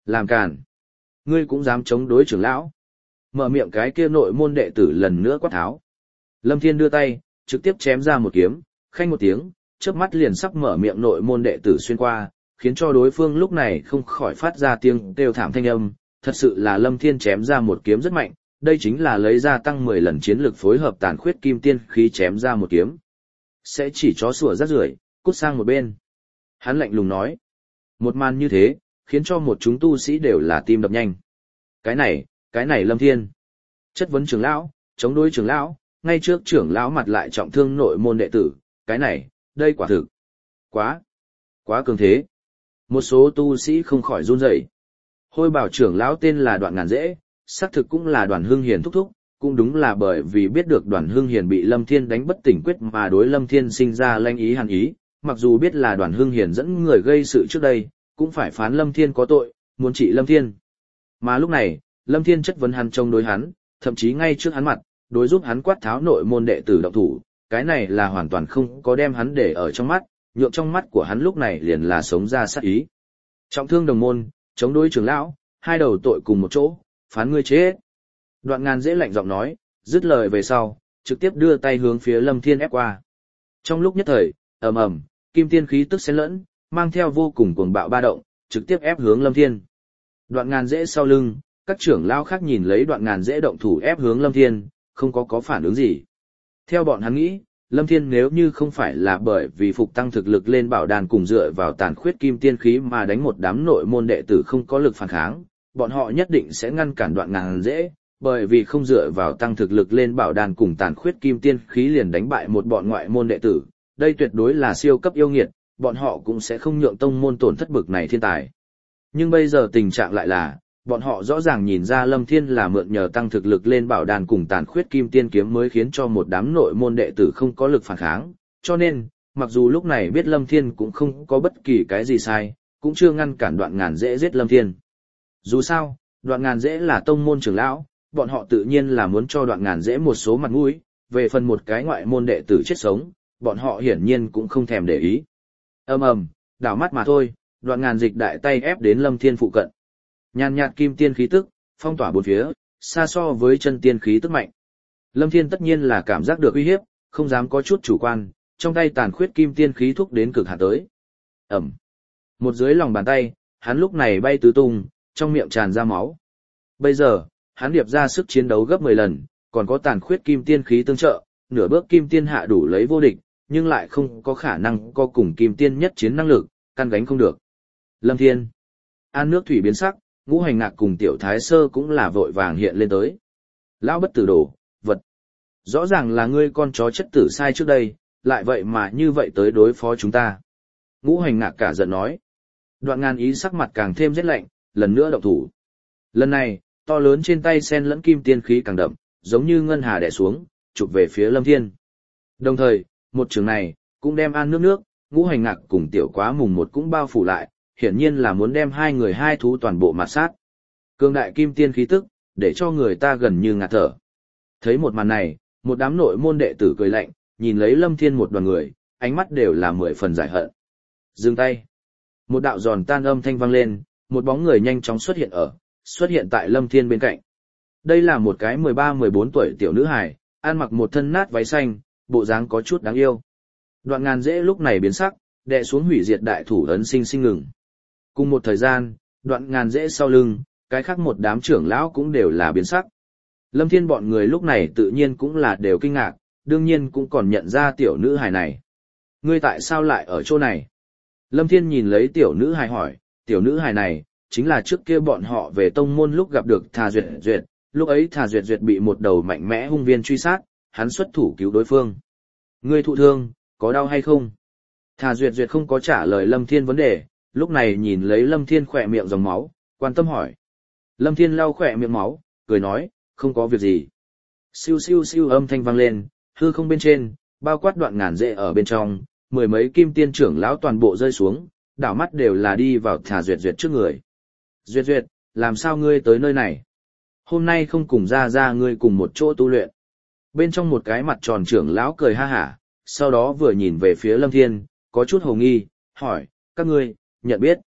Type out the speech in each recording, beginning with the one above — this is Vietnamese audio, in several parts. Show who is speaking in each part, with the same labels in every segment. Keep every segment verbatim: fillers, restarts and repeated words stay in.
Speaker 1: Làm càn. Ngươi cũng dám chống đối trưởng lão. Mở miệng cái kia nội môn đệ tử lần nữa quát tháo. Lâm Thiên đưa tay, trực tiếp chém ra một kiếm, khanh một tiếng, chớp mắt liền sắp mở miệng nội môn đệ tử xuyên qua, khiến cho đối phương lúc này không khỏi phát ra tiếng kêu thảm thanh âm. Thật sự là Lâm Thiên chém ra một kiếm rất mạnh, đây chính là lấy ra tăng mười lần chiến lực phối hợp tàn khuyết kim tiên khí chém ra một kiếm. Sẽ chỉ chó sủa rác rưởi, cút sang một bên. Hắn lạnh lùng nói. Một màn như thế, khiến cho một chúng tu sĩ đều là tim đập nhanh. Cái này, cái này Lâm Thiên. Chất vấn trưởng lão, chống đối trưởng lão, ngay trước trưởng lão mặt lại trọng thương nội môn đệ tử, cái này, đây quả thực. Quá, quá cường thế. Một số tu sĩ không khỏi run rẩy. Hôi bảo trưởng lão tên là Đoạn Ngàn Dễ, xác thực cũng là Đoàn Hưng Hiền thúc thúc, cũng đúng là bởi vì biết được Đoàn Hưng Hiền bị Lâm Thiên đánh bất tỉnh quyết mà đối Lâm Thiên sinh ra lanh ý hàn ý, mặc dù biết là Đoàn Hưng Hiền dẫn người gây sự trước đây, cũng phải phán Lâm Thiên có tội, muốn trị Lâm Thiên. Mà lúc này, Lâm Thiên chất vấn hắn chống đối hắn, thậm chí ngay trước hắn mặt, đối giúp hắn quát tháo nội môn đệ tử động thủ, cái này là hoàn toàn không có đem hắn để ở trong mắt, nhượng trong mắt của hắn lúc này liền là sống ra sát ý. Trọng thương đồng môn, chống đối trưởng lão, hai đầu tội cùng một chỗ, phán ngươi chết. Đoạn Ngàn Dễ lạnh giọng nói, dứt lời về sau, trực tiếp đưa tay hướng phía Lâm Thiên ép qua. Trong lúc nhất thời, ầm ầm, kim tiên khí tức xen lẫn, mang theo vô cùng cuồng bạo ba động, trực tiếp ép hướng Lâm Thiên. Đoạn Ngàn Dễ sau lưng, các trưởng lão khác nhìn lấy Đoạn Ngàn Dễ động thủ ép hướng Lâm Thiên, không có có phản ứng gì. Theo bọn hắn nghĩ, Lâm Thiên nếu như không phải là bởi vì phục tăng thực lực lên bảo đàn cùng dựa vào tàn khuyết kim tiên khí mà đánh một đám nội môn đệ tử không có lực phản kháng, bọn họ nhất định sẽ ngăn cản Đoạn Ngàn Dễ, bởi vì không dựa vào tăng thực lực lên bảo đàn cùng tàn khuyết kim tiên khí liền đánh bại một bọn ngoại môn đệ tử, đây tuyệt đối là siêu cấp yêu nghiệt, bọn họ cũng sẽ không nhượng tông môn tổn thất bực này thiên tài. Nhưng bây giờ tình trạng lại là, bọn họ rõ ràng nhìn ra Lâm Thiên là mượn nhờ tăng thực lực lên bảo đàn cùng tàn khuyết kim tiên kiếm mới khiến cho một đám nội môn đệ tử không có lực phản kháng, cho nên, mặc dù lúc này biết Lâm Thiên cũng không có bất kỳ cái gì sai, cũng chưa ngăn cản Đoạn Ngàn Dễ giết Lâm Thiên. Dù sao, Đoạn Ngàn Dễ là tông môn trưởng lão, bọn họ tự nhiên là muốn cho Đoạn Ngàn Dễ một số mặt mũi, về phần một cái ngoại môn đệ tử chết sống, bọn họ hiển nhiên cũng không thèm để ý. Ầm ầm, đảo mắt mà thôi, Đoạn Ngàn Dịch đại tay ép đến Lâm Thiên phụ cận. Nhàn nhạt kim tiên khí tức, phong tỏa bốn phía, xa so với chân tiên khí tức mạnh. Lâm Thiên tất nhiên là cảm giác được uy hiếp, không dám có chút chủ quan, trong tay tàn khuyết kim tiên khí thúc đến cực hạn tới. Ẩm. Một dưới lòng bàn tay, hắn lúc này bay tứ tung, trong miệng tràn ra máu. Bây giờ, hắn điệp ra sức chiến đấu gấp mười lần, còn có tàn khuyết kim tiên khí tương trợ, nửa bước kim tiên hạ đủ lấy vô địch, nhưng lại không có khả năng có cùng kim tiên nhất chiến năng lực, căn gánh không được. Lâm Thiên. An nước thủy biến sắc, Ngũ Hành Ngạc cùng Tiểu Thái Sơ cũng là vội vàng hiện lên tới. Lão bất tử đồ, vật. Rõ ràng là ngươi con chó chất tử sai trước đây, lại vậy mà như vậy tới đối phó chúng ta. Ngũ Hành Ngạc cả giận nói. Đoạn Ngàn ý sắc mặt càng thêm rét lạnh, lần nữa động thủ. Lần này, to lớn trên tay sen lẫn kim tiên khí càng đậm, giống như ngân hà đè xuống, chụp về phía Lâm Thiên. Đồng thời, một trường này, cũng đem An nước nước, Ngũ Hành Ngạc cùng Tiểu Quá Mùng một cũng bao phủ lại, hiển nhiên là muốn đem hai người hai thú toàn bộ mạt sát. Cương đại kim tiên khí tức, để cho người ta gần như ngạt thở. Thấy một màn này, một đám nội môn đệ tử cười lạnh, nhìn lấy Lâm Thiên một đoàn người, ánh mắt đều là mười phần giải hận. Dừng tay. Một đạo giòn tan âm thanh vang lên, một bóng người nhanh chóng xuất hiện ở, xuất hiện tại Lâm Thiên bên cạnh. Đây là một cái mười ba mười bốn tuổi tiểu nữ hài, ăn mặc một thân nát váy xanh, bộ dáng có chút đáng yêu. Đoạn Ngàn Dễ lúc này biến sắc, đè xuống hủy diệt đại thủ ấn sinh sinh ngừng. Cùng một thời gian, Đoạn Ngàn Dễ sau lưng, cái khác một đám trưởng lão cũng đều là biến sắc. Lâm Thiên bọn người lúc này tự nhiên cũng là đều kinh ngạc, đương nhiên cũng còn nhận ra tiểu nữ hài này. Ngươi tại sao lại ở chỗ này? Lâm Thiên nhìn lấy tiểu nữ hài hỏi, tiểu nữ hài này, chính là trước kia bọn họ về tông môn lúc gặp được Thà Duyệt Duyệt, lúc ấy Thà Duyệt Duyệt bị một đầu mạnh mẽ hung viên truy sát, hắn xuất thủ cứu đối phương. Ngươi thụ thương, có đau hay không? Thà Duyệt Duyệt không có trả lời Lâm Thiên vấn đề, lúc này nhìn lấy Lâm Thiên khỏe miệng dòng máu, quan tâm hỏi. Lâm Thiên lau khỏe miệng máu, cười nói, không có việc gì. Siêu siêu siêu âm thanh vang lên, hư không bên trên, bao quát Đoạn Ngàn Dễ ở bên trong, mười mấy kim tiên trưởng lão toàn bộ rơi xuống, đảo mắt đều là đi vào Thà Duyệt Duyệt trước người. Duyệt Duyệt, làm sao ngươi tới nơi này? Hôm nay không cùng ra ra ngươi cùng một chỗ tu luyện. Bên trong một cái mặt tròn trưởng lão cười ha hả, sau đó vừa nhìn về phía Lâm Thiên, có chút hồ nghi, hỏi, các ngươi, nhận biết.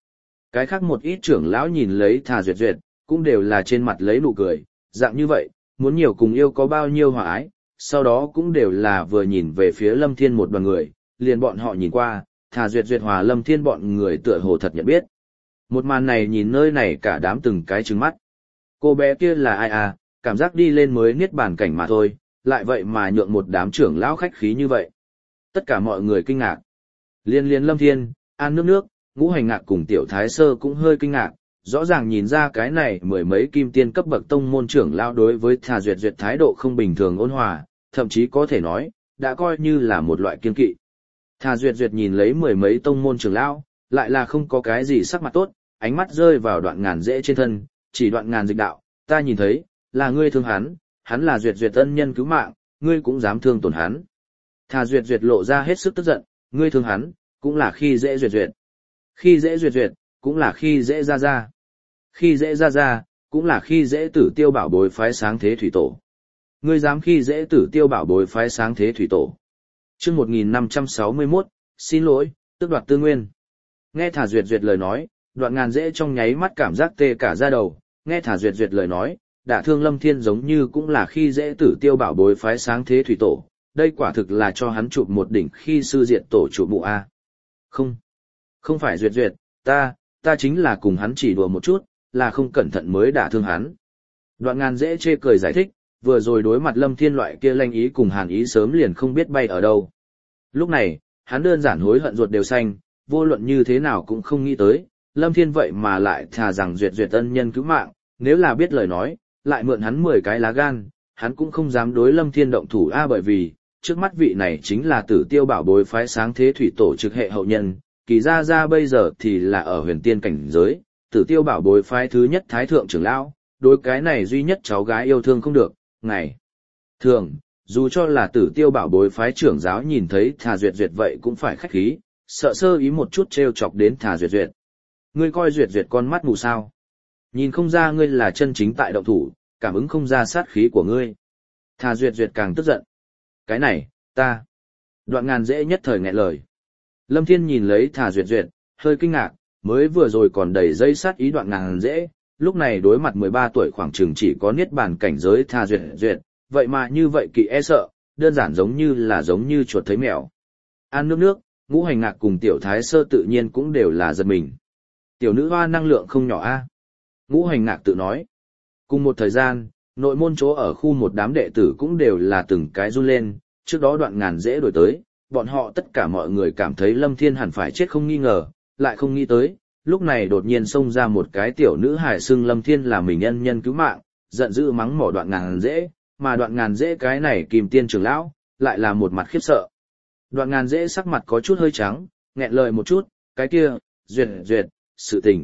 Speaker 1: Cái khác một ít trưởng lão nhìn lấy Thà Duyệt Duyệt, cũng đều là trên mặt lấy nụ cười, dạng như vậy, muốn nhiều cùng yêu có bao nhiêu hòa ái, sau đó cũng đều là vừa nhìn về phía Lâm Thiên một đoàn người, liền bọn họ nhìn qua, Thà Duyệt Duyệt hòa Lâm Thiên bọn người tựa hồ thật nhận biết. Một màn này nhìn nơi này cả đám từng cái trừng mắt. Cô bé kia là ai à, cảm giác đi lên mới niết bàn cảnh mà thôi, lại vậy mà nhượng một đám trưởng lão khách khí như vậy. Tất cả mọi người kinh ngạc. Liên liên Lâm Thiên, An Nước Nước, Ngũ Hành Ngạc cùng Tiểu Thái Sơ cũng hơi kinh ngạc, rõ ràng nhìn ra cái này mười mấy kim tiên cấp bậc tông môn trưởng lão đối với Thà Duyệt Duyệt thái độ không bình thường ôn hòa, thậm chí có thể nói, đã coi như là một loại kiên kỵ. Thà Duyệt Duyệt nhìn lấy mười mấy tông môn trưởng lão, lại là không có cái gì sắc mặt tốt, ánh mắt rơi vào Đoạn Ngàn Dễ trên thân, chỉ Đoạn Ngàn Dịch đạo, ta nhìn thấy, là ngươi thương hắn, hắn là Duyệt Duyệt ân nhân cứu mạng, ngươi cũng dám thương tổn hắn. Thà Duyệt Duyệt lộ ra hết sức tức giận, ngươi thương hắn, cũng là khi dễ Duyệt Duyệt. Khi dễ Duyệt Duyệt, cũng là khi dễ ra ra. Khi dễ ra ra, cũng là khi dễ Tử Tiêu Bảo Bối phái Sáng Thế Thủy Tổ. Ngươi dám khi dễ Tử Tiêu Bảo Bối phái Sáng Thế Thủy Tổ. Chương một nghìn năm trăm sáu mươi mốt, xin lỗi, tước đoạt tư nguyên. Nghe Thà Duyệt Duyệt lời nói, Đoạn Ngàn Dễ trong nháy mắt cảm giác tê cả da đầu, nghe Thà Duyệt Duyệt lời nói, đả thương Lâm Thiên giống như cũng là khi dễ Tử Tiêu Bảo Bối phái Sáng Thế Thủy Tổ, đây quả thực là cho hắn chụp một đỉnh khi sư diệt tổ chụp mụ a. Không, không phải Duyệt Duyệt, ta, ta chính là cùng hắn chỉ đùa một chút, là không cẩn thận mới đả thương hắn. Đoạn Ngàn Dễ chê cười giải thích, vừa rồi đối mặt Lâm Thiên loại kia lanh ý cùng hàn ý sớm liền không biết bay ở đâu. Lúc này, hắn đơn giản hối hận ruột đều xanh, vô luận như thế nào cũng không nghĩ tới, Lâm Thiên vậy mà lại thà rằng Duyệt Duyệt ân nhân cứu mạng, nếu là biết lời nói, lại mượn hắn mười cái lá gan, hắn cũng không dám đối Lâm Thiên động thủ a bởi vì, trước mắt vị này chính là Tử Tiêu Bảo Bối phái Sáng Thế Thủy Tổ trực hệ hậu nhân, kỳ ra ra bây giờ thì là ở huyền tiên cảnh giới, Tử Tiêu Bảo Bối phái thứ nhất thái thượng trưởng lão, đối cái này duy nhất cháu gái yêu thương không được, ngày thường, dù cho là Tử Tiêu Bảo Bối phái trưởng giáo nhìn thấy Thà Duyệt Duyệt vậy cũng phải khách khí, sợ sơ ý một chút trêu chọc đến Thà Duyệt Duyệt. Ngươi coi Duyệt Duyệt con mắt mù sao? Nhìn không ra ngươi là chân chính tại động thủ, cảm ứng không ra sát khí của ngươi. Thà Duyệt Duyệt càng tức giận. Cái này, ta. Đoạn Ngàn Dễ nhất thời nghẹn lời. Lâm Thiên nhìn lấy Thà Duyệt Duyệt, hơi kinh ngạc, mới vừa rồi còn đầy dây sát ý Đoạn Ngàn Dễ, lúc này đối mặt mười ba tuổi khoảng chừng chỉ có niết bàn cảnh giới Thà Duyệt Duyệt, vậy mà như vậy kỵ e sợ, đơn giản giống như là giống như chuột thấy mèo. An Nước Nước, Ngũ Hành Ngạc cùng Tiểu Thái Sơ tự nhiên cũng đều là giật mình. Tiểu nữ hoa năng lượng không nhỏ a. Ngũ Hành Ngạc tự nói. Cùng một thời gian, nội môn chỗ ở khu một đám đệ tử cũng đều là từng cái run lên, trước đó Đoạn Ngàn Dễ đổi tới, bọn họ tất cả mọi người cảm thấy Lâm Thiên hẳn phải chết không nghi ngờ, lại không nghĩ tới, lúc này đột nhiên xông ra một cái tiểu nữ hài xưng Lâm Thiên là mình nhân nhân cứu mạng, giận dữ mắng mỏ Đoạn Ngàn Dễ, mà Đoạn Ngàn Dễ cái này kìm tiên trưởng lão, lại là một mặt khiếp sợ. Đoạn Ngàn Dễ sắc mặt có chút hơi trắng, nghẹn lời một chút, cái kia, Duyệt Duyệt, sự tình.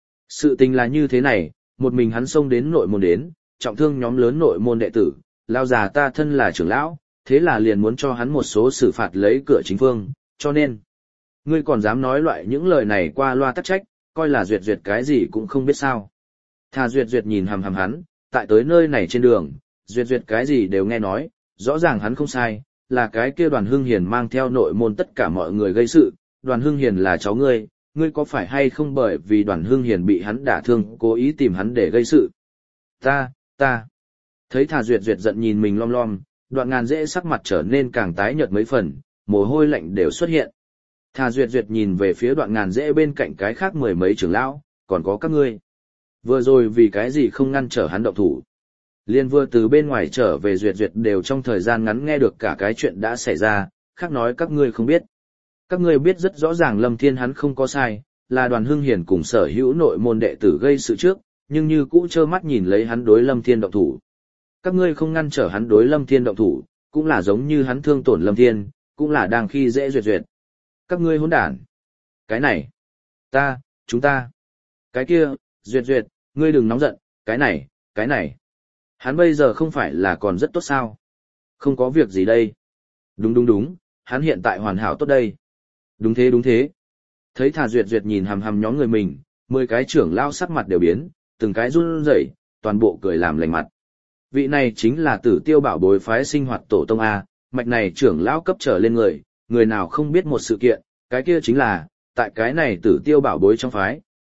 Speaker 1: Sự tình là như thế này, một mình hắn xông đến nội môn đến, trọng thương nhóm lớn nội môn đệ tử, lao già ta thân là trưởng lão, thế là liền muốn cho hắn một số xử phạt lấy cửa chính phương, cho nên, ngươi còn dám nói loại những lời này qua loa tắc trách, coi là Duyệt Duyệt cái gì cũng không biết sao. Thà Duyệt Duyệt nhìn hằm hằm hắn, tại tới nơi này trên đường, Duyệt Duyệt cái gì đều nghe nói, rõ ràng hắn không sai, là cái kia Đoàn Hưng Hiền mang theo nội môn tất cả mọi người gây sự, Đoàn Hưng Hiền là cháu ngươi, ngươi có phải hay không bởi vì Đoàn Hưng Hiền bị hắn đả thương cố ý tìm hắn để gây sự. Ta, ta. Thấy Thà Duyệt Duyệt giận nhìn mình lom lom, Đoạn Ngàn Dễ sắc mặt trở nên càng tái nhợt mấy phần, mồ hôi lạnh đều xuất hiện. Thà Duyệt Duyệt nhìn về phía Đoạn Ngàn Dễ bên cạnh cái khác mười mấy trưởng lão, còn có các ngươi. Vừa rồi vì cái gì không ngăn trở hắn động thủ. Liên vừa từ bên ngoài trở về Duyệt Duyệt đều trong thời gian ngắn nghe được cả cái chuyện đã xảy ra, khác nói các ngươi không biết. Các ngươi biết rất rõ ràng Lâm Thiên hắn không có sai, là Đoàn Hưng Hiền cùng sở hữu nội môn đệ tử gây sự trước, nhưng như cũ trơ mắt nhìn lấy hắn đối Lâm Thiên động thủ. Các ngươi không ngăn trở hắn đối Lâm Thiên động thủ, cũng là giống như hắn thương tổn Lâm Thiên, cũng là đang khi dễ Duyệt Duyệt. Các ngươi hỗn đản. Cái này. Ta, chúng ta. Cái kia, Duyệt Duyệt, ngươi đừng nóng giận, cái này, cái này. Hắn bây giờ không phải là còn rất tốt sao? Không có việc gì đây. Đúng đúng đúng, hắn hiện tại hoàn hảo tốt đây. Đúng thế đúng thế. Thấy Thà Duyệt Duyệt nhìn hằm hằm nhóm người mình, mười cái trưởng lao sắc mặt đều biến, từng cái run rẩy, toàn bộ cười làm lành mặt. Vị này chính là Tử Tiêu Bảo Bối phái sinh hoạt tổ tông A, mạch này trưởng lão cấp trở lên người, người nào không biết một sự kiện, cái kia chính là, tại cái này Tử Tiêu Bảo Bối trong phái,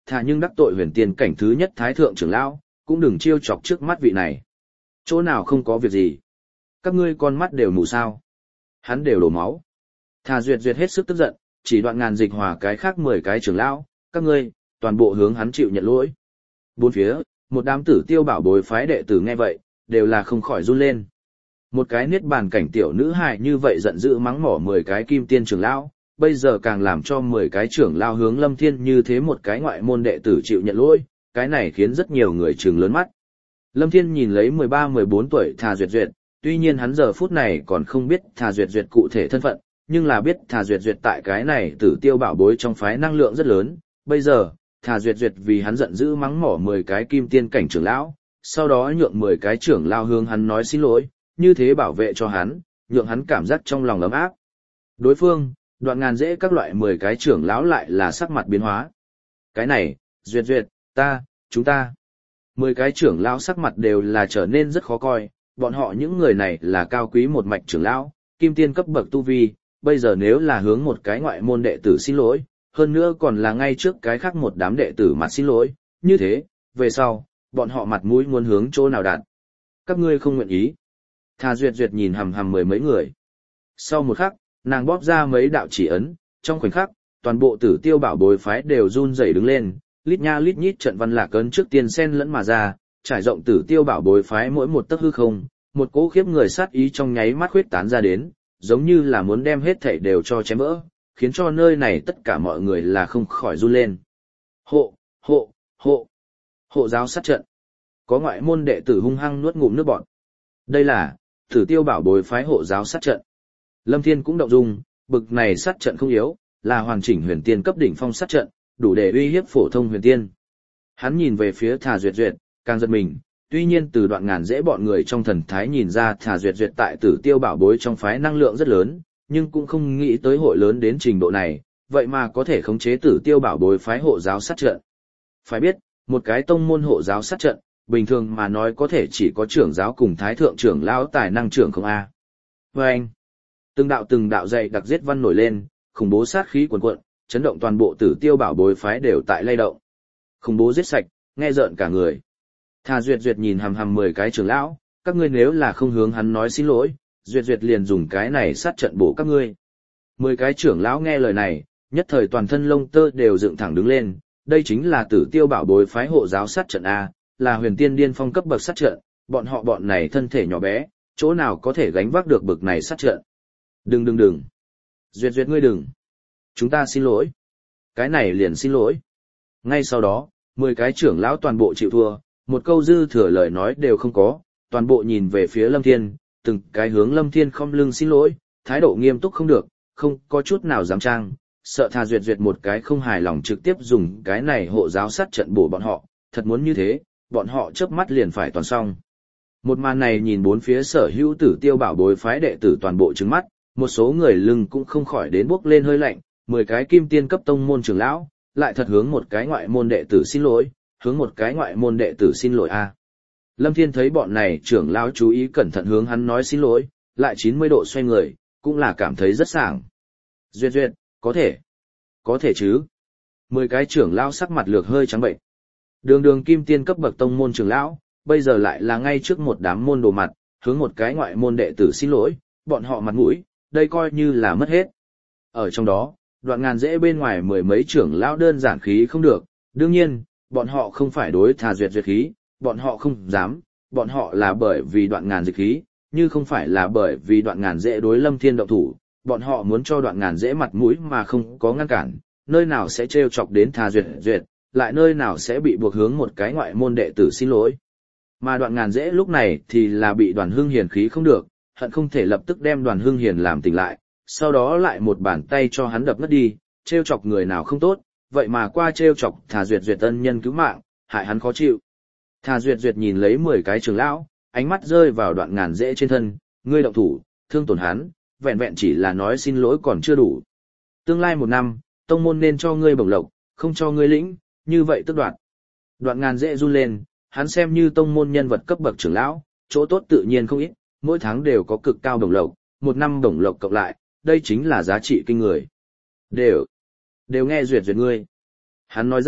Speaker 1: thà nhưng đắc tội huyền tiên cảnh thứ nhất thái thượng trưởng lão, cũng đừng chiêu chọc trước mắt vị này. Chỗ nào không có việc gì. Các ngươi con mắt đều mù sao. Hắn đều đổ máu. Thà Duyệt Duyệt hết sức tức giận, chỉ Đoạn Ngàn dịch hòa cái khác mười cái trưởng lão, các ngươi, toàn bộ hướng hắn chịu nhận lỗi. Bốn phía, một đám tử tiêu bảo bối phái đệ tử nghe vậy, đều là không khỏi run lên. Một cái niết bàn cảnh tiểu nữ hài như vậy giận dữ mắng mỏ mười cái kim tiên trưởng lão, bây giờ càng làm cho mười cái trưởng lão hướng Lâm Thiên như thế một cái ngoại môn đệ tử chịu nhận lỗi, cái này khiến rất nhiều người trừng lớn mắt. Lâm Thiên nhìn lấy mười ba mười bốn tuổi Thà Duyệt Duyệt, tuy nhiên hắn giờ phút này còn không biết Thà Duyệt Duyệt cụ thể thân phận, nhưng là biết Thà Duyệt Duyệt tại cái này tử tiêu bảo bối trong phái năng lượng rất lớn, bây giờ, Thà Duyệt Duyệt vì hắn giận dữ mắng mỏ mười cái kim tiên cảnh trưởng lão, sau đó nhượng mười cái trưởng lão hướng hắn nói xin lỗi, như thế bảo vệ cho hắn, nhượng hắn cảm giác trong lòng ấm áp. Đối phương, Đoạn Ngàn dễ các loại mười cái trưởng lão lại là sắc mặt biến hóa. Cái này, Duyệt Duyệt, ta, chúng ta. Mười cái trưởng lão sắc mặt đều là trở nên rất khó coi, bọn họ những người này là cao quý một mạch trưởng lão, kim tiên cấp bậc tu vi, bây giờ nếu là hướng một cái ngoại môn đệ tử xin lỗi, hơn nữa còn là ngay trước cái khác một đám đệ tử mặt xin lỗi, như thế, về sau, bọn họ mặt mũi muốn hướng chỗ nào đạt. Các ngươi không nguyện ý. Thà Duyệt Duyệt nhìn hằm hằm mười mấy người. Sau một khắc, nàng bóp ra mấy đạo chỉ ấn, trong khoảnh khắc, toàn bộ tử tiêu bảo bối phái đều run rẩy đứng lên, lít nha lít nhít trận văn lạc ấn trước tiên sen lẫn mà ra, trải rộng tử tiêu bảo bối phái mỗi một tấc hư không, một cỗ khiếp người sát ý trong nháy mắt khuyết tán ra đến, giống như là muốn đem hết thảy đều cho chém vỡ, khiến cho nơi này tất cả mọi người là không khỏi run lên. Hộ, hộ, hộ, hộ giáo sát trận. Có ngoại môn đệ tử hung hăng nuốt ngụm nước bọt. Đây là tử tiêu bảo bối phái hộ giáo sát trận. Lâm Thiên cũng động dung, bực này sát trận không yếu, là hoàn chỉnh huyền tiên cấp đỉnh phong sát trận, đủ để uy hiếp phổ thông huyền tiên. Hắn nhìn về phía Thà Duyệt Duyệt, càng giật mình, tuy nhiên từ Đoạn Ngàn dễ bọn người trong thần thái nhìn ra Thà Duyệt Duyệt tại tử tiêu bảo bối trong phái năng lượng rất lớn, nhưng cũng không nghĩ tới hội lớn đến trình độ này, vậy mà có thể khống chế tử tiêu bảo bối phái hộ giáo sát trận. Phải biết, một cái tông môn hộ giáo sát trận, bình thường mà nói có thể chỉ có trưởng giáo cùng thái thượng trưởng lão tài năng trưởng không a. Và anh, từng đạo từng đạo dày đặc giết văn nổi lên, khủng bố sát khí cuồn cuộn, chấn động toàn bộ tử tiêu bảo bối phái đều tại lay động. Khủng bố giết sạch, nghe rợn cả người. Thà Duyệt Duyệt nhìn hằm hằm mười cái trưởng lão, các ngươi nếu là không hướng hắn nói xin lỗi, Duyệt Duyệt liền dùng cái này sát trận bổ các ngươi. Mười cái trưởng lão nghe lời này, nhất thời toàn thân lông tơ đều dựng thẳng đứng lên, đây chính là tử tiêu bảo bối phái hộ giáo sát trận A, là huyền tiên điên phong cấp bậc sát trận, bọn họ bọn này thân thể nhỏ bé, chỗ nào có thể gánh vác được bậc này sát trận. Đừng đừng đừng. Duyệt Duyệt ngươi đừng. Chúng ta xin lỗi. Cái này liền xin lỗi. Ngay sau đó, mười cái trưởng lão toàn bộ chịu thua, một câu dư thừa lời nói đều không có, toàn bộ nhìn về phía Lâm Thiên, từng cái hướng Lâm Thiên không lưng xin lỗi, thái độ nghiêm túc không được, không có chút nào dám trang, sợ Thà Duyệt Duyệt một cái không hài lòng trực tiếp dùng cái này hộ giáo sát trận bổ bọn họ, thật muốn như thế, bọn họ chớp mắt liền phải toàn xong. Một màn này nhìn bốn phía sở hữu tử tiêu bảo bối phái đệ tử toàn bộ trứng mắt, một số người lưng cũng không khỏi đến bốc lên hơi lạnh, mười cái kim tiên cấp tông môn trưởng lão, lại thật hướng một cái ngoại môn đệ tử xin lỗi, hướng một cái ngoại môn đệ tử xin lỗi a. Lâm Thiên thấy bọn này trưởng lão chú ý cẩn thận hướng hắn nói xin lỗi, lại chín mươi độ xoay người, cũng là cảm thấy rất sảng. Duyệt Duyệt, có thể, có thể chứ. Mười cái trưởng lão sắc mặt lược hơi trắng bệnh. Đường đường kim tiên cấp bậc tông môn trưởng lão, bây giờ lại là ngay trước một đám môn đồ mặt, hướng một cái ngoại môn đệ tử xin lỗi, bọn họ mặt mũi, đây coi như là mất hết. Ở trong đó, Đoạn Ngàn dễ bên ngoài mười mấy trưởng lão đơn giản khí không được, đương nhiên, bọn họ không phải đối Thà Duyệt Duyệt khí, bọn họ không dám, bọn họ là bởi vì Đoạn Ngàn dịch khí, như không phải là bởi vì Đoạn Ngàn dễ đối Lâm Thiên động thủ, bọn họ muốn cho Đoạn Ngàn dễ mặt mũi mà không có ngăn cản, nơi nào sẽ trêu chọc đến Thà Duyệt Duyệt, lại nơi nào sẽ bị buộc hướng một cái ngoại môn đệ tử xin lỗi. Mà Đoạn Ngàn dễ lúc này thì là bị Đoàn Hưng Hiền khí không được, hận không thể lập tức đem Đoàn Hưng Hiền làm tỉnh lại, sau đó lại một bàn tay cho hắn đập ngất đi, trêu chọc người nào không tốt, vậy mà qua trêu chọc Thà Duyệt Duyệt ân nhân cứu mạng, hại hắn khó chịu. Thà Duyệt Duyệt nhìn lấy mười cái trưởng lão, ánh mắt rơi vào Đoạn Ngàn dễ trên thân, ngươi động thủ, thương tổn hắn, vẹn vẹn chỉ là nói xin lỗi còn chưa đủ. Tương lai một năm, tông môn nên cho ngươi bổng lộc, không cho ngươi lĩnh, như vậy tức đoạt. Đoạn Ngàn dễ run lên, hắn xem như tông môn nhân vật cấp bậc trưởng lão, chỗ tốt tự nhiên không ít, mỗi tháng đều có cực cao bổng lộc, một năm bổng lộc cộng lại, đây chính là giá trị kinh người. Đều, đều nghe Duyệt Duyệt ngươi. Hắn nói ra,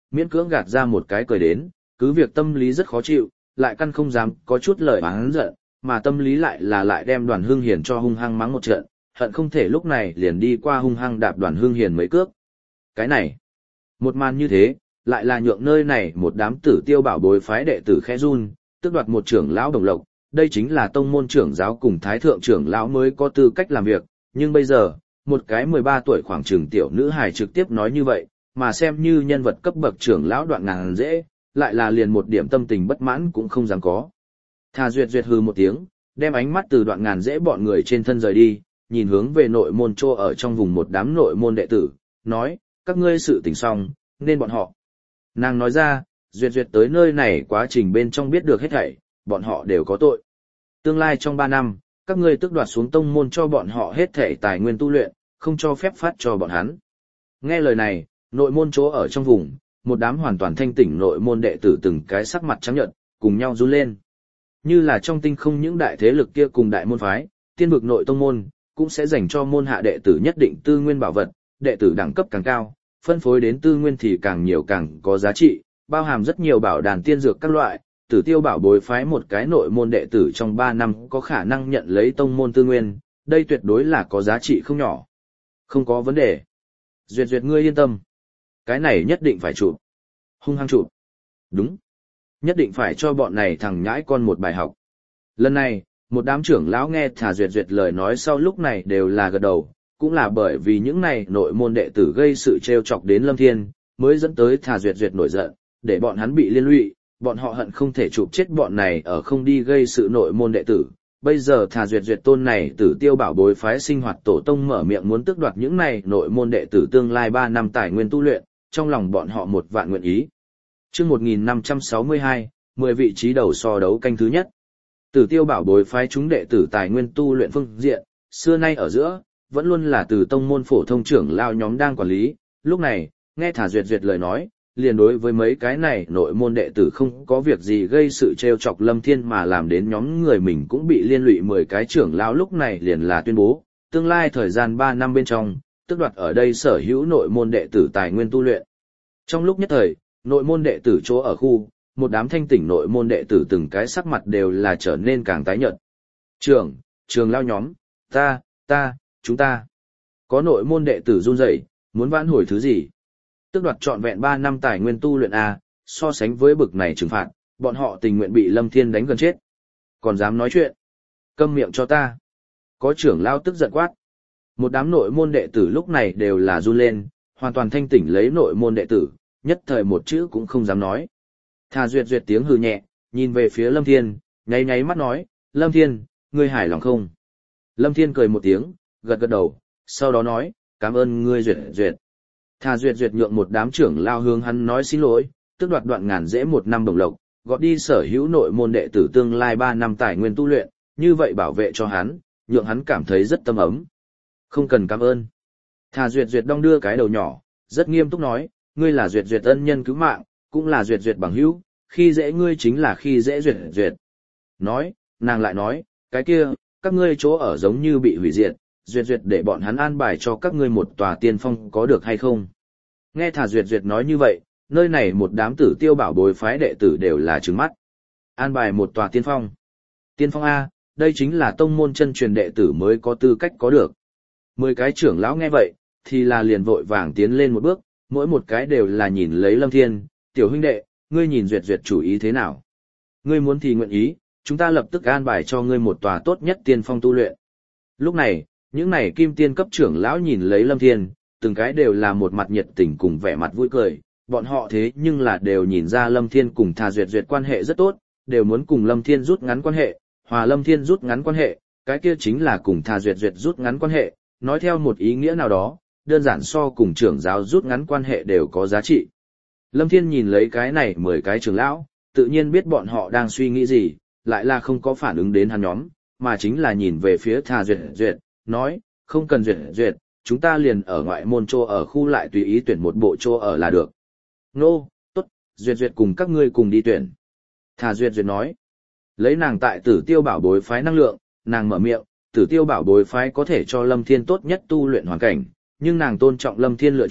Speaker 1: miễn cưỡng gạt ra một cái cười đến, cứ việc tâm lý rất khó chịu, lại căn không dám có chút lời oán giận, mà tâm lý lại là lại đem Đoàn Hương Hiền cho hung hăng mắng một trận, hận không thể lúc này liền đi qua hung hăng đạp Đoàn Hương Hiền mấy cước. Cái này, một màn như thế, lại là nhượng nơi này một đám tử tiêu bảo bối phái đệ tử khẽ run, tức đoạt một trưởng lão đồng lộc, đây chính là tông môn trưởng giáo cùng thái thượng trưởng lão mới có tư cách làm việc, nhưng bây giờ, một cái mười ba tuổi khoảng chừng tiểu nữ hài trực tiếp nói như vậy, mà xem như nhân vật cấp bậc trưởng lão Đoạn Ngàn dễ, lại là liền một điểm tâm tình bất mãn cũng không dám có. Thà Duyệt Duyệt hừ một tiếng, đem ánh mắt từ Đoạn Ngàn dễ bọn người trên thân rời đi, nhìn hướng về nội môn trô ở trong vùng một đám nội môn đệ tử, nói, các ngươi sự tình xong, nên bọn họ. Nàng nói ra, Duyệt Duyệt tới nơi này quá trình bên trong biết được hết thảy, bọn họ đều có tội. Tương lai trong ba năm, các ngươi tước đoạt xuống tông môn cho bọn họ hết thảy tài nguyên tu luyện, không cho phép phát cho bọn hắn. Nghe lời này, nội môn chỗ ở trong vùng, một đám hoàn toàn thanh tỉnh nội môn đệ tử từng cái sắc mặt trắng nhợt, cùng nhau run lên. Như là trong tinh không những đại thế lực kia cùng đại môn phái, tiên vực nội tông môn, cũng sẽ dành cho môn hạ đệ tử nhất định tư nguyên bảo vật, đệ tử đẳng cấp càng cao, phân phối đến tư nguyên thì càng nhiều càng có giá trị, bao hàm rất nhiều bảo đàn tiên dược các loại, Tử Tiêu bảo bối phái một cái nội môn đệ tử trong ba năm có khả năng nhận lấy tông môn tư nguyên, đây tuyệt đối là có giá trị không nhỏ. Không có vấn đề. Duyệt Duyệt ngươi yên tâm. Cái này nhất định phải chụp. Hung hăng chụp. Đúng. Nhất định phải cho bọn này thằng nhãi con một bài học. Lần này, một đám trưởng lão nghe Thà Duyệt Duyệt lời nói sau lúc này đều là gật đầu, cũng là bởi vì những này nội môn đệ tử gây sự trêu chọc đến Lâm Thiên, mới dẫn tới Thà Duyệt Duyệt nổi giận, để bọn hắn bị liên lụy, bọn họ hận không thể chụp chết bọn này ở không đi gây sự nội môn đệ tử. Bây giờ Thà Duyệt Duyệt tôn này Tử Tiêu bảo bối phái sinh hoạt tổ tông mở miệng muốn tước đoạt những này nội môn đệ tử tương lai ba năm tài nguyên tu luyện, trong lòng bọn họ một vạn nguyện ý. Chương một nghìn năm trăm sáu mươi hai, mười vị trí đầu so đấu canh thứ nhất. Tử Tiêu bảo bối phái chúng đệ tử tài nguyên tu luyện phương diện, xưa nay ở giữa, vẫn luôn là từ tông môn phổ thông trưởng lao nhóm đang quản lý, lúc này, nghe Thà Duyệt Duyệt lời nói, liền đối với mấy cái này nội môn đệ tử không có việc gì gây sự trêu chọc Lâm Thiên mà làm đến nhóm người mình cũng bị liên lụy mười cái trưởng lão lúc này liền là tuyên bố, tương lai thời gian ba năm bên trong, tức đoạt ở đây sở hữu nội môn đệ tử tài nguyên tu luyện. Trong lúc nhất thời, nội môn đệ tử chỗ ở khu, một đám thanh tỉnh nội môn đệ tử từng cái sắc mặt đều là trở nên càng tái nhợt. Trưởng, trường lao nhóm, ta, ta, chúng ta. Có nội môn đệ tử run rẩy, muốn vãn hồi thứ gì? Tức đoạt trọn vẹn ba năm tài nguyên tu luyện A, so sánh với bực này trừng phạt, bọn họ tình nguyện bị Lâm Thiên đánh gần chết. Còn dám nói chuyện? Câm miệng cho ta. Có trưởng lao tức giận quát. Một đám nội môn đệ tử lúc này đều là run lên, hoàn toàn thanh tỉnh lấy nội môn đệ tử, nhất thời một chữ cũng không dám nói. Thà Duyệt Duyệt tiếng hừ nhẹ, nhìn về phía Lâm Thiên, nháy nháy mắt nói, Lâm Thiên, ngươi hài lòng không? Lâm Thiên cười một tiếng, gật gật đầu, sau đó nói, cảm ơn ngươi Duyệt Duyệt. Thà Duyệt Duyệt nhượng một đám trưởng lao hướng hắn nói xin lỗi, tức đoạt Đoạn Ngàn dễ một năm đồng lộc, gọt đi sở hữu nội môn đệ tử tương lai ba năm tài nguyên tu luyện, như vậy bảo vệ cho hắn, nhượng hắn cảm thấy rất tâm ấm. Không cần cảm ơn. Thà Duyệt Duyệt đong đưa cái đầu nhỏ, rất nghiêm túc nói, ngươi là Duyệt Duyệt ân nhân cứu mạng, cũng là Duyệt Duyệt bằng hữu, khi dễ ngươi chính là khi dễ Duyệt Duyệt. Nói, nàng lại nói, cái kia, các ngươi chỗ ở giống như bị hủy diệt, Duyệt Duyệt để bọn hắn an bài cho các ngươi một tòa tiên phong có được hay không? Nghe Thà Duyệt Duyệt nói như vậy, nơi này một đám Tử Tiêu bảo bối phái đệ tử đều là trừng mắt. An bài một tòa tiên phong. Tiên phong A, đây chính là tông môn chân truyền đệ tử mới có tư cách có được. Mười cái trưởng lão nghe vậy, thì là liền vội vàng tiến lên một bước, mỗi một cái đều là nhìn lấy Lâm Thiên, tiểu huynh đệ, ngươi nhìn Duyệt Duyệt chủ ý thế nào? Ngươi muốn thì nguyện ý, chúng ta lập tức an bài cho ngươi một tòa tốt nhất tiên phong tu luyện. Lúc này, những này kim tiên cấp trưởng lão nhìn lấy Lâm Thiên, từng cái đều là một mặt nhiệt tình cùng vẻ mặt vui cười, bọn họ thế nhưng là đều nhìn ra Lâm Thiên cùng Thà Duyệt Duyệt quan hệ rất tốt, đều muốn cùng Lâm Thiên rút ngắn quan hệ, hòa Lâm Thiên rút ngắn quan hệ, cái kia chính là cùng Thà Duyệt Duyệt rút ngắn quan hệ, nói theo một ý nghĩa nào đó, đơn giản so cùng trưởng giáo rút ngắn quan hệ đều có giá trị. Lâm Thiên nhìn lấy cái này mười cái trưởng lão, tự nhiên biết bọn họ đang suy nghĩ gì, lại là không có phản ứng đến hắn nhóm, mà chính là nhìn về phía Thà Duyệt Duyệt, nói, không cần Duyệt Duyệt, chúng ta liền ở ngoại môn chỗ ở khu lại tùy ý tuyển một bộ chỗ ở là được. Nô, tốt, Duyệt Duyệt cùng các ngươi cùng đi tuyển. Thà Duyệt Duyệt nói, lấy nàng tại Tử Tiêu bảo bối phái năng lượng, nàng mở miệng, Tử Tiêu bảo bối phái có thể cho Lâm Thiên tốt nhất tu luyện hoàn cảnh, nhưng nàng tôn trọng Lâm Thiên lựa chọn,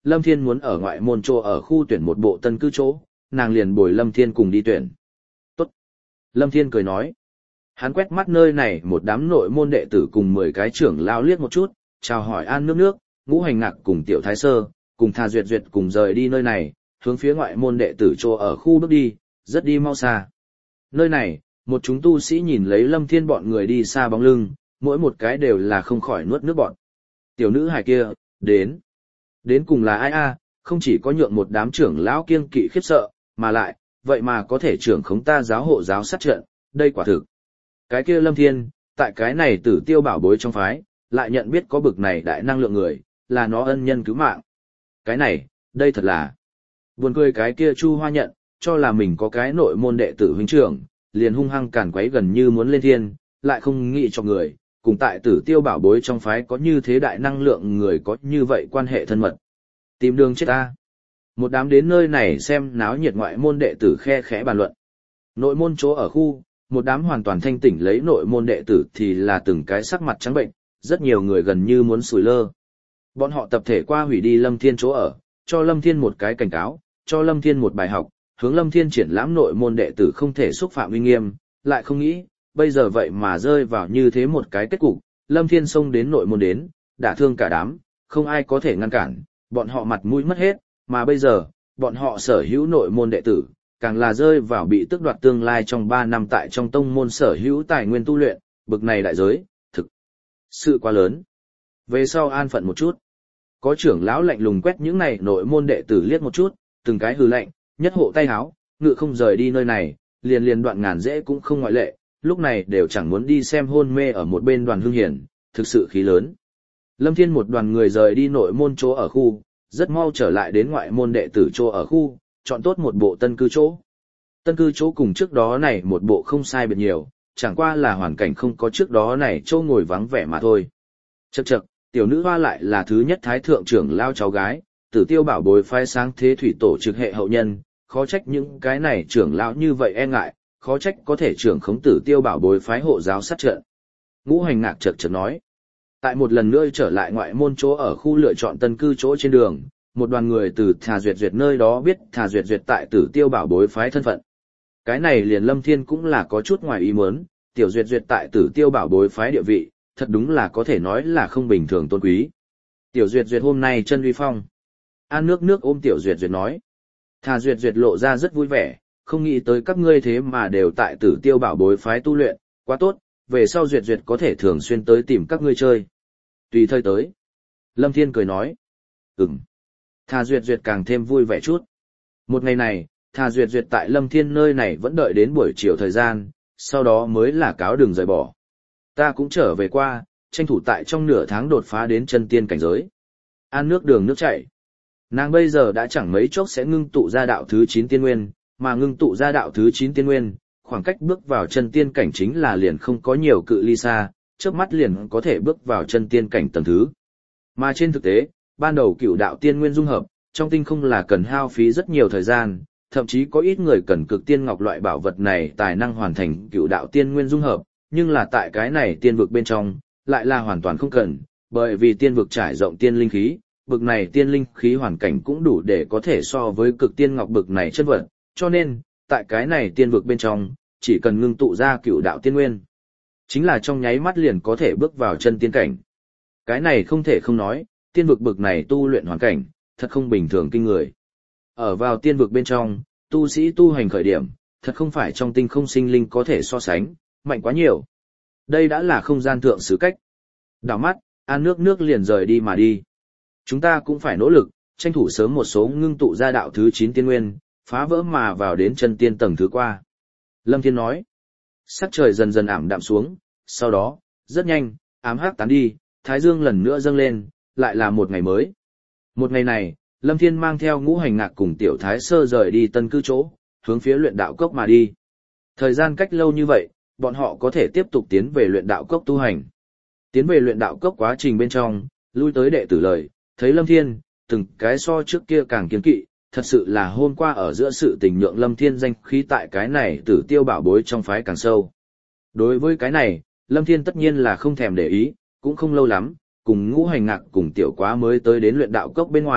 Speaker 1: Lâm Thiên muốn ở ngoại môn chỗ ở khu tuyển một bộ tân cư chỗ, nàng liền bồi Lâm Thiên cùng đi tuyển. Tốt. Lâm Thiên cười nói. Hắn quét mắt nơi này một đám nội môn đệ tử cùng mười cái trưởng lao liếc một chút, chào hỏi An Nước Nước, Ngũ Hành Ngạc cùng Tiểu Thái Sơ, cùng Thà Duyệt Duyệt cùng rời đi nơi này, hướng phía ngoại môn đệ tử chỗ ở khu bước đi, rất đi mau xa. Nơi này, một chúng tu sĩ nhìn lấy Lâm Thiên bọn người đi xa bóng lưng, mỗi một cái đều là không khỏi nuốt nước bọn. Tiểu nữ hài kia, đến. Đến cùng là ai a? Không chỉ có nhượng một đám trưởng lão kiêng kỵ khiếp sợ, mà lại, vậy mà có thể trưởng khống ta giáo hộ giáo sát trận, đây quả thực. Cái kia Lâm Thiên, tại cái này tử tiêu bảo bối trong phái, lại nhận biết có bực này đại năng lượng người, là nó ân nhân cứu mạng. Cái này, đây thật là. Buồn cười cái kia Chu Hoa nhận, cho là mình có cái nội môn đệ tử huynh trưởng, liền hung hăng càn quấy gần như muốn lên thiên, lại không nghĩ cho người, cùng tại tử tiêu bảo bối trong phái có như thế đại năng lượng người có như vậy quan hệ thân mật. Tìm đường chết ta. Một đám đến nơi này xem náo nhiệt ngoại môn đệ tử khe khẽ bàn luận. Nội môn chỗ ở khu, một đám hoàn toàn thanh tỉnh lấy nội môn đệ tử thì là từng cái sắc mặt trắng bệnh, rất nhiều người gần như muốn sủi lơ. Bọn họ tập thể qua hủy đi Lâm Thiên chỗ ở, cho Lâm Thiên một cái cảnh cáo, cho Lâm Thiên một bài học, hướng Lâm Thiên triển lãm nội môn đệ tử không thể xúc phạm uy nghiêm, lại không nghĩ, bây giờ vậy mà rơi vào như thế một cái kết cục, Lâm Thiên xông đến nội môn đến, đả thương cả đám, không ai có thể ngăn cản, bọn họ mặt mũi mất hết, mà bây giờ, bọn họ sở hữu nội môn đệ tử, càng là rơi vào bị tước đoạt tương lai trong ba năm tại trong tông môn sở hữu tài nguyên tu luyện, bực này đại giới, thực sự quá lớn. Về sau an phận một chút, có trưởng lão lạnh lùng quét những này nội môn đệ tử liếc một chút, từng cái hừ lạnh, nhất hộ tay háo, ngự không rời đi nơi này, liền liền đoạn ngàn dễ cũng không ngoại lệ, lúc này đều chẳng muốn đi xem hôn mê ở một bên Đoàn Hưng Hiển, thực sự khí lớn. Lâm Thiên một đoàn người rời đi nội môn chỗ ở khu, rất mau trở lại đến ngoại môn đệ tử chỗ ở khu, chọn tốt một bộ tân cư chỗ. Tân cư chỗ cùng trước đó này một bộ không sai biệt nhiều, chẳng qua là hoàn cảnh không có trước đó này chỗ ngồi vắng vẻ mà thôi. Chậc chậc, tiểu nữ hoa lại là thứ nhất thái thượng trưởng lao cháu gái, Tử Tiêu bảo bối phái sáng thế thủy tổ trực hệ hậu nhân, khó trách những cái này trưởng lão như vậy e ngại, khó trách có thể trưởng khống Tử Tiêu bảo bối phái hộ giáo sát trận. Ngũ Hành Ngạc chợt chợt nói. Tại một lần nữa trở lại ngoại môn chỗ ở khu lựa chọn tân cư chỗ trên đường, một đoàn người từ Thà Duyệt Duyệt nơi đó biết Thà Duyệt Duyệt tại Tử Tiêu bảo bối phái thân phận. Cái này liền Lâm Thiên cũng là có chút ngoài ý muốn, tiểu Duyệt Duyệt tại Tử Tiêu bảo bối phái địa vị, thật đúng là có thể nói là không bình thường tôn quý. Tiểu Duyệt Duyệt hôm nay chân uy phong. An Nước Nước ôm Tiểu Duyệt Duyệt nói. Thà Duyệt Duyệt lộ ra rất vui vẻ, không nghĩ tới các ngươi thế mà đều tại Tử Tiêu bảo bối phái tu luyện, quá tốt, về sau Duyệt Duyệt có thể thường xuyên tới tìm các ngươi chơi. Tùy thời tới. Lâm Thiên cười nói. Ừm. Thà Duyệt Duyệt càng thêm vui vẻ chút. Một ngày này, Thà Duyệt Duyệt tại Lâm Thiên nơi này vẫn đợi đến buổi chiều thời gian, sau đó mới là cáo đường rời bỏ. Ta cũng trở về qua, tranh thủ tại trong nửa tháng đột phá đến chân tiên cảnh giới. An Nước đường nước chảy. Nàng bây giờ đã chẳng mấy chốc sẽ ngưng tụ ra đạo thứ chín tiên nguyên, mà ngưng tụ ra đạo thứ chín tiên nguyên, khoảng cách bước vào chân tiên cảnh chính là liền không có nhiều cự ly xa, chớp mắt liền có thể bước vào chân tiên cảnh tầng thứ. Mà trên thực tế, ban đầu cựu đạo tiên nguyên dung hợp, trong tinh không là cần hao phí rất nhiều thời gian, thậm chí có ít người cần cực tiên ngọc loại bảo vật này tài năng hoàn thành cựu đạo tiên nguyên dung hợp, nhưng là tại cái này tiên vực bên trong, lại là hoàn toàn không cần, bởi vì tiên vực trải rộng tiên linh khí, bực này tiên linh khí hoàn cảnh cũng đủ để có thể so với cực tiên ngọc bực này chất vật, cho nên, tại cái này tiên vực bên trong, chỉ cần ngưng tụ ra cựu đạo tiên nguyên, chính là trong nháy mắt liền có thể bước vào chân tiên cảnh. Cái này không thể không nói, tiên vực bực này tu luyện hoàn cảnh, thật không bình thường kinh người. Ở vào tiên vực bên trong, tu sĩ tu hành khởi điểm, thật không phải trong tinh không sinh linh có thể so sánh, mạnh quá nhiều. Đây đã là không gian thượng xứ cách. Đảo mắt, An Nước Nước liền rời đi mà đi. Chúng ta cũng phải nỗ lực, tranh thủ sớm một số ngưng tụ ra đạo thứ chín tiên nguyên, phá vỡ mà vào đến chân tiên tầng thứ qua. Lâm Thiên nói. Sắc trời dần dần ảm đạm xuống, sau đó, rất nhanh, ám hắc tán đi, thái dương lần nữa dâng lên, lại là một ngày mới. Một ngày này, Lâm Thiên mang theo Ngũ Hành Ngạc cùng Tiểu Thái Sơ rời đi tân cư chỗ, hướng phía luyện đạo cốc mà đi. Thời gian cách lâu như vậy, bọn họ có thể tiếp tục tiến về luyện đạo cốc tu hành. Tiến về luyện đạo cốc quá trình bên trong, lui tới đệ tử lời, thấy Lâm Thiên, từng cái so trước kia càng kiên kỵ, thật sự là hôm qua ở giữa sự tình nhượng Lâm Thiên danh khí tại cái này Tử Tiêu bảo bối trong phái càng sâu. Đối với cái này, Lâm Thiên tất nhiên là không thèm để ý, cũng không lâu lắm, cùng Ngũ Hành Ngạc cùng Tiểu Quá mới tới đến luyện đạo cốc bên ngoài,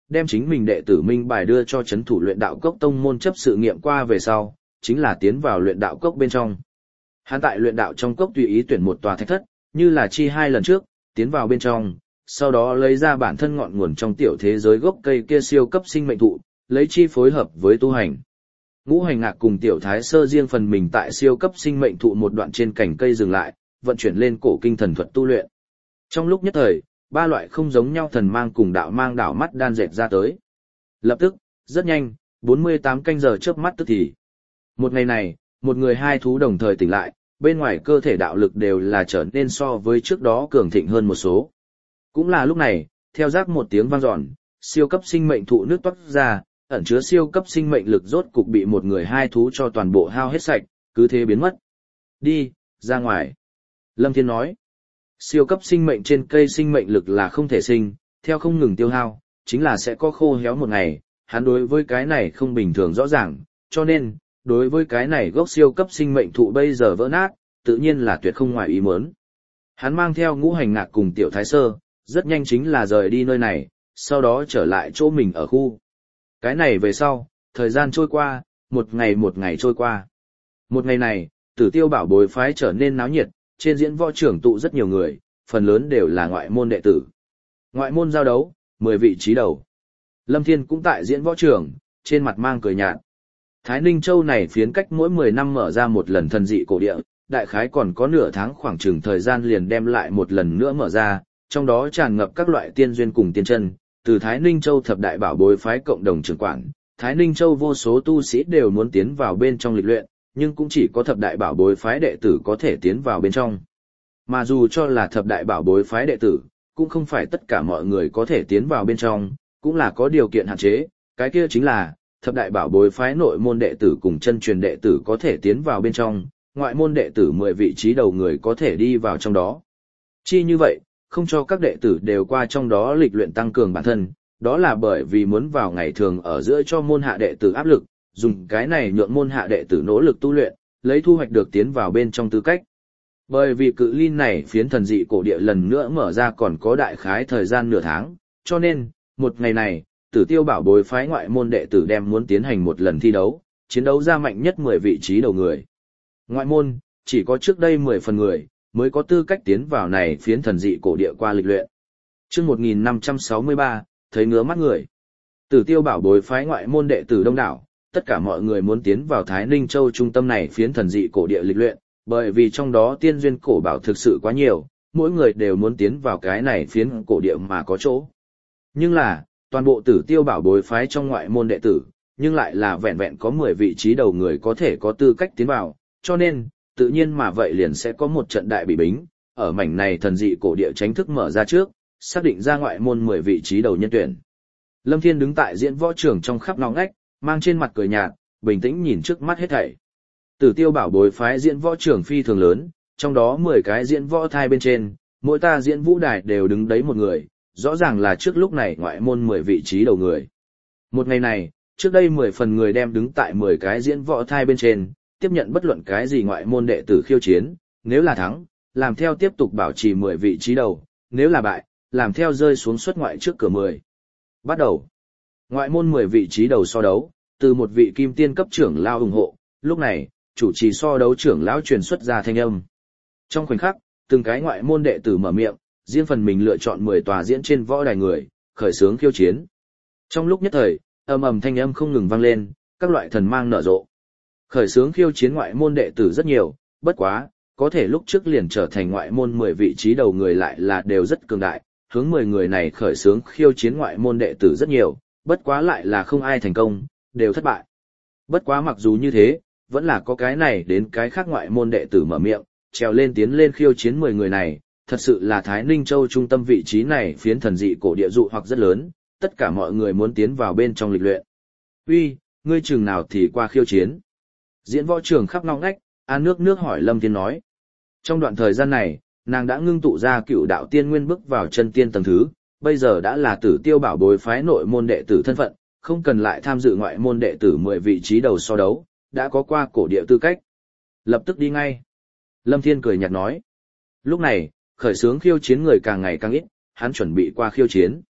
Speaker 1: đem chính mình đệ tử minh bài đưa cho chấn thủ luyện đạo cốc tông môn chấp sự nghiệm qua về sau, chính là tiến vào luyện đạo cốc bên trong. Hắn tại luyện đạo trong cốc tùy ý tuyển một tòa thạch thất, như là chi hai lần trước, tiến vào bên trong, sau đó lấy ra bản thân ngọn nguồn trong tiểu thế giới gốc cây kia siêu cấp sinh mệnh thụ, lấy chi phối hợp với tu hành. Ngũ Hành Ngạc cùng Tiểu Thái Sơ riêng phần mình tại siêu cấp sinh mệnh thụ một đoạn trên cành cây dừng lại, vận chuyển lên cổ kinh thần thuật tu luyện. Trong lúc nhất thời, ba loại không giống nhau thần mang cùng đạo mang đảo mắt đan dệt ra tới. Lập tức, rất nhanh, bốn mươi tám canh giờ chớp mắt tức thì. Một ngày này, một người hai thú đồng thời tỉnh lại, bên ngoài cơ thể đạo lực đều là trở nên so với trước đó cường thịnh hơn một số. Cũng là lúc này, theo rác một tiếng vang dọn, siêu cấp sinh mệnh thụ nước toát ra, ẩn chứa siêu cấp sinh mệnh lực rốt cục bị một người hai thú cho toàn bộ hao hết sạch, cứ thế biến mất. Đi, ra ngoài. Lâm Thiên nói, siêu cấp sinh mệnh trên cây sinh mệnh lực là không thể sinh, theo không ngừng tiêu hao, chính là sẽ có khô héo một ngày, hắn đối với cái này không bình thường rõ ràng, cho nên, đối với cái này gốc siêu cấp sinh mệnh thụ bây giờ vỡ nát, tự nhiên là tuyệt không ngoài ý muốn. Hắn mang theo Ngũ Hành Ngạc cùng Tiểu Thái Sơ, rất nhanh chính là rời đi nơi này, sau đó trở lại chỗ mình ở khu. Cái này về sau, thời gian trôi qua, một ngày một ngày trôi qua. Một ngày này, Tử Tiêu Bảo Bối phái trở nên náo nhiệt, trên diễn võ trưởng tụ rất nhiều người, phần lớn đều là ngoại môn đệ tử. Ngoại môn giao đấu, mười vị trí đầu. Lâm Thiên cũng tại diễn võ trưởng, trên mặt mang cười nhạt. Thái Ninh Châu này phiến cách mỗi mười năm mở ra một lần thần dị cổ địa, đại khái còn có nửa tháng khoảng chừng thời gian liền đem lại một lần nữa mở ra, trong đó tràn ngập các loại tiên duyên cùng tiên chân, từ Thái Ninh Châu thập đại bảo bối phái cộng đồng trưởng quản, Thái Ninh Châu vô số tu sĩ đều muốn tiến vào bên trong lịch luyện, nhưng cũng chỉ có thập đại bảo bối phái đệ tử có thể tiến vào bên trong. Mà dù cho là thập đại bảo bối phái đệ tử, cũng không phải tất cả mọi người có thể tiến vào bên trong, cũng là có điều kiện hạn chế, cái kia chính là thập đại bảo bối phái nội môn đệ tử cùng chân truyền đệ tử có thể tiến vào bên trong, ngoại môn đệ tử mười vị trí đầu người có thể đi vào trong đó. Chi như vậy, không cho các đệ tử đều qua trong đó lịch luyện tăng cường bản thân, đó là bởi vì muốn vào ngày thường ở giữa cho môn hạ đệ tử áp lực, dùng cái này nhượng môn hạ đệ tử nỗ lực tu luyện, lấy thu hoạch được tiến vào bên trong tư cách. Bởi vì cự ly này phiến thần dị cổ địa lần nữa mở ra còn có đại khái thời gian nửa tháng, cho nên, một ngày này, Tử Tiêu Bảo Bối phái ngoại môn đệ tử đem muốn tiến hành một lần thi đấu, chiến đấu ra mạnh nhất mười vị trí đầu người. Ngoại môn, chỉ có trước đây mười phần người, mới có tư cách tiến vào này phiến thần dị cổ địa qua lịch luyện. Chương một nghìn năm trăm sáu mươi ba, thấy ngứa mắt người. Tử Tiêu Bảo Bối phái ngoại môn đệ tử đông đảo, tất cả mọi người muốn tiến vào Thái Ninh Châu trung tâm này phiến thần dị cổ địa lịch luyện, bởi vì trong đó tiên duyên cổ bảo thực sự quá nhiều, mỗi người đều muốn tiến vào cái này phiến cổ địa mà có chỗ. Nhưng là, toàn bộ Tử Tiêu Bảo Bối phái trong ngoại môn đệ tử, nhưng lại là vẹn vẹn có mười vị trí đầu người có thể có tư cách tiến vào, cho nên, tự nhiên mà vậy liền sẽ có một trận đại bị bính, ở mảnh này thần dị cổ địa tránh thức mở ra trước, xác định ra ngoại môn mười vị trí đầu nhân tuyển. Lâm Thiên đứng tại diễn võ trường trong khắp ngõ ngách, mang trên mặt cười nhạt, bình tĩnh nhìn trước mắt hết thảy. Tử Tiêu Bảo Bối phái diễn võ trường phi thường lớn, trong đó mười cái diễn võ thai bên trên, mỗi ta diễn vũ đài đều đứng đấy một người, rõ ràng là trước lúc này ngoại môn mười vị trí đầu người. Một ngày này, trước đây mười phần người đem đứng tại mười cái diễn võ thai bên trên, tiếp nhận bất luận cái gì ngoại môn đệ tử khiêu chiến, nếu là thắng, làm theo tiếp tục bảo trì mười vị trí đầu, nếu là bại, làm theo rơi xuống xuất ngoại trước cửa mười. Bắt đầu. Ngoại môn mười vị trí đầu so đấu, từ một vị kim tiên cấp trưởng lao ủng hộ, lúc này, chủ trì so đấu trưởng lão truyền xuất ra thanh âm. Trong khoảnh khắc, từng cái ngoại môn đệ tử mở miệng, riêng phần mình lựa chọn mười tòa diễn trên võ đài người, khởi xướng khiêu chiến. Trong lúc nhất thời, ầm ầm thanh âm không ngừng vang lên, các loại thần mang nở rộ. Khởi xướng khiêu chiến ngoại môn đệ tử rất nhiều, bất quá, có thể lúc trước liền trở thành ngoại môn mười vị trí đầu người lại là đều rất cường đại, hướng mười người này khởi xướng khiêu chiến ngoại môn đệ tử rất nhiều, bất quá lại là không ai thành công, đều thất bại. Bất quá mặc dù như thế, vẫn là có cái này đến cái khác ngoại môn đệ tử mở miệng, trèo lên tiến lên khiêu chiến mười người này, thật sự là Thái Ninh Châu trung tâm vị trí này phiến thần dị cổ địa dụ hoặc rất lớn, tất cả mọi người muốn tiến vào bên trong lịch luyện. Uy, ngươi chừng nào thì qua khiêu chiến. Diễn võ trường khắp ngóc ngách, An nước nước hỏi Lâm Thiên nói. Trong đoạn thời gian này, nàng đã ngưng tụ ra cựu đạo tiên nguyên bước vào chân tiên tầng thứ, bây giờ đã là Tử Tiêu Bảo Bối phái nội môn đệ tử thân phận, không cần lại tham dự ngoại môn đệ tử mười vị trí đầu so đấu, đã có qua cổ địa tư cách. Lập tức đi ngay. Lâm Thiên cười nhạt nói. Lúc này, khởi xướng khiêu chiến người càng ngày càng ít, hắn chuẩn bị qua khiêu chiến.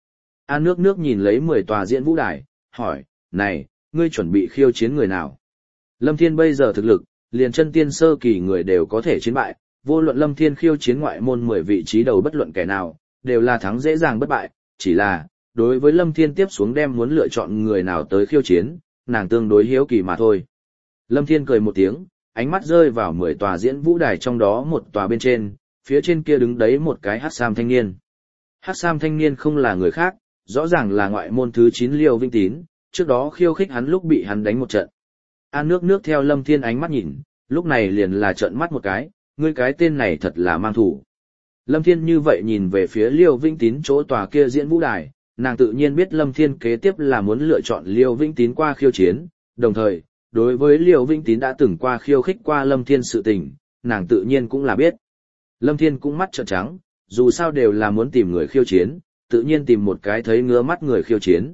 Speaker 1: An nước nước nhìn lấy mười tòa diễn vũ đài, hỏi, này, ngươi chuẩn bị khiêu chiến người nào? Lâm Thiên bây giờ thực lực, liền chân tiên sơ kỳ người đều có thể chiến bại, vô luận Lâm Thiên khiêu chiến ngoại môn mười vị trí đầu bất luận kẻ nào, đều là thắng dễ dàng bất bại, chỉ là, đối với Lâm Thiên tiếp xuống đem muốn lựa chọn người nào tới khiêu chiến, nàng tương đối hiếu kỳ mà thôi. Lâm Thiên cười một tiếng, ánh mắt rơi vào mười tòa diễn vũ đài trong đó một tòa bên trên, phía trên kia đứng đấy một cái hắc sam thanh niên. Hắc sam thanh niên không là người khác, rõ ràng là ngoại môn thứ chín Liêu Vinh Tín, trước đó khiêu khích hắn lúc bị hắn đánh một trận. An nước nước theo Lâm Thiên ánh mắt nhìn, lúc này liền là trợn mắt một cái, ngươi cái tên này thật là mang thủ. Lâm Thiên như vậy nhìn về phía Liêu Vinh Tín chỗ tòa kia diễn vũ đài, nàng tự nhiên biết Lâm Thiên kế tiếp là muốn lựa chọn Liêu Vinh Tín qua khiêu chiến, đồng thời, đối với Liêu Vinh Tín đã từng qua khiêu khích qua Lâm Thiên sự tình, nàng tự nhiên cũng là biết. Lâm Thiên cũng mắt trợn trắng, dù sao đều là muốn tìm người khiêu chiến, tự nhiên tìm một cái thấy ngứa mắt người khiêu chiến.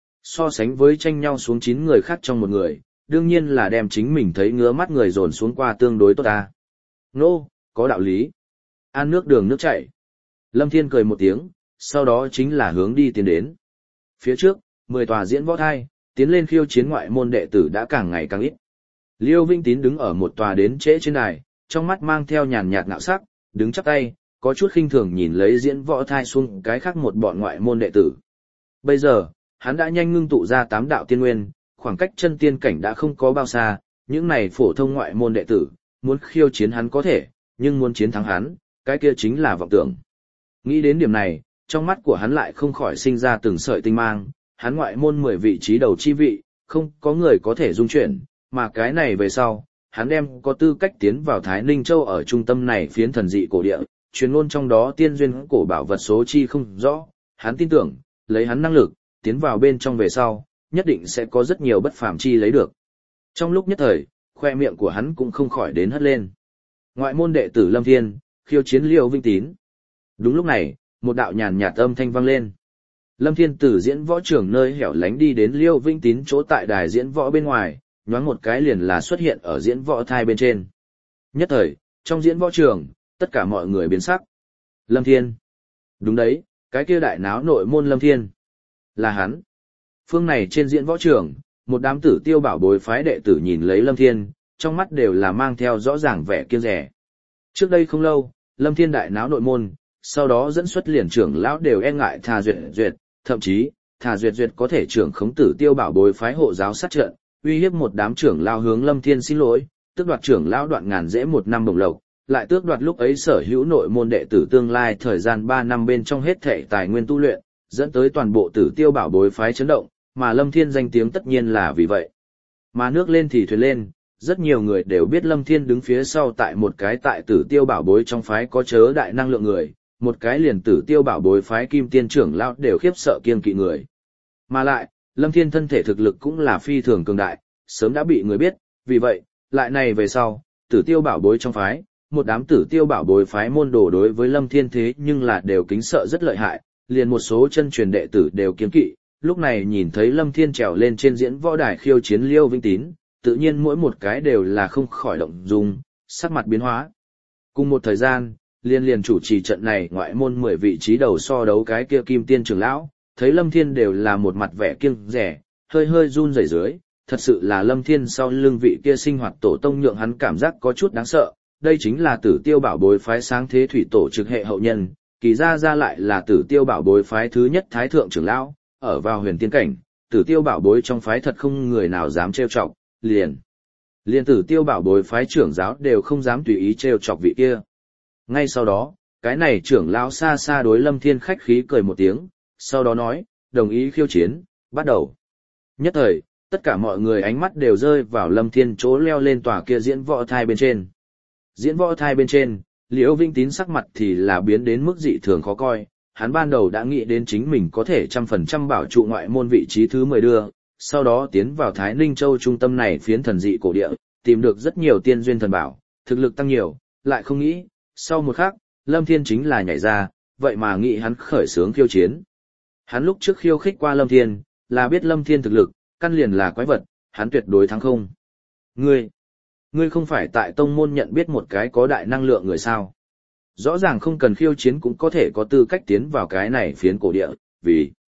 Speaker 1: So sánh với tranh nhau xuống chín người khác trong một người, đương nhiên là đem chính mình thấy ngứa mắt người dồn xuống qua tương đối tốt ta. Nô, có đạo lý. An nước đường nước chảy. Lâm Thiên cười một tiếng, sau đó chính là hướng đi tiến đến. Phía trước, mười tòa diễn võ thai, tiến lên khiêu chiến ngoại môn đệ tử đã càng ngày càng ít. Liêu Vinh Tín đứng ở một tòa đến trễ trên đài, trong mắt mang theo nhàn nhạt ngạo sắc, đứng chắp tay, có chút khinh thường nhìn lấy diễn võ thai xuống cái khác một bọn ngoại môn đệ tử. Bây giờ, hắn đã nhanh ngưng tụ ra tám đạo tiên nguyên, khoảng cách chân tiên cảnh đã không có bao xa, những này phổ thông ngoại môn đệ tử, muốn khiêu chiến hắn có thể, nhưng muốn chiến thắng hắn, cái kia chính là vọng tưởng. Nghĩ đến điểm này, trong mắt của hắn lại không khỏi sinh ra từng sợi tinh mang, hắn ngoại môn mười vị trí đầu chi vị, không có người có thể dung chuyển, mà cái này về sau, hắn đem có tư cách tiến vào Thái Ninh Châu ở trung tâm này phiến thần dị cổ địa, truyền ngôn trong đó tiên duyên cổ bảo vật số chi không rõ, hắn tin tưởng, lấy hắn năng lực, tiến vào bên trong về sau, nhất định sẽ có rất nhiều bất phàm chi lấy được. Trong lúc nhất thời, khoe miệng của hắn cũng không khỏi đến hất lên. Ngoại môn đệ tử Lâm Thiên, khiêu chiến Liêu Vinh Tín. Đúng lúc này, một đạo nhàn nhạt âm thanh vang lên. Lâm Thiên từ diễn võ trường nơi hẻo lánh đi đến Liêu Vinh Tín chỗ tại đài diễn võ bên ngoài, nhoáng một cái liền là xuất hiện ở diễn võ thai bên trên. Nhất thời, trong diễn võ trường, tất cả mọi người biến sắc. Lâm Thiên. Đúng đấy, cái kia đại náo nội môn Lâm Thiên. Là hắn. Phương này trên diễn võ trường, một đám tử tiêu bảo bối phái đệ tử nhìn lấy Lâm Thiên, trong mắt đều là mang theo rõ ràng vẻ kiêng rẻ. Trước đây không lâu, Lâm Thiên đại náo nội môn, sau đó dẫn xuất liền trưởng lão đều e ngại Thà Duyệt Duyệt, thậm chí, Thà Duyệt Duyệt có thể trưởng khống tử tiêu bảo bối phái hộ giáo sát trận, uy hiếp một đám trưởng lão hướng Lâm Thiên xin lỗi, tước đoạt trưởng lão Đoạn Ngàn Dễ một năm bổng lộc, lại tước đoạt lúc ấy sở hữu nội môn đệ tử tương lai thời gian ba năm bên trong hết thảy tài nguyên tu luyện, dẫn tới toàn bộ tử tiêu bảo bối phái chấn động, mà Lâm Thiên danh tiếng tất nhiên là vì vậy. Mà nước lên thì thuyền lên, rất nhiều người đều biết Lâm Thiên đứng phía sau tại một cái tại tử tiêu bảo bối trong phái có chớ đại năng lượng người, một cái liền tử tiêu bảo bối phái kim tiên trưởng lão đều khiếp sợ kiêng kỵ người. Mà lại, Lâm Thiên thân thể thực lực cũng là phi thường cường đại, sớm đã bị người biết, vì vậy, lại này về sau, tử tiêu bảo bối trong phái, một đám tử tiêu bảo bối phái môn đồ đối với Lâm Thiên thế nhưng là đều kính sợ rất lợi hại, liền một số chân truyền đệ tử đều kiêng kỵ, lúc này nhìn thấy Lâm Thiên trèo lên trên diễn võ đài khiêu chiến Liêu Vinh Tín, tự nhiên mỗi một cái đều là không khỏi động dung, sắc mặt biến hóa. Cùng một thời gian, liên liền chủ trì trận này ngoại môn mười vị trí đầu so đấu cái kia kim tiên trưởng lão, thấy Lâm Thiên đều là một mặt vẻ kiêng rẻ, hơi hơi run rẩy dưới, thật sự là Lâm Thiên sau lưng vị kia sinh hoạt tổ tông nhượng hắn cảm giác có chút đáng sợ, đây chính là tử tiêu bảo bối phái sáng thế thủy tổ trực hệ hậu nhân, kỳ ra ra lại là tử tiêu bảo bối phái thứ nhất thái thượng trưởng lão, ở vào huyền tiên cảnh, tử tiêu bảo bối trong phái thật không người nào dám trêu chọc, liền. Liền tử tiêu bảo bối phái trưởng giáo đều không dám tùy ý trêu chọc vị kia. Ngay sau đó, cái này trưởng lão xa xa đối Lâm Thiên khách khí cười một tiếng, sau đó nói, đồng ý khiêu chiến, bắt đầu. Nhất thời, tất cả mọi người ánh mắt đều rơi vào Lâm Thiên chỗ leo lên tòa kia diễn võ thai bên trên. Diễn võ thai bên trên, Liễu Vinh Tín sắc mặt thì là biến đến mức dị thường khó coi, hắn ban đầu đã nghĩ đến chính mình có thể trăm phần trăm bảo trụ ngoại môn vị trí thứ mười đưa, sau đó tiến vào Thái Ninh Châu trung tâm này phiến thần dị cổ địa, tìm được rất nhiều tiên duyên thần bảo, thực lực tăng nhiều, lại không nghĩ, sau một khắc, Lâm Thiên chính là nhảy ra, vậy mà nghĩ hắn khởi xướng khiêu chiến. Hắn lúc trước khiêu khích qua Lâm Thiên, là biết Lâm Thiên thực lực, căn liền là quái vật, hắn tuyệt đối thắng không. Ngươi, ngươi không phải tại tông môn nhận biết một cái có đại năng lượng người sao? Rõ ràng không cần khiêu chiến cũng có thể có tư cách tiến vào cái này phiến cổ địa, vì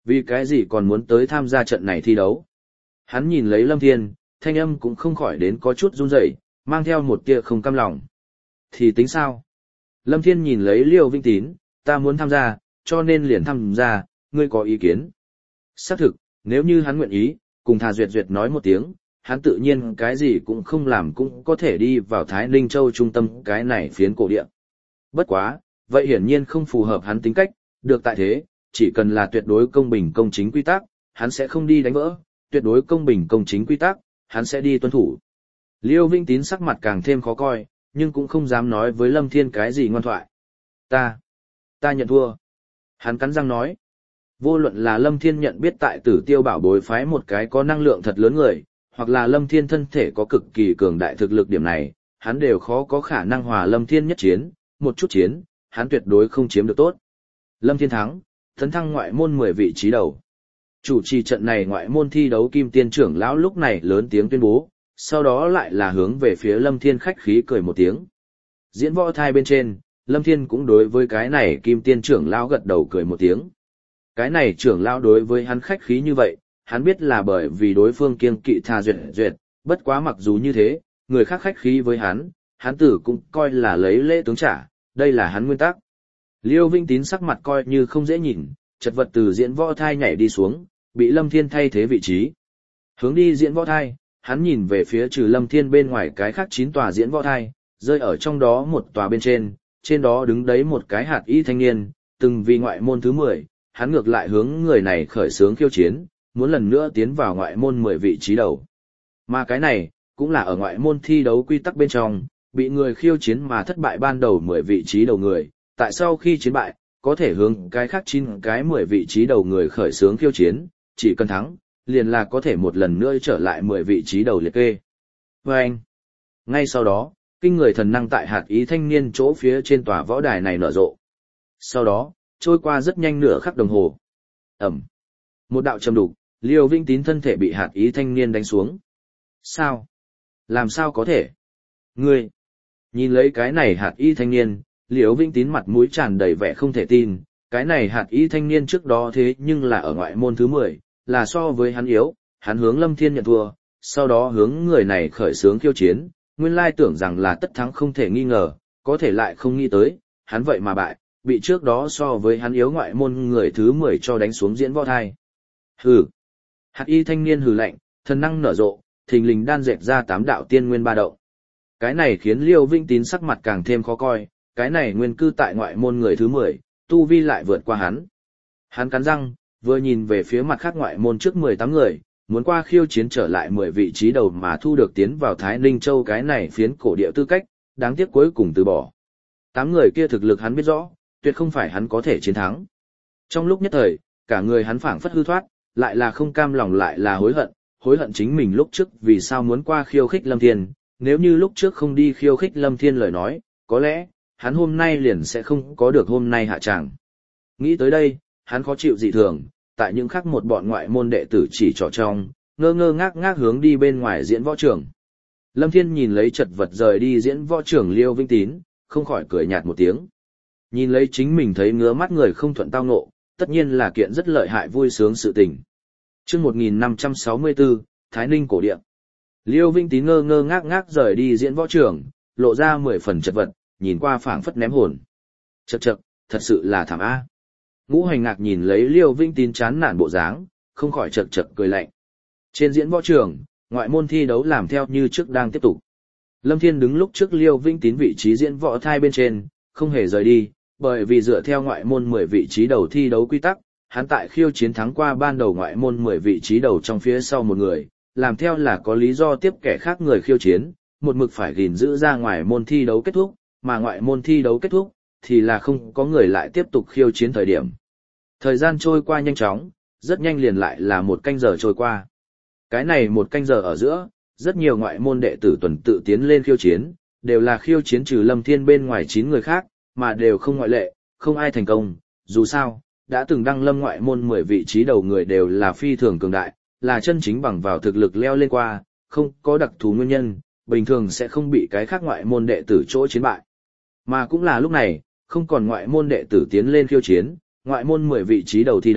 Speaker 1: Vì cái gì còn muốn tới tham gia trận này thi đấu? Hắn nhìn lấy Lâm Thiên, thanh âm cũng không khỏi đến có chút run rẩy, mang theo một tia không cam lòng. Thì tính sao? Lâm Thiên nhìn lấy Liêu Vinh Tín, ta muốn tham gia, cho nên liền tham gia, ngươi có ý kiến? Xác thực, nếu như hắn nguyện ý, cùng Thà Duyệt Duyệt nói một tiếng, hắn tự nhiên cái gì cũng không làm cũng có thể đi vào Thái Ninh Châu trung tâm cái này phiến cổ địa. Bất quá, vậy hiển nhiên không phù hợp hắn tính cách, được tại thế, chỉ cần là tuyệt đối công bình công chính quy tắc, hắn sẽ không đi đánh vỡ, tuyệt đối công bình công chính quy tắc, hắn sẽ đi tuân thủ. Liêu Vinh Tín sắc mặt càng thêm khó coi, nhưng cũng không dám nói với Lâm Thiên cái gì ngoan thoại. Ta, ta nhận thua. Hắn cắn răng nói. Vô luận là Lâm Thiên nhận biết tại Tử Tiêu Bảo Bối phái một cái có năng lượng thật lớn người, hoặc là Lâm Thiên thân thể có cực kỳ cường đại thực lực điểm này, hắn đều khó có khả năng hòa Lâm Thiên nhất chiến, một chút chiến, hắn tuyệt đối không chiếm được tốt. Lâm Thiên thắng, tấn thăng ngoại môn mười vị trí đầu. Chủ trì trận này ngoại môn thi đấu Kim Tiên trưởng lão lúc này lớn tiếng tuyên bố, sau đó lại là hướng về phía Lâm Thiên khách khí cười một tiếng. Diễn võ thai bên trên, Lâm Thiên cũng đối với cái này Kim Tiên trưởng lão gật đầu cười một tiếng. Cái này trưởng lão đối với hắn khách khí như vậy, hắn biết là bởi vì đối phương kiêng kỵ Thà Duyệt Duyệt, bất quá mặc dù như thế, người khác khách khí với hắn, hắn tử cũng coi là lấy lễ tướng trả, đây là hắn nguyên tắc. Liêu Vinh Tín sắc mặt coi như không dễ nhìn, chật vật từ diễn võ thai nhảy đi xuống, bị Lâm Thiên thay thế vị trí. Hướng đi diễn võ thai, hắn nhìn về phía trừ Lâm Thiên bên ngoài cái khác chín tòa diễn võ thai, rơi ở trong đó một tòa bên trên, trên đó đứng đấy một cái hạt y thanh niên, từng vì ngoại môn thứ mười, hắn ngược lại hướng người này khởi xướng khiêu chiến, muốn lần nữa tiến vào ngoại môn mười vị trí đầu. Mà cái này, cũng là ở ngoại môn thi đấu quy tắc bên trong, bị người khiêu chiến mà thất bại ban đầu mười vị trí đầu người, tại sau khi chiến bại, có thể hướng cái khác chín cái mười vị trí đầu người khởi xướng khiêu chiến, chỉ cần thắng, liền là có thể một lần nữa trở lại mười vị trí đầu liệt kê. Và anh, ngay sau đó, kinh người thần năng tại hạt ý thanh niên chỗ phía trên tòa võ đài này nở rộ. Sau đó, trôi qua rất nhanh nửa khắc đồng hồ. Ẩm. Một đạo trầm đục, Liêu Vinh Tín thân thể bị hạt ý thanh niên đánh xuống. Sao? Làm sao có thể? Ngươi! Nhìn lấy cái này hạt ý thanh niên, Liêu Vinh Tín mặt mũi tràn đầy vẻ không thể tin, cái này hạt ý thanh niên trước đó thế nhưng là ở ngoại môn thứ mười, là so với hắn yếu, hắn hướng Lâm Thiên nhận thua, sau đó hướng người này khởi xướng khiêu chiến, nguyên lai tưởng rằng là tất thắng không thể nghi ngờ, có thể lại không nghĩ tới, hắn vậy mà bại, bị trước đó so với hắn yếu ngoại môn người thứ mười cho đánh xuống diễn võ thai. Hừ. Hạt y thanh niên hừ lạnh, thần năng nở rộ, thình lình đan dệt ra tám đạo tiên nguyên ba động. Cái này khiến Liêu Vinh Tín sắc mặt càng thêm khó coi, cái này nguyên cư tại ngoại môn người thứ mười, tu vi lại vượt qua hắn. Hắn cắn răng, vừa nhìn về phía mặt khác ngoại môn trước mười tám người, muốn qua khiêu chiến trở lại mười vị trí đầu mà thu được tiến vào Thái Ninh Châu cái này phiến cổ địa tư cách, đáng tiếc cuối cùng từ bỏ. Tám người kia thực lực hắn biết rõ, tuyệt không phải hắn có thể chiến thắng. Trong lúc nhất thời, cả người hắn phảng phất hư thoát, lại là không cam lòng lại là hối hận, hối hận chính mình lúc trước vì sao muốn qua khiêu khích Lâm Thiên, nếu như lúc trước không đi khiêu khích Lâm Thiên lời nói, có lẽ, hắn hôm nay liền sẽ không có được hôm nay hạ tràng. Nghĩ tới đây, hắn khó chịu dị thường, tại những khắc một bọn ngoại môn đệ tử chỉ trỏ trong, ngơ ngơ ngác ngác hướng đi bên ngoài diễn võ trường. Lâm Thiên nhìn lấy chật vật rời đi diễn võ trường Liêu Vinh Tín, không khỏi cười nhạt một tiếng. Nhìn lấy chính mình thấy ngứa mắt người không thuận tao ngộ, tất nhiên là kiện rất lợi hại vui sướng sự tình. Chương một nghìn năm trăm sáu mươi tư, Thái Ninh cổ địa. Liêu Vinh Tín ngơ ngơ ngác ngác rời đi diễn võ trường, lộ ra mười phần chật vật, nhìn qua phảng phất ném hồn. Chậc chậc, thật sự là thảm a. Ngũ Hành Ngạc nhìn lấy Liêu Vinh Tín chán nản bộ dáng, không khỏi chậc chậc cười lạnh. Trên diễn võ trường, ngoại môn thi đấu làm theo như trước đang tiếp tục. Lâm Thiên đứng lúc trước Liêu Vinh Tín vị trí diễn võ thai bên trên, không hề rời đi, bởi vì dựa theo ngoại môn mười vị trí đầu thi đấu quy tắc, hắn tại khiêu chiến thắng qua ban đầu ngoại môn mười vị trí đầu trong phía sau một người, làm theo là có lý do tiếp kẻ khác người khiêu chiến, một mực phải gìn giữ ra ngoài môn thi đấu kết thúc, mà ngoại môn thi đấu kết thúc, thì là không có người lại tiếp tục khiêu chiến thời điểm. Thời gian trôi qua nhanh chóng, rất nhanh liền lại là một canh giờ trôi qua. Cái này một canh giờ ở giữa, rất nhiều ngoại môn đệ tử tuần tự tiến lên khiêu chiến, đều là khiêu chiến trừ Lâm Thiên bên ngoài chín người khác, mà đều không ngoại lệ, không ai thành công, dù sao, đã từng đăng lâm ngoại môn mười vị trí đầu người đều là phi thường cường đại, là chân chính bằng vào thực lực leo lên qua, không có đặc thù nguyên nhân, bình thường sẽ không bị cái khác ngoại môn đệ tử chỗ chiến bại. Mà cũng là lúc này, không còn ngoại môn đệ tử tiến lên khiêu chiến, ngoại môn mười vị trí đầu thi đấu,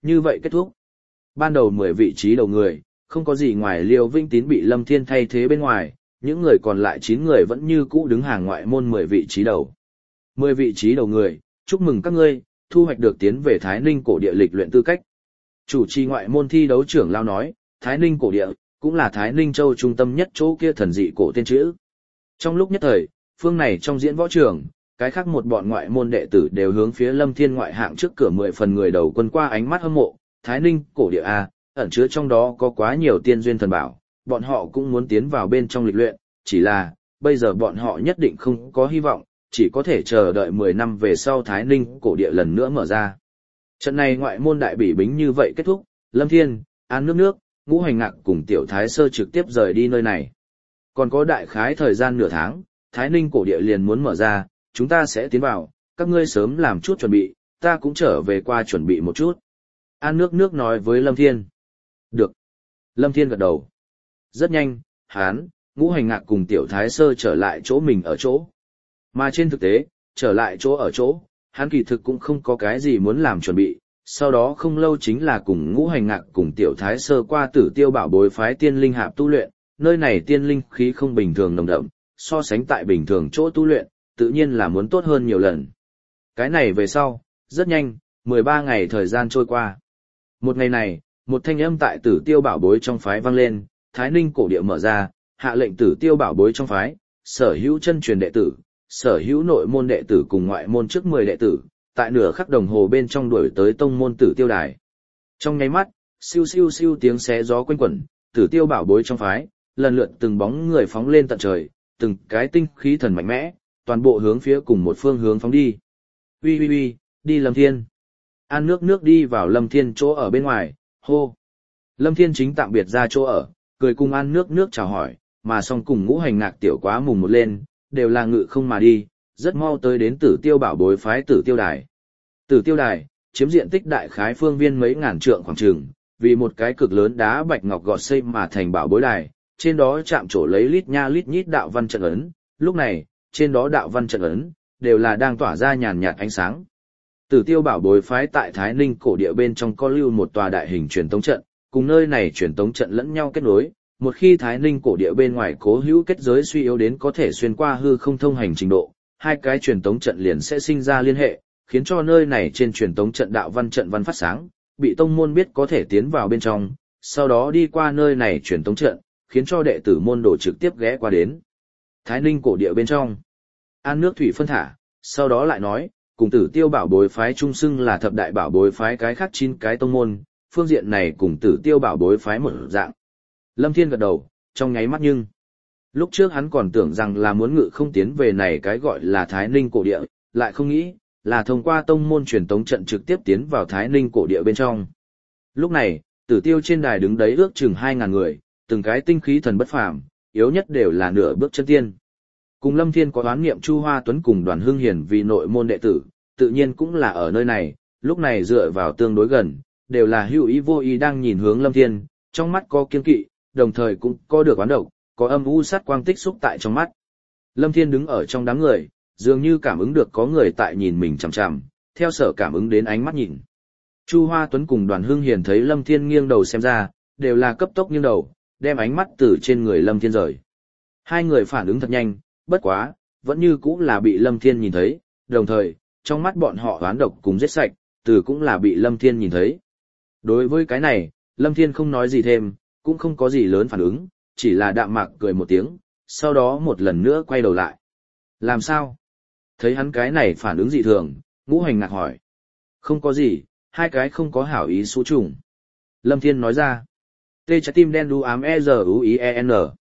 Speaker 1: như vậy kết thúc. Ban đầu mười vị trí đầu người, không có gì ngoài Liêu Vinh Tín bị Lâm Thiên thay thế bên ngoài, những người còn lại chín người vẫn như cũ đứng hàng ngoại môn mười vị trí đầu. mười vị trí đầu người, chúc mừng các ngươi, thu hoạch được tiến về Thái Ninh cổ địa lịch luyện tư cách. Chủ trì ngoại môn thi đấu trưởng lao nói, Thái Ninh cổ địa, cũng là Thái Ninh Châu trung tâm nhất chỗ kia thần dị cổ tên chữ. Trong lúc nhất thời, phương này trong diễn võ trường, cái khác một bọn ngoại môn đệ tử đều hướng phía Lâm Thiên ngoại hạng trước cửa mười phần người đầu quân qua ánh mắt hâm mộ, Thái Ninh cổ địa A, ẩn chứa trong đó có quá nhiều tiên duyên thần bảo, bọn họ cũng muốn tiến vào bên trong lịch luyện, chỉ là, bây giờ bọn họ nhất định không có hy vọng, chỉ có thể chờ đợi mười năm về sau Thái Ninh cổ địa lần nữa mở ra. Trận này ngoại môn đại bỉ bính như vậy kết thúc, Lâm Thiên, An Nước Nước, Ngũ Hành Ngạc cùng Tiểu Thái Sơ trực tiếp rời đi nơi này. Còn có đại khái thời gian nửa tháng, Thái Ninh cổ địa liền muốn mở ra, chúng ta sẽ tiến vào, các ngươi sớm làm chút chuẩn bị, ta cũng trở về qua chuẩn bị một chút. An Nước Nước nói với Lâm Thiên. Được. Lâm Thiên gật đầu. Rất nhanh, Hán, Ngũ Hành Ngạc cùng Tiểu Thái Sơ trở lại chỗ mình ở chỗ. Mà trên thực tế, trở lại chỗ ở chỗ, hắn kỳ thực cũng không có cái gì muốn làm chuẩn bị, sau đó không lâu chính là cùng Ngũ Hành Ngạc cùng Tiểu Thái Sơ qua Tử Tiêu Bảo Bối phái tiên linh hạp tu luyện, nơi này tiên linh khí không bình thường nồng đậm, so sánh tại bình thường chỗ tu luyện, tự nhiên là muốn tốt hơn nhiều lần. Cái này về sau, rất nhanh, mười ba ngày thời gian trôi qua. Một ngày này, một thanh âm tại Tử Tiêu Bảo Bối trong phái vang lên, Thái Ninh cổ địa mở ra, hạ lệnh Tử Tiêu Bảo Bối trong phái, sở hữu chân truyền đệ tử, sở hữu nội môn đệ tử cùng ngoại môn trước mười đệ tử, tại nửa khắc đồng hồ bên trong đuổi tới tông môn Tử Tiêu đài. Trong nháy mắt, siêu siêu siêu tiếng xé gió quanh quẩn, Tử Tiêu Bảo Bối trong phái, lần lượt từng bóng người phóng lên tận trời, từng cái tinh khí thần mạnh mẽ, toàn bộ hướng phía cùng một phương hướng phóng đi. Uy uy uy, đi Lâm Thiên. An Nước Nước đi vào Lâm Thiên chỗ ở bên ngoài, hô. Lâm Thiên chính tạm biệt ra chỗ ở, cười cùng An Nước Nước chào hỏi, mà song cùng Ngũ Hành Ngạc tiểu quá mùng một lên, đều là ngự không mà đi, rất mau tới đến Tử Tiêu Bảo Bối phái Tử Tiêu đài. Tử Tiêu đài, chiếm diện tích đại khái phương viên mấy ngàn trượng khoảng trường, vì một cái cực lớn đá bạch ngọc gọt xây mà thành bảo bối đài, trên đó chạm trổ lấy lít nha lít nhít đạo văn trận ấn, lúc này, trên đó đạo văn trận ấn, đều là đang tỏa ra nhàn nhạt ánh sáng. Tử Tiêu Bảo Bối phái tại Thái Ninh cổ địa bên trong có lưu một tòa đại hình truyền tống trận, cùng nơi này truyền tống trận lẫn nhau kết nối, một khi Thái Ninh cổ địa bên ngoài cố hữu kết giới suy yếu đến có thể xuyên qua hư không thông hành trình độ, hai cái truyền tống trận liền sẽ sinh ra liên hệ, khiến cho nơi này trên truyền tống trận đạo văn trận văn phát sáng, bị tông môn biết có thể tiến vào bên trong, sau đó đi qua nơi này truyền tống trận, khiến cho đệ tử môn đồ trực tiếp ghé qua đến Thái Ninh cổ địa bên trong. An Nước Thủy phân thả, sau đó lại nói, cùng Tử Tiêu Bảo Bối phái trung xưng là thập đại bảo bối phái cái khác chín cái tông môn, phương diện này cùng Tử Tiêu Bảo Bối phái một dạng. Lâm Thiên gật đầu, trong nháy mắt nhưng lúc trước hắn còn tưởng rằng là muốn ngự không tiến về này cái gọi là Thái Ninh cổ địa, lại không nghĩ là thông qua tông môn truyền tống trận trực tiếp tiến vào Thái Ninh cổ địa bên trong. Lúc này, Tử Tiêu trên đài đứng đấy ước chừng hai ngàn người, từng cái tinh khí thần bất phàm, yếu nhất đều là nửa bước chân tiên. Cùng Lâm Thiên có đoán nghiệm Chu Hoa Tuấn cùng Đoàn Hưng Hiền vì nội môn đệ tử, tự nhiên cũng là ở nơi này, lúc này dựa vào tương đối gần, đều là hữu ý vô ý đang nhìn hướng Lâm Thiên, trong mắt có kiên kỵ, đồng thời cũng có được oán độc, có âm u sát quang tích xúc tại trong mắt. Lâm Thiên đứng ở trong đám người, dường như cảm ứng được có người tại nhìn mình chằm chằm, theo sở cảm ứng đến ánh mắt nhìn. Chu Hoa Tuấn cùng Đoàn Hưng Hiền thấy Lâm Thiên nghiêng đầu xem ra, đều là cấp tốc nghiêng đầu, đem ánh mắt từ trên người Lâm Thiên rời. Hai người phản ứng thật nhanh, bất quá, vẫn như cũng là bị Lâm Thiên nhìn thấy, đồng thời, trong mắt bọn họ oán độc cùng giết sạch, từ cũng là bị Lâm Thiên nhìn thấy. Đối với cái này, Lâm Thiên không nói gì thêm, cũng không có gì lớn phản ứng, chỉ là đạm mạc cười một tiếng, sau đó một lần nữa quay đầu lại. Làm sao? Thấy hắn cái này phản ứng dị thường, Ngũ Hành Ngạc hỏi. Không có gì, hai cái không có hảo ý xú trùng. Lâm Thiên nói ra. Tê trái tim đen đu ám e r u i e n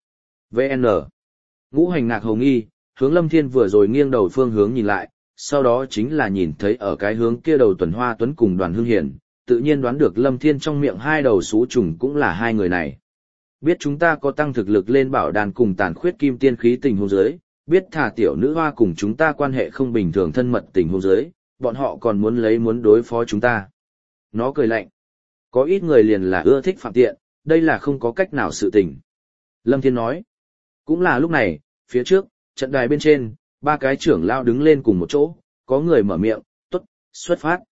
Speaker 1: vn. Ngũ Hành Ngạc hồng nghi, hướng Lâm Thiên vừa rồi nghiêng đầu phương hướng nhìn lại, sau đó chính là nhìn thấy ở cái hướng kia đầu Tuần Hoa Tuấn cùng Đoàn Hưng Hiền, tự nhiên đoán được Lâm Thiên trong miệng hai đầu xú trùng cũng là hai người này. Biết chúng ta có tăng thực lực lên bảo đàn cùng tàn khuyết kim tiên khí tình huống dưới, biết thả tiểu nữ hoa cùng chúng ta quan hệ không bình thường thân mật tình huống dưới, bọn họ còn muốn lấy muốn đối phó chúng ta. Nó cười lạnh. Có ít người liền là ưa thích phạm tiện, đây là không có cách nào sự tình. Lâm Thiên nói. Cũng là lúc này, phía trước, trận đài bên trên, ba cái trưởng lao đứng lên cùng một chỗ, có người mở miệng, tốt, xuất phát.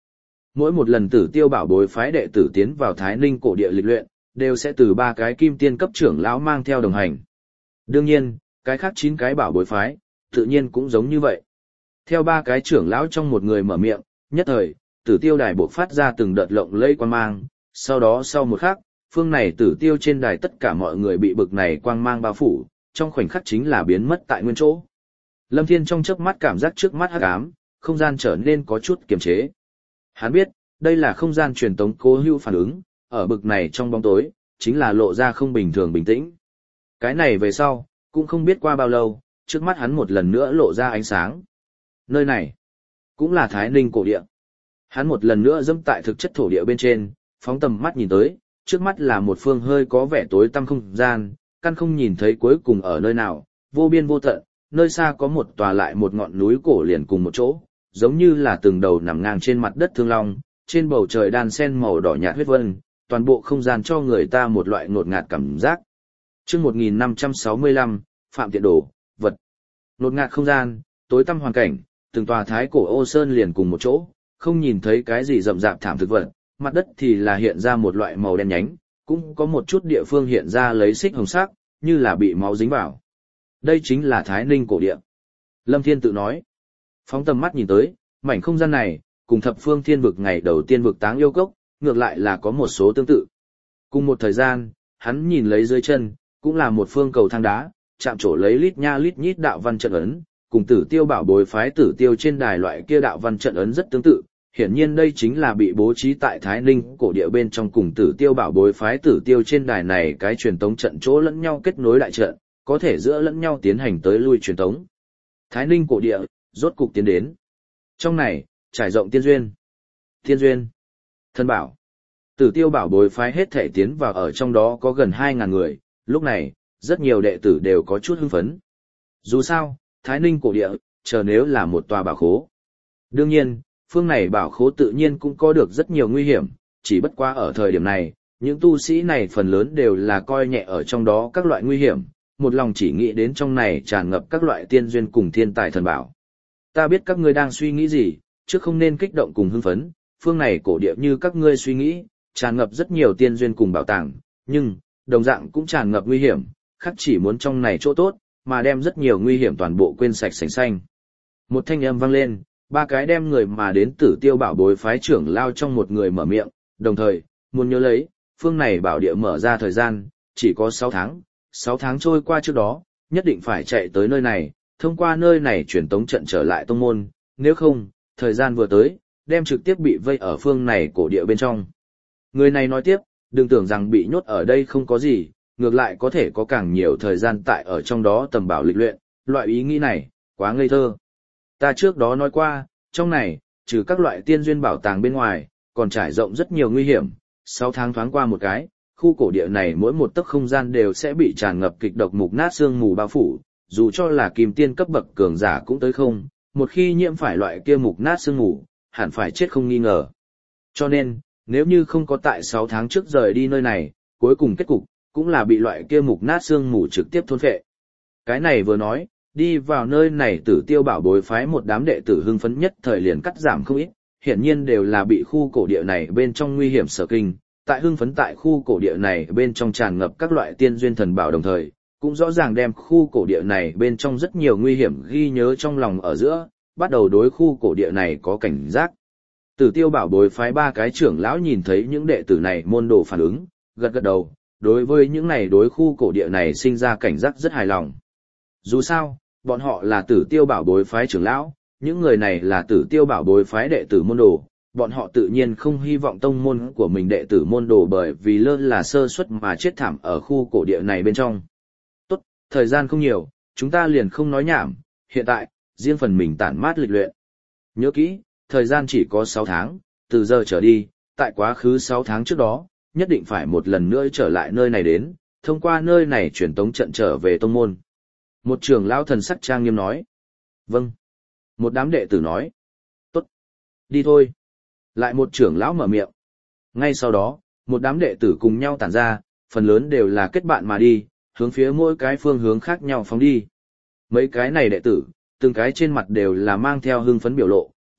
Speaker 1: Mỗi một lần Tử Tiêu Bảo Bối phái đệ tử tiến vào Thái Ninh cổ địa lịch luyện, đều sẽ từ ba cái kim tiên cấp trưởng lão mang theo đồng hành. Đương nhiên, cái khác chín cái bảo bối phái, tự nhiên cũng giống như vậy. Theo ba cái trưởng lão trong một người mở miệng, nhất thời, Tử Tiêu đài bộc phát ra từng đợt lộng lẫy quang mang, sau đó sau một khắc, phương này Tử Tiêu trên đài tất cả mọi người bị bực này quang mang bao phủ, trong khoảnh khắc chính là biến mất tại nguyên chỗ. Lâm Thiên trong chớp mắt cảm giác trước mắt hắc ám, không gian trở nên có chút kiềm chế. Hắn biết, đây là không gian truyền tống cố hữu phản ứng, ở bực này trong bóng tối, chính là lộ ra không bình thường bình tĩnh. Cái này về sau, cũng không biết qua bao lâu, trước mắt hắn một lần nữa lộ ra ánh sáng. Nơi này, cũng là Thái Ninh cổ địa. Hắn một lần nữa dẫm tại thực chất thổ địa bên trên, phóng tầm mắt nhìn tới, trước mắt là một phương hơi có vẻ tối tăm không gian, căn không nhìn thấy cuối cùng ở nơi nào, vô biên vô tận, nơi xa có một tòa lại một ngọn núi cổ liền cùng một chỗ, giống như là từng đầu nằm ngang trên mặt đất thương long, trên bầu trời đan sen màu đỏ nhạt huyết vân, toàn bộ không gian cho người ta một loại ngột ngạt cảm giác. Chương một nghìn năm trăm sáu mươi lăm, Phạm Tiện Đồ, vật. Ngột ngạt không gian, tối tăm hoàn cảnh, từng tòa thái cổ ô sơn liền cùng một chỗ, không nhìn thấy cái gì rậm rạp thảm thực vật, mặt đất thì là hiện ra một loại màu đen nhánh, cũng có một chút địa phương hiện ra lấy xích hồng sắc, như là bị máu dính vào. Đây chính là Thái Ninh cổ địa. Lâm Thiên tự nói. Phóng tầm mắt nhìn tới, mảnh không gian này, cùng thập phương thiên vực ngày đầu tiên vực táng yêu cốc, ngược lại là có một số tương tự. Cùng một thời gian, hắn nhìn lấy dưới chân, cũng là một phương cầu thang đá, chạm trổ lấy lít nha lít nhít đạo văn trận ấn, cùng Tử Tiêu Bảo Bối phái Tử Tiêu trên đài loại kia đạo văn trận ấn rất tương tự. Hiển nhiên đây chính là bị bố trí tại Thái Ninh cổ địa bên trong cùng Tử Tiêu Bảo Bối phái Tử Tiêu trên đài này cái truyền tống trận chỗ lẫn nhau kết nối đại trận, có thể giữa lẫn nhau tiến hành tới lui truyền tống. Thái Ninh cổ địa, rốt cục tiến đến. Trong này, trải rộng tiên duyên. Tiên duyên. Thần bảo. Tử Tiêu Bảo Bối phái hết thể tiến vào ở trong đó có gần hai ngàn người, lúc này, rất nhiều đệ tử đều có chút hưng phấn. Dù sao, Thái Ninh cổ địa, chờ nếu là một tòa bảo khố. Đương nhiên, phương này bảo khố tự nhiên cũng có được rất nhiều nguy hiểm, chỉ bất qua ở thời điểm này, những tu sĩ này phần lớn đều là coi nhẹ ở trong đó các loại nguy hiểm, một lòng chỉ nghĩ đến trong này tràn ngập các loại tiên duyên cùng thiên tài thần bảo. Ta biết các ngươi đang suy nghĩ gì, chứ không nên kích động cùng hưng phấn, phương này cổ địa như các ngươi suy nghĩ, tràn ngập rất nhiều tiên duyên cùng bảo tàng, nhưng, đồng dạng cũng tràn ngập nguy hiểm, khắc chỉ muốn trong này chỗ tốt, mà đem rất nhiều nguy hiểm toàn bộ quên sạch sành xanh. Một thanh âm vang lên, ba cái đem người mà đến Tử Tiêu Bảo Bối phái trưởng lao trong một người mở miệng, đồng thời, muốn nhớ lấy, phương này bảo địa mở ra thời gian, chỉ có sáu tháng, sáu tháng trôi qua trước đó, nhất định phải chạy tới nơi này, thông qua nơi này truyền tống trận trở lại tông môn, nếu không, thời gian vừa tới, đem trực tiếp bị vây ở phương này cổ địa bên trong. Người này nói tiếp, đừng tưởng rằng bị nhốt ở đây không có gì, ngược lại có thể có càng nhiều thời gian tại ở trong đó tầm bảo lịch luyện, loại ý nghĩ này, quá ngây thơ. Ta trước đó nói qua, trong này, trừ các loại tiên duyên bảo tàng bên ngoài, còn trải rộng rất nhiều nguy hiểm, sáu tháng thoáng qua một cái, khu cổ địa này mỗi một tấc không gian đều sẽ bị tràn ngập kịch độc mục nát xương mù bao phủ, dù cho là kim tiên cấp bậc cường giả cũng tới không, một khi nhiễm phải loại kia mục nát xương mù, hẳn phải chết không nghi ngờ. Cho nên, nếu như không có tại sáu tháng trước rời đi nơi này, cuối cùng kết cục, cũng là bị loại kia mục nát xương mù trực tiếp thôn phệ. Cái này vừa nói, đi vào nơi này Tử Tiêu Bảo Bối phái một đám đệ tử hưng phấn nhất thời liền cắt giảm không ít, hiển nhiên đều là bị khu cổ địa này bên trong nguy hiểm sở kinh, tại hưng phấn tại khu cổ địa này bên trong tràn ngập các loại tiên duyên thần bảo đồng thời, cũng rõ ràng đem khu cổ địa này bên trong rất nhiều nguy hiểm ghi nhớ trong lòng ở giữa, bắt đầu đối khu cổ địa này có cảnh giác. Tử Tiêu Bảo Bối phái ba cái trưởng lão nhìn thấy những đệ tử này môn đồ phản ứng, gật gật đầu, đối với những này đối khu cổ địa này sinh ra cảnh giác rất hài lòng. Dù sao, bọn họ là Tử Tiêu Bảo Bối phái trưởng lão, những người này là Tử Tiêu Bảo Bối phái đệ tử môn đồ, bọn họ tự nhiên không hy vọng tông môn của mình đệ tử môn đồ bởi vì lơ là sơ suất mà chết thảm ở khu cổ địa này bên trong. Tốt, thời gian không nhiều, chúng ta liền không nói nhảm, hiện tại, riêng phần mình tản mát lịch luyện. Nhớ kỹ, thời gian chỉ có sáu tháng, từ giờ trở đi, tại quá khứ sáu tháng trước đó, nhất định phải một lần nữa trở lại nơi này đến, thông qua nơi này truyền tống trận trở về tông môn. Một trưởng lão thần sắc trang nghiêm nói. Vâng. Một đám đệ tử nói. Tốt. Đi thôi. Lại một trưởng lão mở miệng. Ngay sau đó, một đám đệ tử cùng nhau tản ra, phần lớn đều là kết bạn mà đi, hướng phía mỗi cái phương hướng khác nhau phóng đi. Mấy cái này đệ tử, từng cái trên mặt đều là mang theo hưng phấn biểu lộ,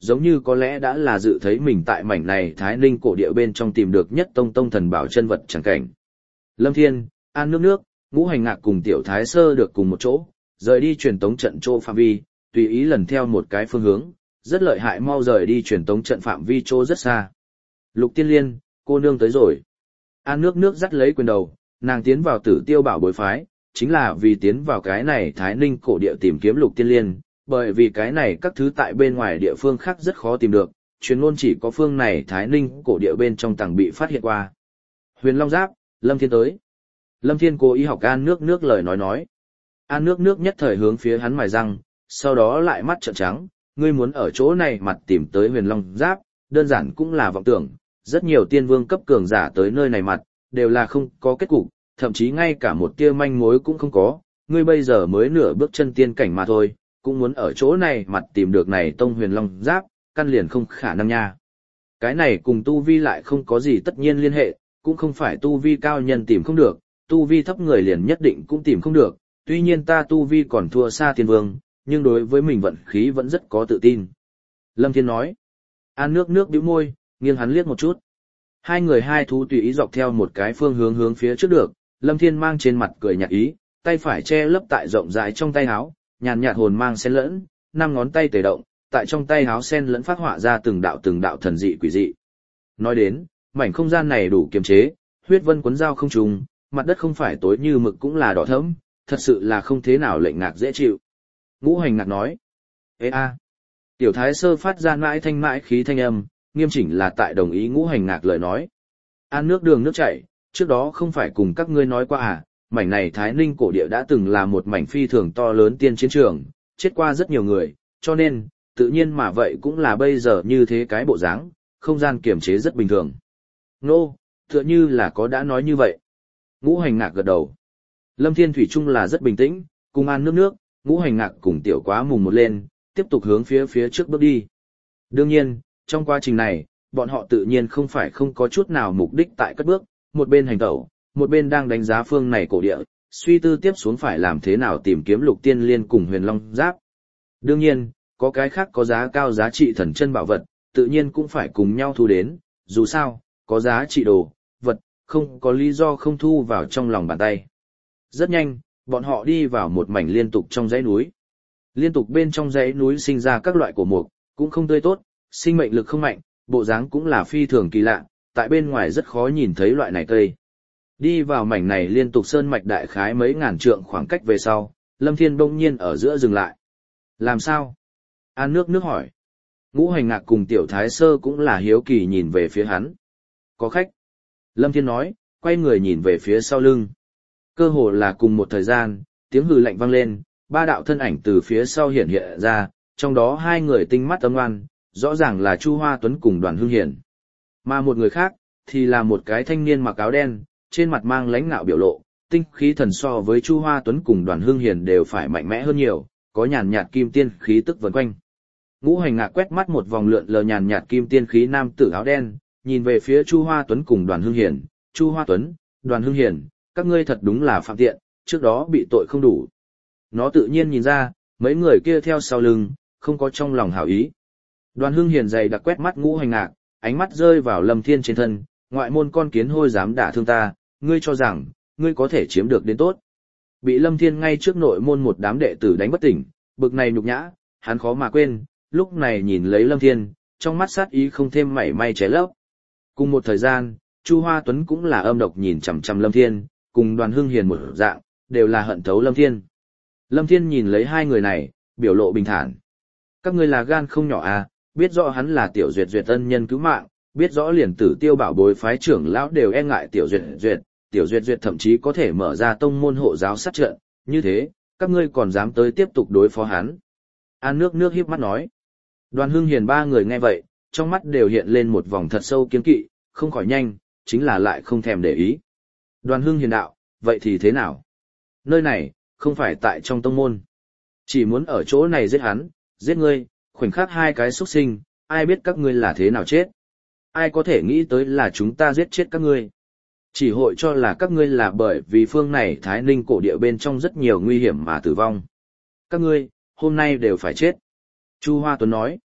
Speaker 1: giống như có lẽ đã là dự thấy mình tại mảnh này Thái Ninh cổ địa bên trong tìm được nhất tông tông thần bảo chân vật chẳng cảnh. Lâm Thiên, An Nước Nước, Ngũ Hành Ngạc cùng Tiểu Thái Sơ được cùng một chỗ, rời đi truyền tống trận chỗ phạm vi, tùy ý lần theo một cái phương hướng, rất lợi hại mau rời đi truyền tống trận phạm vi chỗ rất xa. Lục Tiên Liên, cô nương tới rồi. An Nước Nước dắt lấy quyền đầu, nàng tiến vào Tử Tiêu Bảo Bối phái, chính là vì tiến vào cái này Thái Ninh cổ địa tìm kiếm Lục Tiên Liên, bởi vì cái này các thứ tại bên ngoài địa phương khác rất khó tìm được, chuyên môn chỉ có phương này Thái Ninh cổ địa bên trong tầng bị phát hiện qua. Huyền Long Giáp, Lâm Thiên tới. Lâm Thiên cố ý học An Nước Nước lời nói nói. An Nước Nước nhất thời hướng phía hắn mài răng, sau đó lại mắt trợn trắng, ngươi muốn ở chỗ này mặt tìm tới Huyền Long Giáp, đơn giản cũng là vọng tưởng, rất nhiều tiên vương cấp cường giả tới nơi này mặt, đều là không có kết cục, thậm chí ngay cả một tia manh mối cũng không có, ngươi bây giờ mới nửa bước chân tiên cảnh mà thôi, cũng muốn ở chỗ này mặt tìm được này tông Huyền Long Giáp, căn liền không khả năng nha. Cái này cùng tu vi lại không có gì tất nhiên liên hệ, cũng không phải tu vi cao nhân tìm không được, tu vi thấp người liền nhất định cũng tìm không được, tuy nhiên ta tu vi còn thua xa tiên vương, nhưng đối với mình vận khí vẫn rất có tự tin. Lâm Thiên nói. An Nước Nước bĩu môi, nghiêng hắn liếc một chút. Hai người hai thú tùy ý dọc theo một cái phương hướng hướng phía trước được, Lâm Thiên mang trên mặt cười nhạt ý, tay phải che lấp tại rộng rãi trong tay áo, nhàn nhạt hồn mang xen lẫn, năm ngón tay tề động, tại trong tay áo xen lẫn phát họa ra từng đạo từng đạo thần dị quỷ dị. Nói đến, mảnh không gian này đủ kiềm chế, huyết vân cuốn dao không trùng, mặt đất không phải tối như mực cũng là đỏ thẫm, thật sự là không thế nào lệnh ngạc dễ chịu. Ngũ Hành Ngạc nói. Ê a. Tiểu Thái Sơ phát ra mãi thanh mãi khí thanh âm, nghiêm chỉnh là tại đồng ý Ngũ Hành Ngạc lời nói. An nước đường nước chảy, trước đó không phải cùng các ngươi nói qua à, mảnh này Thái Ninh cổ địa đã từng là một mảnh phi thường to lớn tiên chiến trường, chết qua rất nhiều người, cho nên, tự nhiên mà vậy cũng là bây giờ như thế cái bộ dáng, không gian kiểm chế rất bình thường. Nô, tựa như là có đã nói như vậy. Ngũ Hành Ngạc gật đầu. Lâm Thiên Thủy Trung là rất bình tĩnh, cùng An nước nước, Ngũ Hành Ngạc cùng Tiểu Quá mùng một lên, tiếp tục hướng phía phía trước bước đi. Đương nhiên, trong quá trình này, bọn họ tự nhiên không phải không có chút nào mục đích tại cất bước, một bên hành tẩu, một bên đang đánh giá phương này cổ địa, suy tư tiếp xuống phải làm thế nào tìm kiếm Lục Tiên Liên cùng Huyền Long Giáp. Đương nhiên, có cái khác có giá cao giá trị thần chân bảo vật, tự nhiên cũng phải cùng nhau thu đến, dù sao, có giá trị đồ, vật, không có lý do không thu vào trong lòng bàn tay. Rất nhanh, bọn họ đi vào một mảnh liên tục trong dãy núi. Liên tục bên trong dãy núi sinh ra các loại cổ mục, cũng không tươi tốt, sinh mệnh lực không mạnh, bộ dáng cũng là phi thường kỳ lạ, tại bên ngoài rất khó nhìn thấy loại này cây. Đi vào mảnh này liên tục sơn mạch đại khái mấy ngàn trượng khoảng cách về sau, Lâm Thiên bỗng nhiên ở giữa dừng lại. Làm sao? An nước nước hỏi. Ngũ Hành Ngạc cùng Tiểu Thái Sơ cũng là hiếu kỳ nhìn về phía hắn. Có khách. Lâm Thiên nói, quay người nhìn về phía sau lưng. Cơ hồ là cùng một thời gian, tiếng hừ lạnh vang lên, ba đạo thân ảnh từ phía sau hiện hiện ra, trong đó hai người tinh mắt âm ngoan, rõ ràng là Chu Hoa Tuấn cùng Đoàn Hưng Hiển. Mà một người khác, thì là một cái thanh niên mặc áo đen, trên mặt mang lãnh ngạo biểu lộ, tinh khí thần so với Chu Hoa Tuấn cùng Đoàn Hưng Hiển đều phải mạnh mẽ hơn nhiều, có nhàn nhạt kim tiên khí tức vần quanh. Ngũ Hành Ngạc quét mắt một vòng lượn lờ nhàn nhạt kim tiên khí nam tử áo đen, nhìn về phía Chu Hoa Tuấn cùng Đoàn Hưng Hiển, Chu Hoa Tuấn, Đoàn Hưng Hiển, các ngươi thật đúng là phạm tiện, trước đó bị tội không đủ. Nó tự nhiên nhìn ra, mấy người kia theo sau lưng, không có trong lòng hảo ý. Đoàn Hưng Hiển dày đặc quét mắt Ngũ Hành Ngạc, ánh mắt rơi vào Lâm Thiên trên thân, ngoại môn con kiến hôi dám đả thương ta, ngươi cho rằng, ngươi có thể chiếm được đến tốt. Bị Lâm Thiên ngay trước nội môn một đám đệ tử đánh bất tỉnh, bực này nhục nhã, hắn khó mà quên, lúc này nhìn lấy Lâm Thiên, trong mắt sát ý không thêm mảy may ché lấp. Cùng một thời gian, Chu Hoa Tuấn cũng là âm độc nhìn chằm chằm Lâm Thiên, cùng Đoàn Hưng Hiền một dạng, đều là hận thấu Lâm Thiên. Lâm Thiên nhìn lấy hai người này, biểu lộ bình thản. Các ngươi là gan không nhỏ à, biết rõ hắn là Tiểu Duyệt Duyệt ân nhân cứu mạng, biết rõ liền Tử Tiêu Bảo Bối phái trưởng lão đều e ngại Tiểu Duyệt Duyệt, Tiểu Duyệt Duyệt thậm chí có thể mở ra tông môn hộ giáo sát trận, như thế, các ngươi còn dám tới tiếp tục đối phó hắn. An nước nước híp mắt nói. Đoàn Hưng Hiền ba người nghe vậy, trong mắt đều hiện lên một vòng thật sâu kiên kỵ, không khỏi nhanh, chính là lại không thèm để ý. Đoàn Hưng Hiền đạo, vậy thì thế nào? Nơi này, không phải tại trong tông môn. Chỉ muốn ở chỗ này giết hắn, giết ngươi, khoảnh khắc hai cái xuất sinh, ai biết các ngươi là thế nào chết? Ai có thể nghĩ tới là chúng ta giết chết các ngươi? Chỉ hội cho là các ngươi là bởi vì phương này Thái Ninh cổ địa bên trong rất nhiều nguy hiểm mà tử vong. Các ngươi, hôm nay đều phải chết. Chu Hoa Tuấn nói.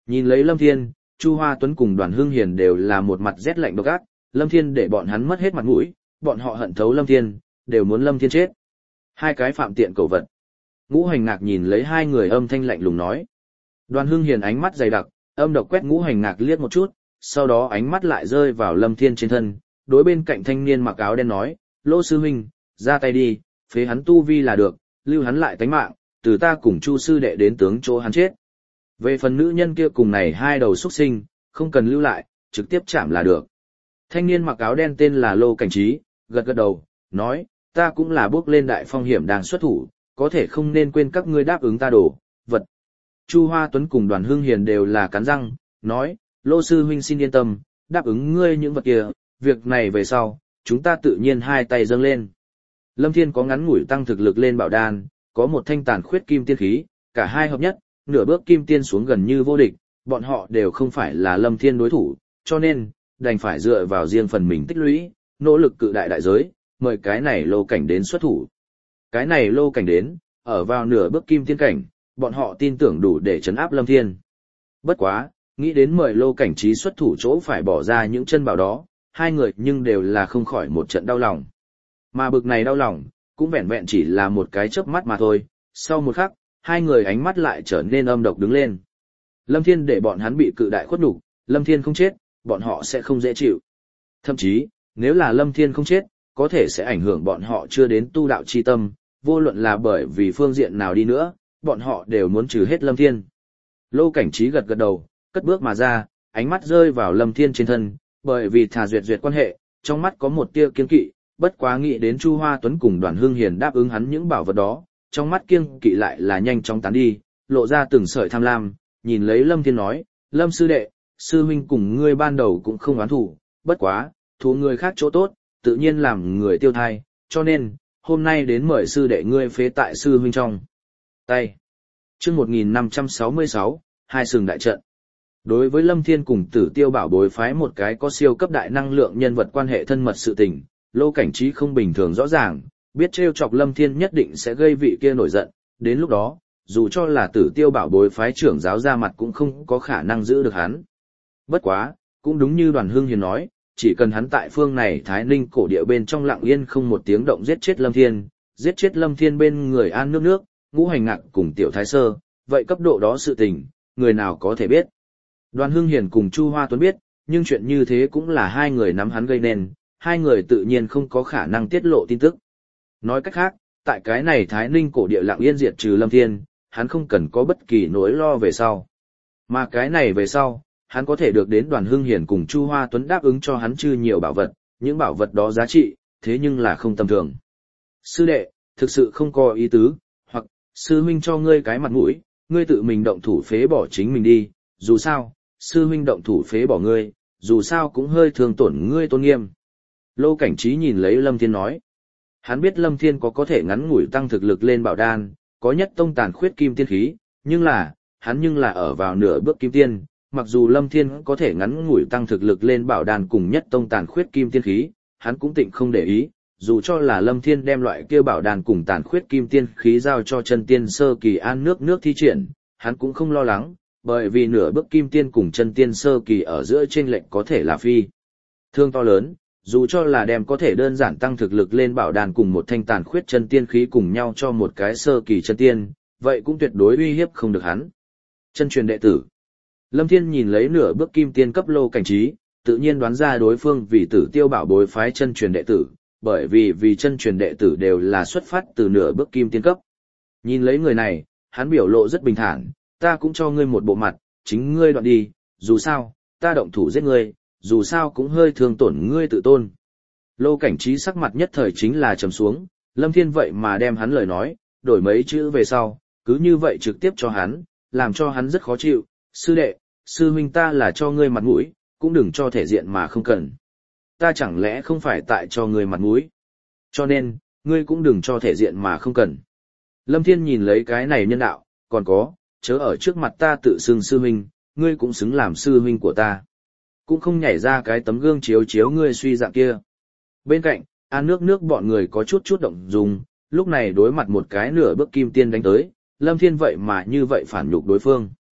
Speaker 1: Nhìn lấy Lâm Thiên, Chu Hoa Tuấn cùng Đoàn Hưng Hiền đều là một mặt rét lạnh độc ác, Lâm Thiên để bọn hắn mất hết mặt mũi, bọn họ hận thấu Lâm Thiên, đều muốn Lâm Thiên chết. Hai cái phạm tiện cầu vật. Ngũ Hành Ngạc nhìn lấy hai người âm thanh lạnh lùng nói. Đoàn Hưng Hiền ánh mắt dày đặc, âm độc quét Ngũ Hành Ngạc liếc một chút, sau đó ánh mắt lại rơi vào Lâm Thiên trên thân, đối bên cạnh thanh niên mặc áo đen nói, Lô sư huynh, ra tay đi, phế hắn tu vi là được, lưu hắn lại tánh mạng, từ ta cùng Chu sư đệ đến tướng chỗ hắn chết. Về phần nữ nhân kia cùng này hai đầu xuất sinh, không cần lưu lại, trực tiếp chạm là được. Thanh niên mặc áo đen tên là Lô Cảnh Trí, gật gật đầu, nói, ta cũng là bước lên đại phong hiểm đang xuất thủ, có thể không nên quên các ngươi đáp ứng ta đổ, vật. Chu Hoa Tuấn cùng Đoàn Hưng Hiền đều là cắn răng, nói, Lô sư huynh xin yên tâm, đáp ứng ngươi những vật kia, việc này về sau, chúng ta tự nhiên hai tay dâng lên. Lâm Thiên có ngắn ngủi tăng thực lực lên bảo đan, có một thanh tàn khuyết kim tiên khí, cả hai hợp nhất, nửa bước kim tiên xuống gần như vô địch, bọn họ đều không phải là Lâm Thiên đối thủ, cho nên, đành phải dựa vào riêng phần mình tích lũy, nỗ lực cự đại đại giới, mời cái này Lô Cảnh đến xuất thủ. Cái này Lô Cảnh đến, ở vào nửa bước kim tiên cảnh, bọn họ tin tưởng đủ để trấn áp Lâm Thiên. Bất quá, nghĩ đến mời Lô Cảnh Trí xuất thủ chỗ phải bỏ ra những chân bảo đó, hai người nhưng đều là không khỏi một trận đau lòng. Mà bực này đau lòng, cũng vẹn vẹn chỉ là một cái chớp mắt mà thôi, sau một khắc, hai người ánh mắt lại trở nên âm độc đứng lên. Lâm Thiên để bọn hắn bị cự đại khuất nhục, Lâm Thiên không chết, bọn họ sẽ không dễ chịu. Thậm chí, nếu là Lâm Thiên không chết, có thể sẽ ảnh hưởng bọn họ chưa đến tu đạo chi tâm, vô luận là bởi vì phương diện nào đi nữa, bọn họ đều muốn trừ hết Lâm Thiên. Lô Cảnh Trí gật gật đầu, cất bước mà ra, ánh mắt rơi vào Lâm Thiên trên thân, bởi vì thà duyệt duyệt quan hệ, trong mắt có một tia kiên kỵ, bất quá nghĩ đến Chu Hoa Tuấn cùng Đoàn Hưng Hiền đáp ứng hắn những bảo vật đó, trong mắt kiêng kỵ lại là nhanh chóng tán đi, lộ ra từng sợi tham lam, nhìn lấy Lâm Thiên nói, Lâm sư đệ, sư huynh cùng ngươi ban đầu cũng không oán thủ, bất quá, thú người khác chỗ tốt, tự nhiên làm người tiêu thai, cho nên, hôm nay đến mời sư đệ ngươi phế tại sư huynh trong tay. Chương một nghìn năm trăm sáu mươi sáu, hai sừng đại trận. Đối với Lâm Thiên cùng Tử Tiêu Bảo Bối phái một cái có siêu cấp đại năng lượng nhân vật quan hệ thân mật sự tình, Lô Cảnh Trí không bình thường rõ ràng, biết trêu chọc Lâm Thiên nhất định sẽ gây vị kia nổi giận, đến lúc đó, dù cho là Tử Tiêu Bảo Bối phái trưởng giáo ra mặt cũng không có khả năng giữ được hắn. Bất quá, cũng đúng như Đoàn Hưng Hiền nói, chỉ cần hắn tại phương này Thái Ninh cổ địa bên trong lặng yên không một tiếng động giết chết Lâm Thiên, giết chết Lâm Thiên bên người An Nước Nước, Ngũ Hành Ngạc cùng Tiểu Thái Sơ, vậy cấp độ đó sự tình, người nào có thể biết. Đoàn Hưng Hiền cùng Chu Hoa Tuấn biết, nhưng chuyện như thế cũng là hai người nắm hắn gây nên, hai người tự nhiên không có khả năng tiết lộ tin tức. Nói cách khác, tại cái này Thái Ninh cổ địa lặng yên diệt trừ Lâm Thiên, hắn không cần có bất kỳ nỗi lo về sau. Mà cái này về sau, hắn có thể được đến Đoàn Hưng Hiền cùng Chu Hoa Tuấn đáp ứng cho hắn chư nhiều bảo vật, những bảo vật đó giá trị, thế nhưng là không tầm thường. Sư đệ, thực sự không có ý tứ, hoặc, sư huynh cho ngươi cái mặt mũi, ngươi tự mình động thủ phế bỏ chính mình đi, dù sao, sư huynh động thủ phế bỏ ngươi, dù sao cũng hơi thương tổn ngươi tôn nghiêm. Lô Cảnh Trí nhìn lấy Lâm Thiên nói. Hắn biết Lâm Thiên có có thể ngắn ngủi tăng thực lực lên bảo đan, có nhất tông tàn khuyết kim tiên khí, nhưng là, hắn nhưng là ở vào nửa bước kim tiên, mặc dù Lâm Thiên có thể ngắn ngủi tăng thực lực lên bảo đan cùng nhất tông tàn khuyết kim tiên khí, hắn cũng tịnh không để ý, dù cho là Lâm Thiên đem loại kia bảo đan cùng tàn khuyết kim tiên khí giao cho chân tiên sơ kỳ An Nước Nước thi triển, hắn cũng không lo lắng, bởi vì nửa bước kim tiên cùng chân tiên sơ kỳ ở giữa chênh lệch có thể là phi thương to lớn, dù cho là đem có thể đơn giản tăng thực lực lên bảo đàn cùng một thanh tàn khuyết chân tiên khí cùng nhau cho một cái sơ kỳ chân tiên, vậy cũng tuyệt đối uy hiếp không được hắn. Chân truyền đệ tử. Lâm Thiên nhìn lấy nửa bước kim tiên cấp Lô Cảnh Trí, tự nhiên đoán ra đối phương vì Tử Tiêu Bảo Bối phái chân truyền đệ tử, bởi vì vì chân truyền đệ tử đều là xuất phát từ nửa bước kim tiên cấp. Nhìn lấy người này, hắn biểu lộ rất bình thản, ta cũng cho ngươi một bộ mặt, chính ngươi đoạn đi, dù sao, ta động thủ giết ngươi, dù sao cũng hơi thương tổn ngươi tự tôn. Lô Cảnh Trí sắc mặt nhất thời chính là trầm xuống, Lâm Thiên vậy mà đem hắn lời nói, đổi mấy chữ về sau, cứ như vậy trực tiếp cho hắn, làm cho hắn rất khó chịu, sư đệ, sư huynh ta là cho ngươi mặt mũi, cũng đừng cho thể diện mà không cần. Ta chẳng lẽ không phải tại cho ngươi mặt mũi, cho nên, ngươi cũng đừng cho thể diện mà không cần. Lâm Thiên nhìn lấy cái này nhân đạo, còn có, chớ ở trước mặt ta tự xưng sư huynh, ngươi cũng xứng làm sư huynh của ta. Cũng không nhảy ra cái tấm gương chiếu chiếu ngươi suy dạng kia. Bên cạnh, An Nước Nước bọn người có chút chút động dung, lúc này đối mặt một cái nửa bước kim tiên đánh tới, Lâm Thiên vậy mà như vậy phản nhục đối phương.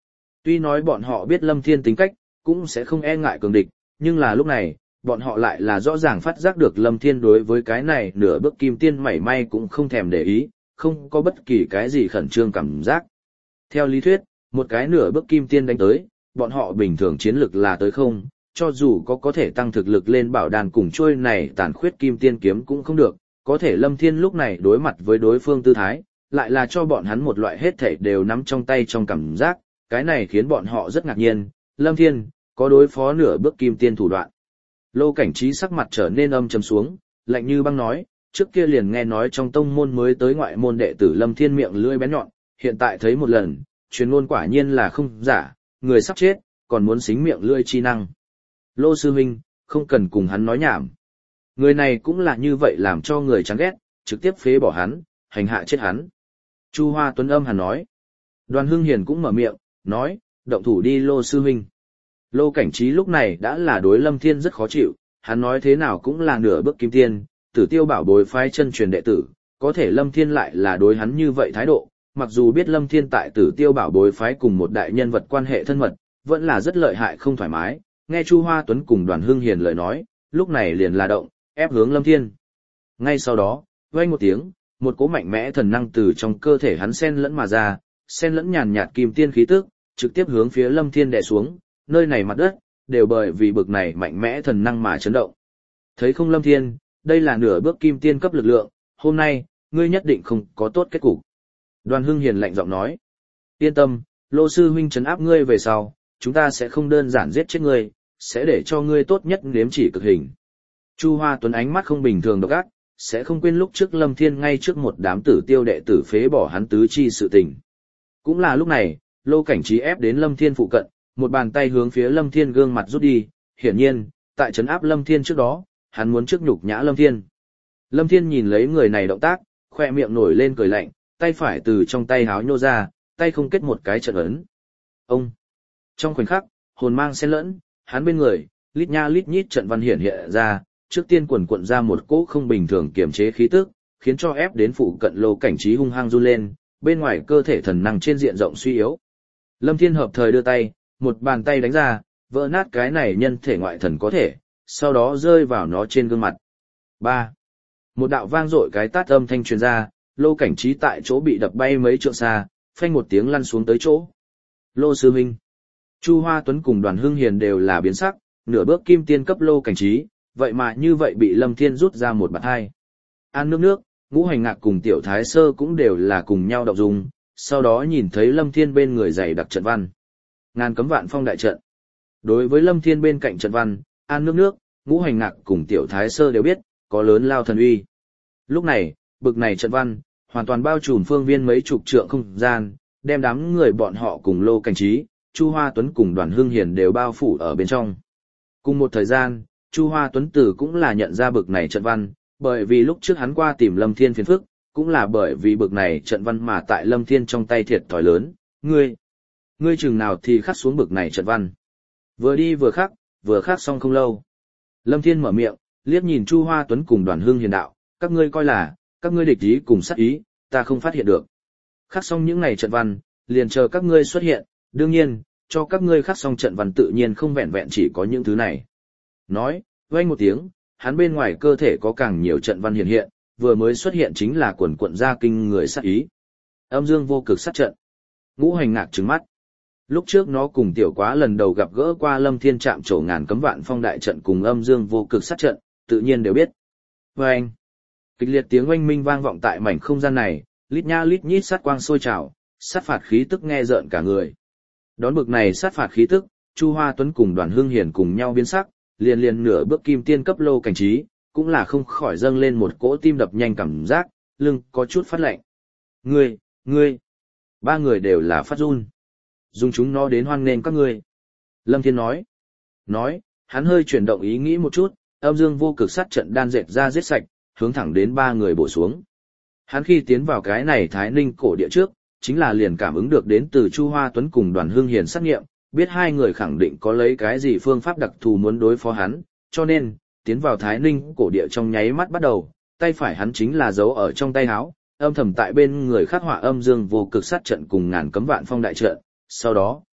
Speaker 1: Tuy nói bọn họ biết Lâm Thiên tính cách, cũng sẽ không e ngại cường địch, nhưng là lúc này, bọn họ lại là rõ ràng phát giác được Lâm Thiên đối với cái này nửa bước kim tiên mảy may cũng không thèm để ý, không có bất kỳ cái gì khẩn trương cảm giác. Theo lý thuyết, một cái nửa bước kim tiên đánh tới, bọn họ bình thường chiến lực là tới không, cho dù có có thể tăng thực lực lên bảo đàn cùng trôi này tàn khuyết kim tiên kiếm cũng không được, có thể Lâm Thiên lúc này đối mặt với đối phương tư thái, lại là cho bọn hắn một loại hết thảy đều nắm trong tay trong cảm giác, cái này khiến bọn họ rất ngạc nhiên, Lâm Thiên, có đối phó nửa bước kim tiên thủ đoạn. Lô Cảnh Trí sắc mặt trở nên âm trầm xuống, lạnh như băng nói, trước kia liền nghe nói trong tông môn mới tới ngoại môn đệ tử Lâm Thiên miệng lưỡi bén nhọn, hiện tại thấy một lần, truyền ngôn quả nhiên là không giả, người sắp chết, còn muốn xính miệng lưỡi chi năng. Lô sư huynh, không cần cùng hắn nói nhảm. Người này cũng là như vậy làm cho người chán ghét, trực tiếp phế bỏ hắn, hành hạ chết hắn. Chu Hoa Tuấn âm hàn nói. Đoàn Hưng Hiền cũng mở miệng, nói, động thủ đi Lô sư huynh. Lô Cảnh Trí lúc này đã là đối Lâm Thiên rất khó chịu, hắn nói thế nào cũng là nửa bước kim tiên, Tử Tiêu bảo bối phái chân truyền đệ tử, có thể Lâm Thiên lại là đối hắn như vậy thái độ, mặc dù biết Lâm Thiên tại Tử Tiêu bảo bối phái cùng một đại nhân vật quan hệ thân mật, vẫn là rất lợi hại không thoải mái, nghe Chu Hoa Tuấn cùng Đoàn Hưng Hiền lời nói, lúc này liền là động, ép hướng Lâm Thiên. Ngay sau đó, vang một tiếng, một cỗ mạnh mẽ thần năng từ trong cơ thể hắn xen lẫn mà ra, xen lẫn nhàn nhạt kim tiên khí tức, trực tiếp hướng phía Lâm Thiên đè xuống, nơi này mặt đất đều bởi vì bực này mạnh mẽ thần năng mà chấn động. Thấy không Lâm Thiên, đây là nửa bước kim tiên cấp lực lượng, hôm nay ngươi nhất định không có tốt kết cục. Đoàn Hưng Hiền lạnh giọng nói, yên tâm, Lô sư huynh trấn áp ngươi về sau, chúng ta sẽ không đơn giản giết chết ngươi, sẽ để cho ngươi tốt nhất nếm chỉ cực hình. Chu Hoa Tuấn ánh mắt không bình thường độc ác, sẽ không quên lúc trước Lâm Thiên ngay trước một đám Tử Tiêu đệ tử phế bỏ hắn tứ chi sự tình. Cũng là lúc này, Lô Cảnh Trí ép đến Lâm Thiên phụ cận, một bàn tay hướng phía Lâm Thiên gương mặt rút đi, hiển nhiên, tại trấn áp Lâm Thiên trước đó, hắn muốn trước nhục nhã Lâm Thiên. Lâm Thiên nhìn lấy người này động tác, khoe miệng nổi lên cười lạnh, tay phải từ trong tay háo nhô ra, tay không kết một cái trận ấn. Ông! Trong khoảnh khắc, hồn mang xen lẫn, hắn bên người, lít nha lít nhít trận văn hiển hiện ra, trước tiên quần quận ra một cỗ không bình thường kiềm chế khí tức, khiến cho ép đến phụ cận Lô Cảnh Trí hung hăng run lên, bên ngoài cơ thể thần năng trên diện rộng suy yếu. Lâm Thiên hợp thời đưa tay, một bàn tay đánh ra, vỡ nát cái này nhân thể ngoại thần có thể, sau đó rơi vào nó trên gương mặt. ba. Một đạo vang dội cái tát âm thanh truyền ra, Lô Cảnh Trí tại chỗ bị đập bay mấy trượng xa, phanh một tiếng lăn xuống tới chỗ. Lô sư huynh. Chu Hoa Tuấn cùng Đoàn Hưng Hiền đều là biến sắc, nửa bước kim tiên cấp Lô Cảnh Trí, vậy mà như vậy bị Lâm Thiên rút ra một bạt hai. An nước nước, Ngũ Hành Ngạc cùng Tiểu Thái Sơ cũng đều là cùng nhau động dung, sau đó nhìn thấy Lâm Thiên bên người dày đặc trận văn. Ngàn cấm vạn phong đại trận. Đối với Lâm Thiên bên cạnh trận văn, An nước nước, Ngũ Hành Ngạc cùng Tiểu Thái Sơ đều biết, có lớn lao thần uy. Lúc này, bực này trận văn, hoàn toàn bao trùm phương viên mấy chục trượng không gian, đem đám người bọn họ cùng Lô Cảnh Trí, Chu Hoa Tuấn cùng Đoàn Hưng Hiền đều bao phủ ở bên trong. Cùng một thời gian, Chu Hoa Tuấn Tử cũng là nhận ra bực này trận văn, bởi vì lúc trước hắn qua tìm Lâm Thiên phiền phức, cũng là bởi vì bực này trận văn mà tại Lâm Thiên trong tay thiệt thòi lớn, ngươi, ngươi chừng nào thì khắc xuống bực này trận văn. Vừa đi vừa khắc, vừa khắc xong không lâu. Lâm Thiên mở miệng, liếc nhìn Chu Hoa Tuấn cùng Đoàn Hưng Hiền đạo, các ngươi coi là, các ngươi địch ý cùng sát ý, ta không phát hiện được. Khắc xong những này trận văn, liền chờ các ngươi xuất hiện, đương nhiên, cho các ngươi khắc xong trận văn tự nhiên không vẹn vẹn chỉ có những thứ này. Nói, vang một tiếng, hắn bên ngoài cơ thể có càng nhiều trận văn hiện hiện, vừa mới xuất hiện chính là quần quận gia kinh người sát ý. Âm dương vô cực sát trận. Ngũ Hành Ngạc trừng mắt. Lúc trước nó cùng Tiểu Quá lần đầu gặp gỡ qua Lâm Thiên chạm trổ ngàn cấm vạn phong đại trận cùng âm dương vô cực sát trận, tự nhiên đều biết. Vang. Kịch liệt tiếng oanh minh vang vọng tại mảnh không gian này, lít nha lít nhít sát quang sôi trào, sát phạt khí tức nghe rợn cả người. Đón bực này sát phạt khí tức, Chu Hoa Tuấn cùng Đoàn Hưng Hiền cùng nhau biến sắc, liền liền nửa bước kim tiên cấp Lô Cảnh Trí, cũng là không khỏi dâng lên một cỗ tim đập nhanh cảm giác, lưng có chút phát lạnh. Ngươi, ngươi, ba người đều là phát run. Dùng chúng nó đến hoan nghênh các ngươi. Lâm Thiên nói. Nói, hắn hơi chuyển động ý nghĩ một chút, âm dương vô cực sát trận đan dệt ra giết sạch, hướng thẳng đến ba người bổ xuống. Hắn khi tiến vào cái này Thái Ninh cổ địa trước, chính là liền cảm ứng được đến từ Chu Hoa Tuấn cùng Đoàn Hưng Hiền sát nghiệm, biết hai người khẳng định có lấy cái gì phương pháp đặc thù muốn đối phó hắn, cho nên, tiến vào Thái Ninh cổ địa trong nháy mắt bắt đầu, tay phải hắn chính là giấu ở trong tay áo, âm thầm tại bên người khắc họa âm dương vô cực sát trận cùng ngàn cấm vạn phong đại trận, sau đó,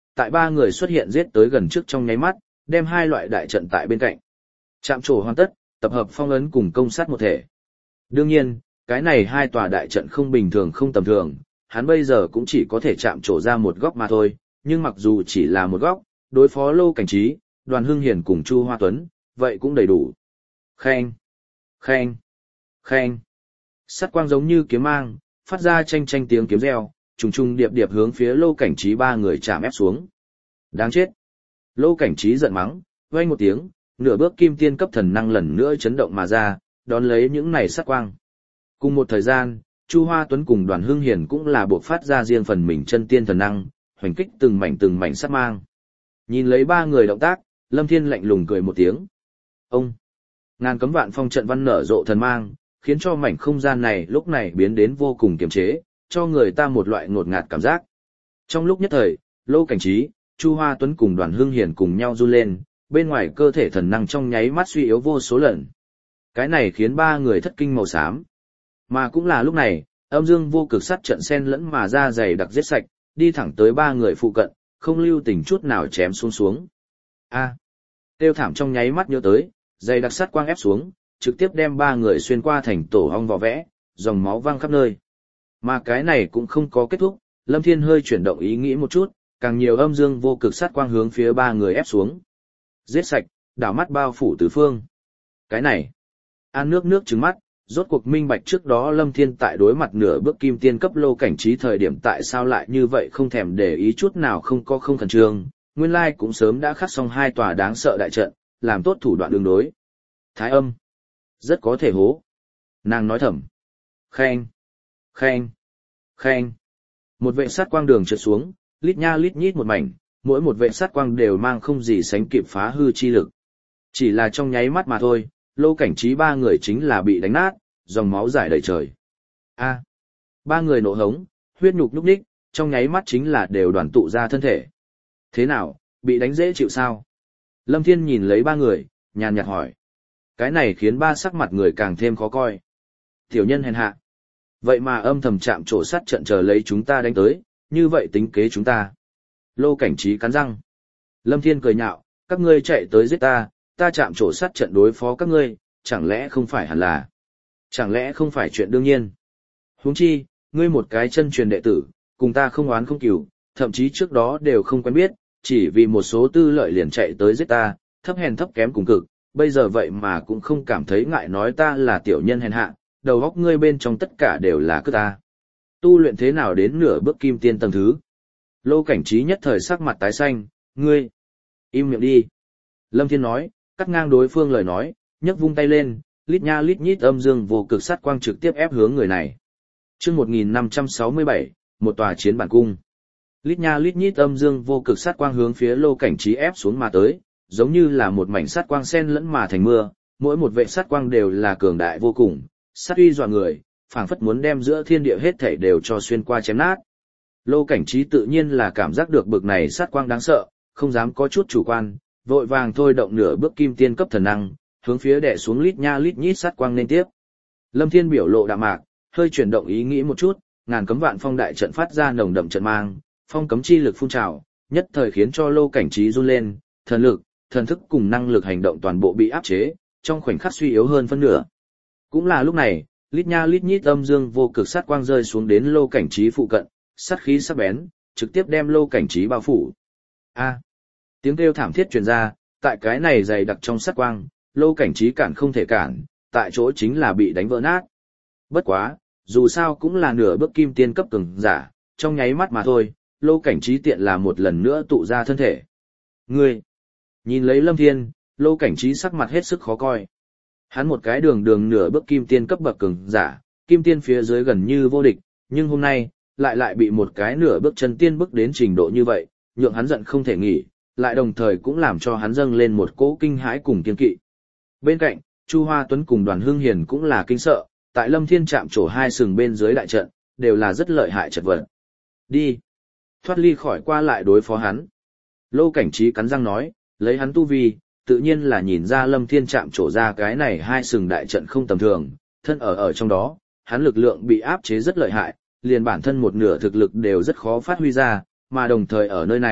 Speaker 1: tại ba người xuất hiện giết tới gần trước trong nháy mắt, đem hai loại đại trận tại bên cạnh. Chạm trổ hoàn tất, tập hợp phong ấn cùng công sát một thể. Đương nhiên, cái này hai tòa đại trận không bình thường không tầm thường, hắn bây giờ cũng chỉ có thể chạm trổ ra một góc mà thôi, nhưng mặc dù chỉ là một góc, đối phó Lô Cảnh Trí, Đoàn Hưng Hiền cùng Chu Hoa Tuấn, vậy cũng đầy đủ. Khen, khen, khen. Sắt quang giống như kiếm mang, phát ra tranh tranh tiếng kiếm reo, trùng trùng điệp điệp hướng phía Lô Cảnh Trí ba người chạm ép xuống. Đáng chết. Lô Cảnh Trí giận mắng, vang một tiếng, nửa bước kim tiên cấp thần năng lần nữa chấn động mà ra, đón lấy những này sắt quang. Cùng một thời gian, Chu Hoa Tuấn cùng Đoàn Hưng Hiền cũng là buộc phát ra riêng phần mình chân tiên thần năng, hoành kích từng mảnh từng mảnh sắt mang. Nhìn lấy ba người động tác, Lâm Thiên lạnh lùng cười một tiếng. Ông! Ngàn cấm vạn phong trận văn nở rộ thần mang, khiến cho mảnh không gian này lúc này biến đến vô cùng kiềm chế, cho người ta một loại ngột ngạt cảm giác. Trong lúc nhất thời, Lô Cảnh Trí, Chu Hoa Tuấn cùng Đoàn Hưng Hiền cùng nhau run lên, bên ngoài cơ thể thần năng trong nháy mắt suy yếu vô số lần. Cái này khiến ba người thất kinh màu xám. Mà cũng là lúc này, âm dương vô cực sát trận xen lẫn mà ra dày đặc giết sạch, đi thẳng tới ba người phụ cận, không lưu tình chút nào chém xuống xuống. A. Tiêu thảm trong nháy mắt nhớ tới, dày đặc sát quang ép xuống, trực tiếp đem ba người xuyên qua thành tổ ong vỏ vẽ, dòng máu văng khắp nơi. Mà cái này cũng không có kết thúc, Lâm Thiên hơi chuyển động ý nghĩ một chút, càng nhiều âm dương vô cực sát quang hướng phía ba người ép xuống. Giết sạch, đảo mắt bao phủ tứ phương. Cái này, An nước nước trừng mắt, rốt cuộc minh bạch trước đó Lâm Thiên tại đối mặt nửa bước kim tiên cấp Lô Cảnh Trí thời điểm tại sao lại như vậy không thèm để ý chút nào, không có không khẩn trương, nguyên lai cũng sớm đã khắc xong hai tòa đáng sợ đại trận, làm tốt thủ đoạn đường đối. Thái âm, rất có thể hố. Nàng nói thầm. Khen, khen, khen. Một vệ sát quang đường trượt xuống, lít nha lít nhít một mảnh, mỗi một vệ sát quang đều mang không gì sánh kịp phá hư chi lực. Chỉ là trong nháy mắt mà thôi, Lô Cảnh Trí ba người chính là bị đánh nát, dòng máu rải đầy trời. A, ba người nổ hống, huyết nhục nhúc nhích, trong nháy mắt chính là đều đoàn tụ ra thân thể. Thế nào, bị đánh dễ chịu sao? Lâm Thiên nhìn lấy ba người, nhàn nhạt hỏi. Cái này khiến ba sắc mặt người càng thêm khó coi. Tiểu nhân hèn hạ. Vậy mà âm thầm chạm trổ sát trận chờ lấy chúng ta đánh tới, như vậy tính kế chúng ta. Lô Cảnh Trí cắn răng. Lâm Thiên cười nhạo, các ngươi chạy tới giết ta, ta chạm trổ sát trận đối phó các ngươi, chẳng lẽ không phải hẳn là. Chẳng lẽ không phải chuyện đương nhiên. Huống chi, ngươi một cái chân truyền đệ tử, cùng ta không oán không cừu, thậm chí trước đó đều không quen biết, chỉ vì một số tư lợi liền chạy tới giết ta, thấp hèn thấp kém cùng cực, bây giờ vậy mà cũng không cảm thấy ngại nói ta là tiểu nhân hèn hạ, đầu óc ngươi bên trong tất cả đều là cứ ta. Tu luyện thế nào đến nửa bước kim tiên tầng thứ? Lô Cảnh Trí nhất thời sắc mặt tái xanh, ngươi, im miệng đi. Lâm Thiên nói, cắt ngang đối phương lời nói, nhấc vung tay lên, lít nha lít nhít âm dương vô cực sát quang trực tiếp ép hướng người này. Chương một nghìn năm trăm sáu mươi bảy, một tòa chiến bản cung. Lít nha lít nhít âm dương vô cực sát quang hướng phía Lô Cảnh Trí ép xuống mà tới, giống như là một mảnh sát quang xen lẫn mà thành mưa, mỗi một vệ sát quang đều là cường đại vô cùng, sát uy dọa người, phảng phất muốn đem giữa thiên địa hết thảy đều cho xuyên qua chém nát. Lô Cảnh Trí tự nhiên là cảm giác được bực này sát quang đáng sợ, không dám có chút chủ quan, vội vàng thôi động nửa bước kim tiên cấp thần năng, hướng phía đè xuống lít nha lít nhít sát quang lên tiếp. Lâm Thiên biểu lộ đạm mạc, hơi chuyển động ý nghĩ một chút, ngàn cấm vạn phong đại trận phát ra nồng đậm trận mang, phong cấm chi lực phun trào, nhất thời khiến cho Lô Cảnh Trí run lên, thần lực, thần thức cùng năng lực hành động toàn bộ bị áp chế, trong khoảnh khắc suy yếu hơn phân nửa. Cũng là lúc này, lít nha lít nhít âm dương vô cực sát quang rơi xuống đến Lô Cảnh Trí phụ cận, sát khí sắc bén, trực tiếp đem Lô Cảnh Trí bao phủ. A! Tiếng kêu thảm thiết truyền ra, tại cái này dày đặc trong sát quang, Lô Cảnh Trí cản không thể cản, tại chỗ chính là bị đánh vỡ nát. Bất quá, dù sao cũng là nửa bước kim tiên cấp cường giả, trong nháy mắt mà thôi, Lô Cảnh Trí tiện là một lần nữa tụ ra thân thể. Ngươi! Nhìn lấy Lâm Thiên, Lô Cảnh Trí sắc mặt hết sức khó coi. Hắn một cái đường đường nửa bước kim tiên cấp bậc cường giả, kim tiên phía dưới gần như vô địch, nhưng hôm nay, lại lại bị một cái nửa bước chân tiên bước đến trình độ như vậy, nhượng hắn giận không thể nghỉ, lại đồng thời cũng làm cho hắn dâng lên một cỗ kinh hãi cùng kiên kỵ. Bên cạnh, Chu Hoa Tuấn cùng Đoàn Hưng Hiền cũng là kinh sợ, tại Lâm Thiên chạm trổ hai sừng bên dưới đại trận, đều là rất lợi hại chật vật. Đi! Thoát ly khỏi qua lại đối phó hắn. Lô Cảnh Trí cắn răng nói, lấy hắn tu vi, tự nhiên là nhìn ra Lâm Thiên chạm trổ ra cái này hai sừng đại trận không tầm thường, thân ở ở trong đó, hắn lực lượng bị áp chế rất lợi hại, liền bản thân một nửa thực lực đều rất khó phát huy ra, mà đồng thời ở nơi này,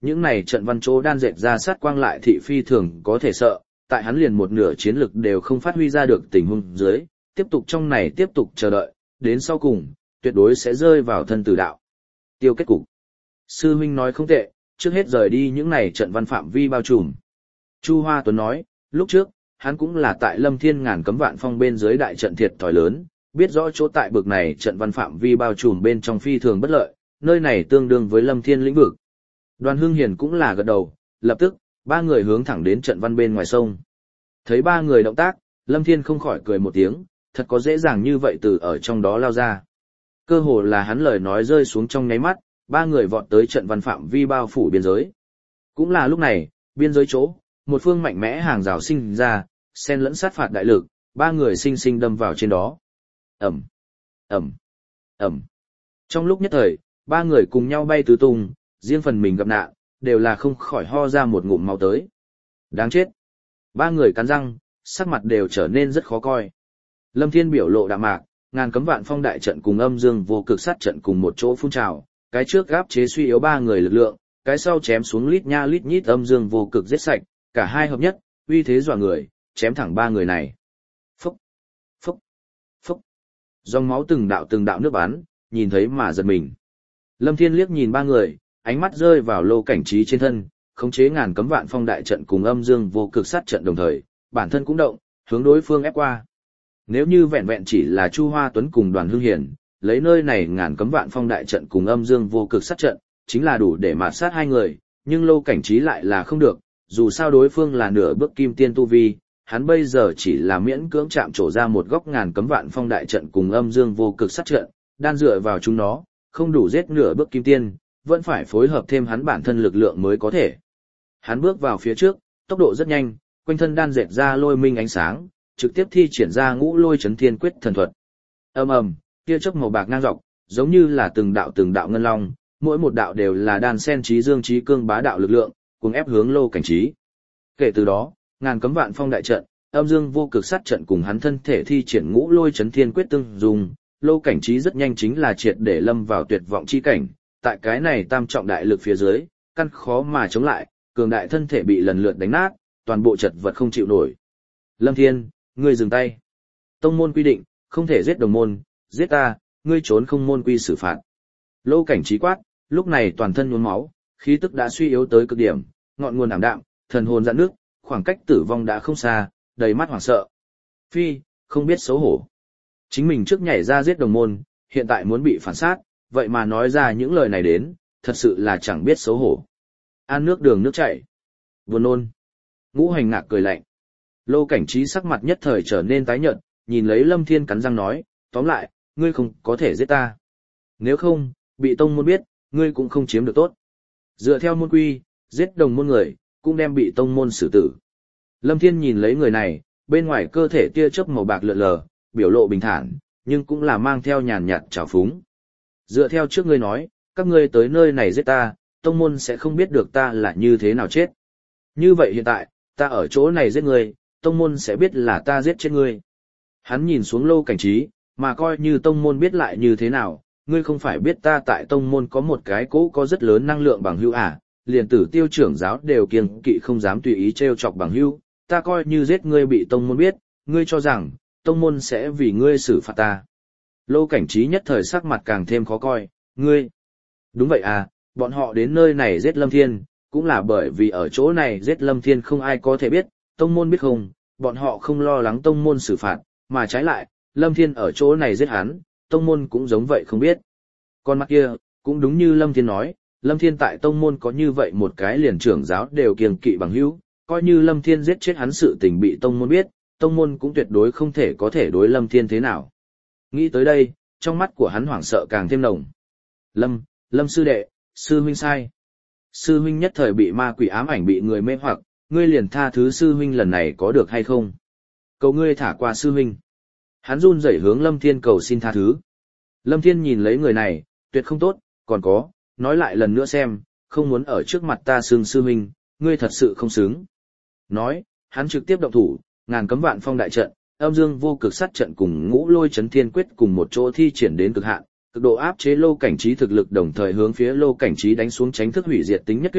Speaker 1: Những này trận văn chỗ đan dệt ra sát quang lại thị phi thường có thể sợ, tại hắn liền một nửa chiến lực đều không phát huy ra được tình huống dưới, tiếp tục trong này tiếp tục chờ đợi, đến sau cùng, tuyệt đối sẽ rơi vào thân tử đạo. Tiêu kết cục. Sư huynh nói không tệ, trước hết rời đi những này trận văn phạm vi bao trùm. Chu Hoa Tuấn nói, lúc trước, hắn cũng là tại Lâm Thiên ngàn cấm vạn phong bên dưới đại trận thiệt thòi lớn, biết rõ chỗ tại bực này trận văn phạm vi bao trùm bên trong phi thường bất lợi, nơi này tương đương với Lâm Thiên lĩnh vực. Đoàn Hưng Hiền cũng là gật đầu, lập tức, ba người hướng thẳng đến trận văn bên ngoài sông. Thấy ba người động tác, Lâm Thiên không khỏi cười một tiếng, thật có dễ dàng như vậy từ ở trong đó lao ra. Cơ hồ là hắn lời nói rơi xuống trong nháy mắt, ba người vọt tới trận văn phạm vi bao phủ biên giới. Cũng là lúc này, biên giới chỗ, một phương mạnh mẽ hàng rào sinh ra, xen lẫn sát phạt đại lực, ba người sinh sinh đâm vào trên đó. Ẩm, Ẩm, Ẩm. Trong lúc nhất thời, ba người cùng nhau bay tứ tung, riêng phần mình gặp nạn, đều là không khỏi ho ra một ngụm máu tới. Đáng chết. Ba người cắn răng, sắc mặt đều trở nên rất khó coi. Lâm Thiên biểu lộ đạm mạc, ngàn cấm vạn phong đại trận cùng âm dương vô cực sát trận cùng một chỗ phun trào, cái trước gáp chế suy yếu ba người lực lượng, cái sau chém xuống lít nha lít nhít âm dương vô cực giết sạch, cả hai hợp nhất, uy thế dọa người, chém thẳng ba người này. Phúc, phúc, phúc. Dòng máu từng đạo từng đạo nước bắn, nhìn thấy mà giật mình. Lâm Thiên liếc nhìn ba người, ánh mắt rơi vào Lô Cảnh Trí trên thân, khống chế ngàn cấm vạn phong đại trận cùng âm dương vô cực sát trận đồng thời, bản thân cũng động, hướng đối phương ép qua. Nếu như vẹn vẹn chỉ là Chu Hoa Tuấn cùng Đoàn Hưng Hiền, lấy nơi này ngàn cấm vạn phong đại trận cùng âm dương vô cực sát trận, chính là đủ để mạt sát hai người, nhưng Lô Cảnh Trí lại là không được, dù sao đối phương là nửa bước kim tiên tu vi, hắn bây giờ chỉ là miễn cưỡng chạm trổ ra một góc ngàn cấm vạn phong đại trận cùng âm dương vô cực sát trận, đan dựa vào chúng nó, không đủ giết nửa bước kim tiên, vẫn phải phối hợp thêm hắn bản thân lực lượng mới có thể. Hắn bước vào phía trước, tốc độ rất nhanh, quanh thân đan dệt ra lôi minh ánh sáng, trực tiếp thi triển ra ngũ lôi chấn thiên quyết thần thuật. Ầm ầm, tia chớp màu bạc ngang dọc, giống như là từng đạo từng đạo ngân long, mỗi một đạo đều là đan sen trí dương trí cương bá đạo lực lượng, cùng ép hướng Lô Cảnh Trí. Kể từ đó, ngàn cấm vạn phong đại trận, âm dương vô cực sát trận cùng hắn thân thể thi triển ngũ lôi chấn thiên quyết tương dùng, Lô Cảnh Trí rất nhanh chính là triệt để lâm vào tuyệt vọng chi cảnh, tại cái này tam trọng đại lực phía dưới, căn khó mà chống lại, cường đại thân thể bị lần lượt đánh nát, toàn bộ chật vật không chịu nổi. Lâm Thiên, ngươi dừng tay. Tông môn quy định, không thể giết đồng môn, giết ta, ngươi trốn không môn quy xử phạt. Lô Cảnh Trí quát, lúc này toàn thân nhuốm máu, khí tức đã suy yếu tới cực điểm, ngọn nguồn ảm đạm, thần hồn dạn nước, khoảng cách tử vong đã không xa, đầy mắt hoảng sợ. Phi, không biết xấu hổ. Chính mình trước nhảy ra giết đồng môn, hiện tại muốn bị phản sát, vậy mà nói ra những lời này đến, thật sự là chẳng biết xấu hổ. An nước đường nước chảy. Buồn nôn. Ngũ Hành Ngạc cười lạnh. Lô Cảnh Trí sắc mặt nhất thời trở nên tái nhợt, nhìn lấy Lâm Thiên cắn răng nói, tóm lại, ngươi không có thể giết ta. Nếu không, bị tông môn biết, ngươi cũng không chiếm được tốt. Dựa theo môn quy, giết đồng môn người, cũng đem bị tông môn xử tử. Lâm Thiên nhìn lấy người này, bên ngoài cơ thể tia chớp màu bạc lượn lờ, biểu lộ bình thản, nhưng cũng là mang theo nhàn nhạt trào phúng. Dựa theo trước ngươi nói, các ngươi tới nơi này giết ta, tông môn sẽ không biết được ta là như thế nào chết. Như vậy hiện tại, ta ở chỗ này giết ngươi, tông môn sẽ biết là ta giết chết ngươi. Hắn nhìn xuống Lô Cảnh Trí, mà coi như tông môn biết lại như thế nào, ngươi không phải biết ta tại tông môn có một cái cỗ có rất lớn năng lượng bằng hữu à, liền Tử Tiêu trưởng giáo đều kiêng kỵ không dám tùy ý trêu chọc bằng hữu, ta coi như giết ngươi bị tông môn biết, ngươi cho rằng, tông môn sẽ vì ngươi xử phạt ta. Lô Cảnh Trí nhất thời sắc mặt càng thêm khó coi, ngươi. Đúng vậy à, bọn họ đến nơi này giết Lâm Thiên, cũng là bởi vì ở chỗ này giết Lâm Thiên không ai có thể biết, tông môn biết không, bọn họ không lo lắng tông môn xử phạt, mà trái lại, Lâm Thiên ở chỗ này giết hắn, tông môn cũng giống vậy không biết. Con mắt kia, cũng đúng như Lâm Thiên nói, Lâm Thiên tại tông môn có như vậy một cái liền trưởng giáo đều kiêng kỵ bằng hữu, coi như Lâm Thiên giết chết hắn sự tình bị tông môn biết, tông môn cũng tuyệt đối không thể có thể đối Lâm Thiên thế nào. Nghĩ tới đây, trong mắt của hắn hoảng sợ càng thêm nồng. Lâm, Lâm sư đệ, sư huynh sai. Sư huynh nhất thời bị ma quỷ ám ảnh bị người mê hoặc, ngươi liền tha thứ sư huynh lần này có được hay không? Cầu ngươi thả qua sư huynh. Hắn run rẩy hướng Lâm Thiên cầu xin tha thứ. Lâm Thiên nhìn lấy người này, tuyệt không tốt, còn có, nói lại lần nữa xem, không muốn ở trước mặt ta xưng sư huynh, ngươi thật sự không xứng. Nói, hắn trực tiếp động thủ, ngàn cấm vạn phong đại trận, âm dương vô cực sát trận cùng ngũ lôi chấn thiên quyết cùng một chỗ thi triển đến cực hạn, cực độ áp chế Lô Cảnh Trí thực lực đồng thời hướng phía Lô Cảnh Trí đánh xuống tránh thức hủy diệt tính nhất kích,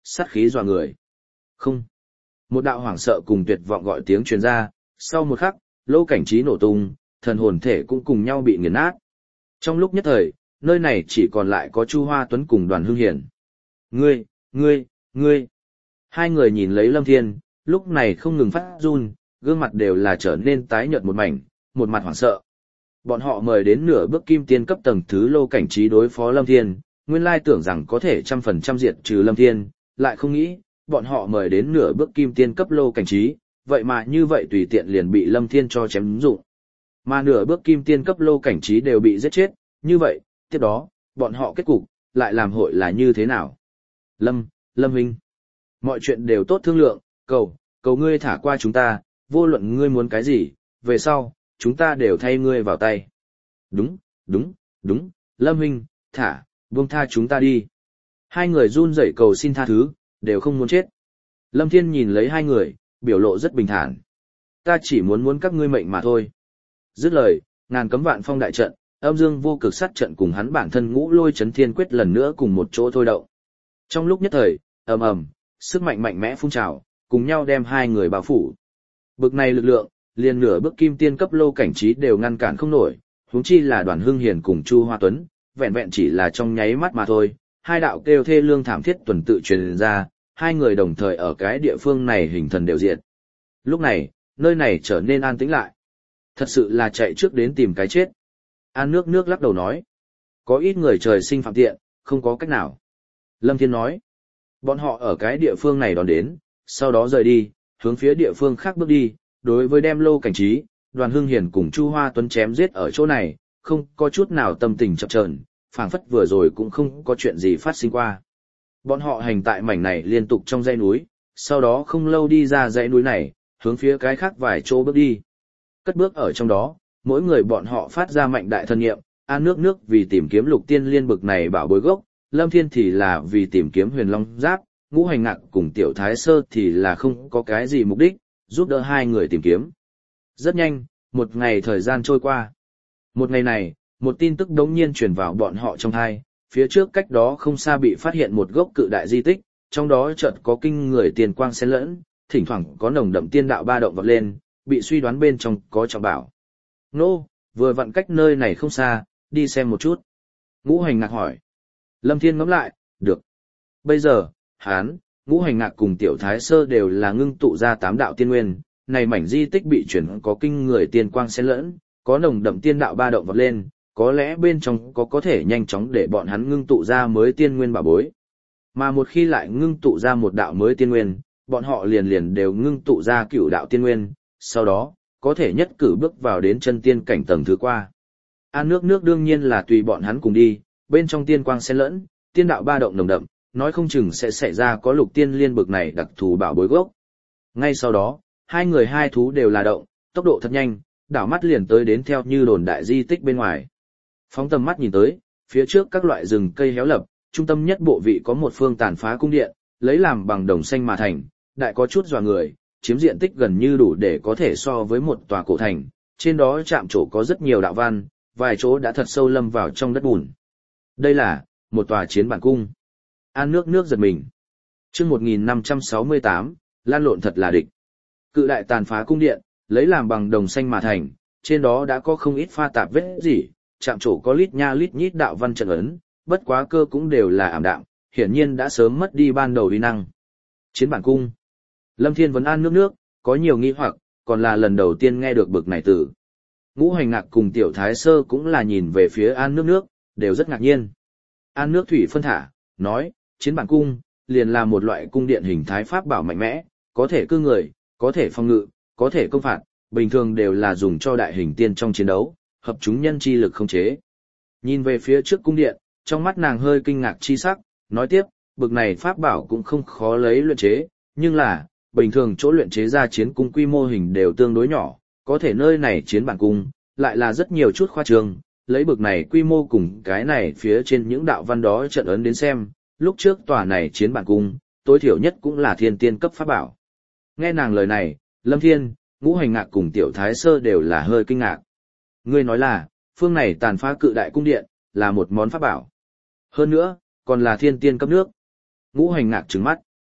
Speaker 1: sát khí dọa người. Không. Một đạo hoảng sợ cùng tuyệt vọng gọi tiếng truyền ra, sau một khắc, Lô Cảnh Trí nổ tung, thần hồn thể cũng cùng nhau bị nghiền nát. Trong lúc nhất thời, nơi này chỉ còn lại có Chu Hoa Tuấn cùng Đoàn Hưng Hiển. Ngươi, ngươi, ngươi. Hai người nhìn lấy Lâm Thiên, lúc này không ngừng phát run, gương mặt đều là trở nên tái nhợt một mảnh, một mặt hoảng sợ. Bọn họ mời đến nửa bước kim tiên cấp tầng thứ Lô Cảnh Trí đối phó Lâm Thiên, nguyên lai tưởng rằng có thể trăm phần trăm diệt trừ Lâm Thiên, lại không nghĩ, bọn họ mời đến nửa bước kim tiên cấp Lô Cảnh Trí, vậy mà như vậy tùy tiện liền bị Lâm Thiên cho chém dụng. Mà nửa bước kim tiên cấp Lô Cảnh Trí đều bị giết chết, như vậy, tiếp đó, bọn họ kết cục, lại làm hội là như thế nào? Lâm, Lâm Huynh, mọi chuyện đều tốt thương lượng, cầu, cầu ngươi thả qua chúng ta, vô luận ngươi muốn cái gì, về sau, chúng ta đều thay ngươi vào tay. Đúng, đúng, đúng, Lâm Huynh, thả, buông tha chúng ta đi. Hai người run rẩy cầu xin tha thứ, đều không muốn chết. Lâm Thiên nhìn lấy hai người, biểu lộ rất bình thản. Ta chỉ muốn muốn các ngươi mệnh mà thôi. Dứt lời, ngàn cấm vạn phong đại trận, âm dương vô cực sát trận cùng hắn bản thân ngũ lôi chấn thiên quyết lần nữa cùng một chỗ thôi động. Trong lúc nhất thời, ầm ầm, sức mạnh mạnh mẽ phun trào, cùng nhau đem hai người bao phủ. Bực này lực lượng, liền nửa bước kim tiên cấp Lô Cảnh Trí đều ngăn cản không nổi, huống chi là Đoàn Hưng Hiền cùng Chu Hoa Tuấn, vẹn vẹn chỉ là trong nháy mắt mà thôi, hai đạo kêu thê lương thảm thiết tuần tự truyền ra, hai người đồng thời ở cái địa phương này hình thần đều diệt. Lúc này, nơi này trở nên an tĩnh lại. Thật sự là chạy trước đến tìm cái chết. An nước nước lắc đầu nói. Có ít người trời sinh phạm tiện, không có cách nào. Lâm Thiên nói. Bọn họ ở cái địa phương này đón đến, sau đó rời đi, hướng phía địa phương khác bước đi, đối với đem Lô Cảnh Trí, Đoàn Hưng Hiền cùng Chu Hoa Tuấn chém giết ở chỗ này, không có chút nào tâm tình chập chờn, phảng phất vừa rồi cũng không có chuyện gì phát sinh qua. Bọn họ hành tại mảnh này liên tục trong dãy núi, sau đó không lâu đi ra dãy núi này, hướng phía cái khác vài chỗ bước đi. Cất bước ở trong đó, mỗi người bọn họ phát ra mạnh đại thân nghiệm, An nước nước vì tìm kiếm lục tiên liên bực này bảo bối gốc, Lâm Thiên thì là vì tìm kiếm huyền long giáp, Ngũ Hành Ngạc cùng Tiểu Thái Sơ thì là không có cái gì mục đích, giúp đỡ hai người tìm kiếm. Rất nhanh, một ngày thời gian trôi qua. Một ngày này, một tin tức đống nhiên truyền vào bọn họ trong thai, phía trước cách đó không xa bị phát hiện một gốc cự đại di tích, trong đó chợt có kinh người tiền quang xen lẫn, thỉnh thoảng có nồng đậm tiên đạo ba động vọt lên, bị suy đoán bên trong có trọng bảo. Nô, vừa vặn cách nơi này không xa, đi xem một chút. Ngũ Hành Ngạc hỏi. Lâm Thiên ngẫm lại, được. Bây giờ, Hán, Ngũ Hành Ngạc cùng Tiểu Thái Sơ đều là ngưng tụ ra tám đạo tiên nguyên, này mảnh di tích bị chuyển có kinh người tiên quang xen lẫn, có nồng đậm tiên đạo ba động vọt lên, có lẽ bên trong có có thể nhanh chóng để bọn hắn ngưng tụ ra mới tiên nguyên bảo bối. Mà một khi lại ngưng tụ ra một đạo mới tiên nguyên, bọn họ liền liền đều ngưng tụ ra cửu đạo tiên nguyên, sau đó, có thể nhất cử bước vào đến chân tiên cảnh tầng thứ qua. An nước nước đương nhiên là tùy bọn hắn cùng đi, bên trong tiên quang xen lẫn, tiên đạo ba động nồng đậm, nói không chừng sẽ xảy ra có lục tiên liên bực này đặc thù bảo bối gốc. Ngay sau đó, hai người hai thú đều là động, tốc độ thật nhanh, đảo mắt liền tới đến theo như đồn đại di tích bên ngoài. Phóng tầm mắt nhìn tới, phía trước các loại rừng cây héo lập, trung tâm nhất bộ vị có một phương tàn phá cung điện, lấy làm bằng đồng xanh mà thành, đại có chút dọa người, chiếm diện tích gần như đủ để có thể so với một tòa cổ thành, trên đó chạm trổ có rất nhiều đạo văn, vài chỗ đã thật sâu lâm vào trong đất bùn. Đây là một tòa chiến bản cung. An nước nước giật mình. Chương một nghìn năm trăm sáu mươi tám, lan lộn thật là địch. Cự đại tàn phá cung điện, lấy làm bằng đồng xanh mà thành, trên đó đã có không ít pha tạp vết gì, chạm trổ có lít nha lít nhít đạo văn trận ấn, bất quá cơ cũng đều là ảm đạm, hiển nhiên đã sớm mất đi ban đầu uy năng. Chiến bản cung. Lâm Thiên vấn An nước nước, có nhiều nghi hoặc, còn là lần đầu tiên nghe được bực này từ. Ngũ Hành Ngạc cùng Tiểu Thái Sơ cũng là nhìn về phía An nước nước, đều rất ngạc nhiên. An nước thủy phân thả, nói, chiến bản cung, liền là một loại cung điện hình thái pháp bảo mạnh mẽ, có thể cư người, có thể phòng ngự, có thể công phạt, bình thường đều là dùng cho đại hình tiên trong chiến đấu, hợp chúng nhân chi lực không chế. Nhìn về phía trước cung điện, trong mắt nàng hơi kinh ngạc chi sắc, nói tiếp, bực này pháp bảo cũng không khó lấy luyện chế, nhưng là, bình thường chỗ luyện chế ra chiến cung quy mô hình đều tương đối nhỏ, có thể nơi này chiến bản cung, lại là rất nhiều chút khoa trương, lấy bực này quy mô cùng cái này phía trên những đạo văn đó trận ấn đến xem, lúc trước tòa này chiến bản cung, tối thiểu nhất cũng là thiên tiên cấp pháp bảo. Nghe nàng lời này, Lâm Thiên, Ngũ Hành Ngạc cùng Tiểu Thái Sơ đều là hơi kinh ngạc. Ngươi nói là, phương này tàn phá cự đại cung điện, là một món pháp bảo. Hơn nữa, còn là thiên tiên cấp nước. Ngũ Hành Ngạc trừng mắt,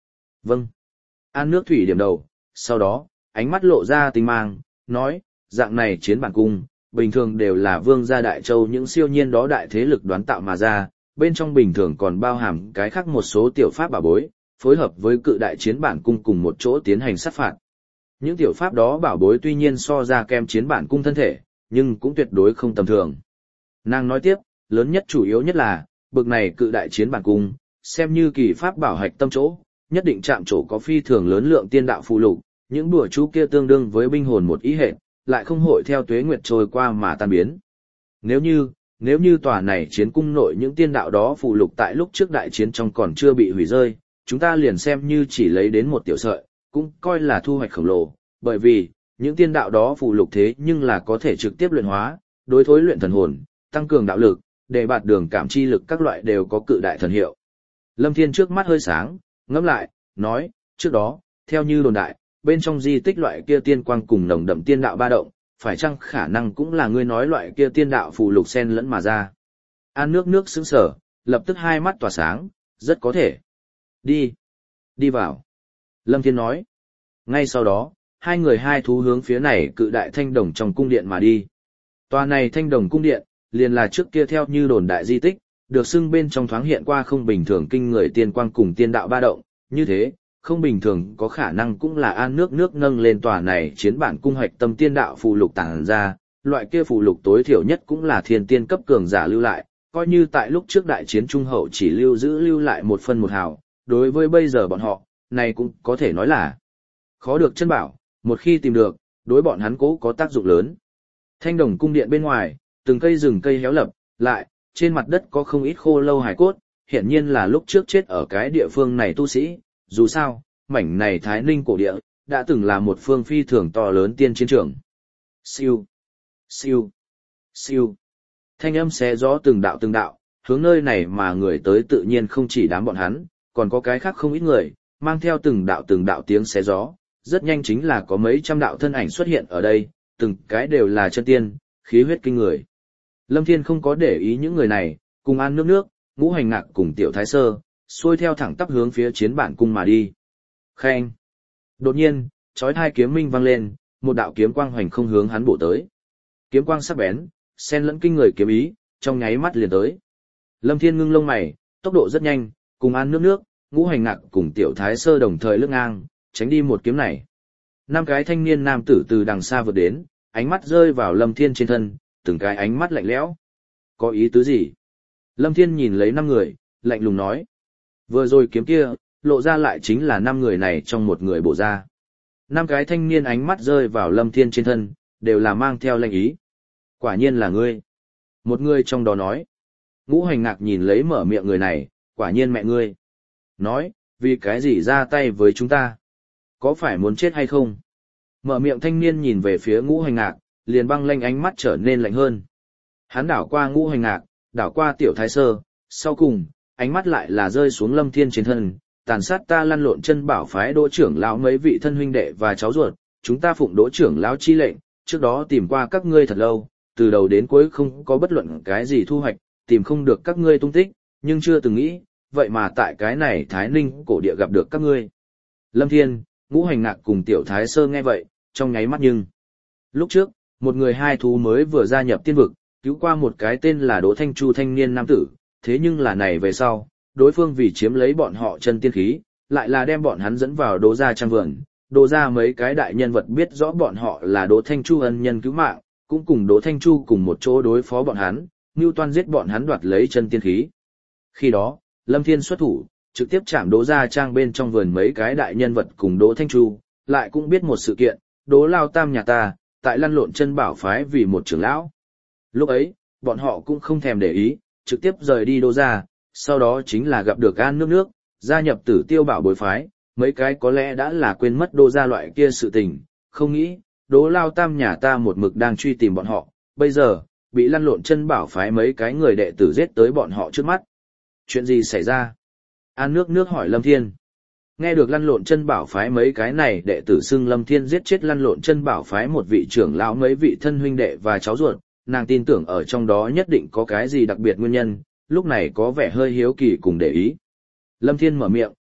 Speaker 1: Vâng. An nước thủy điểm đầu, sau đó, ánh mắt lộ ra tinh mang, nói, dạng này chiến bản cung, bình thường đều là vương gia đại châu những siêu nhiên đó đại thế lực đoán tạo mà ra, bên trong bình thường còn bao hàm cái khác một số tiểu pháp bảo bối, phối hợp với cự đại chiến bản cung cùng một chỗ tiến hành sát phạt. Những tiểu pháp đó bảo bối tuy nhiên so ra kem chiến bản cung thân thể, nhưng cũng tuyệt đối không tầm thường. Nàng nói tiếp, lớn nhất chủ yếu nhất là, bực này cự đại chiến bản cung, xem như kỳ pháp bảo hạch tâm chỗ, nhất định chạm chỗ có phi thường lớn lượng tiên đạo phù lục, những đùa chú kia tương đương với binh hồn một ý hệ, lại không hội theo tuế nguyệt trôi qua mà tan biến. Nếu như, nếu như tòa này chiến cung nội những tiên đạo đó phù lục tại lúc trước đại chiến trong còn chưa bị hủy rơi, chúng ta liền xem như chỉ lấy đến một tiểu sợi, cũng coi là thu hoạch khổng lồ, bởi vì, những tiên đạo đó phù lục thế nhưng là có thể trực tiếp luyện hóa, đối thối luyện thần hồn, tăng cường đạo lực, để bạt đường cảm chi lực các loại đều có cự đại thần hiệu. Lâm Thiên trước mắt hơi sáng, ngẫm lại, nói, trước đó, theo như đồn đại, bên trong di tích loại kia tiên quang cùng nồng đậm tiên đạo ba động, phải chăng khả năng cũng là ngươi nói loại kia tiên đạo phù lục xen lẫn mà ra. An nước nước sững sờ, lập tức hai mắt tỏa sáng, rất có thể. Đi, đi vào. Lâm Thiên nói. Ngay sau đó, hai người hai thú hướng phía này cự đại thanh đồng trong cung điện mà đi. Tòa này thanh đồng cung điện, liền là trước kia theo như đồn đại di tích, được xưng bên trong thoáng hiện qua không bình thường kinh người tiên quang cùng tiên đạo ba động, như thế, không bình thường có khả năng cũng là an nước nước nâng lên tòa này chiến bản cung hoạch tâm tiên đạo phù lục tàng ra, loại kia phù lục tối thiểu nhất cũng là thiên tiên cấp cường giả lưu lại, coi như tại lúc trước đại chiến trung hậu chỉ lưu giữ lưu lại một phân một hào, đối với bây giờ bọn họ, này cũng có thể nói là khó được chân bảo, một khi tìm được, đối bọn hắn cố có tác dụng lớn. Thanh đồng cung điện bên ngoài, từng cây rừng cây héo lập, lại, trên mặt đất có không ít khô lâu hài cốt, hiển nhiên là lúc trước chết ở cái địa phương này tu sĩ, dù sao, mảnh này Thái Ninh cổ địa, đã từng là một phương phi thường to lớn tiên chiến trường. Siêu, siêu, siêu. Thanh âm xé gió từng đạo từng đạo, hướng nơi này mà người tới tự nhiên không chỉ đám bọn hắn, còn có cái khác không ít người, mang theo từng đạo từng đạo tiếng xé gió, rất nhanh chính là có mấy trăm đạo thân ảnh xuất hiện ở đây, từng cái đều là chân tiên, khí huyết kinh người. Lâm Thiên không có để ý những người này, cùng An nước nước, Ngũ Hành Ngạc cùng Tiểu Thái Sơ, xuôi theo thẳng tắp hướng phía chiến bản cung mà đi. Khen! Đột nhiên, chói tai kiếm minh vang lên, một đạo kiếm quang hoành không hướng hắn bổ tới. Kiếm quang sắc bén, xen lẫn kinh người kiếm ý, trong nháy mắt liền tới. Lâm Thiên ngưng lông mày, tốc độ rất nhanh, cùng An nước nước, Ngũ Hành Ngạc cùng Tiểu Thái Sơ đồng thời lướt ngang, tránh đi một kiếm này. Năm cái thanh niên nam tử từ đằng xa vượt đến, ánh mắt rơi vào Lâm Thiên trên thân, từng cái ánh mắt lạnh lẽo. Có ý tứ gì? Lâm Thiên nhìn lấy năm người, lạnh lùng nói. Vừa rồi kiếm kia, lộ ra lại chính là năm người này trong một người bổ ra. Năm cái thanh niên ánh mắt rơi vào Lâm Thiên trên thân, đều là mang theo lệnh ý. Quả nhiên là ngươi. Một người trong đó nói. Ngũ Hành Ngạc nhìn lấy mở miệng người này, quả nhiên mẹ ngươi. Nói, vì cái gì ra tay với chúng ta? Có phải muốn chết hay không? Mở miệng thanh niên nhìn về phía Ngũ Hành Ngạc, liền băng lanh ánh mắt trở nên lạnh hơn. Hắn đảo qua Ngũ Hành Ngạc, đảo qua Tiểu Thái Sơ, sau cùng, ánh mắt lại là rơi xuống Lâm Thiên trên thân, tàn sát ta lăn lộn chân bảo phái Đỗ trưởng lão mấy vị thân huynh đệ và cháu ruột, chúng ta phụng Đỗ trưởng lão chi lệnh, trước đó tìm qua các ngươi thật lâu, từ đầu đến cuối không có bất luận cái gì thu hoạch, tìm không được các ngươi tung tích, nhưng chưa từng nghĩ, vậy mà tại cái này Thái Ninh cổ địa gặp được các ngươi. Lâm Thiên, Ngũ Hành Ngạc cùng Tiểu Thái Sơ nghe vậy, trong nháy mắt nhưng. Lúc trước, một người hai thú mới vừa gia nhập tiên vực, cứu qua một cái tên là Đỗ Thanh Chu thanh niên nam tử, thế nhưng là này về sau, đối phương vì chiếm lấy bọn họ chân tiên khí, lại là đem bọn hắn dẫn vào Đỗ gia trang vườn, Đỗ gia mấy cái đại nhân vật biết rõ bọn họ là Đỗ Thanh Chu ân nhân cứu mạng, cũng cùng Đỗ Thanh Chu cùng một chỗ đối phó bọn hắn, mưu toan giết bọn hắn đoạt lấy chân tiên khí. Khi đó, Lâm Thiên xuất thủ, trực tiếp chạm Đỗ gia trang bên trong vườn mấy cái đại nhân vật cùng Đỗ Thanh Chu, lại cũng biết một sự kiện, Đỗ Lao Tam nhà ta, tại lăn lộn chân bảo phái vì một trưởng lão. Lúc ấy, bọn họ cũng không thèm để ý, trực tiếp rời đi Đỗ gia, sau đó chính là gặp được An nước nước, gia nhập Tử Tiêu Bảo Bối phái, mấy cái có lẽ đã là quên mất Đỗ gia loại kia sự tình, không nghĩ, Đỗ Lao Tam nhà ta một mực đang truy tìm bọn họ, bây giờ, bị lăn lộn chân bảo phái mấy cái người đệ tử giết tới bọn họ trước mắt. Chuyện gì xảy ra? An nước nước hỏi Lâm Thiên. Nghe được lăn lộn chân bảo phái mấy cái này đệ tử xưng Lâm Thiên giết chết lăn lộn chân bảo phái một vị trưởng lão mấy vị thân huynh đệ và cháu ruột, nàng tin tưởng ở trong đó nhất định có cái gì đặc biệt nguyên nhân, lúc này có vẻ hơi hiếu kỳ cùng để ý. Lâm Thiên mở miệng,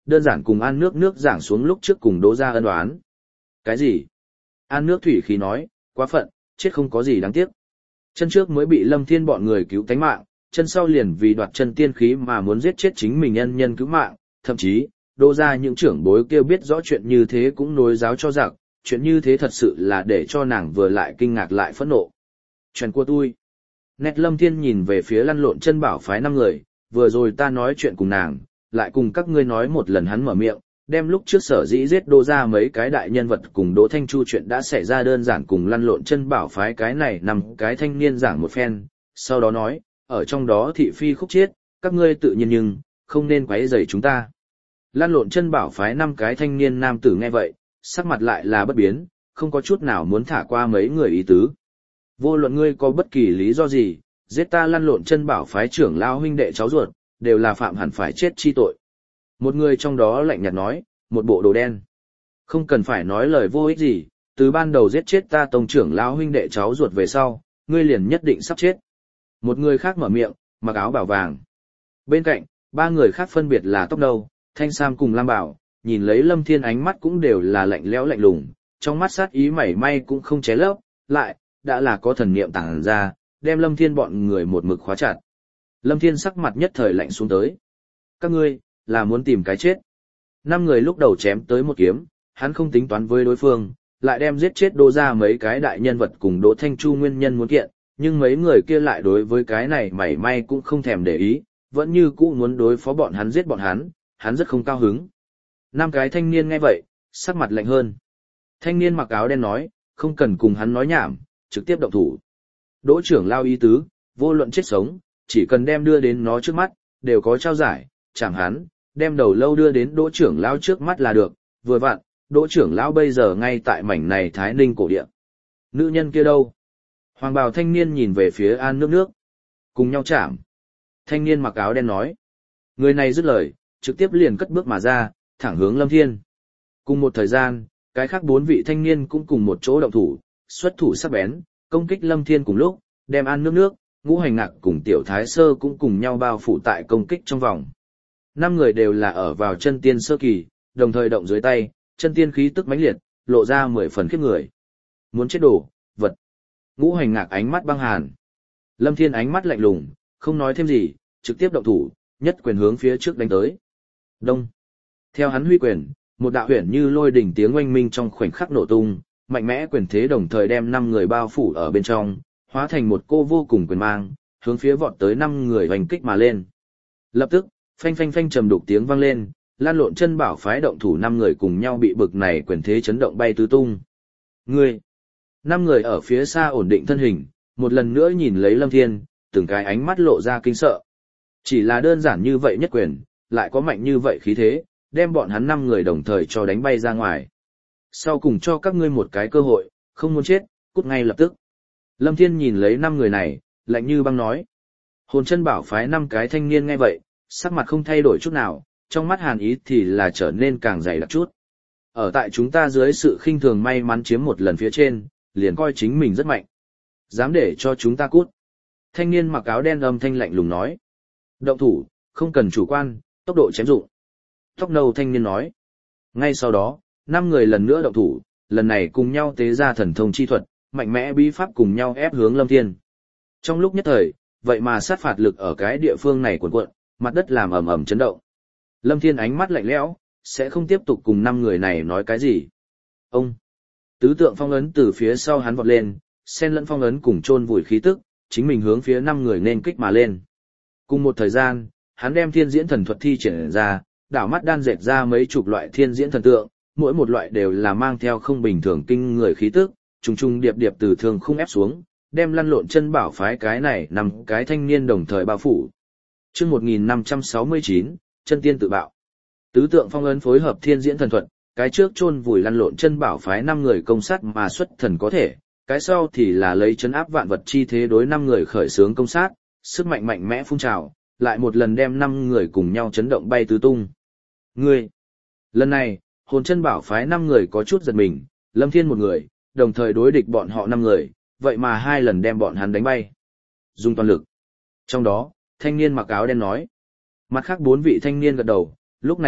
Speaker 1: đơn giản cùng An Nước Nước giảng xuống lúc trước cùng Đỗ gia ân oán. Cái gì? An Nước Thủy khí nói, quá phận, chết không có gì đáng tiếc. Chân trước mới bị Lâm Thiên bọn người cứu tánh mạng, chân sau liền vì đoạt chân tiên khí mà muốn giết chết chính mình nhân nhân cứu mạng, thậm chí, Đỗ gia những trưởng bối kêu biết rõ chuyện như thế cũng nối giáo cho giặc, chuyện như thế thật sự là để cho nàng vừa lại kinh ngạc lại phẫn nộ. Chuyện của tôi. Nét Lâm Thiên nhìn về phía lăn lộn chân bảo phái năm người, vừa rồi ta nói chuyện cùng nàng, lại cùng các ngươi nói một lần hắn mở miệng, đem lúc trước sở dĩ giết Đỗ gia mấy cái đại nhân vật cùng Đỗ Thanh Chu chuyện đã xảy ra đơn giản cùng lăn lộn chân bảo phái cái này nằm cái thanh niên giảng một phen, sau đó nói, ở trong đó thị phi khúc chiết, các ngươi tự nhiên nhưng, không nên quấy rầy chúng ta. Lăn lộn chân bảo phái năm cái thanh niên nam tử nghe vậy, sắc mặt lại là bất biến, không có chút nào muốn thả qua mấy người ý tứ. Vô luận ngươi có bất kỳ lý do gì, giết ta lăn lộn chân bảo phái trưởng lao huynh đệ cháu ruột, đều là phạm hẳn phải chết chi tội. Một người trong đó lạnh nhạt nói, một bộ đồ đen. Không cần phải nói lời vô ích gì, từ ban đầu giết chết ta tông trưởng lao huynh đệ cháu ruột về sau, ngươi liền nhất định sắp chết. Một người khác mở miệng, mặc áo bảo vàng. Bên cạnh, ba người khác phân biệt là Tóc Nâu, Thanh Sam cùng Lam Bảo, nhìn lấy Lâm Thiên ánh mắt cũng đều là lạnh lẽo lạnh lùng, trong mắt sát ý mảy may cũng không ché lấp, lại, đã là có thần niệm tàng ra, đem Lâm Thiên bọn người một mực khóa chặt. Lâm Thiên sắc mặt nhất thời lạnh xuống tới. Các ngươi, là muốn tìm cái chết. Năm người lúc đầu chém tới một kiếm, hắn không tính toán với đối phương, lại đem giết chết Đỗ gia mấy cái đại nhân vật cùng Đỗ Thanh Chu nguyên nhân muốn kiện, nhưng mấy người kia lại đối với cái này mảy may cũng không thèm để ý, vẫn như cũ muốn đối phó bọn hắn giết bọn hắn, hắn rất không cao hứng. Năm cái thanh niên nghe vậy, sắc mặt lạnh hơn. Thanh niên mặc áo đen nói, không cần cùng hắn nói nhảm, trực tiếp động thủ. Đỗ trưởng lao ý tứ, vô luận chết sống, chỉ cần đem đưa đến nó trước mắt, đều có trao giải, chẳng hắn, đem đầu lâu đưa đến Đỗ trưởng lao trước mắt là được, vừa vặn, Đỗ trưởng lao bây giờ ngay tại mảnh này Thái Ninh cổ địa. Nữ nhân kia đâu? Hoàng bào thanh niên nhìn về phía An Nước Nước. Cùng nhau chạm. Thanh niên mặc áo đen nói. Người này dứt lời, trực tiếp liền cất bước mà ra, thẳng hướng Lâm Thiên. Cùng một thời gian, cái khác bốn vị thanh niên cũng cùng một chỗ động thủ, xuất thủ sắc bén, công kích Lâm Thiên cùng lúc, đem An Nước Nước, Ngũ Hành Nặc cùng Tiểu Thái Sơ cũng cùng nhau bao phủ tại công kích trong vòng. Năm người đều là ở vào chân tiên sơ kỳ, đồng thời động dưới tay, chân tiên khí tức mãnh liệt, lộ ra mười phần khiếp người. Muốn chết đổ, vật. Ngũ Hành Ngạc ánh mắt băng hàn. Lâm Thiên ánh mắt lạnh lùng, không nói thêm gì, trực tiếp động thủ, nhất quyền hướng phía trước đánh tới. Đông. Theo hắn huy quyền, một đạo huyền như lôi đỉnh tiếng oanh minh trong khoảnh khắc nổ tung, mạnh mẽ quyền thế đồng thời đem năm người bao phủ ở bên trong, hóa thành một cô vô cùng quyền mang, hướng phía vọt tới năm người hoành kích mà lên. Lập tức, phanh phanh phanh trầm đục tiếng vang lên, lan lộn chân bảo phái động thủ năm người cùng nhau bị bực này quyền thế chấn động bay tứ tung. Người. Năm người ở phía xa ổn định thân hình, một lần nữa nhìn lấy Lâm Thiên, từng cái ánh mắt lộ ra kinh sợ. Chỉ là đơn giản như vậy nhất quyền, lại có mạnh như vậy khí thế, đem bọn hắn năm người đồng thời cho đánh bay ra ngoài. Sau cùng cho các ngươi một cái cơ hội, không muốn chết, cút ngay lập tức. Lâm Thiên nhìn lấy năm người này, lạnh như băng nói. Hồn chân bảo phái năm cái thanh niên nghe vậy, sắc mặt không thay đổi chút nào, trong mắt hàn ý thì là trở nên càng dày đặc chút. Ở tại chúng ta dưới sự khinh thường may mắn chiếm một lần phía trên, liền coi chính mình rất mạnh. Dám để cho chúng ta cút. Thanh niên mặc áo đen âm thanh lạnh lùng nói. Động thủ, không cần chủ quan, tốc độ chém dụng. Tóc nâu thanh niên nói. Ngay sau đó, năm người lần nữa động thủ, lần này cùng nhau tế ra thần thông chi thuật, mạnh mẽ bí pháp cùng nhau ép hướng Lâm Thiên. Trong lúc nhất thời, vậy mà sát phạt lực ở cái địa phương này cuộn cuộn, mặt đất làm ầm ầm chấn động. Lâm Thiên ánh mắt lạnh lẽo, sẽ không tiếp tục cùng năm người này nói cái gì. Ông, tứ tượng phong ấn từ phía sau hắn vọt lên, xen lẫn phong ấn cùng chôn vùi khí tức, chính mình hướng phía năm người nên kích mà lên. Cùng một thời gian, hắn đem thiên diễn thần thuật thi triển ra, đảo mắt đan dệt ra mấy chục loại thiên diễn thần tượng, mỗi một loại đều là mang theo không bình thường kinh người khí tức, trùng trùng điệp điệp từ thường không ép xuống, đem lăn lộn chân bảo phái cái này nằm cái thanh niên đồng thời bao phủ. Chương một nghìn năm trăm sáu mươi chín, chân tiên tự bạo. Tứ tượng phong ấn phối hợp thiên diễn thần thuật, cái trước chôn vùi lăn lộn chân bảo phái năm người công sát mà xuất thần có thể, cái sau thì là lấy chấn áp vạn vật chi thế đối năm người khởi xướng công sát, sức mạnh mạnh mẽ phun trào, lại một lần đem năm người cùng nhau chấn động bay tứ tung. Ngươi! Lần này, hồn chân bảo phái năm người có chút giật mình, Lâm Thiên một người, đồng thời đối địch bọn họ năm người, vậy mà hai lần đem bọn hắn đánh bay. Dùng toàn lực. Trong đó, thanh niên mặc áo đen nói. Mặt khác bốn vị thanh niên gật đầu, lúc này động,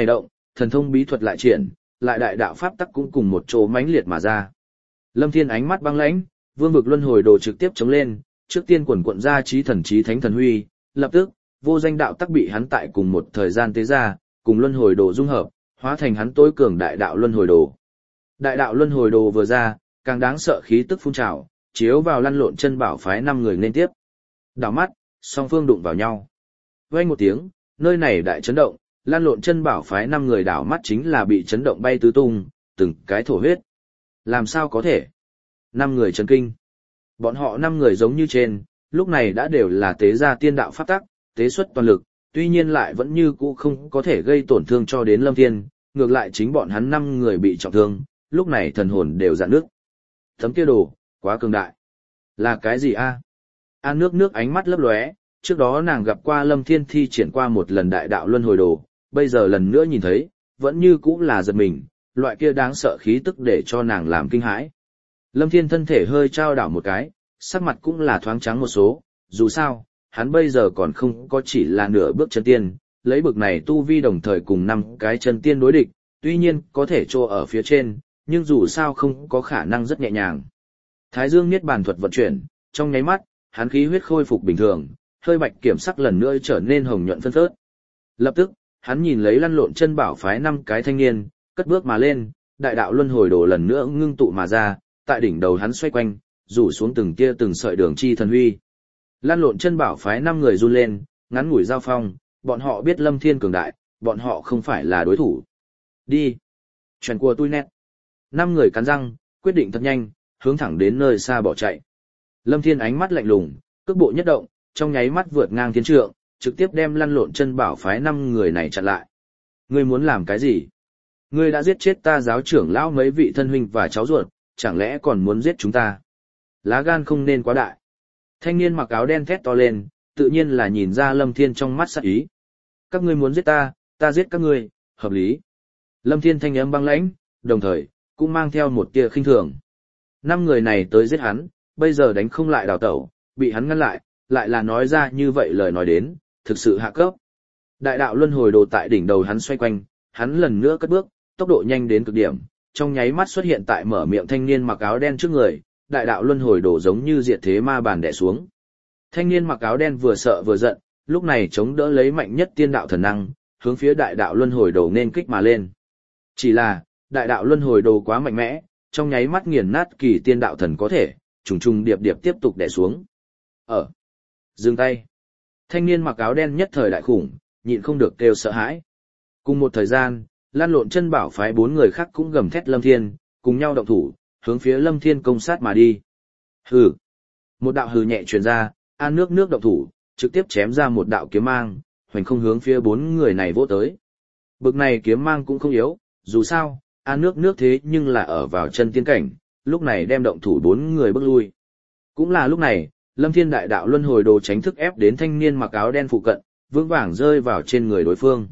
Speaker 1: thần thông bí thuật lại triển, lại đại đạo pháp tắc cũng cùng một chỗ mãnh liệt mà ra. Lâm Thiên ánh mắt băng lãnh, vương vực luân hồi đồ trực tiếp chống lên, trước tiên quần quận ra chí thần chí thánh thần huy, lập tức, vô danh đạo tắc bị hắn tại cùng một thời gian tế ra, cùng luân hồi đồ dung hợp, hóa thành hắn tối cường đại đạo luân hồi đồ. Đại đạo luân hồi đồ vừa ra, càng đáng sợ khí tức phun trào, chiếu vào lăn lộn chân bảo phái năm người nên tiếp. Đảo mắt, song phương đụng vào nhau. Vang một tiếng, nơi này đại chấn động, lăn lộn chân bảo phái năm người đảo mắt chính là bị chấn động bay tứ tung, từng cái thổ huyết. Làm sao có thể? Năm người chấn kinh. Bọn họ năm người giống như trên, lúc này đã đều là tế gia tiên đạo pháp tắc, tế xuất toàn lực, tuy nhiên lại vẫn như cũ không có thể gây tổn thương cho đến Lâm Thiên, ngược lại chính bọn hắn năm người bị trọng thương, lúc này thần hồn đều dạn nước. Tấm kia đồ, quá cường đại. Là cái gì a? An nước nước ánh mắt lấp lóe, trước đó nàng gặp qua Lâm Thiên thi triển qua một lần đại đạo luân hồi đồ, bây giờ lần nữa nhìn thấy, vẫn như cũ là giật mình, loại kia đáng sợ khí tức để cho nàng làm kinh hãi. Lâm Thiên thân thể hơi trao đảo một cái, sắc mặt cũng là thoáng trắng một số, dù sao, hắn bây giờ còn không có chỉ là nửa bước chân tiên, lấy bực này tu vi đồng thời cùng năm cái chân tiên đối địch, tuy nhiên có thể trô ở phía trên, nhưng dù sao không có khả năng rất nhẹ nhàng. Thái Dương Niết Bàn thuật vận chuyển, trong nháy mắt, hắn khí huyết khôi phục bình thường, hơi bạch kiểm sắc lần nữa trở nên hồng nhuận phân phớt. Lập tức, hắn nhìn lấy lăn lộn chân bảo phái năm cái thanh niên, cất bước mà lên, đại đạo luân hồi đồ lần nữa ngưng tụ mà ra, tại đỉnh đầu hắn xoay quanh, rủ xuống từng tia từng sợi đường chi thần huy. Lăn lộn chân bảo phái năm người run lên, ngắn ngủi giao phong, bọn họ biết Lâm Thiên cường đại, bọn họ không phải là đối thủ. Đi. Chuyện của tôi nét. Năm người cắn răng, quyết định thật nhanh, hướng thẳng đến nơi xa bỏ chạy. Lâm Thiên ánh mắt lạnh lùng, cước bộ nhất động, trong nháy mắt vượt ngang thiên trượng, trực tiếp đem lăn lộn chân bảo phái năm người này chặn lại. Ngươi muốn làm cái gì? Ngươi đã giết chết ta giáo trưởng lão mấy vị thân huynh và cháu ruột, chẳng lẽ còn muốn giết chúng ta? Lá gan không nên quá đại. Thanh niên mặc áo đen thét to lên, tự nhiên là nhìn ra Lâm Thiên trong mắt sát ý. Các ngươi muốn giết ta, ta giết các ngươi, hợp lý. Lâm Thiên thanh âm băng lãnh, đồng thời, cũng mang theo một tia khinh thường. Năm người này tới giết hắn, bây giờ đánh không lại đào tẩu, bị hắn ngăn lại, lại là nói ra như vậy lời nói đến, thực sự hạ cấp. Đại đạo luân hồi đồ tại đỉnh đầu hắn xoay quanh, hắn lần nữa cất bước, tốc độ nhanh đến cực điểm, trong nháy mắt xuất hiện tại mở miệng thanh niên mặc áo đen trước người, đại đạo luân hồi đồ giống như diệt thế ma bàn đè xuống. Thanh niên mặc áo đen vừa sợ vừa giận, lúc này chống đỡ lấy mạnh nhất tiên đạo thần năng, hướng phía đại đạo luân hồi đồ nên kích mà lên. Chỉ là, đại đạo luân hồi đồ quá mạnh mẽ, trong nháy mắt nghiền nát kỳ tiên đạo thần có thể, trùng trùng điệp điệp tiếp tục đè xuống. Ở. Dừng tay. Thanh niên mặc áo đen nhất thời đại khủng, nhịn không được kêu sợ hãi. Cùng một thời gian, lan lộn chân bảo phái bốn người khác cũng gầm thét Lâm Thiên, cùng nhau động thủ, hướng phía Lâm Thiên công sát mà đi. Hừ. Một đạo hừ nhẹ truyền ra, An nước nước động thủ, trực tiếp chém ra một đạo kiếm mang, hoành không hướng phía bốn người này vỗ tới. Bực này kiếm mang cũng không yếu, dù sao, An nước nước thế nhưng là ở vào chân tiên cảnh, lúc này đem động thủ bốn người bước lui. Cũng là lúc này, Lâm Thiên đại đạo luân hồi đồ tránh thức ép đến thanh niên mặc áo đen phụ cận, vững vàng rơi vào trên người đối phương.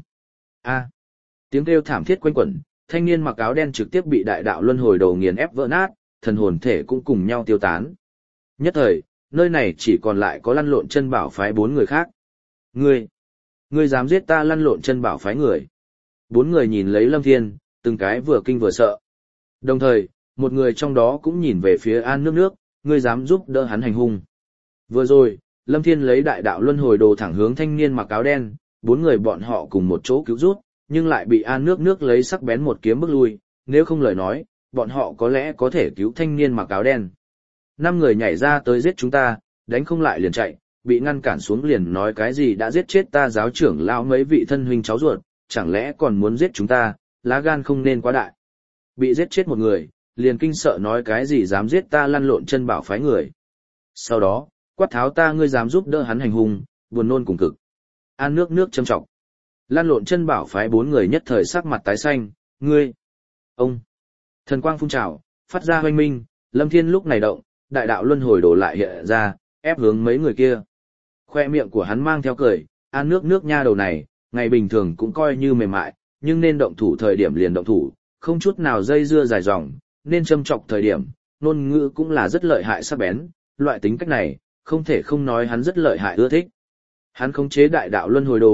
Speaker 1: A. Tiếng kêu thảm thiết quanh quẩn, thanh niên mặc áo đen trực tiếp bị đại đạo luân hồi đồ nghiền ép vỡ nát, thần hồn thể cũng cùng nhau tiêu tán. Nhất thời, nơi này chỉ còn lại có lăn lộn chân bảo phái bốn người khác. Ngươi, ngươi dám giết ta lăn lộn chân bảo phái người. Bốn người nhìn lấy Lâm Thiên, từng cái vừa kinh vừa sợ. Đồng thời, một người trong đó cũng nhìn về phía An nước nước, ngươi dám giúp đỡ hắn hành hung. Vừa rồi, Lâm Thiên lấy đại đạo luân hồi đồ thẳng hướng thanh niên mặc áo đen, bốn người bọn họ cùng một chỗ cứu rút, nhưng lại bị An nước nước lấy sắc bén một kiếm bức lui, nếu không lời nói, bọn họ có lẽ có thể cứu thanh niên mặc áo đen. Năm người nhảy ra tới giết chúng ta, đánh không lại liền chạy, bị ngăn cản xuống liền nói cái gì đã giết chết ta giáo trưởng lão mấy vị thân huynh cháu ruột, chẳng lẽ còn muốn giết chúng ta, lá gan không nên quá đại. Bị giết chết một người, liền kinh sợ nói cái gì dám giết ta lăn lộn chân bảo phái người. Sau đó, quát tháo ta ngươi dám giúp đỡ hắn hành hung, buồn nôn cùng cực. An nước nước châm trọng. Lăn lộn chân bảo phái bốn người nhất thời sắc mặt tái xanh, ngươi, ông. Thần quang phun trào, phát ra hoanh minh, Lâm Thiên lúc này động, đại đạo luân hồi đổ lại hiện ra, ép hướng mấy người kia. Khoe miệng của hắn mang theo cười, An nước nước nha đầu này, ngày bình thường cũng coi như mềm mại, nhưng nên động thủ thời điểm liền động thủ, không chút nào dây dưa dài dòng, nên châm chọc thời điểm, ngôn ngữ cũng là rất lợi hại sắc bén, loại tính cách này, không thể không nói hắn rất lợi hại ưa thích. Hắn khống chế đại đạo luân hồi đồ,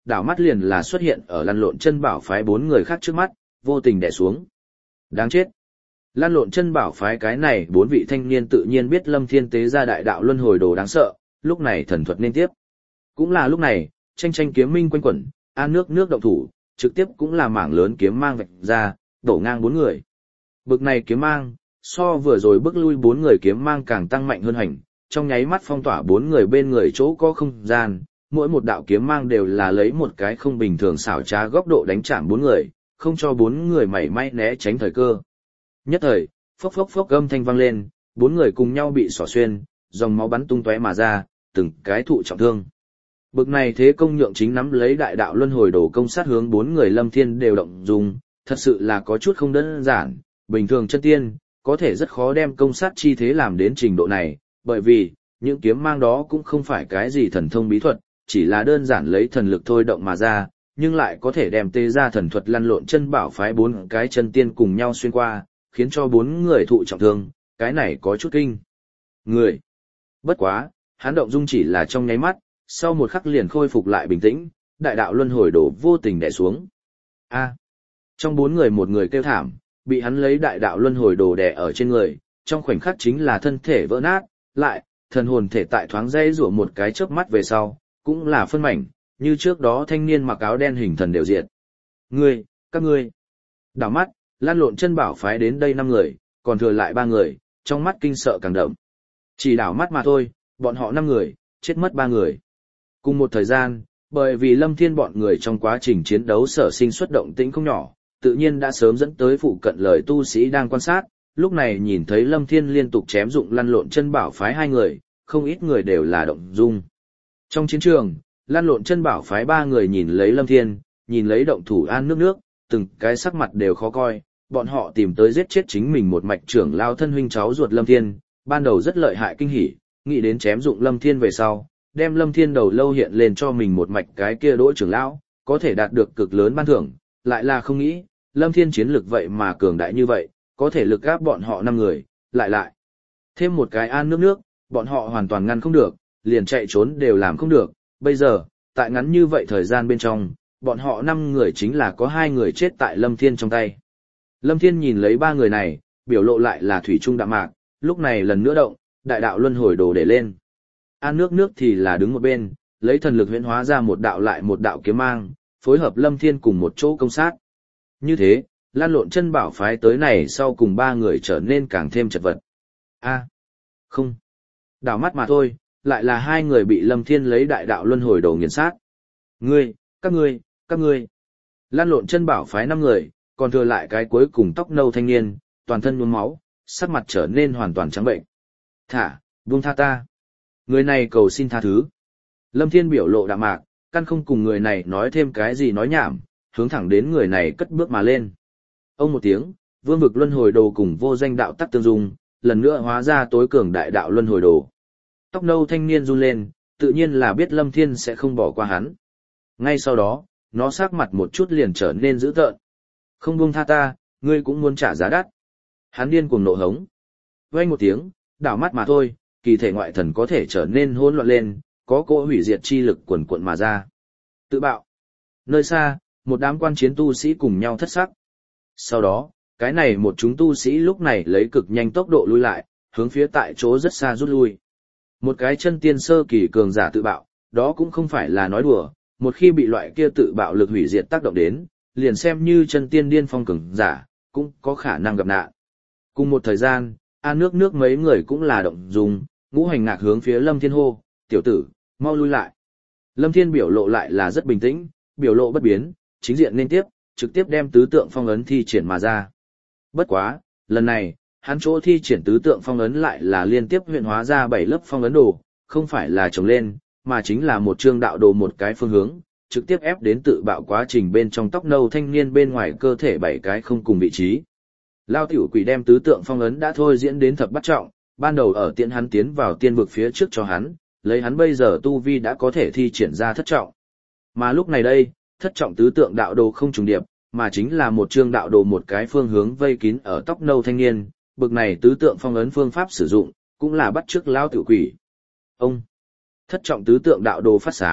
Speaker 1: đảo mắt liền là xuất hiện ở lăn lộn chân bảo phái bốn người khác trước mắt, vô tình đè xuống. Đáng chết. Lăn lộn chân bảo phái cái này bốn vị thanh niên tự nhiên biết Lâm Thiên tế ra đại đạo luân hồi đồ đáng sợ, lúc này thần thuật nên tiếp. Cũng là lúc này, tranh tranh kiếm minh quanh quẩn, an nước nước động thủ, trực tiếp cũng là mảng lớn kiếm mang vạch ra, đổ ngang bốn người. Bực này kiếm mang, so vừa rồi bước lui bốn người kiếm mang càng tăng mạnh hơn hành, trong nháy mắt phong tỏa bốn người bên người chỗ có không gian, mỗi một đạo kiếm mang đều là lấy một cái không bình thường xảo trá góc độ đánh chạm bốn người, không cho bốn người mảy may né tránh thời cơ. Nhất thời, phốc phốc phốc âm thanh vang lên, bốn người cùng nhau bị xỏ xuyên, dòng máu bắn tung tóe mà ra, từng cái thụ trọng thương. Bực này thế công nhượng chính nắm lấy đại đạo luân hồi đồ công sát hướng bốn người Lâm Thiên đều động dùng, thật sự là có chút không đơn giản, bình thường chân tiên, có thể rất khó đem công sát chi thế làm đến trình độ này, bởi vì, những kiếm mang đó cũng không phải cái gì thần thông bí thuật, chỉ là đơn giản lấy thần lực thôi động mà ra, nhưng lại có thể đem tê ra thần thuật lăn lộn chân bảo phái bốn cái chân tiên cùng nhau xuyên qua, khiến cho bốn người thụ trọng thương, cái này có chút kinh. Người. Bất quá, hắn động dung chỉ là trong nháy mắt, sau một khắc liền khôi phục lại bình tĩnh, đại đạo luân hồi đổ vô tình đè xuống. A. Trong bốn người một người kêu thảm, bị hắn lấy đại đạo luân hồi đồ đè ở trên người, trong khoảnh khắc chính là thân thể vỡ nát, lại, thần hồn thể tại thoáng dây rủa một cái chớp mắt về sau, cũng là phân mảnh, như trước đó thanh niên mặc áo đen hình thần đều diệt. Ngươi, các ngươi. Đảo mắt, lan lộn chân bảo phái đến đây năm người, còn thừa lại ba người, trong mắt kinh sợ càng đậm. Chỉ đảo mắt mà thôi, bọn họ năm người, chết mất ba người. Cùng một thời gian, bởi vì Lâm Thiên bọn người trong quá trình chiến đấu sở sinh xuất động tĩnh không nhỏ, tự nhiên đã sớm dẫn tới phụ cận lời tu sĩ đang quan sát, lúc này nhìn thấy Lâm Thiên liên tục chém dụng lăn lộn chân bảo phái hai người, không ít người đều là động dung. Trong chiến trường, lăn lộn chân bảo phái ba người nhìn lấy Lâm Thiên, nhìn lấy động thủ an nước nước, từng cái sắc mặt đều khó coi, bọn họ tìm tới giết chết chính mình một mạch trưởng lao thân huynh cháu ruột Lâm Thiên, ban đầu rất lợi hại kinh hỉ, nghĩ đến chém dụng Lâm Thiên về sau, đem Lâm Thiên đầu lâu hiện lên cho mình một mạch cái kia đỗ trưởng lão, có thể đạt được cực lớn ban thưởng, lại là không nghĩ, Lâm Thiên chiến lực vậy mà cường đại như vậy, có thể lực gáp bọn họ năm người, lại lại. Thêm một cái an nước nước, bọn họ hoàn toàn ngăn không được, liền chạy trốn đều làm không được, bây giờ, tại ngắn như vậy thời gian bên trong, bọn họ năm người chính là có hai người chết tại Lâm Thiên trong tay. Lâm Thiên nhìn lấy ba người này, biểu lộ lại là thủy trung đạm mạc, lúc này lần nữa động, đại đạo luân hồi đồ để lên. An nước nước thì là đứng một bên, lấy thần lực huyễn hóa ra một đạo lại một đạo kiếm mang, phối hợp Lâm Thiên cùng một chỗ công sát. Như thế, lan lộn chân bảo phái tới này sau cùng ba người trở nên càng thêm chật vật. A, không, đảo mắt mà thôi, lại là hai người bị Lâm Thiên lấy đại đạo luân hồi đồ nghiền sát. Ngươi, các ngươi, các ngươi. Lan lộn chân bảo phái năm người, còn thừa lại cái cuối cùng tóc nâu thanh niên, toàn thân nhuốm máu, sắc mặt trở nên hoàn toàn trắng bệnh. Thả, buông tha ta. Người này cầu xin tha thứ. Lâm Thiên biểu lộ đạm mạc, căn không cùng người này nói thêm cái gì nói nhảm, hướng thẳng đến người này cất bước mà lên. Ông một tiếng, vương vực luân hồi đồ cùng vô danh đạo tắc tương dung, lần nữa hóa ra tối cường đại đạo luân hồi đồ. Tóc nâu thanh niên run lên, tự nhiên là biết Lâm Thiên sẽ không bỏ qua hắn. Ngay sau đó, nó sắc mặt một chút liền trở nên dữ tợn. Không buông tha ta, ngươi cũng muốn trả giá đắt. Hắn điên cuồng nộ hống. Vang một tiếng, đảo mắt mà thôi, kỳ thể ngoại thần có thể trở nên hỗn loạn lên, có cỗ hủy diệt chi lực quần quận mà ra. Tự bạo. Nơi xa, một đám quan chiến tu sĩ cùng nhau thất sắc. Sau đó, cái này một chúng tu sĩ lúc này lấy cực nhanh tốc độ lui lại, hướng phía tại chỗ rất xa rút lui. Một cái chân tiên sơ kỳ cường giả tự bạo, đó cũng không phải là nói đùa, một khi bị loại kia tự bạo lực hủy diệt tác động đến, liền xem như chân tiên điên phong cường giả, cũng có khả năng gặp nạn. Cùng một thời gian, an nước nước mấy người cũng là động dung, ngũ hành ngạc hướng phía Lâm Thiên hô, tiểu tử, mau lui lại. Lâm Thiên biểu lộ lại là rất bình tĩnh, biểu lộ bất biến, chính diện nên tiếp, trực tiếp đem tứ tượng phong ấn thi triển mà ra. Bất quá, lần này, hắn chỗ thi triển tứ tượng phong ấn lại là liên tiếp huyện hóa ra bảy lớp phong ấn đồ, không phải là trồng lên, mà chính là một chương đạo đồ một cái phương hướng, trực tiếp ép đến tự bạo quá trình bên trong tóc nâu thanh niên bên ngoài cơ thể bảy cái không cùng vị trí. Lao tiểu quỷ đem tứ tượng phong ấn đã thôi diễn đến thập bắt trọng, ban đầu ở tiện hắn tiến vào tiên vực phía trước cho hắn, lấy hắn bây giờ tu vi đã có thể thi triển ra thất trọng. Mà lúc này đây, thất trọng tứ tượng đạo đồ không trùng điệp, mà chính là một chương đạo đồ một cái phương hướng vây kín ở tóc nâu thanh niên, bực này tứ tượng phong ấn phương pháp sử dụng, cũng là bắt chước lao tiểu quỷ. Ông, thất trọng tứ tượng đạo đồ phát sáng,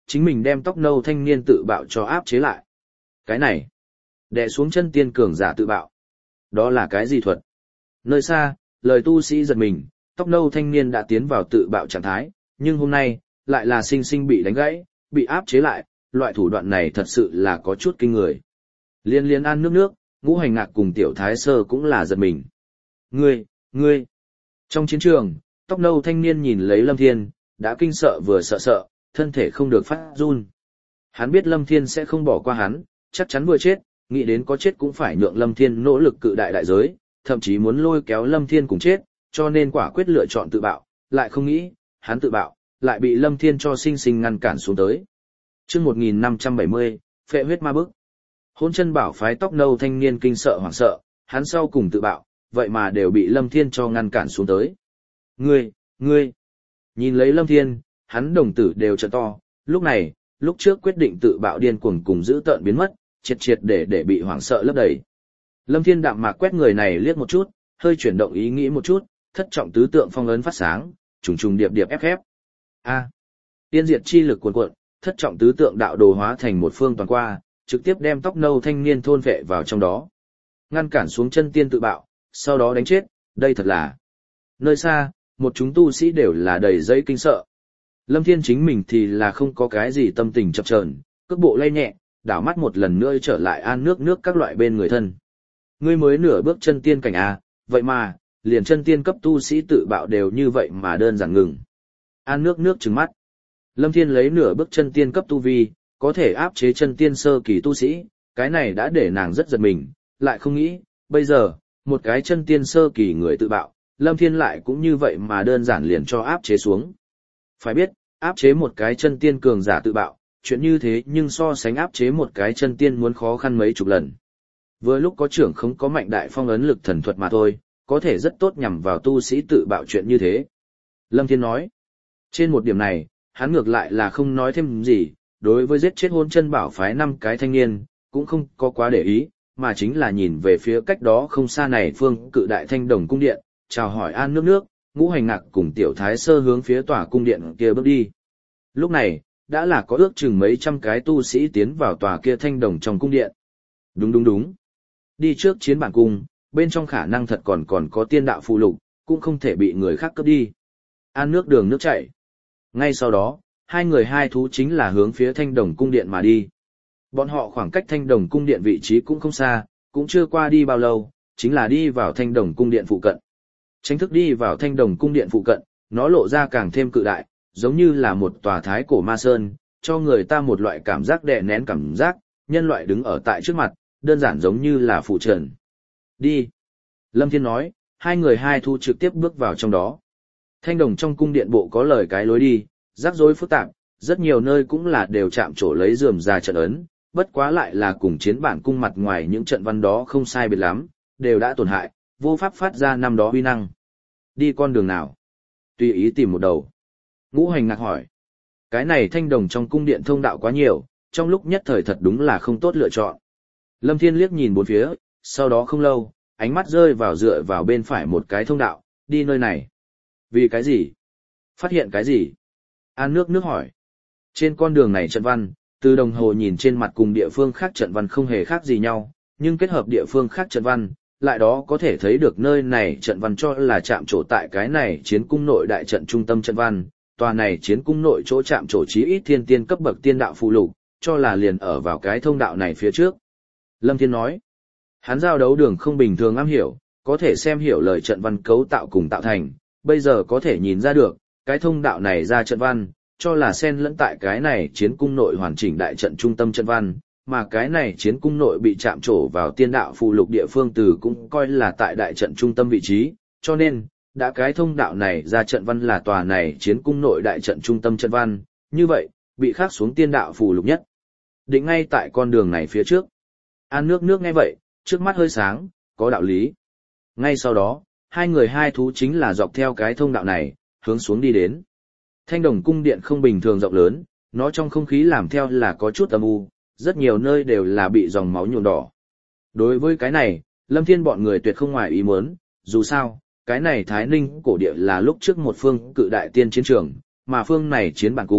Speaker 1: chính mình đem tóc nâu thanh niên tự bạo cho áp chế lại. Cái này, đè xuống chân tiên cường giả tự bạo. Đó là cái gì thuật? Nơi xa, lời tu sĩ giật mình, tóc nâu thanh niên đã tiến vào tự bạo trạng thái, nhưng hôm nay, lại là sinh sinh bị đánh gãy, bị áp chế lại, loại thủ đoạn này thật sự là có chút kinh người. Liên liên An nước nước, Ngũ Hành Ngạc cùng Tiểu Thái Sơ cũng là giật mình. Ngươi, ngươi. Trong chiến trường, tóc nâu thanh niên nhìn lấy Lâm Thiên, đã kinh sợ vừa sợ sợ, thân thể không được phát run. Hắn biết Lâm Thiên sẽ không bỏ qua hắn, chắc chắn vừa chết, nghĩ đến có chết cũng phải nhượng Lâm Thiên nỗ lực cự đại đại giới, thậm chí muốn lôi kéo Lâm Thiên cùng chết, cho nên quả quyết lựa chọn tự bạo, lại không nghĩ, hắn tự bạo, lại bị Lâm Thiên cho sinh sinh ngăn cản xuống tới. Chương một nghìn năm trăm bảy mươi, Phệ huyết ma bức. Hôn chân bảo phái tóc nâu thanh niên kinh sợ hoảng sợ, hắn sau cùng tự bạo, vậy mà đều bị Lâm Thiên cho ngăn cản xuống tới. Ngươi, ngươi. Nhìn lấy Lâm Thiên, hắn đồng tử đều trợn to, lúc này, lúc trước quyết định tự bạo điên cuồng cùng giữ tợn biến mất, triệt triệt để để bị hoảng sợ lấp đầy. Lâm Thiên đạm mạc quét người này liếc một chút, hơi chuyển động ý nghĩ một chút, thất trọng tứ tượng phong ấn phát sáng, trùng trùng điệp điệp ép ép. A. Tiên diệt chi lực cuồn cuộn, thất trọng tứ tượng đạo đồ hóa thành một phương toàn qua, trực tiếp đem tóc nâu thanh niên thôn vệ vào trong đó. Ngăn cản xuống chân tiên tự bạo, sau đó đánh chết, đây thật là. Nơi xa, một chúng tu sĩ đều là đầy dây kinh sợ. Lâm Thiên chính mình thì là không có cái gì tâm tình chập chờn, cước bộ lay nhẹ, đảo mắt một lần nữa trở lại An nước nước các loại bên người thân. Ngươi mới nửa bước chân tiên cảnh à, vậy mà, liền chân tiên cấp tu sĩ tự bạo đều như vậy mà đơn giản ngừng. An nước nước trừng mắt. Lâm Thiên lấy nửa bước chân tiên cấp tu vi, có thể áp chế chân tiên sơ kỳ tu sĩ, cái này đã để nàng rất giật mình, lại không nghĩ, bây giờ, một cái chân tiên sơ kỳ người tự bạo, Lâm Thiên lại cũng như vậy mà đơn giản liền cho áp chế xuống. Phải biết, áp chế một cái chân tiên cường giả tự bạo, chuyện như thế nhưng so sánh áp chế một cái chân tiên muốn khó khăn mấy chục lần. Vừa lúc có trưởng không có mạnh đại phong ấn lực thần thuật mà thôi, có thể rất tốt nhằm vào tu sĩ tự bạo chuyện như thế. Lâm Thiên nói, trên một điểm này, hắn ngược lại là không nói thêm gì, đối với giết chết hôn chân bảo phái năm cái thanh niên, cũng không có quá để ý, mà chính là nhìn về phía cách đó không xa này phương cự đại thanh đồng cung điện, chào hỏi An nước nước, Ngũ Hành Ngạc cùng Tiểu Thái Sơ hướng phía tòa cung điện kia bước đi. Lúc này, đã là có ước chừng mấy trăm cái tu sĩ tiến vào tòa kia thanh đồng trong cung điện. Đúng đúng đúng. Đi trước chiến bản cung, bên trong khả năng thật còn còn có tiên đạo phụ lục, cũng không thể bị người khác cướp đi. An nước đường nước chảy. Ngay sau đó, hai người hai thú chính là hướng phía thanh đồng cung điện mà đi. Bọn họ khoảng cách thanh đồng cung điện vị trí cũng không xa, cũng chưa qua đi bao lâu, chính là đi vào thanh đồng cung điện phụ cận. Chính thức đi vào thanh đồng cung điện phụ cận, nó lộ ra càng thêm cự đại, giống như là một tòa thái cổ ma sơn, cho người ta một loại cảm giác đè nén cảm giác, nhân loại đứng ở tại trước mặt, đơn giản giống như là phụ trần. Đi. Lâm Thiên nói, hai người hai thu trực tiếp bước vào trong đó. Thanh đồng trong cung điện bộ có lời cái lối đi, rắc rối phức tạp, rất nhiều nơi cũng là đều chạm trổ lấy rườm rà trận ấn, bất quá lại là cùng chiến bản cung mặt ngoài những trận văn đó không sai biệt lắm, đều đã tổn hại, vô pháp phát ra năm đó uy năng. Đi con đường nào? Tùy ý tìm một đầu. Ngũ Hành Ngạc hỏi. Cái này thanh đồng trong cung điện thông đạo quá nhiều, trong lúc nhất thời thật đúng là không tốt lựa chọn. Lâm Thiên liếc nhìn bốn phía, sau đó không lâu, ánh mắt rơi vào dựa vào bên phải một cái thông đạo, đi nơi này. Vì cái gì? Phát hiện cái gì? An nước nước hỏi. Trên con đường này trận văn, từ đồng hồ nhìn trên mặt cùng địa phương khác trận văn không hề khác gì nhau, nhưng kết hợp địa phương khác trận văn, lại đó có thể thấy được nơi này trận văn cho là chạm trổ tại cái này chiến cung nội đại trận trung tâm trận văn, tòa này chiến cung nội chỗ chạm trổ chí ít thiên tiên cấp bậc tiên đạo phụ lục, cho là liền ở vào cái thông đạo này phía trước. Lâm Thiên nói, hắn giao đấu đường không bình thường am hiểu, có thể xem hiểu lời trận văn cấu tạo cùng tạo thành, bây giờ có thể nhìn ra được, cái thông đạo này ra trận văn, cho là xen lẫn tại cái này chiến cung nội hoàn chỉnh đại trận trung tâm trận văn, mà cái này chiến cung nội bị chạm trổ vào tiên đạo phụ lục địa phương từ cũng coi là tại đại trận trung tâm vị trí, cho nên, đã cái thông đạo này ra trận văn là tòa này chiến cung nội đại trận trung tâm trận văn, như vậy, bị khắc xuống tiên đạo phụ lục nhất. Định ngay tại con đường này phía trước. An nước nước nghe vậy, trước mắt hơi sáng, có đạo lý. Ngay sau đó, hai người hai thú chính là dọc theo cái thông đạo này, hướng xuống đi đến. Thanh đồng cung điện không bình thường rộng lớn, nó trong không khí làm theo là có chút âm u, rất nhiều nơi đều là bị dòng máu nhuộm đỏ. Đối với cái này, Lâm Thiên bọn người tuyệt không ngoài ý muốn, dù sao, cái này Thái Ninh cổ địa là lúc trước một phương cự đại tiên chiến trường, mà phương này chiến bản cung,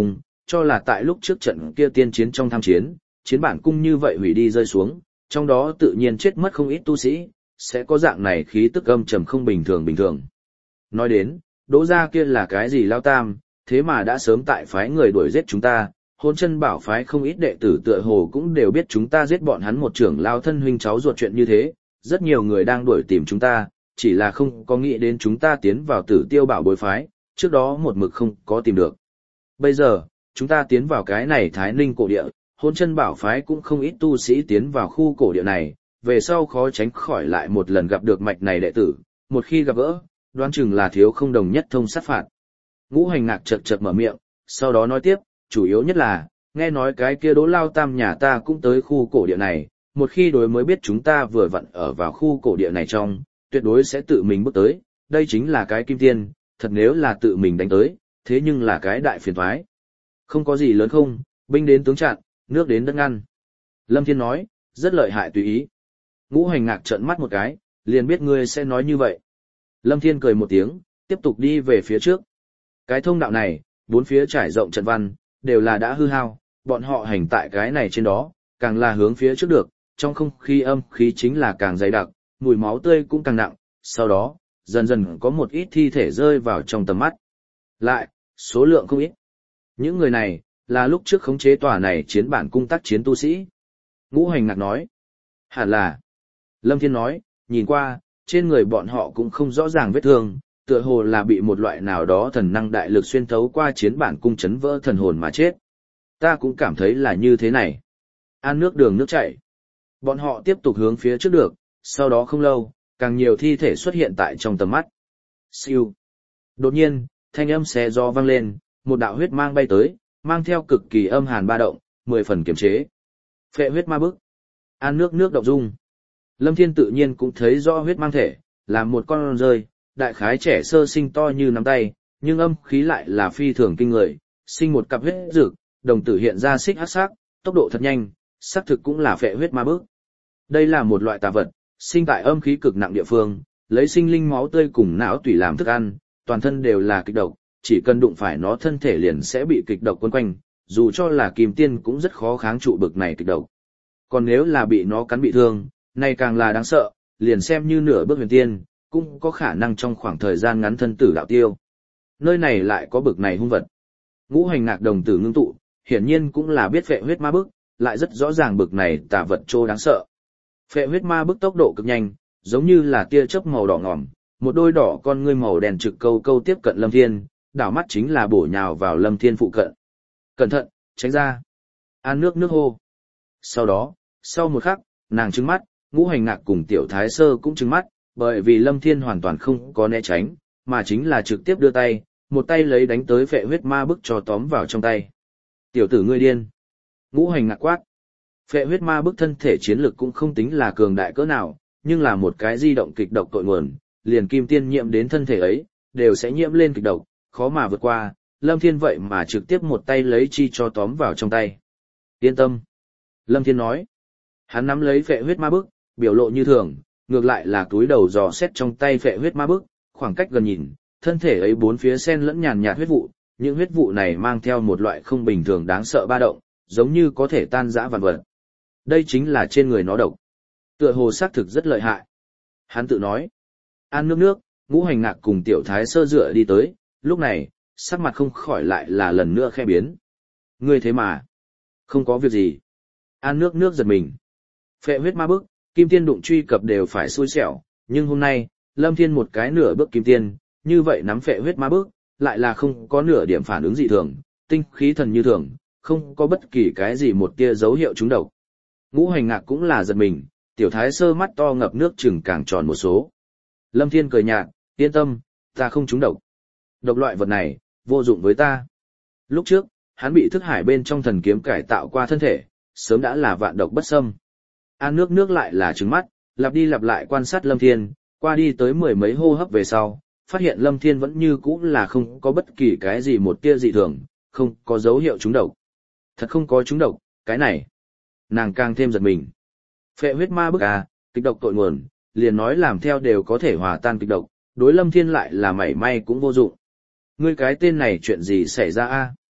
Speaker 1: cho là tại lúc trước trận kia tiên chiến trong tham chiến, chiến bản cung như vậy hủy đi rơi xuống, trong đó tự nhiên chết mất không ít tu sĩ, sẽ có dạng này khí tức âm trầm không bình thường bình thường. Nói đến, Đỗ gia kia là cái gì lao tam, thế mà đã sớm tại phái người đuổi giết chúng ta, Hôn Chân Bảo phái không ít đệ tử tựa hồ cũng đều biết chúng ta giết bọn hắn một trưởng lao thân huynh cháu ruột chuyện như thế, rất nhiều người đang đuổi tìm chúng ta, chỉ là không có nghĩ đến chúng ta tiến vào Tử Tiêu Bảo bối phái, trước đó một mực không có tìm được. Bây giờ, chúng ta tiến vào cái này Thái Ninh cổ địa, Hôn Chân Bảo phái cũng không ít tu sĩ tiến vào khu cổ địa này, về sau khó tránh khỏi lại một lần gặp được mạch này đệ tử, một khi gặp gỡ, đoán chừng là thiếu không đồng nhất thông sát phạt. Ngũ Hành Ngạc chật chật mở miệng, sau đó nói tiếp, chủ yếu nhất là, nghe nói cái kia Đỗ lao tam nhà ta cũng tới khu cổ địa này, một khi đối mới biết chúng ta vừa vặn ở vào khu cổ địa này trong, tuyệt đối sẽ tự mình bước tới, đây chính là cái kim tiên, thật nếu là tự mình đánh tới, thế nhưng là cái đại phiền toái. Không có gì lớn không, binh đến tướng chặn, nước đến đất ngăn. Lâm Thiên nói, rất lợi hại tùy ý. Ngũ Hành Ngạc trợn mắt một cái, liền biết ngươi sẽ nói như vậy. Lâm Thiên cười một tiếng, tiếp tục đi về phía trước. Cái thông đạo này, bốn phía trải rộng trận văn, đều là đã hư hao, bọn họ hành tại cái này trên đó, càng là hướng phía trước được, trong không khí âm khí chính là càng dày đặc, mùi máu tươi cũng càng nặng, sau đó, dần dần có một ít thi thể rơi vào trong tầm mắt. Lại, số lượng không ít. Những người này, là lúc trước khống chế tòa này chiến bản cung tác chiến tu sĩ. Ngũ Hành Ngạc nói. Hẳn là. Lâm Thiên nói, nhìn qua, trên người bọn họ cũng không rõ ràng vết thương, tựa hồ là bị một loại nào đó thần năng đại lực xuyên thấu qua chiến bản cung chấn vỡ thần hồn mà chết. Ta cũng cảm thấy là như thế này. An nước đường nước chảy. Bọn họ tiếp tục hướng phía trước được, sau đó không lâu, càng nhiều thi thể xuất hiện tại trong tầm mắt. Siêu. Đột nhiên, thanh âm xé gió vang lên, một đạo huyết mang bay tới, mang theo cực kỳ âm hàn ba động, mười phần kiềm chế. Phệ huyết ma bức. An nước nước động dung. Lâm Thiên tự nhiên cũng thấy rõ huyết mang thể, là một con rơi, đại khái trẻ sơ sinh to như nắm tay, nhưng âm khí lại là phi thường kinh người, sinh một cặp huyết dược, đồng tử hiện ra xích hắc sắc, tốc độ thật nhanh, xác thực cũng là phệ huyết ma bức. Đây là một loại tà vật, sinh tại âm khí cực nặng địa phương, lấy sinh linh máu tươi cùng não tủy làm thức ăn, toàn thân đều là kịch độc, chỉ cần đụng phải nó thân thể liền sẽ bị kịch độc quấn quanh, dù cho là kim tiên cũng rất khó kháng trụ bực này kịch độc. Còn nếu là bị nó cắn bị thương, này càng là đáng sợ, liền xem như nửa bước huyền tiên, cũng có khả năng trong khoảng thời gian ngắn thân tử đạo tiêu. Nơi này lại có bực này hung vật. Ngũ Hành Ngạc đồng tử ngưng tụ, hiển nhiên cũng là biết phệ huyết ma bức, lại rất rõ ràng bực này tà vật trô đáng sợ. Phệ huyết ma bức tốc độ cực nhanh, giống như là tia chớp màu đỏ ngòm, một đôi đỏ con ngươi màu đèn trực câu câu tiếp cận Lâm Thiên, đảo mắt chính là bổ nhào vào Lâm Thiên phụ cận. Cẩn thận, tránh ra. An nước nước hô. Sau đó, sau một khắc, nàng trừng mắt, Ngũ Hành Ngạc cùng Tiểu Thái Sơ cũng trừng mắt, bởi vì Lâm Thiên hoàn toàn không có né tránh, mà chính là trực tiếp đưa tay, một tay lấy đánh tới phệ huyết ma bức cho tóm vào trong tay. Tiểu tử ngươi điên. Ngũ Hành Ngạc quát. Phệ huyết ma bức thân thể chiến lực cũng không tính là cường đại cỡ nào, nhưng là một cái di động kịch độc tội nguồn, liền kim tiên nhiễm đến thân thể ấy, đều sẽ nhiễm lên kịch độc, khó mà vượt qua, Lâm Thiên vậy mà trực tiếp một tay lấy chi cho tóm vào trong tay. Yên tâm. Lâm Thiên nói. Hắn nắm lấy phệ huyết ma bức, biểu lộ như thường, ngược lại là túi đầu dò xét trong tay phệ huyết ma bức, khoảng cách gần nhìn, thân thể ấy bốn phía xen lẫn nhàn nhạt huyết vụ, những huyết vụ này mang theo một loại không bình thường đáng sợ ba động, giống như có thể tan rã vạn vật. Đây chính là trên người nó độc. Tựa hồ xác thực rất lợi hại. Hắn tự nói. An nước nước, Ngũ Hành Ngạc cùng Tiểu Thái Sơ dựa đi tới, lúc này, sắc mặt không khỏi lại là lần nữa khẽ biến. Ngươi thế mà. Không có việc gì. An nước nước giật mình. Phệ huyết ma bức, kim tiên đụng truy cập đều phải xui xẻo, nhưng hôm nay, Lâm Thiên một cái nửa bước kim tiên, như vậy nắm phệ huyết ma bức, lại là không có nửa điểm phản ứng dị thường, tinh khí thần như thường, không có bất kỳ cái gì một tia dấu hiệu trúng độc. Ngũ Hành Ngạc cũng là giật mình, Tiểu Thái Sơ mắt to ngập nước chừng càng tròn một số. Lâm Thiên cười nhạt, yên tâm, ta không trúng độc. Độc loại vật này, vô dụng với ta. Lúc trước, hắn bị thức hải bên trong thần kiếm cải tạo qua thân thể, sớm đã là vạn độc bất xâm. An nước nước lại là trừng mắt, lặp đi lặp lại quan sát Lâm Thiên, qua đi tới mười mấy hô hấp về sau, phát hiện Lâm Thiên vẫn như cũ là không có bất kỳ cái gì một tia dị thường, không có dấu hiệu trúng độc. Thật không có trúng độc, cái này. Nàng càng thêm giật mình. Phệ huyết ma bức à, kịch độc tội nguồn, liền nói làm theo đều có thể hòa tan kịch độc, đối Lâm Thiên lại là mảy may cũng vô dụng. Ngươi cái tên này chuyện gì xảy ra a?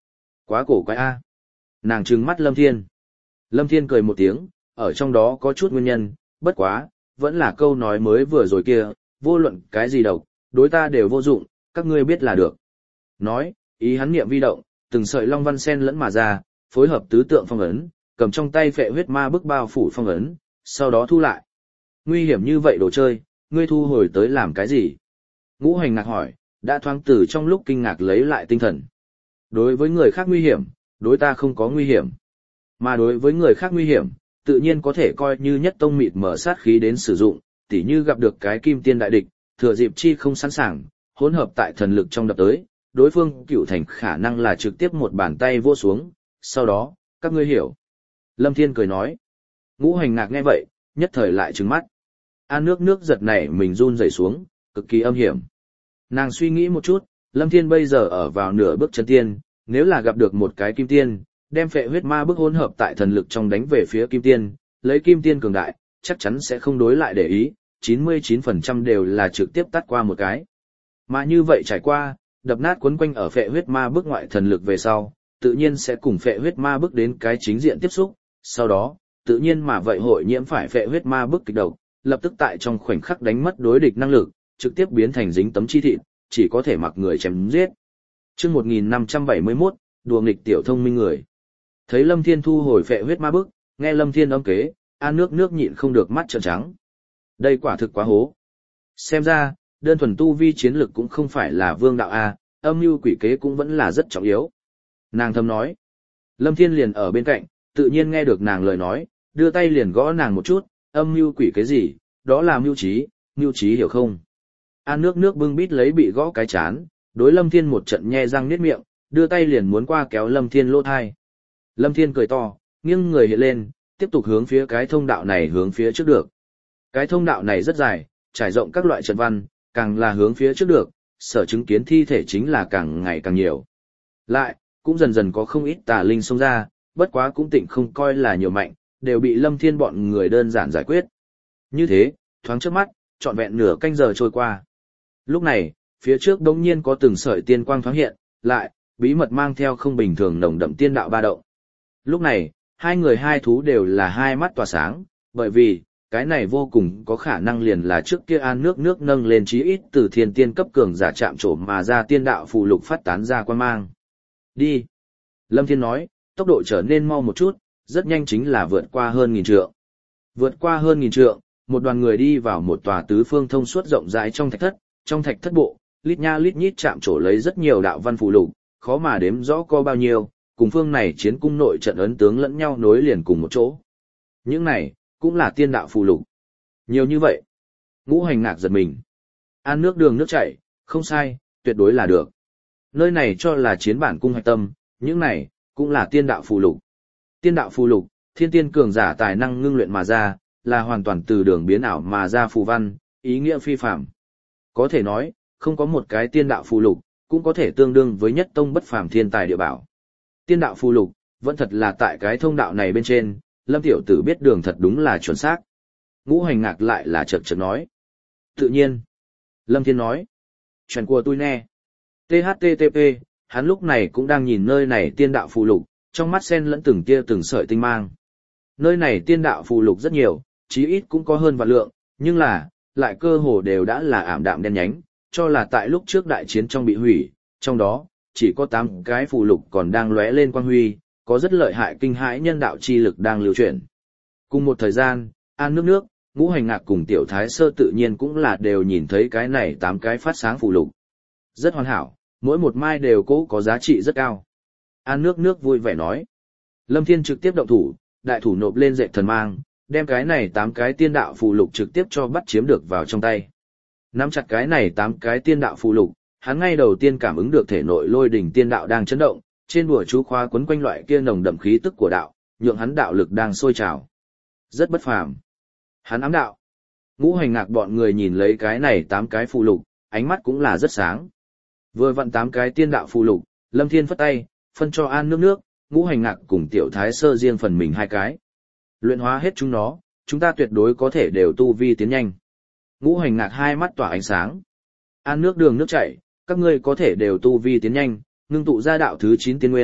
Speaker 1: Quá cổ quái a. Nàng trừng mắt Lâm Thiên. Lâm Thiên cười một tiếng, ở trong đó có chút nguyên nhân, bất quá, vẫn là câu nói mới vừa rồi kia, vô luận cái gì độc, đối ta đều vô dụng, các ngươi biết là được. Nói, ý hắn niệm vi động, từng sợi long văn sen lẫn mà ra, phối hợp tứ tượng phong ấn, cầm trong tay phệ huyết ma bức bao phủ phong ấn, sau đó thu lại. Nguy hiểm như vậy đồ chơi, ngươi thu hồi tới làm cái gì? Ngũ Hành ngạc hỏi, đã thoáng từ trong lúc kinh ngạc lấy lại tinh thần. Đối với người khác nguy hiểm, đối ta không có nguy hiểm. Mà đối với người khác nguy hiểm, tự nhiên có thể coi như nhất tông mịt mở sát khí đến sử dụng, tỉ như gặp được cái kim tiên đại địch, thừa dịp chi không sẵn sàng, hỗn hợp tại thần lực trong đập tới, đối phương cựu thành khả năng là trực tiếp một bàn tay vô xuống, sau đó, các ngươi hiểu. Lâm Thiên cười nói. Ngũ Hành ngạc nghe vậy, nhất thời lại trừng mắt. An nước nước giật nảy mình run rẩy xuống, cực kỳ âm hiểm. Nàng suy nghĩ một chút, Lâm Thiên bây giờ ở vào nửa bước chân tiên, nếu là gặp được một cái kim tiên, đem phệ huyết ma bức hỗn hợp tại thần lực trong đánh về phía kim tiên, lấy kim tiên cường đại, chắc chắn sẽ không đối lại để ý, chín mươi chín phần trăm đều là trực tiếp tắt qua một cái. Mà như vậy trải qua, đập nát quấn quanh ở phệ huyết ma bức ngoại thần lực về sau, tự nhiên sẽ cùng phệ huyết ma bức đến cái chính diện tiếp xúc, sau đó, tự nhiên mà vậy hội nhiễm phải phệ huyết ma bức kịch độc, lập tức tại trong khoảnh khắc đánh mất đối địch năng lực, trực tiếp biến thành dính tấm chi thịt, chỉ có thể mặc người chém giết. Chương một nghìn năm trăm bảy mươi mốt, đùa nghịch tiểu thông minh người. Thấy Lâm Thiên thu hồi phệ huyết ma bức, nghe Lâm Thiên âm kế, An nước nước nhịn không được mắt trợn trắng. Đây quả thực quá hố. Xem ra, đơn thuần tu vi chiến lực cũng không phải là vương đạo a, âm mưu quỷ kế cũng vẫn là rất trọng yếu. Nàng thầm nói. Lâm Thiên liền ở bên cạnh, tự nhiên nghe được nàng lời nói, đưa tay liền gõ nàng một chút, âm mưu quỷ kế gì, đó là mưu trí, mưu trí hiểu không? An nước nước bưng bít lấy bị gõ cái chán, đối Lâm Thiên một trận nhe răng niết miệng, đưa tay liền muốn qua kéo Lâm Thiên lỗ thai. Lâm Thiên cười to, nghiêng người hiện lên, tiếp tục hướng phía cái thông đạo này hướng phía trước được. Cái thông đạo này rất dài, trải rộng các loại trận văn, càng là hướng phía trước được, sở chứng kiến thi thể chính là càng ngày càng nhiều. Lại, cũng dần dần có không ít tà linh xông ra, bất quá cũng tịnh không coi là nhiều mạnh, đều bị Lâm Thiên bọn người đơn giản giải quyết. Như thế, thoáng trước mắt, trọn vẹn nửa canh giờ trôi qua. Lúc này, phía trước đống nhiên có từng sợi tiên quang thoáng hiện, lại, bí mật mang theo không bình thường nồng đậm tiên đạo ba động. Lúc này, hai người hai thú đều là hai mắt tỏa sáng, bởi vì, cái này vô cùng có khả năng liền là trước kia An nước nước nâng lên chí ít từ thiên tiên cấp cường giả chạm trổ mà ra tiên đạo phù lục phát tán ra quan mang. Đi. Lâm Thiên nói, tốc độ trở nên mau một chút, rất nhanh chính là vượt qua hơn nghìn trượng. Vượt qua hơn nghìn trượng, một đoàn người đi vào một tòa tứ phương thông suốt rộng rãi trong thạch thất, trong thạch thất bộ, lít nha lít nhít chạm trổ lấy rất nhiều đạo văn phù lục, khó mà đếm rõ có bao nhiêu, cùng phương này chiến cung nội trận ấn tướng lẫn nhau nối liền cùng một chỗ. Những này, cũng là tiên đạo phù lục. Nhiều như vậy. Ngũ Hành ngạc giật mình. An nước đường nước chảy, không sai, tuyệt đối là được. Nơi này cho là chiến bản cung hạch tâm, những này, cũng là tiên đạo phù lục. Tiên đạo phù lục, thiên tiên cường giả tài năng ngưng luyện mà ra, là hoàn toàn từ đường biến ảo mà ra phù văn, ý nghĩa phi phàm. Có thể nói, không có một cái tiên đạo phù lục, cũng có thể tương đương với nhất tông bất phàm thiên tài địa bảo. Tiên đạo phù lục, vẫn thật là tại cái thông đạo này bên trên, Lâm tiểu tử biết đường thật đúng là chuẩn xác. Ngũ Hành ngạc lại là chợt chợt nói. Tự nhiên. Lâm Thiên nói. Chuyện của tôi nè. tê hát tê tê pê, hắn lúc này cũng đang nhìn nơi này tiên đạo phù lục, trong mắt sen lẫn từng tia từng sợi tinh mang. Nơi này tiên đạo phù lục rất nhiều, chí ít cũng có hơn vạn lượng, nhưng là, lại cơ hồ đều đã là ảm đạm đen nhánh, cho là tại lúc trước đại chiến trong bị hủy, trong đó, chỉ có tám cái phù lục còn đang lóe lên quang huy, có rất lợi hại kinh hãi nhân đạo chi lực đang lưu chuyển. Cùng một thời gian, An nước nước, Ngũ Hành ngạc cùng Tiểu Thái Sơ tự nhiên cũng là đều nhìn thấy cái này tám cái phát sáng phù lục. Rất hoàn hảo, mỗi một mai đều cố có giá trị rất cao. An nước nước vui vẻ nói. Lâm Thiên trực tiếp động thủ, đại thủ nộp lên dệt thần mang, đem cái này tám cái tiên đạo phù lục trực tiếp cho bắt chiếm được vào trong tay. Nắm chặt cái này tám cái tiên đạo phù lục, hắn ngay đầu tiên cảm ứng được thể nội lôi đỉnh tiên đạo đang chấn động, trên bùa chú khóa quấn quanh loại kia nồng đậm khí tức của đạo, nhượng hắn đạo lực đang sôi trào. Rất bất phàm. Hắn ám đạo. Ngũ Hành ngạc bọn người nhìn lấy cái này tám cái phù lục, ánh mắt cũng là rất sáng. Vừa vặn tám cái tiên đạo phù lục, Lâm Thiên phất tay, phân cho An nước nước, Ngũ Hành ngạc cùng Tiểu Thái Sơ riêng phần mình hai cái. Luyện hóa hết chúng nó, chúng ta tuyệt đối có thể đều tu vi tiến nhanh. Ngũ Hành ngạc hai mắt tỏa ánh sáng. An nước đường nước chảy, các ngươi có thể đều tu vi tiến nhanh, ngưng tụ ra đạo thứ chín tiên nguyên,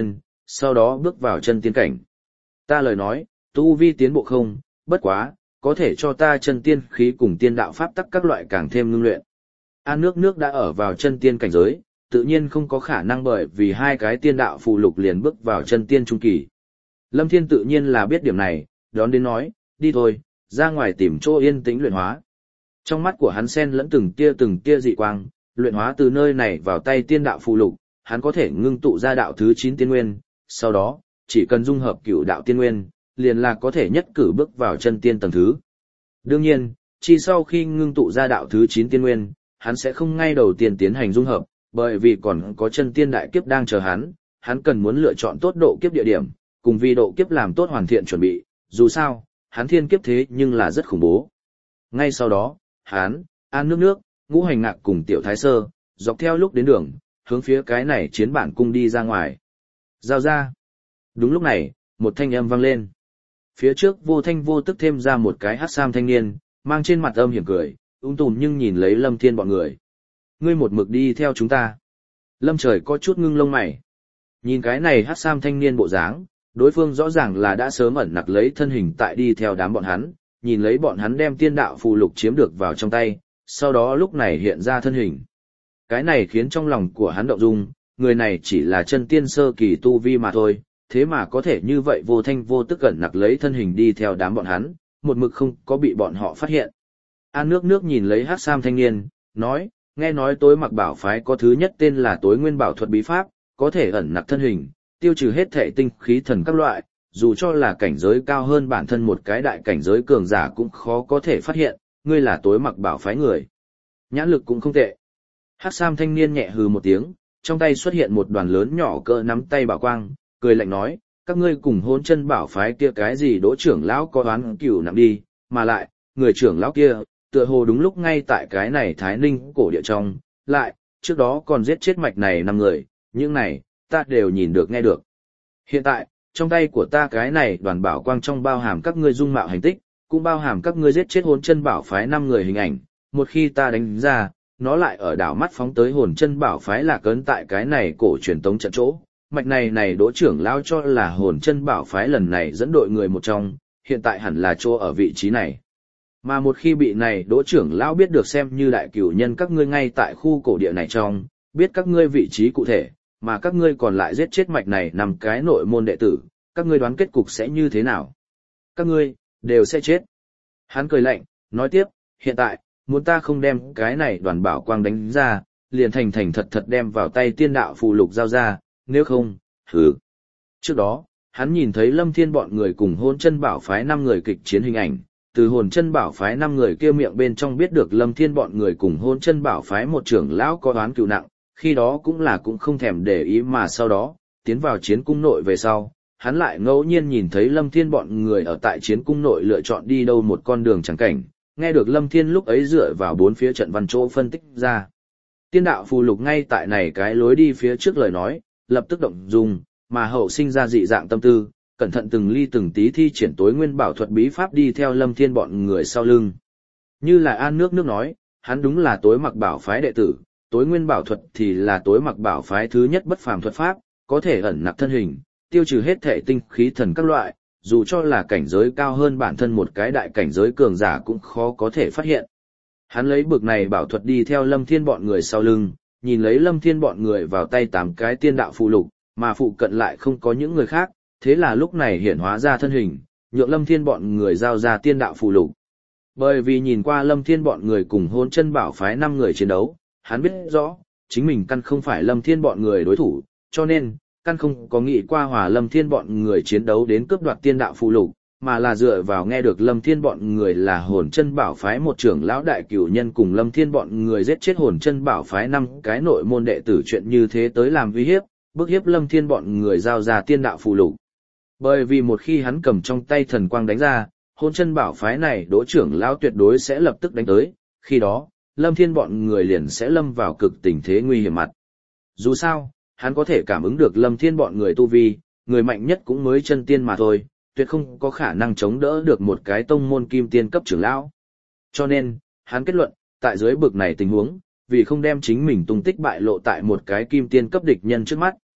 Speaker 1: sau đó bước vào chân tiên cảnh. Ta lời nói, tu vi tiến bộ không, bất quá, có thể cho ta chân tiên khí cùng tiên đạo pháp tắc các loại càng thêm ngưng luyện. An nước nước đã ở vào chân tiên cảnh giới, tự nhiên không có khả năng bởi vì hai cái tiên đạo phù lục liền bước vào chân tiên trung kỳ. Lâm Thiên tự nhiên là biết điểm này, đón đến nói, đi thôi, ra ngoài tìm chỗ yên tĩnh luyện hóa. Trong mắt của hắn xen lẫn từng tia từng tia dị quang, luyện hóa từ nơi này vào tay tiên đạo phù lục, hắn có thể ngưng tụ ra đạo thứ chín tiên nguyên, sau đó, chỉ cần dung hợp cửu đạo tiên nguyên, liền là có thể nhất cử bước vào chân tiên tầng thứ. Đương nhiên, chỉ sau khi ngưng tụ ra đạo thứ chín tiên nguyên, hắn sẽ không ngay đầu tiên tiến hành dung hợp, bởi vì còn có chân tiên đại kiếp đang chờ hắn, hắn cần muốn lựa chọn tốt độ kiếp địa điểm, cùng vì độ kiếp làm tốt hoàn thiện chuẩn bị, dù sao, hắn thiên kiếp thế nhưng là rất khủng bố. Ngay sau đó, hắn, An nước nước, Ngũ Hành Ngạc cùng Tiểu Thái Sơ, dọc theo lúc đến đường, hướng phía cái này chiến bản cung đi ra ngoài. Giao ra. Đúng lúc này, một thanh âm vang lên. Phía trước vô thanh vô tức thêm ra một cái hắc sam thanh niên, mang trên mặt âm hiểm cười, ung tùm nhưng nhìn lấy Lâm Thiên bọn người. Ngươi một mực đi theo chúng ta. Lâm Trời có chút ngưng lông mày. Nhìn cái này hắc sam thanh niên bộ dáng, đối phương rõ ràng là đã sớm ẩn nặc lấy thân hình tại đi theo đám bọn hắn, nhìn lấy bọn hắn đem tiên đạo phù lục chiếm được vào trong tay, sau đó lúc này hiện ra thân hình. Cái này khiến trong lòng của hắn động dung, người này chỉ là chân tiên sơ kỳ tu vi mà thôi, thế mà có thể như vậy vô thanh vô tức ẩn nặc lấy thân hình đi theo đám bọn hắn, một mực không có bị bọn họ phát hiện. An nước nước nhìn lấy hắc sam thanh niên, nói, nghe nói tối mặc bảo phái có thứ nhất tên là tối nguyên bảo thuật bí pháp, có thể ẩn nặc thân hình, tiêu trừ hết thể tinh khí thần các loại, dù cho là cảnh giới cao hơn bản thân một cái đại cảnh giới cường giả cũng khó có thể phát hiện, ngươi là tối mặc bảo phái người. Nhãn lực cũng không tệ. Hắc sam thanh niên nhẹ hừ một tiếng, trong tay xuất hiện một đoàn lớn nhỏ cỡ nắm tay bảo quang, cười lạnh nói, các ngươi cùng hôn chân bảo phái kia cái gì đỗ trưởng lão có đoán cửu nặng đi, mà lại, người trưởng lão kia, tựa hồ đúng lúc ngay tại cái này Thái Ninh cổ địa trong, lại, trước đó còn giết chết mạch này năm người, những này, ta đều nhìn được nghe được. Hiện tại, trong tay của ta cái này đoàn bảo quang trong bao hàm các ngươi dung mạo hành tích, cũng bao hàm các ngươi giết chết hồn chân bảo phái năm người hình ảnh, một khi ta đánh ra, nó lại ở đảo mắt phóng tới hồn chân bảo phái là cấn tại cái này cổ truyền tống trận chỗ. Mạch này này đỗ trưởng lao cho là hồn chân bảo phái lần này dẫn đội người một trong, hiện tại hẳn là chỗ ở vị trí này. Mà một khi bị này đỗ trưởng lão biết được xem như đại cửu nhân các ngươi ngay tại khu cổ địa này trong, biết các ngươi vị trí cụ thể, mà các ngươi còn lại giết chết mạch này nằm cái nội môn đệ tử, các ngươi đoán kết cục sẽ như thế nào? Các ngươi, đều sẽ chết. Hắn cười lạnh, nói tiếp, hiện tại, muốn ta không đem cái này đoàn bảo quang đánh ra, liền thành thành thật thật đem vào tay tiên đạo phù lục giao ra, nếu không, hừ. Trước đó, hắn nhìn thấy Lâm Thiên bọn người cùng hồn chân bảo phái năm người kịch chiến hình ảnh, từ hồn chân bảo phái năm người kia miệng bên trong biết được Lâm Thiên bọn người cùng hồn chân bảo phái một trưởng lão có oán cừu nặng, khi đó cũng là cũng không thèm để ý mà sau đó, tiến vào chiến cung nội về sau, hắn lại ngẫu nhiên nhìn thấy Lâm Thiên bọn người ở tại chiến cung nội lựa chọn đi đâu một con đường chẳng cảnh, nghe được Lâm Thiên lúc ấy dựa vào bốn phía trận văn chỗ phân tích ra. Tiên đạo phù lục ngay tại này cái lối đi phía trước lời nói, lập tức động dung, mà hậu sinh ra dị dạng tâm tư, cẩn thận từng ly từng tí thi triển tối nguyên bảo thuật bí pháp đi theo Lâm Thiên bọn người sau lưng. Như là An nước nước nói, hắn đúng là tối mặc bảo phái đệ tử, tối nguyên bảo thuật thì là tối mặc bảo phái thứ nhất bất phàm thuật pháp, có thể ẩn nặc thân hình, tiêu trừ hết thể tinh khí thần các loại, dù cho là cảnh giới cao hơn bản thân một cái đại cảnh giới cường giả cũng khó có thể phát hiện. Hắn lấy bực này bảo thuật đi theo Lâm Thiên bọn người sau lưng, nhìn lấy Lâm Thiên bọn người vào tay tám cái tiên đạo phù lục, mà phụ cận lại không có những người khác, thế là lúc này hiển hóa ra thân hình, nhượng Lâm Thiên bọn người giao ra tiên đạo phù lục. Bởi vì nhìn qua Lâm Thiên bọn người cùng hôn chân bảo phái năm người chiến đấu, hắn biết rõ, chính mình căn không phải Lâm Thiên bọn người đối thủ, cho nên, căn không có nghĩ qua hòa Lâm Thiên bọn người chiến đấu đến cướp đoạt tiên đạo phù lục, mà là dựa vào nghe được Lâm Thiên bọn người là hồn chân bảo phái một trưởng lão đại cửu nhân cùng Lâm Thiên bọn người giết chết hồn chân bảo phái năm cái nội môn đệ tử chuyện như thế tới làm uy hiếp, bức hiếp Lâm Thiên bọn người giao ra tiên đạo phù lục. Bởi vì một khi hắn cầm trong tay thần quang đánh ra, hồn chân bảo phái này đỗ trưởng lão tuyệt đối sẽ lập tức đánh tới, khi đó, Lâm Thiên bọn người liền sẽ lâm vào cực tình thế nguy hiểm mặt. Dù sao, hắn có thể cảm ứng được Lâm Thiên bọn người tu vi, người mạnh nhất cũng mới chân tiên mà thôi, tuyệt không có khả năng chống đỡ được một cái tông môn kim tiên cấp trưởng lão. Cho nên, hắn kết luận, tại dưới bực này tình huống, vì không đem chính mình tung tích bại lộ tại một cái kim tiên cấp địch nhân trước mắt,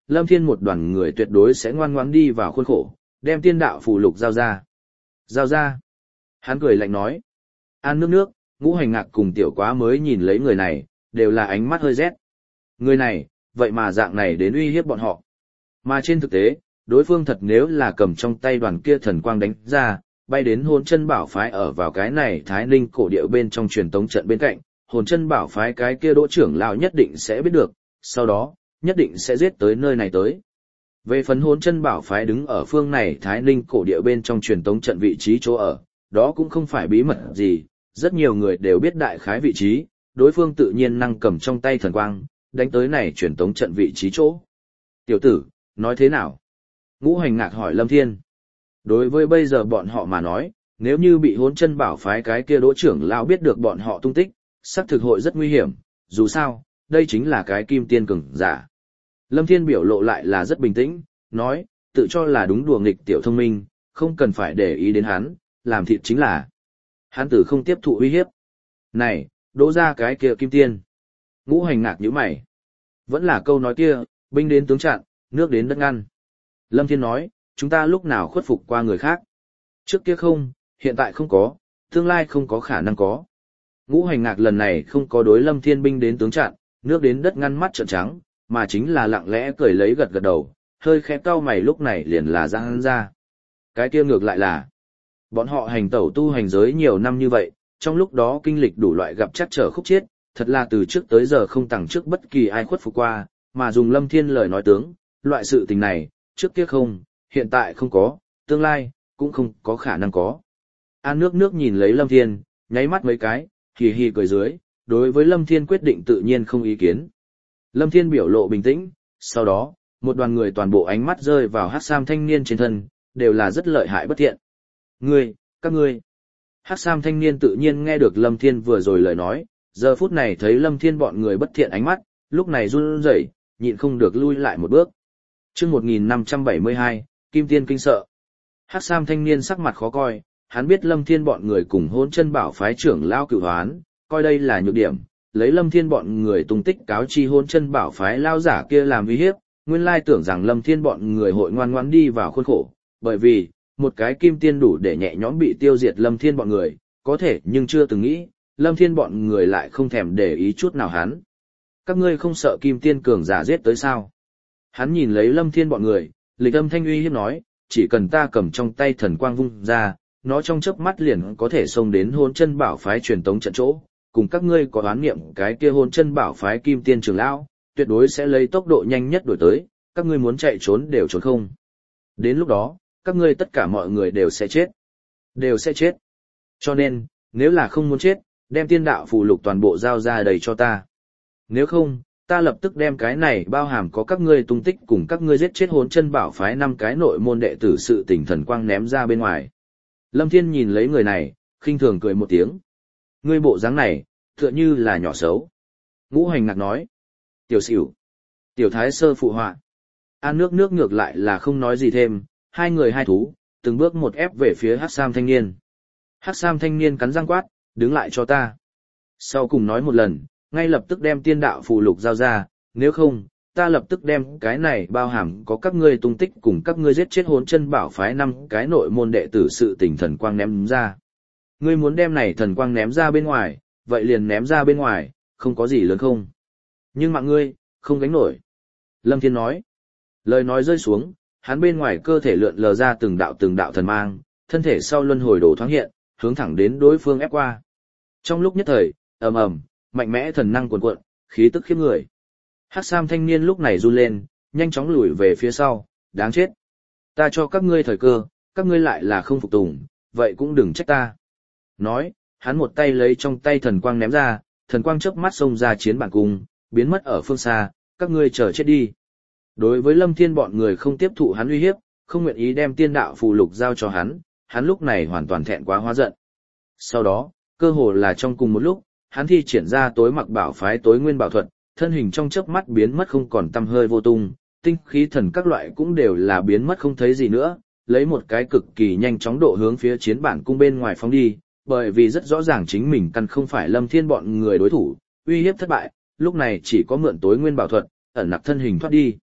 Speaker 1: Lâm Thiên một đoàn người tuyệt đối sẽ ngoan ngoãn đi vào khuôn khổ, đem tiên đạo phù lục giao ra. Giao ra. Hắn cười lạnh nói. An nước nước, Ngũ Hành Ngạc cùng Tiểu Quá mới nhìn lấy người này, đều là ánh mắt hơi rét. Người này, vậy mà dạng này đến uy hiếp bọn họ. Mà trên thực tế, đối phương thật nếu là cầm trong tay đoàn kia thần quang đánh ra, bay đến hồn chân bảo phái ở vào cái này Thái Ninh cổ điệu bên trong truyền tống trận bên cạnh, hồn chân bảo phái cái kia đỗ trưởng lão nhất định sẽ biết được, sau đó, nhất định sẽ giết tới nơi này tới. Về phần hồn chân bảo phái đứng ở phương này Thái Ninh cổ điệu bên trong truyền tống trận vị trí chỗ ở, đó cũng không phải bí mật gì, rất nhiều người đều biết đại khái vị trí, đối phương tự nhiên năng cầm trong tay thần quang, đánh tới này truyền tống trận vị trí chỗ. Tiểu tử, nói thế nào? Ngũ Hành Ngạc hỏi Lâm Thiên. Đối với bây giờ bọn họ mà nói, nếu như bị hốn chân bảo phái cái kia đỗ trưởng lão biết được bọn họ tung tích, xác thực hội rất nguy hiểm, dù sao, đây chính là cái kim tiên cường giả. Lâm Thiên biểu lộ lại là rất bình tĩnh, nói, tự cho là đúng đùa nghịch tiểu thông minh, không cần phải để ý đến hắn, làm thịt chính là. Hắn tử không tiếp thụ uy hiếp. Này, đỗ ra cái kia kim tiên. Ngũ Hành Ngạc nhíu mày. Vẫn là câu nói kia, binh đến tướng chặn, nước đến đất ngăn. Lâm Thiên nói, chúng ta lúc nào khuất phục qua người khác. Trước kia không, hiện tại không có, tương lai không có khả năng có. Ngũ Hành Ngạc lần này không có đối Lâm Thiên binh đến tướng chặn, nước đến đất ngăn mắt trợn trắng, mà chính là lặng lẽ cười lấy gật gật đầu, hơi khẽ cau mày lúc này liền là ra hắn ra. Cái kia ngược lại là, bọn họ hành tẩu tu hành giới nhiều năm như vậy, trong lúc đó kinh lịch đủ loại gặp chắc trở khúc chiết, thật là từ trước tới giờ không tặng trước bất kỳ ai khuất phục qua, mà dùng Lâm Thiên lời nói tướng, loại sự tình này, trước kia không, hiện tại không có, tương lai, cũng không có khả năng có. An nước nước nhìn lấy Lâm Thiên, nháy mắt mấy cái, hì hì cười dưới, đối với Lâm Thiên quyết định tự nhiên không ý kiến. Lâm Thiên biểu lộ bình tĩnh, sau đó, một đoàn người toàn bộ ánh mắt rơi vào Hắc Sam thanh niên trên thân, đều là rất lợi hại bất thiện. Ngươi, các ngươi. Hắc Sam thanh niên tự nhiên nghe được Lâm Thiên vừa rồi lời nói, giờ phút này thấy Lâm Thiên bọn người bất thiện ánh mắt, lúc này run rẩy, nhịn không được lui lại một bước. Chương một nghìn năm trăm bảy mươi hai, Kim Tiên kinh sợ. Hắc Sam thanh niên sắc mặt khó coi, hắn biết Lâm Thiên bọn người cùng hôn chân bảo phái trưởng lao cửu hoán, coi đây là nhược điểm, lấy Lâm Thiên bọn người tung tích cáo chi hôn chân bảo phái lao giả kia làm uy hiếp, nguyên lai tưởng rằng Lâm Thiên bọn người hội ngoan ngoãn đi vào khuôn khổ, bởi vì, một cái kim tiên đủ để nhẹ nhõm bị tiêu diệt Lâm Thiên bọn người, có thể nhưng chưa từng nghĩ, Lâm Thiên bọn người lại không thèm để ý chút nào hắn. Các ngươi không sợ kim tiên cường giả giết tới sao? Hắn nhìn lấy Lâm Thiên bọn người, lịch âm thanh uy hiếp nói, chỉ cần ta cầm trong tay thần quang vung ra, nó trong chớp mắt liền có thể xông đến hôn chân bảo phái truyền tống trận chỗ, cùng các ngươi có đoán niệm cái kia hôn chân bảo phái kim tiên trưởng lão, tuyệt đối sẽ lấy tốc độ nhanh nhất đuổi tới, các ngươi muốn chạy trốn đều trốn không. Đến lúc đó, các ngươi tất cả mọi người đều sẽ chết. Đều sẽ chết. Cho nên, nếu là không muốn chết, đem tiên đạo phù lục toàn bộ giao ra đầy cho ta. Nếu không, ta lập tức đem cái này bao hàm có các ngươi tung tích cùng các ngươi giết chết hồn chân bảo phái năm cái nội môn đệ tử sự tình thần quang ném ra bên ngoài. Lâm Thiên nhìn lấy người này, khinh thường cười một tiếng. Ngươi bộ dáng này, tựa như là nhỏ xấu. Ngũ Hành Ngạc nói. Tiểu xỉu. Tiểu thái sơ phụ họa. An nước nước ngược lại là không nói gì thêm, hai người hai thú, từng bước một ép về phía Hắc Sam thanh niên. Hắc Sam thanh niên cắn răng quát, đứng lại cho ta. Sau cùng nói một lần, ngay lập tức đem tiên đạo phù lục giao ra, nếu không, ta lập tức đem cái này bao hàm có các ngươi tung tích cùng các ngươi giết chết hồn chân bảo phái năm cái nội môn đệ tử sự tình thần quang ném ra. Ngươi muốn đem này thần quang ném ra bên ngoài, vậy liền ném ra bên ngoài, không có gì lớn không. Nhưng mạng ngươi, không gánh nổi. Lâm Thiên nói. Lời nói rơi xuống, hắn bên ngoài cơ thể lượn lờ ra từng đạo từng đạo thần mang, thân thể sau luân hồi đổ thoáng hiện, hướng thẳng đến đối phương ép qua. Trong lúc nhất thời, ầm ầm, mạnh mẽ thần năng cuồn cuộn, khí tức khiếp người. Hắc Sam thanh niên lúc này run lên, nhanh chóng lùi về phía sau, đáng chết. Ta cho các ngươi thời cơ, các ngươi lại là không phục tùng, vậy cũng đừng trách ta. Nói, hắn một tay lấy trong tay thần quang ném ra, thần quang chớp mắt xông ra chiến bản cung, biến mất ở phương xa, các ngươi chờ chết đi. Đối với Lâm Thiên bọn người không tiếp thụ hắn uy hiếp, không nguyện ý đem tiên đạo phù lục giao cho hắn, hắn lúc này hoàn toàn thẹn quá hóa giận. Sau đó, cơ hồ là trong cùng một lúc, hắn thi triển ra tối mặc bảo phái tối nguyên bảo thuật, thân hình trong chớp mắt biến mất không còn tăm hơi vô tung, tinh khí thần các loại cũng đều là biến mất không thấy gì nữa, lấy một cái cực kỳ nhanh chóng độ hướng phía chiến bản cung bên ngoài phóng đi, bởi vì rất rõ ràng chính mình căn không phải Lâm Thiên bọn người đối thủ, uy hiếp thất bại, lúc này chỉ có mượn tối nguyên bảo thuật, ẩn nặc thân hình thoát đi.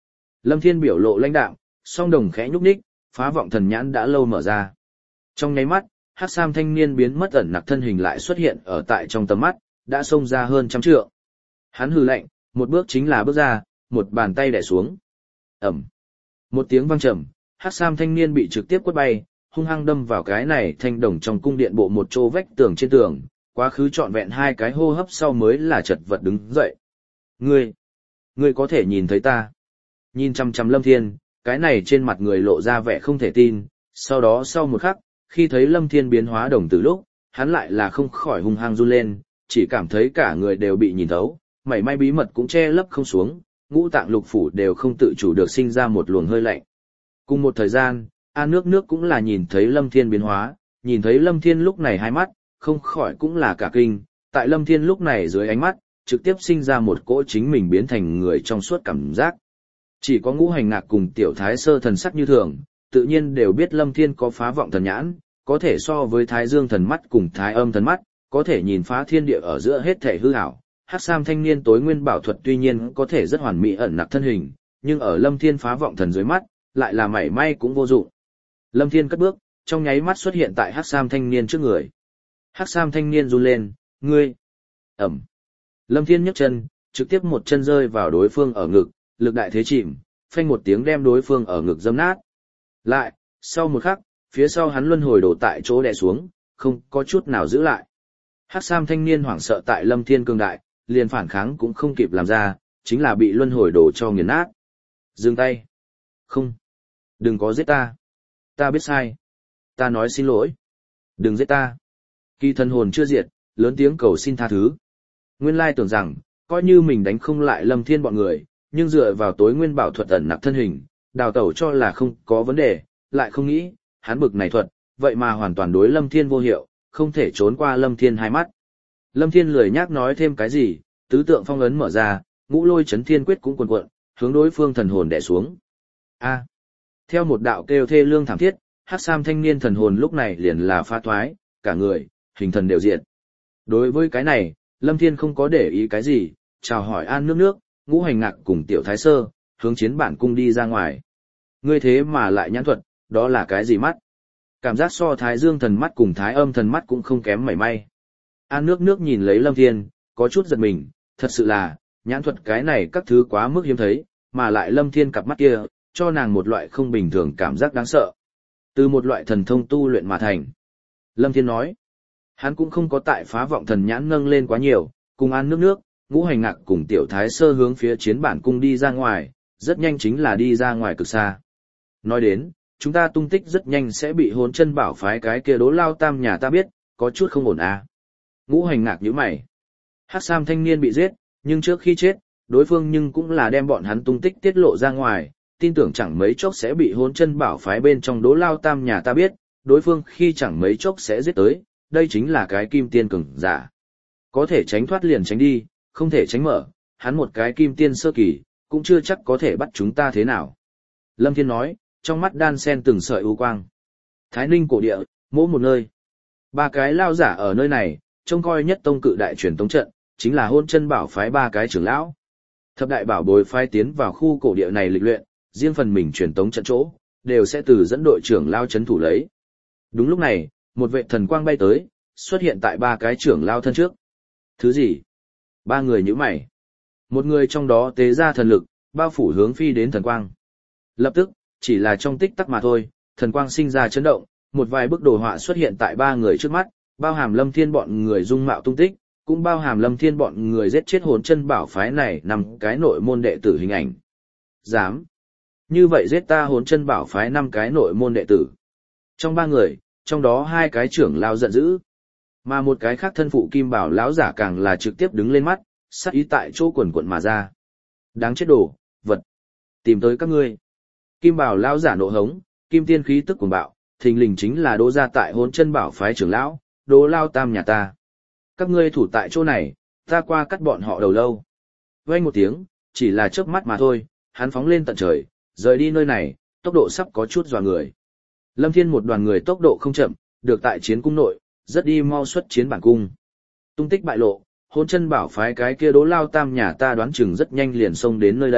Speaker 1: Lâm Thiên biểu lộ lãnh đạm, song đồng khẽ nhúc nhích, phá vọng thần nhãn đã lâu mở ra. Trong nháy mắt, hắc sam thanh niên biến mất ẩn nặc thân hình lại xuất hiện ở tại trong tầm mắt, đã xông ra hơn trăm trượng. Hắn hừ lạnh, một bước chính là bước ra, một bàn tay đè xuống. Ẩm. Một tiếng vang trầm, hắc sam thanh niên bị trực tiếp quất bay, hung hăng đâm vào cái này thanh đồng trong cung điện bộ một chỗ vách tường trên tường, quá khứ trọn vẹn hai cái hô hấp sau mới là chật vật đứng dậy. Ngươi, ngươi có thể nhìn thấy ta. Nhìn chăm chăm Lâm Thiên, cái này trên mặt người lộ ra vẻ không thể tin, sau đó sau một khắc, khi thấy Lâm Thiên biến hóa đồng tử lúc, hắn lại là không khỏi hung hăng run lên, chỉ cảm thấy cả người đều bị nhìn thấu, mảy may bí mật cũng che lấp không xuống, ngũ tạng lục phủ đều không tự chủ được sinh ra một luồng hơi lạnh. Cùng một thời gian, An Nước Nước cũng là nhìn thấy Lâm Thiên biến hóa, nhìn thấy Lâm Thiên lúc này hai mắt, không khỏi cũng là cả kinh, tại Lâm Thiên lúc này dưới ánh mắt, trực tiếp sinh ra một cỗ chính mình biến thành người trong suốt cảm giác. Chỉ có Ngũ Hành Ngạc cùng Tiểu Thái Sơ thần sắc như thường, tự nhiên đều biết Lâm Thiên có phá vọng thần nhãn, có thể so với Thái Dương thần mắt cùng Thái Âm thần mắt, có thể nhìn phá thiên địa ở giữa hết thể hư ảo. Hắc Sam thanh niên tối nguyên bảo thuật tuy nhiên có thể rất hoàn mỹ ẩn nặc thân hình, nhưng ở Lâm Thiên phá vọng thần dưới mắt, lại là mảy may cũng vô dụng. Lâm Thiên cất bước, trong nháy mắt xuất hiện tại Hắc Sam thanh niên trước người. Hắc Sam thanh niên run lên, ngươi. Ẩm. Lâm Thiên nhấc chân, trực tiếp một chân rơi vào đối phương ở ngực, lực đại thế chìm, phanh một tiếng đem đối phương ở ngực dâm nát. Lại, sau một khắc, phía sau hắn luân hồi đổ tại chỗ đè xuống, không có chút nào giữ lại. Hắc Sam thanh niên hoảng sợ tại Lâm Thiên cường đại, liền phản kháng cũng không kịp làm ra, chính là bị luân hồi đổ cho nghiền nát. Dừng tay. Không. Đừng có giết ta. Ta biết sai. Ta nói xin lỗi. Đừng giết ta. Kỳ thần hồn chưa diệt, lớn tiếng cầu xin tha thứ. Nguyên lai tưởng rằng, coi như mình đánh không lại Lâm Thiên bọn người, nhưng dựa vào tối nguyên bảo thuật ẩn nặc thân hình, đào tẩu cho là không có vấn đề, lại không nghĩ, hắn bực này thuật, vậy mà hoàn toàn đối Lâm Thiên vô hiệu, không thể trốn qua Lâm Thiên hai mắt. Lâm Thiên lười nhác nói thêm cái gì, tứ tượng phong ấn mở ra, ngũ lôi chấn thiên quyết cũng cuồn cuộn, hướng đối phương thần hồn đè xuống. A. Theo một đạo kêu thê lương thảm thiết, Hắc Sam thanh niên thần hồn lúc này liền là phá thoái, cả người, hình thần đều diệt. Đối với cái này, Lâm Thiên không có để ý cái gì, chào hỏi An Nước Nước, Ngũ Hành Ngạc cùng Tiểu Thái Sơ, hướng chiến bản cung đi ra ngoài. Ngươi thế mà lại nhãn thuật, đó là cái gì mắt? Cảm giác so Thái Dương thần mắt cùng Thái Âm thần mắt cũng không kém mảy may. An Nước Nước nhìn lấy Lâm Thiên, có chút giật mình, thật sự là, nhãn thuật cái này các thứ quá mức hiếm thấy, mà lại Lâm Thiên cặp mắt kia, cho nàng một loại không bình thường cảm giác đáng sợ. Từ một loại thần thông tu luyện mà thành. Lâm Thiên nói, hắn cũng không có tại phá vọng thần nhãn nâng lên quá nhiều, cùng An Nước Nước, Ngũ Hành Ngạc cùng Tiểu Thái Sơ hướng phía chiến bản cung đi ra ngoài, rất nhanh chính là đi ra ngoài cực xa. Nói đến, chúng ta tung tích rất nhanh sẽ bị hồn chân bảo phái cái kia Đố Lao Tam nhà ta biết, có chút không ổn à. Ngũ Hành Ngạc nhíu mày. Hắc Sam thanh niên bị giết, nhưng trước khi chết, đối phương nhưng cũng là đem bọn hắn tung tích tiết lộ ra ngoài, tin tưởng chẳng mấy chốc sẽ bị hồn chân bảo phái bên trong Đố Lao Tam nhà ta biết, đối phương khi chẳng mấy chốc sẽ giết tới, đây chính là cái kim tiên cường giả. Có thể tránh thoát liền tránh đi, không thể tránh mở, hắn một cái kim tiên sơ kỳ, cũng chưa chắc có thể bắt chúng ta thế nào. Lâm Thiên nói, trong mắt đan sen từng sợi u quang. Thái Ninh cổ địa, mỗi một nơi. Ba cái lao giả ở nơi này, trông coi nhất tông cự đại truyền tống trận, chính là hôn chân bảo phái ba cái trưởng lão. Thập đại bảo bối phái tiến vào khu cổ địa này lịch luyện, riêng phần mình truyền tống trận chỗ, đều sẽ từ dẫn đội trưởng lao chấn thủ lấy. Đúng lúc này, một vệ thần quang bay tới, xuất hiện tại ba cái trưởng lao thân trước. Thứ gì? Ba người nhíu mày. Một người trong đó tế ra thần lực, bao phủ hướng phi đến thần quang. Lập tức, chỉ là trong tích tắc mà thôi, thần quang sinh ra chấn động, một vài bức đồ họa xuất hiện tại ba người trước mắt, bao hàm Lâm Thiên bọn người dung mạo tung tích, cũng bao hàm Lâm Thiên bọn người giết chết hồn chân bảo phái này nằm cái nội môn đệ tử hình ảnh. Dám? Như vậy giết ta hồn chân bảo phái năm cái nội môn đệ tử. Trong ba người, trong đó hai cái trưởng lao giận dữ, mà một cái khác thân phụ kim bảo lão giả càng là trực tiếp đứng lên mắt, sát ý tại chỗ quần quận mà ra. Đáng chết đồ, vật, tìm tới các ngươi. Kim bảo lão giả nộ hống, kim tiên khí tức cuồng bạo, thình lình chính là Đỗ gia tại hồn chân bảo phái trưởng lão, Đỗ Lao Tam nhà ta. Các ngươi thủ tại chỗ này, ta qua cắt bọn họ đầu lâu. Vang một tiếng, chỉ là chớp mắt mà thôi, hắn phóng lên tận trời, rời đi nơi này, tốc độ sắp có chút dọa người. Lâm Thiên một đoàn người tốc độ không chậm, được tại chiến cung nội, rất đi mau xuất chiến bản cung. Tung tích bại lộ, hôn chân bảo phái cái kia Đỗ Lao Tam nhà ta đoán chừng rất nhanh liền xông đến nơi đây,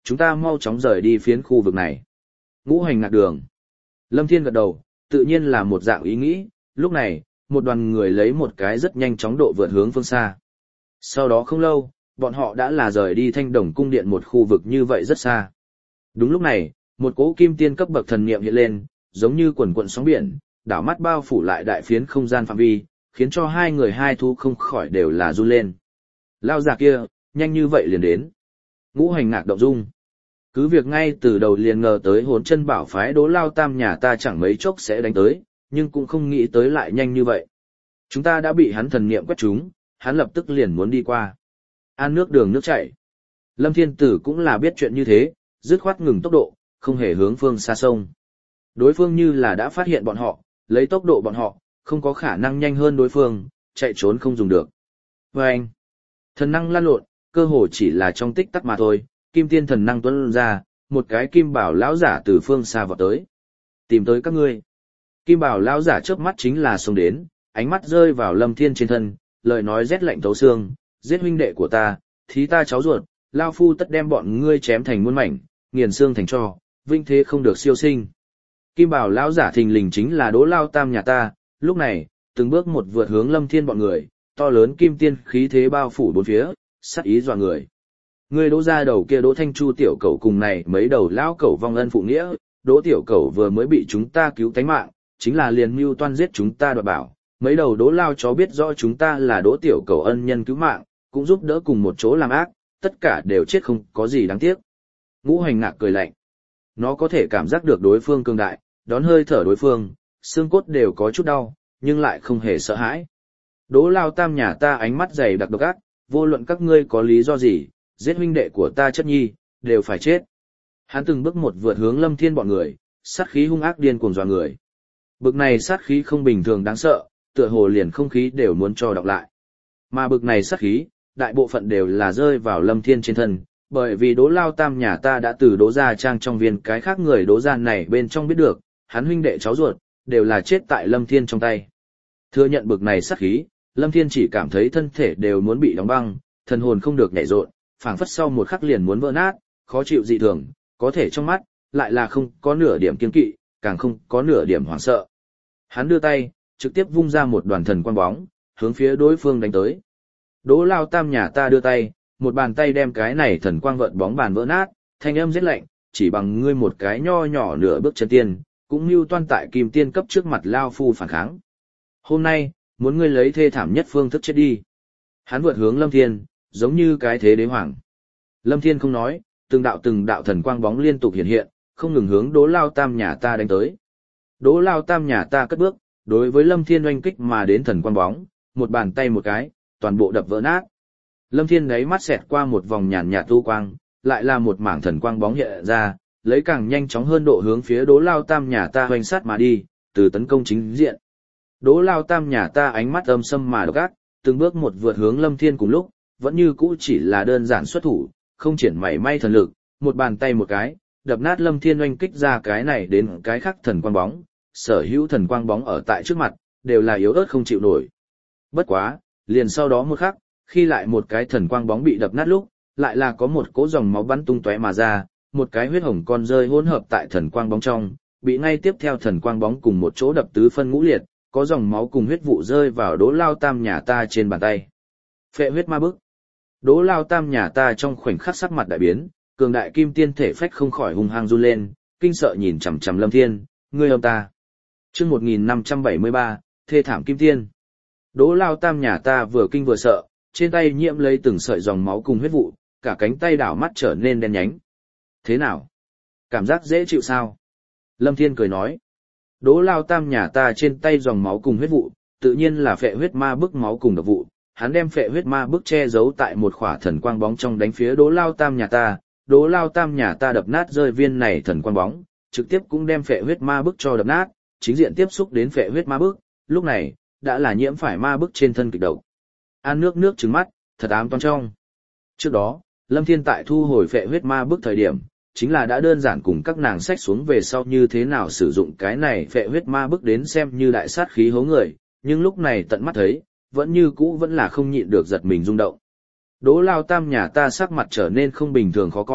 Speaker 1: Chúng ta mau chóng rời đi phiến khu vực này. Ngũ hành ngạc đường. Lâm Thiên gật đầu, tự nhiên là một dạng ý nghĩ, lúc này, một đoàn người lấy một cái rất nhanh chóng độ vượt hướng phương xa. Sau đó không lâu, bọn họ đã là rời đi Thanh Đồng cung điện một khu vực như vậy rất xa. Đúng lúc này, một cỗ kim tiên cấp bậc thần niệm hiện lên, giống như quần quần sóng biển, đảo mắt bao phủ lại đại phiến không gian phạm vi, khiến cho hai người hai thú không khỏi đều là run lên. Lao già kia, nhanh như vậy liền đến. Ngũ hành ngạc động dung. Cứ việc ngay từ đầu liền ngờ tới hồn chân bảo phái Đỗ Lao Tam nhà ta chẳng mấy chốc sẽ đánh tới, nhưng cũng không nghĩ tới lại nhanh như vậy. Chúng ta đã bị hắn thần niệm quét trúng, hắn lập tức liền muốn đi qua. An nước đường nước chảy. Lâm Thiên Tử cũng là biết chuyện như thế, dứt khoát ngừng tốc độ, không hề hướng phương xa sông. Đối phương như là đã phát hiện bọn họ, lấy tốc độ bọn họ, không có khả năng nhanh hơn đối phương, chạy trốn không dùng được. Và anh, thần năng lan lộn, cơ hồ chỉ là trong tích tắc mà thôi, kim tiên thần năng tuôn ra, một cái kim bảo lão giả từ phương xa vọt tới. Tìm tới các ngươi. Kim bảo lão giả chớp mắt chính là xông đến, ánh mắt rơi vào Lâm Thiên trên thân, lời nói rét lạnh thấu xương, giết huynh đệ của ta, thí ta cháu ruột, lao phu tất đem bọn ngươi chém thành muôn mảnh, nghiền xương thành tro, vinh thế không được siêu sinh. Kim bảo lão giả thình lình chính là Đỗ Lao Tam nhà ta, lúc này, từng bước một vượt hướng Lâm Thiên bọn người, to lớn kim tiên khí thế bao phủ bốn phía, sát ý dọa người. Ngươi Đỗ gia đầu kia Đỗ Thanh Chu tiểu cẩu cùng này mấy đầu lão cẩu vong ân phụ nghĩa, Đỗ tiểu cẩu vừa mới bị chúng ta cứu tánh mạng, chính là liền mưu toan giết chúng ta đoạt bảo, mấy đầu Đỗ lao chó biết rõ chúng ta là Đỗ tiểu cẩu ân nhân cứu mạng, cũng giúp đỡ cùng một chỗ làm ác, tất cả đều chết không có gì đáng tiếc. Ngũ hành ngạc cười lạnh. Nó có thể cảm giác được đối phương cường đại, đón hơi thở đối phương, xương cốt đều có chút đau, nhưng lại không hề sợ hãi. Đỗ Lao Tam nhà ta ánh mắt dày đặc độc ác, vô luận các ngươi có lý do gì, giết huynh đệ của ta chất nhi, đều phải chết. Hắn từng bước một vượt hướng Lâm Thiên bọn người, sát khí hung ác điên cuồng dọa người. Bực này sát khí không bình thường đáng sợ, tựa hồ liền không khí đều muốn cho đọc lại. Mà bực này sát khí, đại bộ phận đều là rơi vào Lâm Thiên trên thân, bởi vì Đỗ Lao Tam nhà ta đã từ Đỗ gia trang trong viên cái khác người Đỗ gia này bên trong biết được, hắn huynh đệ cháu ruột, đều là chết tại Lâm Thiên trong tay. Thừa nhận bực này sát khí, Lâm Thiên chỉ cảm thấy thân thể đều muốn bị đóng băng, thần hồn không được nhảy rộn, phảng phất sau một khắc liền muốn vỡ nát, khó chịu dị thường, có thể trong mắt, lại là không có nửa điểm kiên kỵ, càng không có nửa điểm hoảng sợ. Hắn đưa tay, trực tiếp vung ra một đoàn thần quang bóng, hướng phía đối phương đánh tới. Đỗ Lao Tam nhà ta đưa tay, một bàn tay đem cái này thần quang vợn bóng bàn vỡ nát, thanh âm rất lạnh, chỉ bằng ngươi một cái nho nhỏ nửa bước chân tiên, cũng mưu toan tại kim tiên cấp trước mặt Lao Phu phản kháng. Hôm nay, muốn ngươi lấy thê thảm nhất phương thức chết đi. Hắn vượt hướng Lâm Thiên, giống như cái thế đế hoàng. Lâm Thiên không nói, từng đạo từng đạo thần quang bóng liên tục hiện hiện, không ngừng hướng Đỗ Lao Tam nhà ta đánh tới. Đỗ Lao Tam nhà ta cất bước, đối với Lâm Thiên oanh kích mà đến thần quang bóng, một bàn tay một cái, toàn bộ đập vỡ nát. Lâm Thiên đáy mắt xẹt qua một vòng nhàn nhạt tu quang, lại là một mảng thần quang bóng hiện ra, lấy càng nhanh chóng hơn độ hướng phía Đỗ Lao Tam nhà ta hoành sát mà đi, từ tấn công chính diện. Đỗ Lao Tam nhà ta ánh mắt âm sâm mà độc ác, từng bước một vượt hướng Lâm Thiên cùng lúc, vẫn như cũ chỉ là đơn giản xuất thủ, không triển mảy may thần lực, một bàn tay một cái, đập nát Lâm Thiên oanh kích ra cái này đến cái khác thần quang bóng, sở hữu thần quang bóng ở tại trước mặt, đều là yếu ớt không chịu nổi. Bất quá, liền sau đó một khắc, khi lại một cái thần quang bóng bị đập nát lúc, lại là có một cỗ dòng máu bắn tung tóe mà ra, một cái huyết hồng con rơi hỗn hợp tại thần quang bóng trong, bị ngay tiếp theo thần quang bóng cùng một chỗ đập tứ phân ngũ liệt, có dòng máu cùng huyết vụ rơi vào Đỗ Lao Tam nhà ta trên bàn tay. Phệ huyết ma bức. Đỗ Lao Tam nhà ta trong khoảnh khắc sắc mặt đại biến, cường đại kim tiên thể phách không khỏi hung hăng run lên, kinh sợ nhìn chằm chằm Lâm Thiên, ngươi ông ta. Chương một nghìn năm trăm bảy mươi ba, thê thảm kim tiên. Đỗ Lao Tam nhà ta vừa kinh vừa sợ, trên tay nhiễm lấy từng sợi dòng máu cùng huyết vụ, cả cánh tay đảo mắt trở nên đen nhánh. Thế nào? Cảm giác dễ chịu sao? Lâm Thiên cười nói. Đỗ Lao Tam nhà ta trên tay dòng máu cùng huyết vụ, tự nhiên là phệ huyết ma bức máu cùng độc vụ. Hắn đem phệ huyết ma bức che giấu tại một khỏa thần quang bóng trong đánh phía Đỗ Lao Tam nhà ta. Đỗ Lao Tam nhà ta đập nát rơi viên này thần quang bóng, trực tiếp cũng đem phệ huyết ma bức cho đập nát, chính diện tiếp xúc đến phệ huyết ma bức, lúc này đã là nhiễm phải ma bức trên thân kịch độc. An nước nước trừng mắt, thật ám toan trong. Trước đó, Lâm Thiên tại thu hồi phệ huyết ma bức thời điểm, chính là đã đơn giản cùng các nàng sách xuống về sau như thế nào sử dụng cái này phệ huyết ma bức đến xem như đại sát khí hố người, nhưng lúc này tận mắt thấy, vẫn như cũ vẫn là không nhịn được giật mình rung động. Đỗ Lao Tam nhà ta sắc mặt trở nên không bình thường khó coi,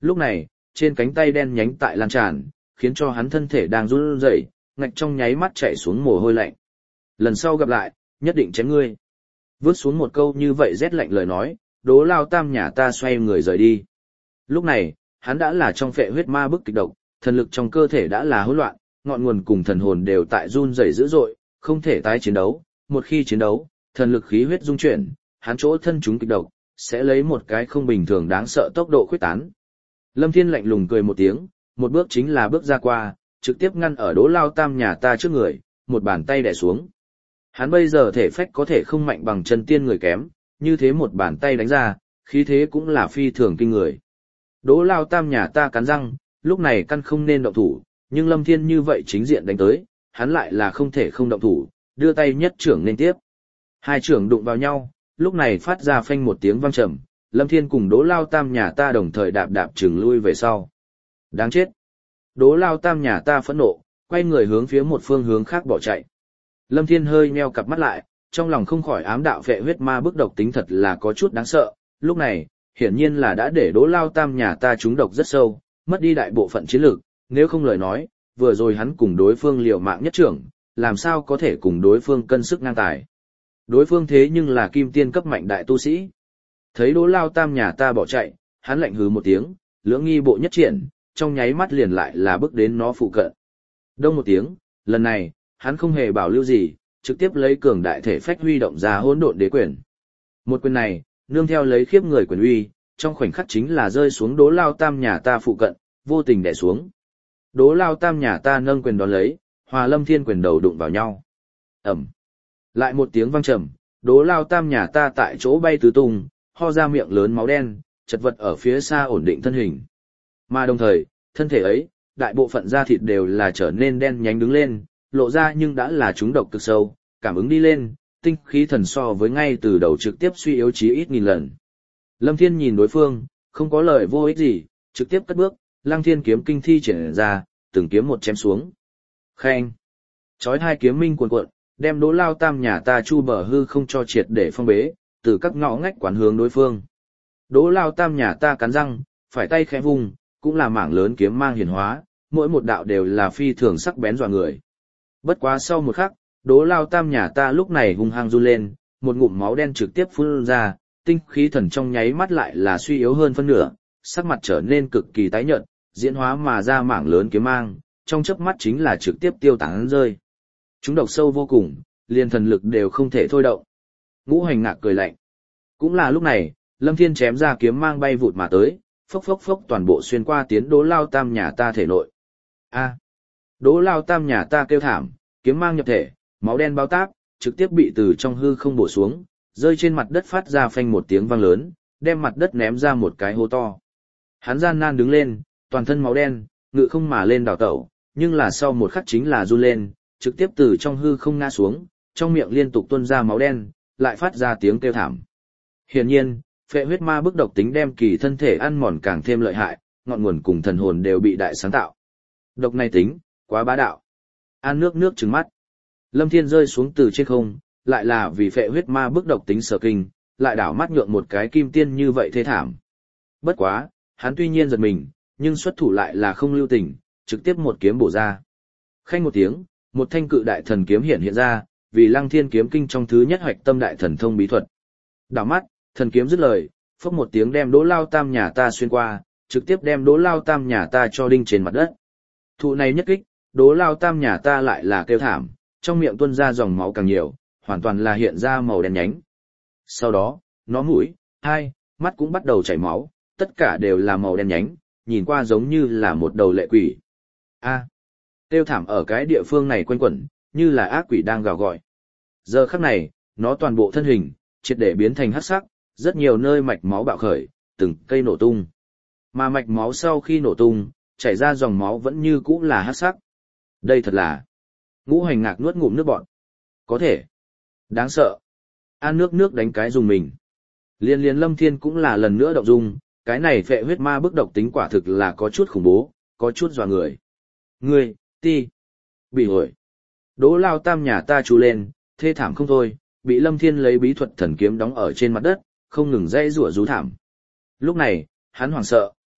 Speaker 1: Lúc này, trên cánh tay đen nhánh tại lan tràn, khiến cho hắn thân thể đang run rẩy, ngạch trong nháy mắt chảy xuống mồ hôi lạnh. Lần sau gặp lại, nhất định chém ngươi. Vứt xuống một câu như vậy rét lạnh lời nói, Đỗ Lao Tam nhà ta xoay người rời đi. Lúc này, hắn đã là trong phệ huyết ma bức kịch độc, thần lực trong cơ thể đã là hỗn loạn, ngọn nguồn cùng thần hồn đều tại run rẩy dữ dội, không thể tái chiến đấu. Một khi chiến đấu, thần lực khí huyết dung chuyển, hắn chỗ thân chúng kịch độc, sẽ lấy một cái không bình thường đáng sợ tốc độ khuyết tán. Lâm Thiên lạnh lùng cười một tiếng, một bước chính là bước ra qua, trực tiếp ngăn ở Đỗ Lao Tam nhà ta trước người, một bàn tay đè xuống. Hắn bây giờ thể phách có thể không mạnh bằng chân tiên người kém, như thế một bàn tay đánh ra, khí thế cũng là phi thường kinh người. Đỗ Lao Tam nhà ta cắn răng, lúc này căn không nên động thủ, nhưng Lâm Thiên như vậy chính diện đánh tới, hắn lại là không thể không động thủ, đưa tay nhất trưởng nên tiếp. Hai trưởng đụng vào nhau, lúc này phát ra phanh một tiếng vang trầm, Lâm Thiên cùng Đỗ Lao Tam nhà ta đồng thời đạp đạp chừng lui về sau. Đáng chết! Đỗ Lao Tam nhà ta phẫn nộ, quay người hướng phía một phương hướng khác bỏ chạy. Lâm Thiên hơi nheo cặp mắt lại, trong lòng không khỏi ám đạo phệ huyết ma bức độc tính thật là có chút đáng sợ, lúc này, hiển nhiên là đã để Đỗ Lao Tam nhà ta trúng độc rất sâu, mất đi đại bộ phận chiến lược, nếu không lời nói, vừa rồi hắn cùng đối phương liều mạng nhất trưởng, làm sao có thể cùng đối phương cân sức ngang tài. Đối phương thế nhưng là kim tiên cấp mạnh đại tu sĩ. Thấy Đỗ Lao Tam nhà ta bỏ chạy, hắn lạnh hừ một tiếng, lưỡng nghi bộ nhất triển, trong nháy mắt liền lại là bước đến nó phụ cận. Đông một tiếng, lần này, hắn không hề bảo lưu gì, trực tiếp lấy cường đại thể phách huy động ra hỗn độn đế quyền. Một quyền này, nương theo lấy khiếp người quyền uy, trong khoảnh khắc chính là rơi xuống Đỗ Lao Tam nhà ta phụ cận, vô tình đè xuống. Đỗ Lao Tam nhà ta nâng quyền đón lấy, Hòa Lâm Thiên quyền đầu đụng vào nhau. Ầm. Lại một tiếng vang trầm, Đỗ Lao Tam nhà ta tại chỗ bay tứ tung, ho ra miệng lớn máu đen, chật vật ở phía xa ổn định thân hình. Mà đồng thời, thân thể ấy, đại bộ phận da thịt đều là trở nên đen nhánh đứng lên, lộ ra nhưng đã là trúng độc cực sâu, cảm ứng đi lên, tinh khí thần so với ngay từ đầu trực tiếp suy yếu chí ít nghìn lần. Lâm Thiên nhìn đối phương, không có lời vô ích gì, trực tiếp cất bước, Lăng Thiên kiếm kinh thi triển ra, từng kiếm một chém xuống. Khen! Chói hai kiếm minh cuồn cuộn, đem Đỗ Lao Tam nhà ta chu bờ hư không cho triệt để phong bế, từ các ngõ ngách quán hướng đối phương. Đỗ Lao Tam nhà ta cắn răng, phải tay khẽ vung, cũng là mảng lớn kiếm mang hiển hóa, mỗi một đạo đều là phi thường sắc bén dọa người. Bất quá sau một khắc, Đỗ Lao Tam nhà ta lúc này hung hăng run lên, một ngụm máu đen trực tiếp phun ra, tinh khí thần trong nháy mắt lại là suy yếu hơn phân nửa, sắc mặt trở nên cực kỳ tái nhợt, diễn hóa mà ra mảng lớn kiếm mang, trong chớp mắt chính là trực tiếp tiêu tán rơi. Chúng độc sâu vô cùng, liền thần lực đều không thể thôi động. Ngũ Hành Ngạc cười lạnh. Cũng là lúc này, Lâm Thiên chém ra kiếm mang bay vụt mà tới, phốc phốc phốc toàn bộ xuyên qua tiến Đỗ Lao Tam nhà ta thể nội. A! Đỗ Lao Tam nhà ta kêu thảm, kiếm mang nhập thể, máu đen bao táp, trực tiếp bị từ trong hư không bổ xuống, rơi trên mặt đất phát ra phanh một tiếng vang lớn, đem mặt đất ném ra một cái hố to. Hắn gian nan đứng lên, toàn thân máu đen, ngự không mà lên đảo tẩu, nhưng là sau một khắc chính là run lên, trực tiếp từ trong hư không ngã xuống, trong miệng liên tục tuôn ra máu đen, lại phát ra tiếng kêu thảm. Hiển nhiên, phệ huyết ma bức độc tính đem kỳ thân thể ăn mòn càng thêm lợi hại, ngọn nguồn cùng thần hồn đều bị đại sáng tạo. Độc này tính, quá bá đạo. An nước nước trừng mắt. Lâm Thiên rơi xuống từ trên không, lại là vì phệ huyết ma bức độc tính sở kinh, lại đảo mắt nhượng một cái kim tiên như vậy thế thảm. Bất quá, hắn tuy nhiên giật mình, nhưng xuất thủ lại là không lưu tình, trực tiếp một kiếm bổ ra. Khanh một tiếng, một thanh cự đại thần kiếm hiện hiện ra, vì Lăng Thiên kiếm kinh trong thứ nhất hoạch tâm đại thần thông bí thuật. Đảo mắt, thần kiếm dứt lời, phốc một tiếng đem Đỗ Lao Tam nhà ta xuyên qua, trực tiếp đem Đỗ Lao Tam nhà ta cho đinh trên mặt đất. Thụ này nhất kích, Đỗ Lao Tam nhà ta lại là kêu thảm, trong miệng tuôn ra dòng máu càng nhiều, hoàn toàn là hiện ra màu đen nhánh. Sau đó, nó mũi, hai, mắt cũng bắt đầu chảy máu, tất cả đều là màu đen nhánh, nhìn qua giống như là một đầu lệ quỷ. A, kêu thảm ở cái địa phương này quanh quẩn, như là ác quỷ đang gào gọi. Giờ khắc này, nó toàn bộ thân hình, triệt để biến thành hắc sắc, rất nhiều nơi mạch máu bạo khởi, từng cây nổ tung. Mà mạch máu sau khi nổ tung, chảy ra dòng máu vẫn như cũ là hắc sắc. Đây thật là... Ngũ Hành Ngạc nuốt ngụm nước bọt. Có thể. Đáng sợ. An nước nước đánh cái dùng mình. Liên liên Lâm Thiên cũng là lần nữa động dung, cái này phệ huyết ma bức độc tính quả thực là có chút khủng bố, có chút dọa người. Ngươi, ti. Bị hội. Đỗ Lao Tam nhà ta chú lên, thê thảm không thôi, bị Lâm Thiên lấy bí thuật thần kiếm đóng ở trên mặt đất, không ngừng dây rủa rú thảm. Lúc này, hắn hoảng sợ,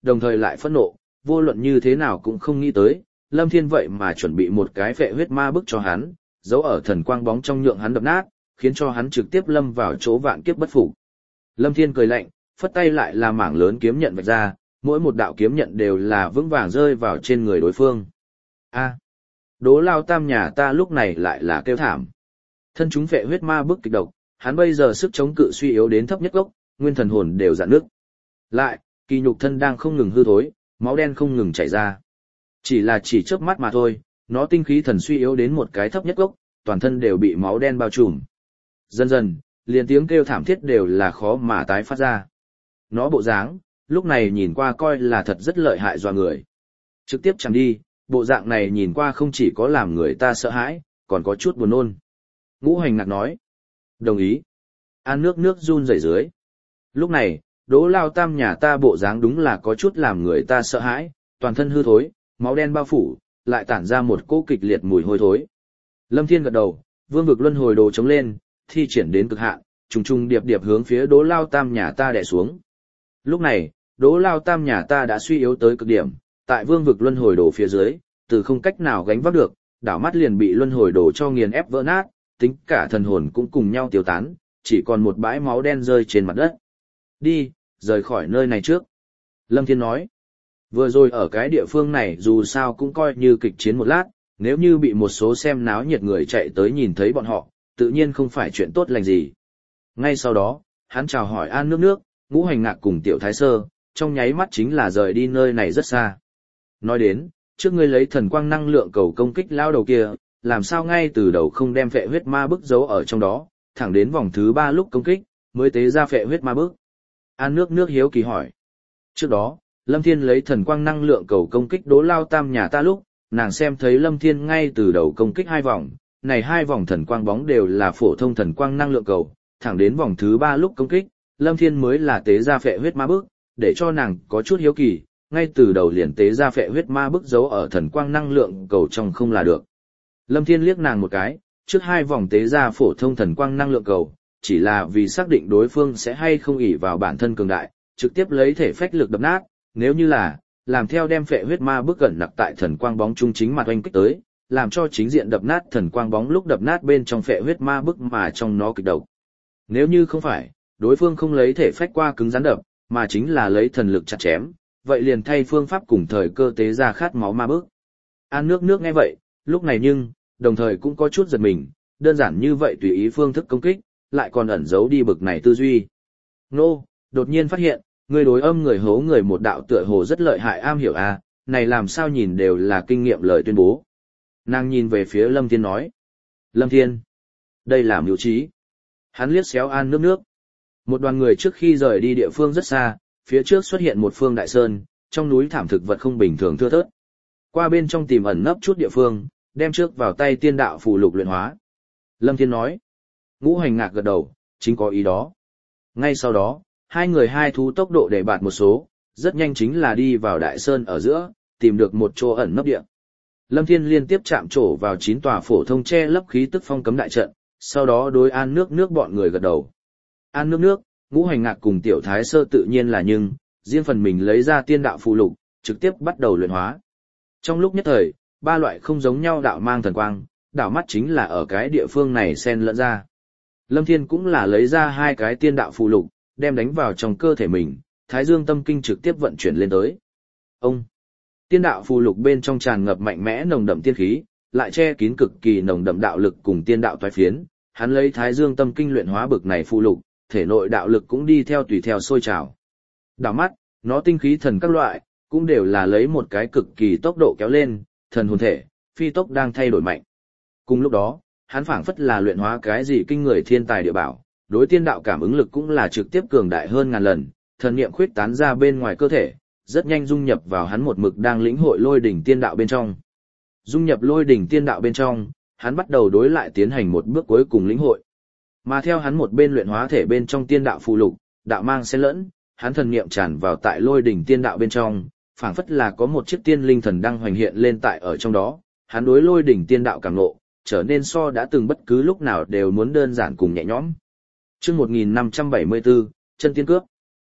Speaker 1: đồng thời lại phẫn nộ, vô luận như thế nào cũng không nghĩ tới, Lâm Thiên vậy mà chuẩn bị một cái phệ huyết ma bức cho hắn, giấu ở thần quang bóng trong nhượng hắn đập nát, khiến cho hắn trực tiếp lâm vào chỗ vạn kiếp bất phục. Lâm Thiên cười lạnh, phất tay lại là mảng lớn kiếm nhận vạch ra, mỗi một đạo kiếm nhận đều là vững vàng rơi vào trên người đối phương. A, Đố Lao Tam nhà ta lúc này lại là kêu thảm. Thân chúng phệ huyết ma bức kịch độc, hắn bây giờ sức chống cự suy yếu đến thấp nhất gốc, nguyên thần hồn đều dạn nước. Lại, kỳ nhục thân đang không ngừng hư thối, máu đen không ngừng chảy ra. Chỉ là chỉ chớp mắt mà thôi, nó tinh khí thần suy yếu đến một cái thấp nhất gốc, toàn thân đều bị máu đen bao trùm. Dần dần, liền tiếng kêu thảm thiết đều là khó mà tái phát ra. Nó bộ dáng, lúc này nhìn qua coi là thật rất lợi hại dọa người. Trực tiếp chẳng đi, bộ dạng này nhìn qua không chỉ có làm người ta sợ hãi, còn có chút buồn nôn. Ngũ Hành Ngạc nói. Đồng ý. An nước nước run rẩy dưới. Lúc này, Đỗ Lao Tam nhà ta bộ dáng đúng là có chút làm người ta sợ hãi, toàn thân hư thối, máu đen bao phủ, lại tản ra một cỗ kịch liệt mùi hôi thối. Lâm Thiên gật đầu, vương vực luân hồi đồ chống lên, thi triển đến cực hạn, trùng trùng điệp điệp hướng phía Đỗ Lao Tam nhà ta đè xuống. Lúc này, Đỗ Lao Tam nhà ta đã suy yếu tới cực điểm, tại vương vực luân hồi đồ phía dưới, từ không cách nào gánh vác được, đảo mắt liền bị luân hồi đồ cho nghiền ép vỡ nát, tính cả thần hồn cũng cùng nhau tiêu tán, chỉ còn một bãi máu đen rơi trên mặt đất. Đi, rời khỏi nơi này trước. Lâm Thiên nói, vừa rồi ở cái địa phương này dù sao cũng coi như kịch chiến một lát, nếu như bị một số xem náo nhiệt người chạy tới nhìn thấy bọn họ, tự nhiên không phải chuyện tốt lành gì. Ngay sau đó, hắn chào hỏi An nước nước, Ngũ Hành Ngạc cùng Tiểu Thái Sơ, trong nháy mắt chính là rời đi nơi này rất xa. Nói đến, trước ngươi lấy thần quang năng lượng cầu công kích lao đầu kia, làm sao ngay từ đầu không đem phệ huyết ma bức giấu ở trong đó, thẳng đến vòng thứ ba lúc công kích, mới tế ra phệ huyết ma bức. An nước nước hiếu kỳ hỏi. Trước đó, Lâm Thiên lấy thần quang năng lượng cầu công kích Đỗ Lao Tam nhà ta lúc, nàng xem thấy Lâm Thiên ngay từ đầu công kích hai vòng, này hai vòng thần quang bóng đều là phổ thông thần quang năng lượng cầu, thẳng đến vòng thứ ba lúc công kích, Lâm Thiên mới là tế ra phệ huyết ma bức, để cho nàng có chút hiếu kỳ, ngay từ đầu liền tế ra phệ huyết ma bức giấu ở thần quang năng lượng cầu trong không là được. Lâm Thiên liếc nàng một cái, trước hai vòng tế ra phổ thông thần quang năng lượng cầu, chỉ là vì xác định đối phương sẽ hay không ỷ vào bản thân cường đại, trực tiếp lấy thể phách lực đập nát, nếu như là, làm theo đem phệ huyết ma bức gần nặc tại thần quang bóng trung chính mặt oanh kích tới, làm cho chính diện đập nát thần quang bóng lúc đập nát bên trong phệ huyết ma bức mà trong nó kịch độc. Nếu như không phải, đối phương không lấy thể phách qua cứng rắn đập, mà chính là lấy thần lực chặt chém, vậy liền thay phương pháp cùng thời cơ tế ra khát máu ma bức. An nước nước nghe vậy, lúc này nhưng, đồng thời cũng có chút giật mình, đơn giản như vậy tùy ý phương thức công kích, lại còn ẩn giấu đi bực này tư duy. Nô, đột nhiên phát hiện, người đối âm người hố người một đạo tựa hồ rất lợi hại am hiểu à, này làm sao nhìn đều là kinh nghiệm lời tuyên bố. Nàng nhìn về phía Lâm Thiên nói. Lâm Thiên, đây là mưu trí. Hắn liếc xéo An nước nước. Một đoàn người trước khi rời đi địa phương rất xa, phía trước xuất hiện một phương đại sơn, trong núi thảm thực vật không bình thường thưa thớt. Qua bên trong tìm ẩn nấp chút địa phương, đem trước vào tay tiên đạo phù lục luyện hóa. Lâm Thiên nói. Ngũ Hành Ngạc gật đầu, chính có ý đó. Ngay sau đó, hai người hai thú tốc độ để bạt một số, rất nhanh chính là đi vào đại sơn ở giữa, tìm được một chỗ ẩn nấp địa. Lâm Thiên liên tiếp chạm trổ vào chín tòa phổ thông che lấp khí tức phong cấm đại trận, sau đó đối An nước nước bọn người gật đầu. An nước nước, Ngũ Hành Ngạc cùng Tiểu Thái Sơ tự nhiên là nhưng, riêng phần mình lấy ra tiên đạo phù lục, trực tiếp bắt đầu luyện hóa. Trong lúc nhất thời, ba loại không giống nhau đạo mang thần quang, đảo mắt chính là ở cái địa phương này xen lẫn ra. Lâm Thiên cũng là lấy ra hai cái tiên đạo phù lục, đem đánh vào trong cơ thể mình, Thái Dương Tâm Kinh trực tiếp vận chuyển lên tới. Ông, tiên đạo phù lục bên trong tràn ngập mạnh mẽ nồng đậm tiên khí, lại che kín cực kỳ nồng đậm đạo lực cùng tiên đạo toái phiến, hắn lấy Thái Dương Tâm Kinh luyện hóa bực này phù lục, thể nội đạo lực cũng đi theo tùy theo sôi trào. Đảo mắt, nó tinh khí thần các loại, cũng đều là lấy một cái cực kỳ tốc độ kéo lên, thần hồn thể, phi tốc đang thay đổi mạnh. Cùng lúc đó, hắn phảng phất là luyện hóa cái gì kinh người thiên tài địa bảo, đối tiên đạo cảm ứng lực cũng là trực tiếp cường đại hơn ngàn lần, thần niệm khuyết tán ra bên ngoài cơ thể, rất nhanh dung nhập vào hắn một mực đang lĩnh hội lôi đỉnh tiên đạo bên trong. Dung nhập lôi đỉnh tiên đạo bên trong, hắn bắt đầu đối lại tiến hành một bước cuối cùng lĩnh hội. Mà theo hắn một bên luyện hóa thể bên trong tiên đạo phù lục, đạo mang xen lẫn, hắn thần niệm tràn vào tại lôi đỉnh tiên đạo bên trong, phảng phất là có một chiếc tiên linh thần đang hoành hiện lên tại ở trong đó, hắn đối lôi đỉnh tiên đạo cảm ngộ, trở nên so đã từng bất cứ lúc nào đều muốn đơn giản cùng nhẹ nhõm. Chương một nghìn năm trăm bảy mươi bốn, chân tiên cướp.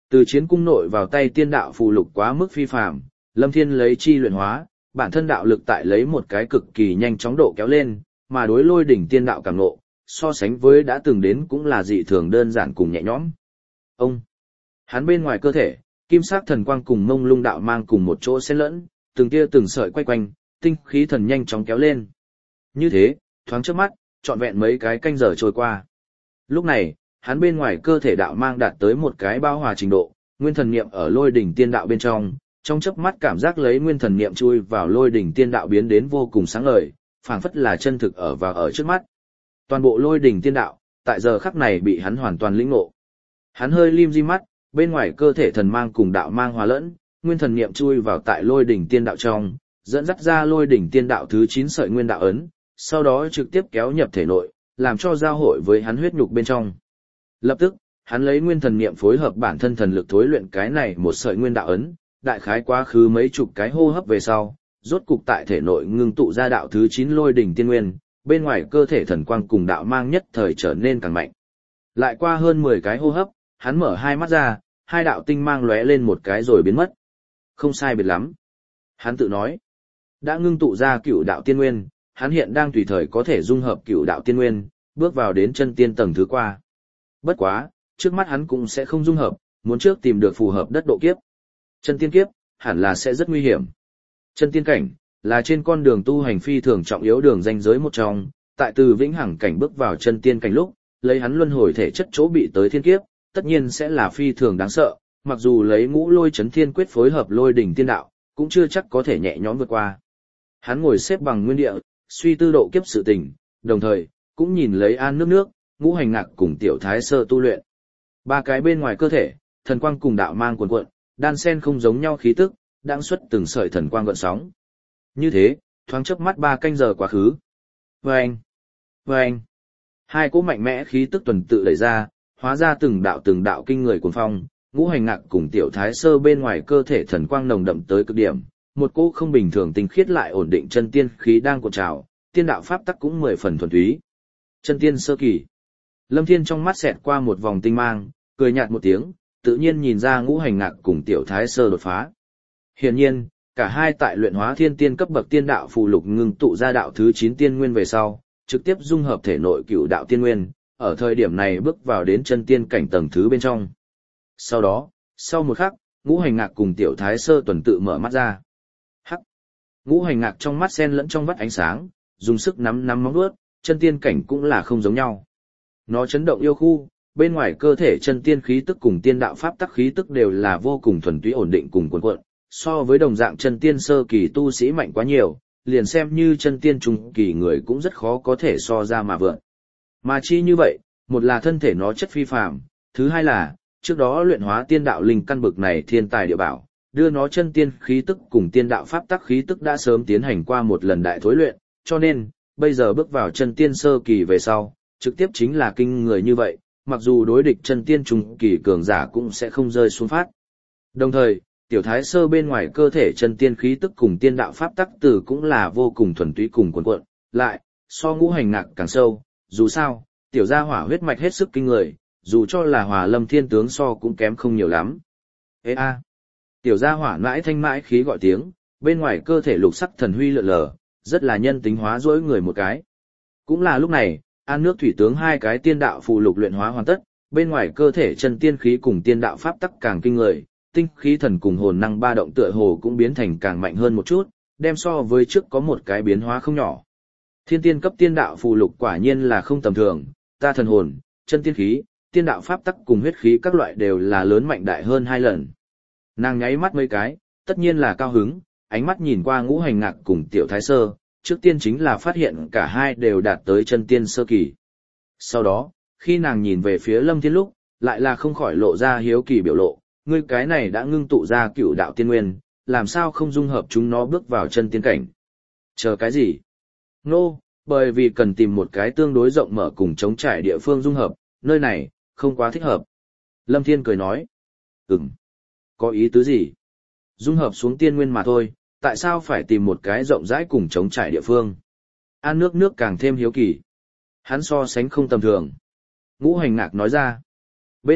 Speaker 1: Từ chiến cung nội vào tay tiên đạo phù lục quá mức phi phàm, Lâm Thiên lấy chi luyện hóa, bản thân đạo lực tại lấy một cái cực kỳ nhanh chóng độ kéo lên, mà đối lôi đỉnh tiên đạo càng ngộ, so sánh với đã từng đến cũng là dị thường đơn giản cùng nhẹ nhõm. Ông, hắn bên ngoài cơ thể, kim sắc thần quang cùng mông lung đạo mang cùng một chỗ xen lẫn, từng tia từng sợi quay quanh, tinh khí thần nhanh chóng kéo lên. Như thế, thoáng trước mắt, trọn vẹn mấy cái canh giờ trôi qua. Lúc này, hắn bên ngoài cơ thể đạo mang đạt tới một cái bao hòa trình độ, nguyên thần niệm ở lôi đỉnh tiên đạo bên trong, trong chớp mắt cảm giác lấy nguyên thần niệm chui vào lôi đỉnh tiên đạo biến đến vô cùng sáng ngời, phảng phất là chân thực ở và ở trước mắt. Toàn bộ lôi đỉnh tiên đạo, tại giờ khắc này bị hắn hoàn toàn lĩnh ngộ. Hắn hơi lim di mắt, bên ngoài cơ thể thần mang cùng đạo mang hòa lẫn, nguyên thần niệm chui vào tại lôi đỉnh tiên đạo trong, dẫn dắt ra lôi đỉnh tiên đạo thứ chín sợi nguyên đạo ấn, sau đó trực tiếp kéo nhập thể nội, làm cho giao hội với hắn huyết nhục bên trong. Lập tức, hắn lấy nguyên thần niệm phối hợp bản thân thần lực thối luyện cái này một sợi nguyên đạo ấn, đại khái quá khứ mấy chục cái hô hấp về sau, rốt cục tại thể nội ngưng tụ ra đạo thứ chín lôi đỉnh tiên nguyên, bên ngoài cơ thể thần quang cùng đạo mang nhất thời trở nên càng mạnh. Lại qua hơn mười cái hô hấp, hắn mở hai mắt ra, hai đạo tinh mang lóe lên một cái rồi biến mất. Không sai biệt lắm. Hắn tự nói, đã ngưng tụ ra cửu đạo tiên nguyên, hắn hiện đang tùy thời có thể dung hợp cửu đạo tiên nguyên, bước vào đến chân tiên tầng thứ qua. Bất quá, trước mắt hắn cũng sẽ không dung hợp, muốn trước tìm được phù hợp đất độ kiếp. Chân tiên kiếp, hẳn là sẽ rất nguy hiểm. Chân tiên cảnh, là trên con đường tu hành phi thường trọng yếu đường ranh giới một trong, tại từ vĩnh hằng cảnh bước vào chân tiên cảnh lúc, lấy hắn luân hồi thể chất chỗ bị tới thiên kiếp, tất nhiên sẽ là phi thường đáng sợ, mặc dù lấy ngũ lôi chấn thiên quyết phối hợp lôi đỉnh tiên đạo, cũng chưa chắc có thể nhẹ nhõm vượt qua. Hắn ngồi xếp bằng nguyên địa, suy tư độ kiếp sự tình, đồng thời, cũng nhìn lấy An Nước Nước, Ngũ Hành Ngạc cùng Tiểu Thái Sơ tu luyện. Ba cái bên ngoài cơ thể, thần quang cùng đạo mang cuồn cuộn, đan sen không giống nhau khí tức, đang xuất từng sợi thần quang gợn sóng. Như thế, thoáng chớp mắt ba canh giờ quá khứ. Vâng! Vâng! Hai cỗ mạnh mẽ khí tức tuần tự đẩy ra, hóa ra từng đạo từng đạo kinh người cuồng phong, Ngũ Hành Ngạc cùng Tiểu Thái Sơ bên ngoài cơ thể thần quang nồng đậm tới cực điểm, một cỗ không bình thường tinh khiết lại ổn định chân tiên khí đang cuộn trào, tiên đạo pháp tắc cũng mười phần thuần túy. Chân tiên sơ kỳ. Lâm Thiên trong mắt xẹt qua một vòng tinh mang, cười nhạt một tiếng, tự nhiên nhìn ra Ngũ Hành Ngạc cùng Tiểu Thái Sơ đột phá. Hiển nhiên, cả hai tại luyện hóa thiên tiên cấp bậc tiên đạo phù lục ngưng tụ ra đạo thứ chín tiên nguyên về sau, trực tiếp dung hợp thể nội cửu đạo tiên nguyên, ở thời điểm này bước vào đến chân tiên cảnh tầng thứ bên trong. Sau đó, sau một khắc, Ngũ Hành Ngạc cùng Tiểu Thái Sơ tuần tự mở mắt ra. Hắc. Ngũ Hành Ngạc trong mắt sen lẫn trong vắt ánh sáng, dùng sức nắm nắm móng vuốt, chân tiên cảnh cũng là không giống nhau. Nó chấn động yêu khu, bên ngoài cơ thể chân tiên khí tức cùng tiên đạo pháp tắc khí tức đều là vô cùng thuần túy ổn định cùng cuồn cuộn, so với đồng dạng chân tiên sơ kỳ tu sĩ mạnh quá nhiều, liền xem như chân tiên trung kỳ người cũng rất khó có thể so ra mà vượt. Mà chi như vậy, một là thân thể nó chất phi phàm, thứ hai là, trước đó luyện hóa tiên đạo linh căn bực này thiên tài địa bảo, đưa nó chân tiên khí tức cùng tiên đạo pháp tắc khí tức đã sớm tiến hành qua một lần đại thối luyện, cho nên, bây giờ bước vào chân tiên sơ kỳ về sau, trực tiếp chính là kinh người như vậy, mặc dù đối địch chân tiên trung kỳ cường giả cũng sẽ không rơi xuống phát. Đồng thời, Tiểu Thái Sơ bên ngoài cơ thể chân tiên khí tức cùng tiên đạo pháp tắc từ cũng là vô cùng thuần túy cùng cuồn cuộn, lại, so Ngũ Hành Ngạc càng sâu, dù sao, tiểu gia hỏa huyết mạch hết sức kinh người, dù cho là Hòa Lâm Thiên tướng so cũng kém không nhiều lắm. Ê a! Tiểu gia hỏa mãi thanh mãi khí gọi tiếng, bên ngoài cơ thể lục sắc thần huy lượn lờ, rất là nhân tính hóa dỗi người một cái. Cũng là lúc này, An Nước Thủy tướng hai cái tiên đạo phù lục luyện hóa hoàn tất, bên ngoài cơ thể chân tiên khí cùng tiên đạo pháp tắc càng kinh người, tinh khí thần cùng hồn năng ba động tựa hồ cũng biến thành càng mạnh hơn một chút, đem so với trước có một cái biến hóa không nhỏ. Thiên tiên cấp tiên đạo phù lục quả nhiên là không tầm thường, ta thần hồn, chân tiên khí, tiên đạo pháp tắc cùng huyết khí các loại đều là lớn mạnh đại hơn hai lần. Nàng nháy mắt mấy cái, tất nhiên là cao hứng, ánh mắt nhìn qua Ngũ Hành Ngạc cùng Tiểu Thái Sơ, trước tiên chính là phát hiện cả hai đều đạt tới chân tiên sơ kỳ. Sau đó, khi nàng nhìn về phía Lâm Thiên lúc, lại là không khỏi lộ ra hiếu kỳ biểu lộ, ngươi cái này đã ngưng tụ ra cửu đạo tiên nguyên, làm sao không dung hợp chúng nó bước vào chân tiên cảnh? Chờ cái gì? Nô, no, bởi vì cần tìm một cái tương đối rộng mở cùng chống trải địa phương dung hợp, nơi này, không quá thích hợp. Lâm Thiên cười nói, ừm, có ý tứ gì? Dung hợp xuống tiên nguyên mà thôi, tại sao phải tìm một cái rộng rãi cùng chống trải địa phương? An Nước Nước càng thêm hiếu kỳ. Hắn so sánh không tầm thường. Ngũ Hành Ngạc nói ra. Bên cạnh,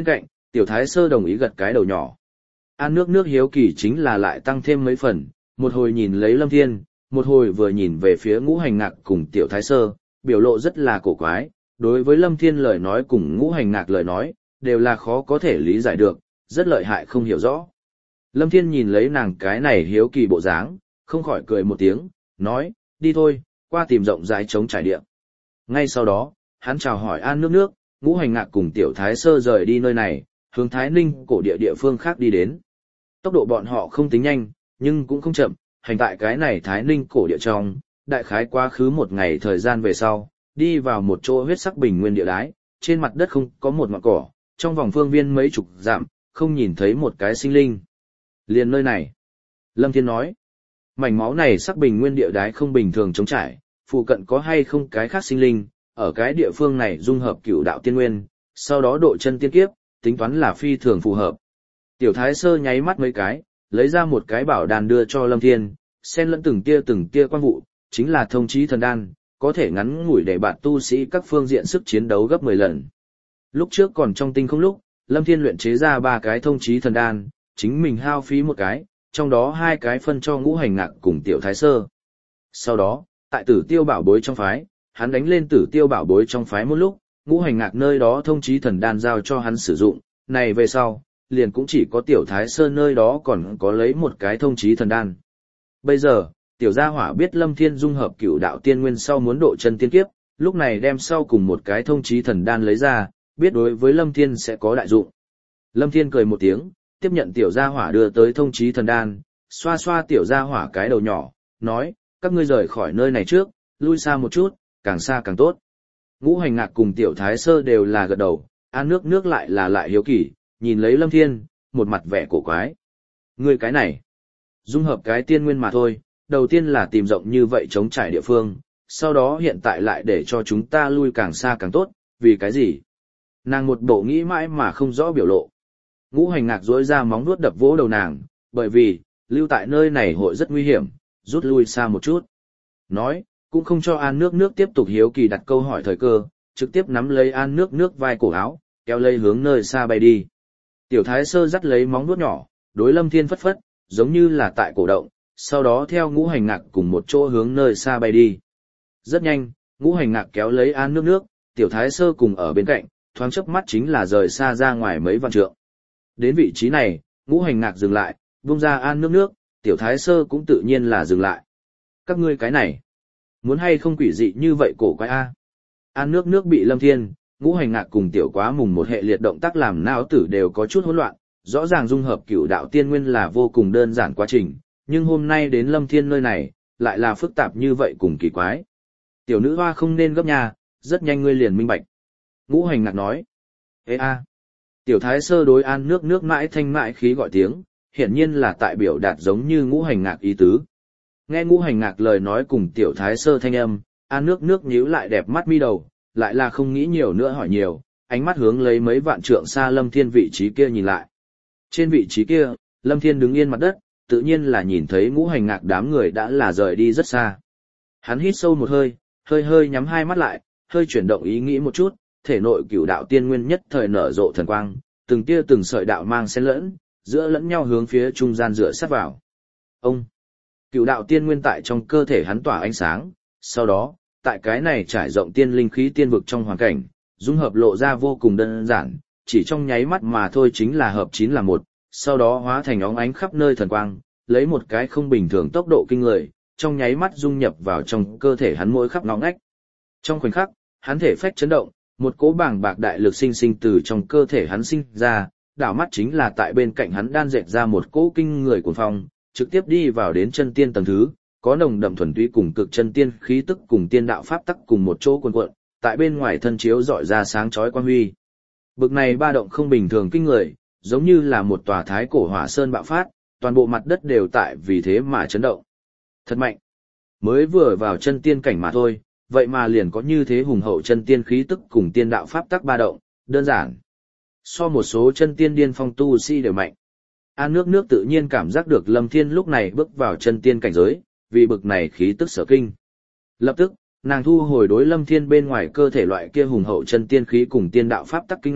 Speaker 1: Tiểu Thái Sơ đồng ý gật cái đầu nhỏ. An nước nước hiếu kỳ chính là lại tăng thêm mấy phần, một hồi nhìn lấy Lâm Thiên, một hồi vừa nhìn về phía Ngũ Hành Ngạc cùng Tiểu Thái Sơ, biểu lộ rất là cổ quái, đối với Lâm Thiên lời nói cùng Ngũ Hành Ngạc lời nói, đều là khó có thể lý giải được, rất lợi hại không hiểu rõ. Lâm Thiên nhìn lấy nàng cái này hiếu kỳ bộ dáng, không khỏi cười một tiếng, nói, đi thôi, qua tìm rộng rãi trống trải địa. Ngay sau đó, hắn chào hỏi An nước nước, Ngũ Hành Ngạc cùng Tiểu Thái Sơ rời đi nơi này, hướng Thái Ninh cổ địa địa phương khác đi đến. Tốc độ bọn họ không tính nhanh, nhưng cũng không chậm, hành tại cái này Thái Ninh cổ địa trong, đại khái quá khứ một ngày thời gian về sau, đi vào một chỗ huyết sắc bình nguyên địa đái, trên mặt đất không có một ngọn cỏ, trong vòng phương viên mấy chục dặm, không nhìn thấy một cái sinh linh. Liền nơi này, Lâm Thiên nói, mảnh máu này sắc bình nguyên địa đái không bình thường trống trải, phụ cận có hay không cái khác sinh linh, ở cái địa phương này dung hợp cửu đạo tiên nguyên, sau đó độ chân tiên kiếp, tính toán là phi thường phù hợp. Tiểu Thái Sơ nháy mắt mấy cái, lấy ra một cái bảo đàn đưa cho Lâm Thiên, xen lẫn từng tia từng tia quan vụ, chính là thông chí thần đan, có thể ngắn ngủi để bạn tu sĩ các phương diện sức chiến đấu gấp mười lần. Lúc trước còn trong tinh không lúc, Lâm Thiên luyện chế ra ba cái thông chí thần đan, chính mình hao phí một cái, trong đó hai cái phân cho Ngũ Hành Ngạc cùng Tiểu Thái Sơ. Sau đó, tại Tử Tiêu Bảo Bối trong phái, hắn đánh lên Tử Tiêu Bảo Bối trong phái một lúc, Ngũ Hành Ngạc nơi đó thông chí thần đan giao cho hắn sử dụng, này về sau, liền cũng chỉ có Tiểu Thái Sơ nơi đó còn có lấy một cái thông chí thần đan. Bây giờ, Tiểu Gia Hỏa biết Lâm Thiên dung hợp cửu đạo tiên nguyên sau muốn độ chân tiên kiếp, lúc này đem sau cùng một cái thông chí thần đan lấy ra, biết đối với Lâm Thiên sẽ có đại dụng. Lâm Thiên cười một tiếng, tiếp nhận Tiểu Gia Hỏa đưa tới thông chí thần đan, xoa xoa Tiểu Gia Hỏa cái đầu nhỏ, nói, các ngươi rời khỏi nơi này trước, lui xa một chút, càng xa càng tốt. Ngũ Hành Ngạc cùng Tiểu Thái Sơ đều là gật đầu, An nước nước lại là lại hiếu kỳ, nhìn lấy Lâm Thiên, một mặt vẻ cổ quái. Ngươi cái này, dung hợp cái tiên nguyên mà thôi, đầu tiên là tìm rộng như vậy chống trải địa phương, sau đó hiện tại lại để cho chúng ta lui càng xa càng tốt, vì cái gì? Nàng một bộ nghĩ mãi mà không rõ biểu lộ. Ngũ Hành Ngạc duỗi ra móng vuốt đập vỗ đầu nàng, bởi vì, lưu tại nơi này hội rất nguy hiểm, rút lui xa một chút. Nói, cũng không cho An nước nước tiếp tục hiếu kỳ đặt câu hỏi thời cơ, trực tiếp nắm lấy An nước nước vai cổ áo, kéo lấy hướng nơi xa bay đi. Tiểu Thái Sơ dắt lấy móng vuốt nhỏ, đối Lâm Thiên phất phất, giống như là tại cổ động, sau đó theo Ngũ Hành Ngạc cùng một chỗ hướng nơi xa bay đi. Rất nhanh, Ngũ Hành Ngạc kéo lấy An nước nước, Tiểu Thái Sơ cùng ở bên cạnh, thoáng chớp mắt chính là rời xa ra ngoài mấy vạn trượng. Đến vị trí này, Ngũ Hành Ngạc dừng lại, buông ra An nước nước, Tiểu Thái Sơ cũng tự nhiên là dừng lại. Các ngươi cái này, muốn hay không quỷ dị như vậy cổ quái a? An nước nước bị Lâm Thiên, Ngũ Hành Ngạc cùng Tiểu Quá Mùng một hệ liệt động tác làm não tử đều có chút hỗn loạn, rõ ràng dung hợp cửu đạo tiên nguyên là vô cùng đơn giản quá trình, nhưng hôm nay đến Lâm Thiên nơi này, lại là phức tạp như vậy cùng kỳ quái. Tiểu nữ hoa không nên gấp nhà, rất nhanh ngươi liền minh bạch. Ngũ Hành Ngạc nói. Ê a. Tiểu Thái Sơ đối An nước nước mãi thanh mãi khí gọi tiếng, hiển nhiên là tại biểu đạt giống như Ngũ Hành Ngạc ý tứ. Nghe Ngũ Hành Ngạc lời nói cùng Tiểu Thái Sơ thanh âm, An nước nước nhíu lại đẹp mắt mi đầu, lại là không nghĩ nhiều nữa hỏi nhiều, ánh mắt hướng lấy mấy vạn trượng xa Lâm Thiên vị trí kia nhìn lại. Trên vị trí kia, Lâm Thiên đứng yên mặt đất, tự nhiên là nhìn thấy Ngũ Hành Ngạc đám người đã là rời đi rất xa. Hắn hít sâu một hơi, hơi hơi nhắm hai mắt lại, hơi chuyển động ý nghĩ một chút, thể nội cửu đạo tiên nguyên nhất thời nở rộ thần quang, từng tia từng sợi đạo mang xen lẫn, giữa lẫn nhau hướng phía trung gian dựa sát vào. Ông, cửu đạo tiên nguyên tại trong cơ thể hắn tỏa ánh sáng, sau đó, tại cái này trải rộng tiên linh khí tiên vực trong hoàn cảnh, dung hợp lộ ra vô cùng đơn giản, chỉ trong nháy mắt mà thôi chính là hợp chín là một, sau đó hóa thành óng ánh khắp nơi thần quang, lấy một cái không bình thường tốc độ kinh người, trong nháy mắt dung nhập vào trong cơ thể hắn mỗi khắp ngõ ngách. Trong khoảnh khắc, hắn thể phách chấn động, một cỗ bàng bạc đại lực sinh sinh từ trong cơ thể hắn sinh ra, đảo mắt chính là tại bên cạnh hắn đan dệt ra một cỗ kinh người cuồng phong, trực tiếp đi vào đến chân tiên tầng thứ, có nồng đậm thuần túy cùng cực chân tiên khí tức cùng tiên đạo pháp tắc cùng một chỗ cuồn cuộn, tại bên ngoài thân chiếu rọi ra sáng chói quang huy. Bực này ba động không bình thường kinh người, giống như là một tòa thái cổ hỏa sơn bạo phát, toàn bộ mặt đất đều tại vì thế mà chấn động. Thật mạnh. Mới vừa vào chân tiên cảnh mà thôi, vậy mà liền có như thế hùng hậu chân tiên khí tức cùng tiên đạo pháp tắc ba động, đơn giản. So một số chân tiên điên phong tu si đều mạnh. An nước nước tự nhiên cảm giác được Lâm Thiên lúc này bước vào chân tiên cảnh giới, vì bực này khí tức sở kinh. Lập tức, nàng thu hồi đối Lâm Thiên bên ngoài cơ thể loại kia hùng hậu chân tiên khí cùng tiên đạo pháp tắc kinh ngạc,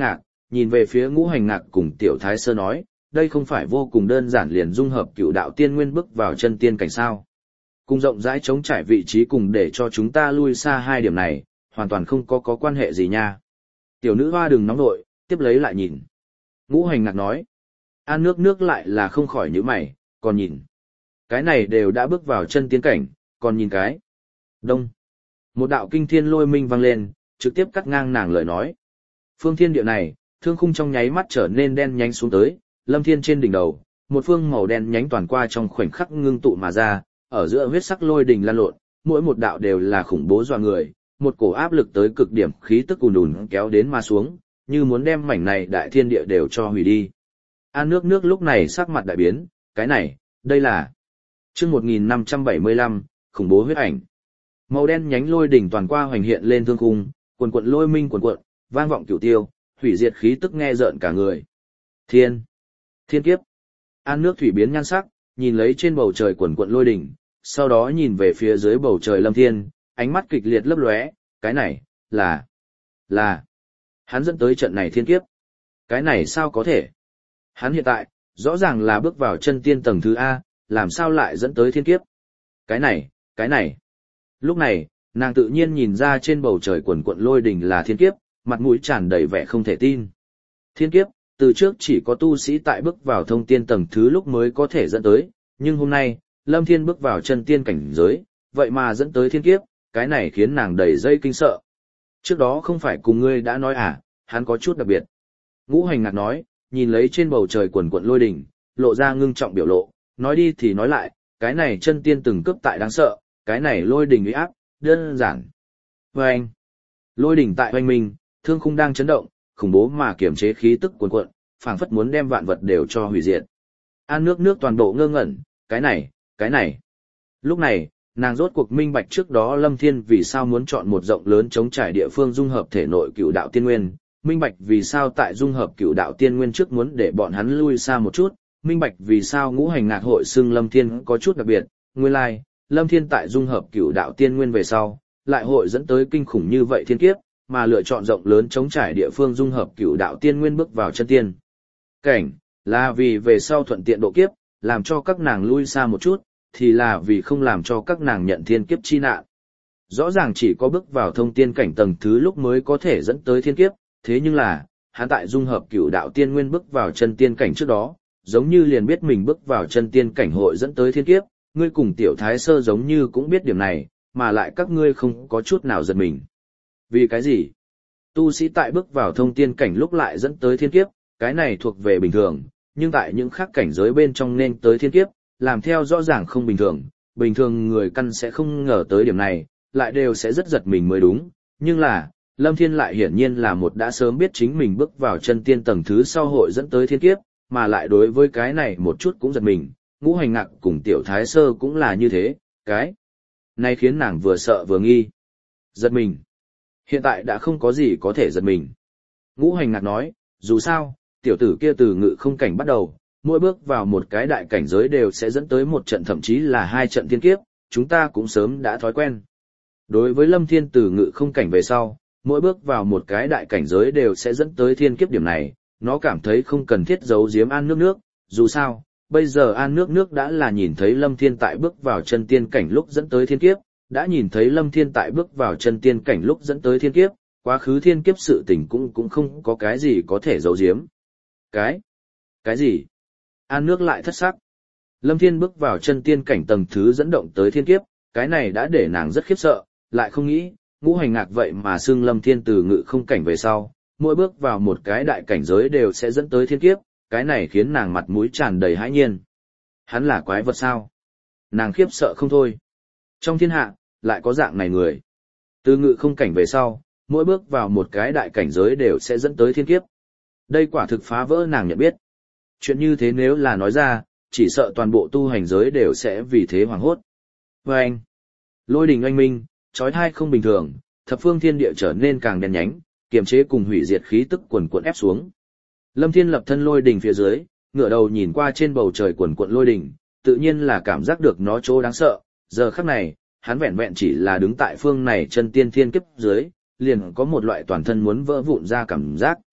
Speaker 1: nhìn về phía Ngũ Hành Ngạc cùng Tiểu Thái Sơ nói, đây không phải vô cùng đơn giản liền dung hợp cựu đạo tiên nguyên bước vào chân tiên cảnh sao. Cùng rộng rãi chống trải vị trí cùng để cho chúng ta lui xa hai điểm này, hoàn toàn không có có quan hệ gì nha. Tiểu nữ hoa đừng nóng nội, tiếp lấy lại nhìn. Ngũ Hành Ngạc nói, An nước nước lại là không khỏi nhíu mày, còn nhìn. Cái này đều đã bước vào chân tiên cảnh, còn nhìn cái. Đông. Một đạo kinh thiên lôi minh vang lên, trực tiếp cắt ngang nàng lời nói. Phương thiên địa này, thương khung trong nháy mắt trở nên đen nhánh xuống tới, Lâm Thiên trên đỉnh đầu, một phương màu đen nhánh toàn qua trong khoảnh khắc ngưng tụ mà ra, ở giữa huyết sắc lôi đỉnh lan lộn, mỗi một đạo đều là khủng bố dọa người, một cổ áp lực tới cực điểm khí tức ùn ùn kéo đến mà xuống, như muốn đem mảnh này đại thiên địa đều cho hủy đi. An nước nước lúc này sắc mặt đại biến, cái này, đây là chương một nghìn năm trăm bảy mươi lăm, khủng bố huyết ảnh. Màu đen nhánh lôi đỉnh toàn qua hoành hiện lên thương khung, quần quận lôi minh quần quận, vang vọng cửu tiêu, hủy diệt khí tức nghe rợn cả người. Thiên, thiên kiếp. An nước thủy biến nhan sắc, nhìn lấy trên bầu trời quần quận lôi đỉnh, sau đó nhìn về phía dưới bầu trời Lâm Thiên, ánh mắt kịch liệt lấp lóe, cái này, là, là, hắn dẫn tới trận này thiên kiếp. Cái này sao có thể? Hắn hiện tại, rõ ràng là bước vào chân tiên tầng thứ A, làm sao lại dẫn tới thiên kiếp? Cái này, cái này. Lúc này, nàng tự nhiên nhìn ra trên bầu trời quần quận lôi đỉnh là thiên kiếp, mặt mũi tràn đầy vẻ không thể tin. Thiên kiếp, từ trước chỉ có tu sĩ tại bước vào thông tiên tầng thứ lúc mới có thể dẫn tới, nhưng hôm nay, Lâm Thiên bước vào chân tiên cảnh giới, vậy mà dẫn tới thiên kiếp, cái này khiến nàng đầy dây kinh sợ. Trước đó không phải cùng ngươi đã nói à, hắn có chút đặc biệt. Ngũ Hành Ngạc nói, nhìn lấy trên bầu trời quần quận lôi đỉnh, lộ ra ngưng trọng biểu lộ, nói đi thì nói lại, cái này chân tiên từng cướp tại đáng sợ, cái này lôi đỉnh uy áp, đơn giản. Vâng! Lôi đỉnh tại hoành minh, thương khung đang chấn động, khủng bố mà kiểm chế khí tức cuồn cuộn, phảng phất muốn đem vạn vật đều cho hủy diệt. An nước nước toàn bộ ngơ ngẩn, cái này, cái này. Lúc này, nàng rốt cuộc minh bạch trước đó Lâm Thiên vì sao muốn chọn một rộng lớn chống trải địa phương dung hợp thể nội cựu đạo tiên nguyên, minh bạch vì sao tại dung hợp cựu đạo tiên nguyên trước muốn để bọn hắn lui xa một chút, minh bạch vì sao Ngũ Hành Ngạc hội xưng Lâm Thiên có chút đặc biệt, nguyên lai, like, Lâm Thiên tại dung hợp cựu đạo tiên nguyên về sau, lại hội dẫn tới kinh khủng như vậy thiên kiếp, mà lựa chọn rộng lớn chống trải địa phương dung hợp cựu đạo tiên nguyên bước vào chân tiên cảnh, là vì về sau thuận tiện độ kiếp, làm cho các nàng lui xa một chút, thì là vì không làm cho các nàng nhận thiên kiếp chi nạn. Rõ ràng chỉ có bước vào thông tiên cảnh tầng thứ lúc mới có thể dẫn tới thiên kiếp, thế nhưng là, hắn tại dung hợp cửu đạo tiên nguyên bước vào chân tiên cảnh trước đó, giống như liền biết mình bước vào chân tiên cảnh hội dẫn tới thiên kiếp, ngươi cùng tiểu thái sơ giống như cũng biết điểm này, mà lại các ngươi không có chút nào giật mình. Vì cái gì? Tu sĩ tại bước vào thông tiên cảnh lúc lại dẫn tới thiên kiếp, cái này thuộc về bình thường, nhưng tại những khác cảnh giới bên trong nên tới thiên kiếp, làm theo rõ ràng không bình thường, bình thường người căn sẽ không ngờ tới điểm này, lại đều sẽ rất giật mình mới đúng, nhưng là, Lâm Thiên lại hiển nhiên là một đã sớm biết chính mình bước vào chân tiên tầng thứ sau hội dẫn tới thiên kiếp, mà lại đối với cái này một chút cũng giật mình, Ngũ Hành Ngạc cùng Tiểu Thái Sơ cũng là như thế, cái này khiến nàng vừa sợ vừa nghi. Giật mình. Hiện tại đã không có gì có thể giật mình. Ngũ Hành Ngạc nói, dù sao, tiểu tử kia từ ngự không cảnh bắt đầu, mỗi bước vào một cái đại cảnh giới đều sẽ dẫn tới một trận thậm chí là hai trận thiên kiếp, chúng ta cũng sớm đã thói quen. Đối với Lâm Thiên từ ngự không cảnh về sau, mỗi bước vào một cái đại cảnh giới đều sẽ dẫn tới thiên kiếp điểm này, nó cảm thấy không cần thiết giấu giếm An nước nước, dù sao, bây giờ An nước nước đã là nhìn thấy Lâm Thiên tại bước vào chân tiên cảnh lúc dẫn tới thiên kiếp, đã nhìn thấy Lâm Thiên tại bước vào chân tiên cảnh lúc dẫn tới thiên kiếp, quá khứ thiên kiếp sự tình cũng cũng không có cái gì có thể giấu giếm. Cái? Cái gì? An nước lại thất sắc. Lâm Thiên bước vào chân tiên cảnh tầng thứ dẫn động tới thiên kiếp, cái này đã để nàng rất khiếp sợ, lại không nghĩ, Ngũ Hành Ngạc vậy mà xưng Lâm Thiên từ ngự không cảnh về sau, mỗi bước vào một cái đại cảnh giới đều sẽ dẫn tới thiên kiếp, cái này khiến nàng mặt mũi tràn đầy hãi nhiên. Hắn là quái vật sao? Nàng khiếp sợ không thôi. Trong thiên hạ, lại có dạng này người. Từ ngự không cảnh về sau, mỗi bước vào một cái đại cảnh giới đều sẽ dẫn tới thiên kiếp. Đây quả thực phá vỡ nàng nhận biết. Chuyện như thế nếu là nói ra, chỉ sợ toàn bộ tu hành giới đều sẽ vì thế hoảng hốt. Và anh, lôi đình oanh minh, trói thai không bình thường, thập phương thiên địa trở nên càng đen nhánh, kiềm chế cùng hủy diệt khí tức quần cuộn ép xuống. Lâm Thiên lập thân lôi đình phía dưới, ngửa đầu nhìn qua trên bầu trời quần cuộn lôi đình, tự nhiên là cảm giác được nó chỗ đáng sợ. Giờ khắc này, hắn vẹn vẹn chỉ là đứng tại phương này chân tiên thiên kiếp dưới, liền có một loại toàn thân muốn vỡ vụn ra cảm giác.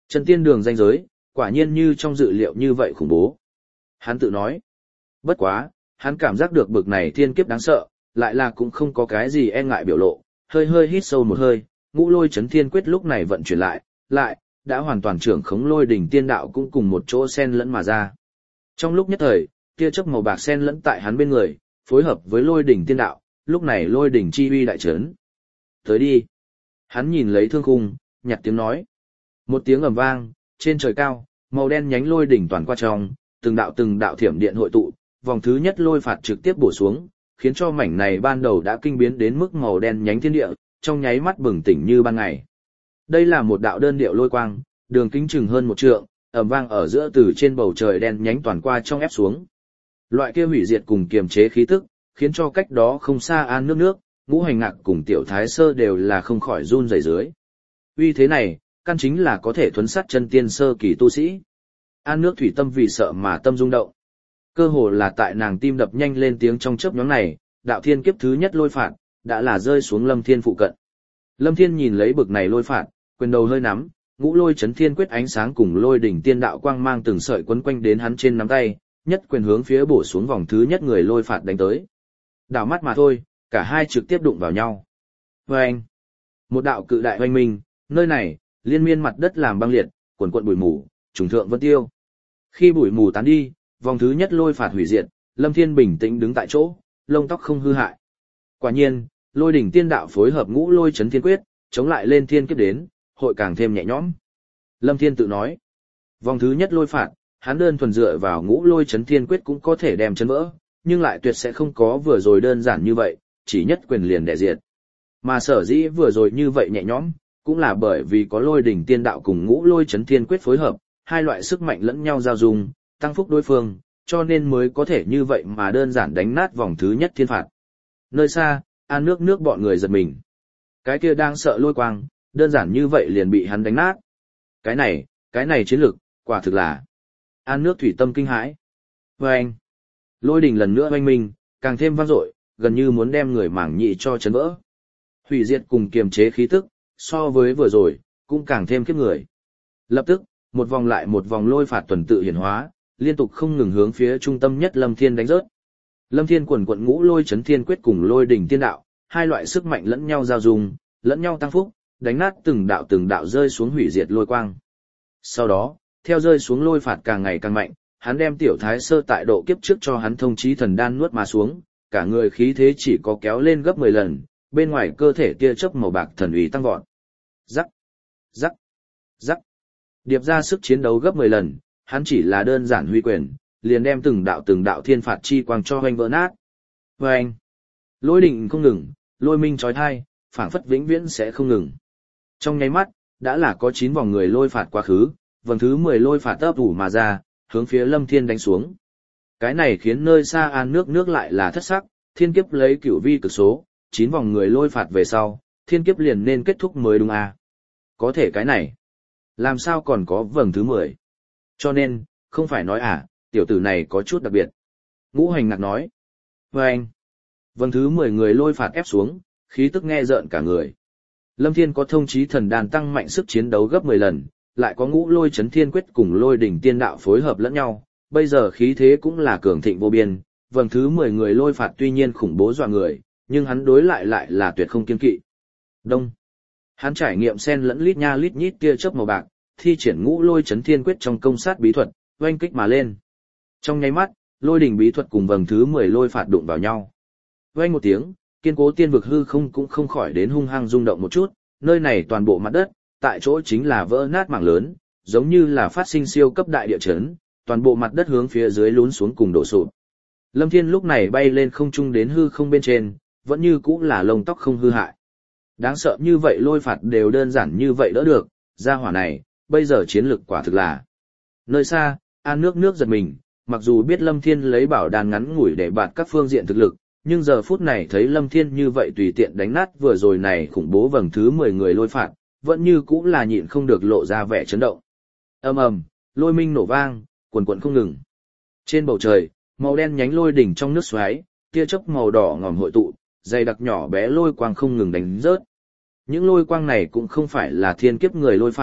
Speaker 1: Chân tiên đường danh giới, quả nhiên như trong dự liệu như vậy khủng bố. Hắn tự nói. Bất quá, hắn cảm giác được bực này thiên kiếp đáng sợ, lại là cũng không có cái gì e ngại biểu lộ, hơi hơi hít sâu một hơi, ngũ lôi chấn thiên quyết lúc này vận chuyển lại, lại, đã hoàn toàn trưởng khống lôi đỉnh tiên đạo cũng cùng một chỗ xen lẫn mà ra. Trong lúc nhất thời, tia chớp màu bạc xen lẫn tại hắn bên người, phối hợp với lôi đỉnh tiên đạo, lúc này lôi đỉnh chi uy đại trấn. Tới đi. Hắn nhìn lấy thương khung, nhặt tiếng nói. Một tiếng ầm vang, trên trời cao, màu đen nhánh lôi đỉnh toàn qua trong, từng đạo từng đạo thiểm điện hội tụ, vòng thứ nhất lôi phạt trực tiếp bổ xuống, khiến cho mảnh này ban đầu đã kinh biến đến mức màu đen nhánh thiên địa, trong nháy mắt bừng tỉnh như ban ngày. Đây là một đạo đơn điệu lôi quang, đường kính chừng hơn một trượng, ầm vang ở giữa từ trên bầu trời đen nhánh toàn qua trong ép xuống. Loại kia hủy diệt cùng kiềm chế khí tức, khiến cho cách đó không xa An Nước Nước, Ngũ Hành Ngạc cùng Tiểu Thái Sơ đều là không khỏi run rẩy dưới. Uy thế này, căn chính là có thể thuấn sát chân tiên sơ kỳ tu sĩ. An Nước Thủy Tâm vì sợ mà tâm rung động. Cơ hồ là tại nàng tim đập nhanh lên tiếng trong chớp nhoáng này, đạo thiên kiếp thứ nhất lôi phạt, đã là rơi xuống Lâm Thiên phụ cận. Lâm Thiên nhìn lấy bực này lôi phạt, quyền đầu hơi nắm, ngũ lôi chấn thiên quyết ánh sáng cùng lôi đỉnh tiên đạo quang mang từng sợi quấn quanh đến hắn trên nắm tay, nhất quyền hướng phía bổ xuống vòng thứ nhất người lôi phạt đánh tới. Đảo mắt mà thôi, cả hai trực tiếp đụng vào nhau. Vâng! Một đạo cự đại oanh minh, nơi này, liên miên mặt đất làm băng liệt, quần quận bụi mù, trùng thượng vân tiêu. Khi bụi mù tán đi, vòng thứ nhất lôi phạt hủy diệt, Lâm Thiên bình tĩnh đứng tại chỗ, lông tóc không hư hại. Quả nhiên, lôi đỉnh tiên đạo phối hợp ngũ lôi chấn thiên quyết, chống lại lên thiên kiếp đến, hội càng thêm nhẹ nhõm. Lâm Thiên tự nói, vòng thứ nhất lôi phạt, hắn đơn thuần dựa vào ngũ lôi chấn thiên quyết cũng có thể đem chấn vỡ, nhưng lại tuyệt sẽ không có vừa rồi đơn giản như vậy, chỉ nhất quyền liền đè diệt. Mà sở dĩ vừa rồi như vậy nhẹ nhõm, cũng là bởi vì có lôi đỉnh tiên đạo cùng ngũ lôi chấn thiên quyết phối hợp, hai loại sức mạnh lẫn nhau giao dung, tăng phúc đối phương, cho nên mới có thể như vậy mà đơn giản đánh nát vòng thứ nhất thiên phạt. Nơi xa, An Nước Nước bọn người giật mình. Cái kia đang sợ lôi quang, đơn giản như vậy liền bị hắn đánh nát. Cái này, cái này chiến lực, quả thực là. An Nước Thủy Tâm kinh hãi. Và anh, lôi đỉnh lần nữa oanh minh, càng thêm vang dội, gần như muốn đem người mảng nhị cho chấn vỡ. Hủy diệt cùng kiềm chế khí tức, so với vừa rồi, cũng càng thêm khiếp người. Lập tức, một vòng lại một vòng lôi phạt tuần tự hiển hóa, liên tục không ngừng hướng phía trung tâm nhất Lâm Thiên đánh rớt. Lâm Thiên quần quận ngũ lôi chấn thiên quyết cùng lôi đỉnh tiên đạo, hai loại sức mạnh lẫn nhau giao dung, lẫn nhau tăng phúc, đánh nát từng đạo từng đạo rơi xuống hủy diệt lôi quang. Sau đó, theo rơi xuống lôi phạt càng ngày càng mạnh, hắn đem Tiểu Thái Sơ tại độ kiếp trước cho hắn thông chí thần đan nuốt mà xuống, cả người khí thế chỉ có kéo lên gấp mười lần, bên ngoài cơ thể tia chớp màu bạc thần uy tăng vọt. Rắc, rắc, rắc. Điệp ra sức chiến đấu gấp mười lần, hắn chỉ là đơn giản huy quyền, liền đem từng đạo từng đạo thiên phạt chi quang cho hoành vỡ nát. Và anh, lôi đỉnh không ngừng, lôi minh trói thai, phảng phất vĩnh viễn sẽ không ngừng. Trong nháy mắt, đã là có chín vòng người lôi phạt quá khứ, vòng thứ mười lôi phạt ấp ủ mà ra, hướng phía Lâm Thiên đánh xuống. Cái này khiến nơi xa An Nước Nước lại là thất sắc, thiên kiếp lấy cửu vi cực số, chín vòng người lôi phạt về sau, thiên kiếp liền nên kết thúc mới đúng à. Có thể cái này, làm sao còn có vầng thứ mười? Cho nên, không phải nói à, tiểu tử này có chút đặc biệt. Ngũ Hành Ngạc nói. Và anh, vầng thứ mười người lôi phạt ép xuống, khí tức nghe rợn cả người. Lâm Thiên có thông chí thần đàn tăng mạnh sức chiến đấu gấp mười lần, lại có ngũ lôi chấn thiên quyết cùng lôi đỉnh tiên đạo phối hợp lẫn nhau, bây giờ khí thế cũng là cường thịnh vô biên. Vầng thứ mười người lôi phạt tuy nhiên khủng bố dọa người, nhưng hắn đối lại lại là tuyệt không kiên kỵ. Đông. Hắn trải nghiệm xen lẫn lít nha lít nhít tia chớp màu bạc, thi triển ngũ lôi chấn thiên quyết trong công sát bí thuật, oanh kích mà lên. Trong nháy mắt, lôi đỉnh bí thuật cùng vầng thứ mười lôi phạt đụng vào nhau. Oanh một tiếng, kiên cố tiên vực hư không cũng không khỏi đến hung hăng rung động một chút, nơi này toàn bộ mặt đất, tại chỗ chính là vỡ nát mảng lớn, giống như là phát sinh siêu cấp đại địa chấn, toàn bộ mặt đất hướng phía dưới lún xuống cùng đổ sụp. Lâm Thiên lúc này bay lên không trung đến hư không bên trên, vẫn như cũ là lông tóc không hư hại. Đáng sợ như vậy lôi phạt đều đơn giản như vậy đỡ được, gia hỏa này, bây giờ chiến lực quả thực là. Nơi xa, An Nước Nước giật mình, mặc dù biết Lâm Thiên lấy bảo đàn ngắn ngủi để bạt các phương diện thực lực, nhưng giờ phút này thấy Lâm Thiên như vậy tùy tiện đánh nát vừa rồi này khủng bố vầng thứ mười người lôi phạt, vẫn như cũ là nhịn không được lộ ra vẻ chấn động. Ầm ầm, lôi minh nổ vang, quần quần không ngừng. Trên bầu trời, màu đen nhánh lôi đỉnh trong nước xoáy, tia chớp màu đỏ ngòm hội tụ, dày đặc nhỏ bé lôi quang không ngừng đánh rớt. Những lôi quang này cũng không phải là thiên kiếp người lôi phạt,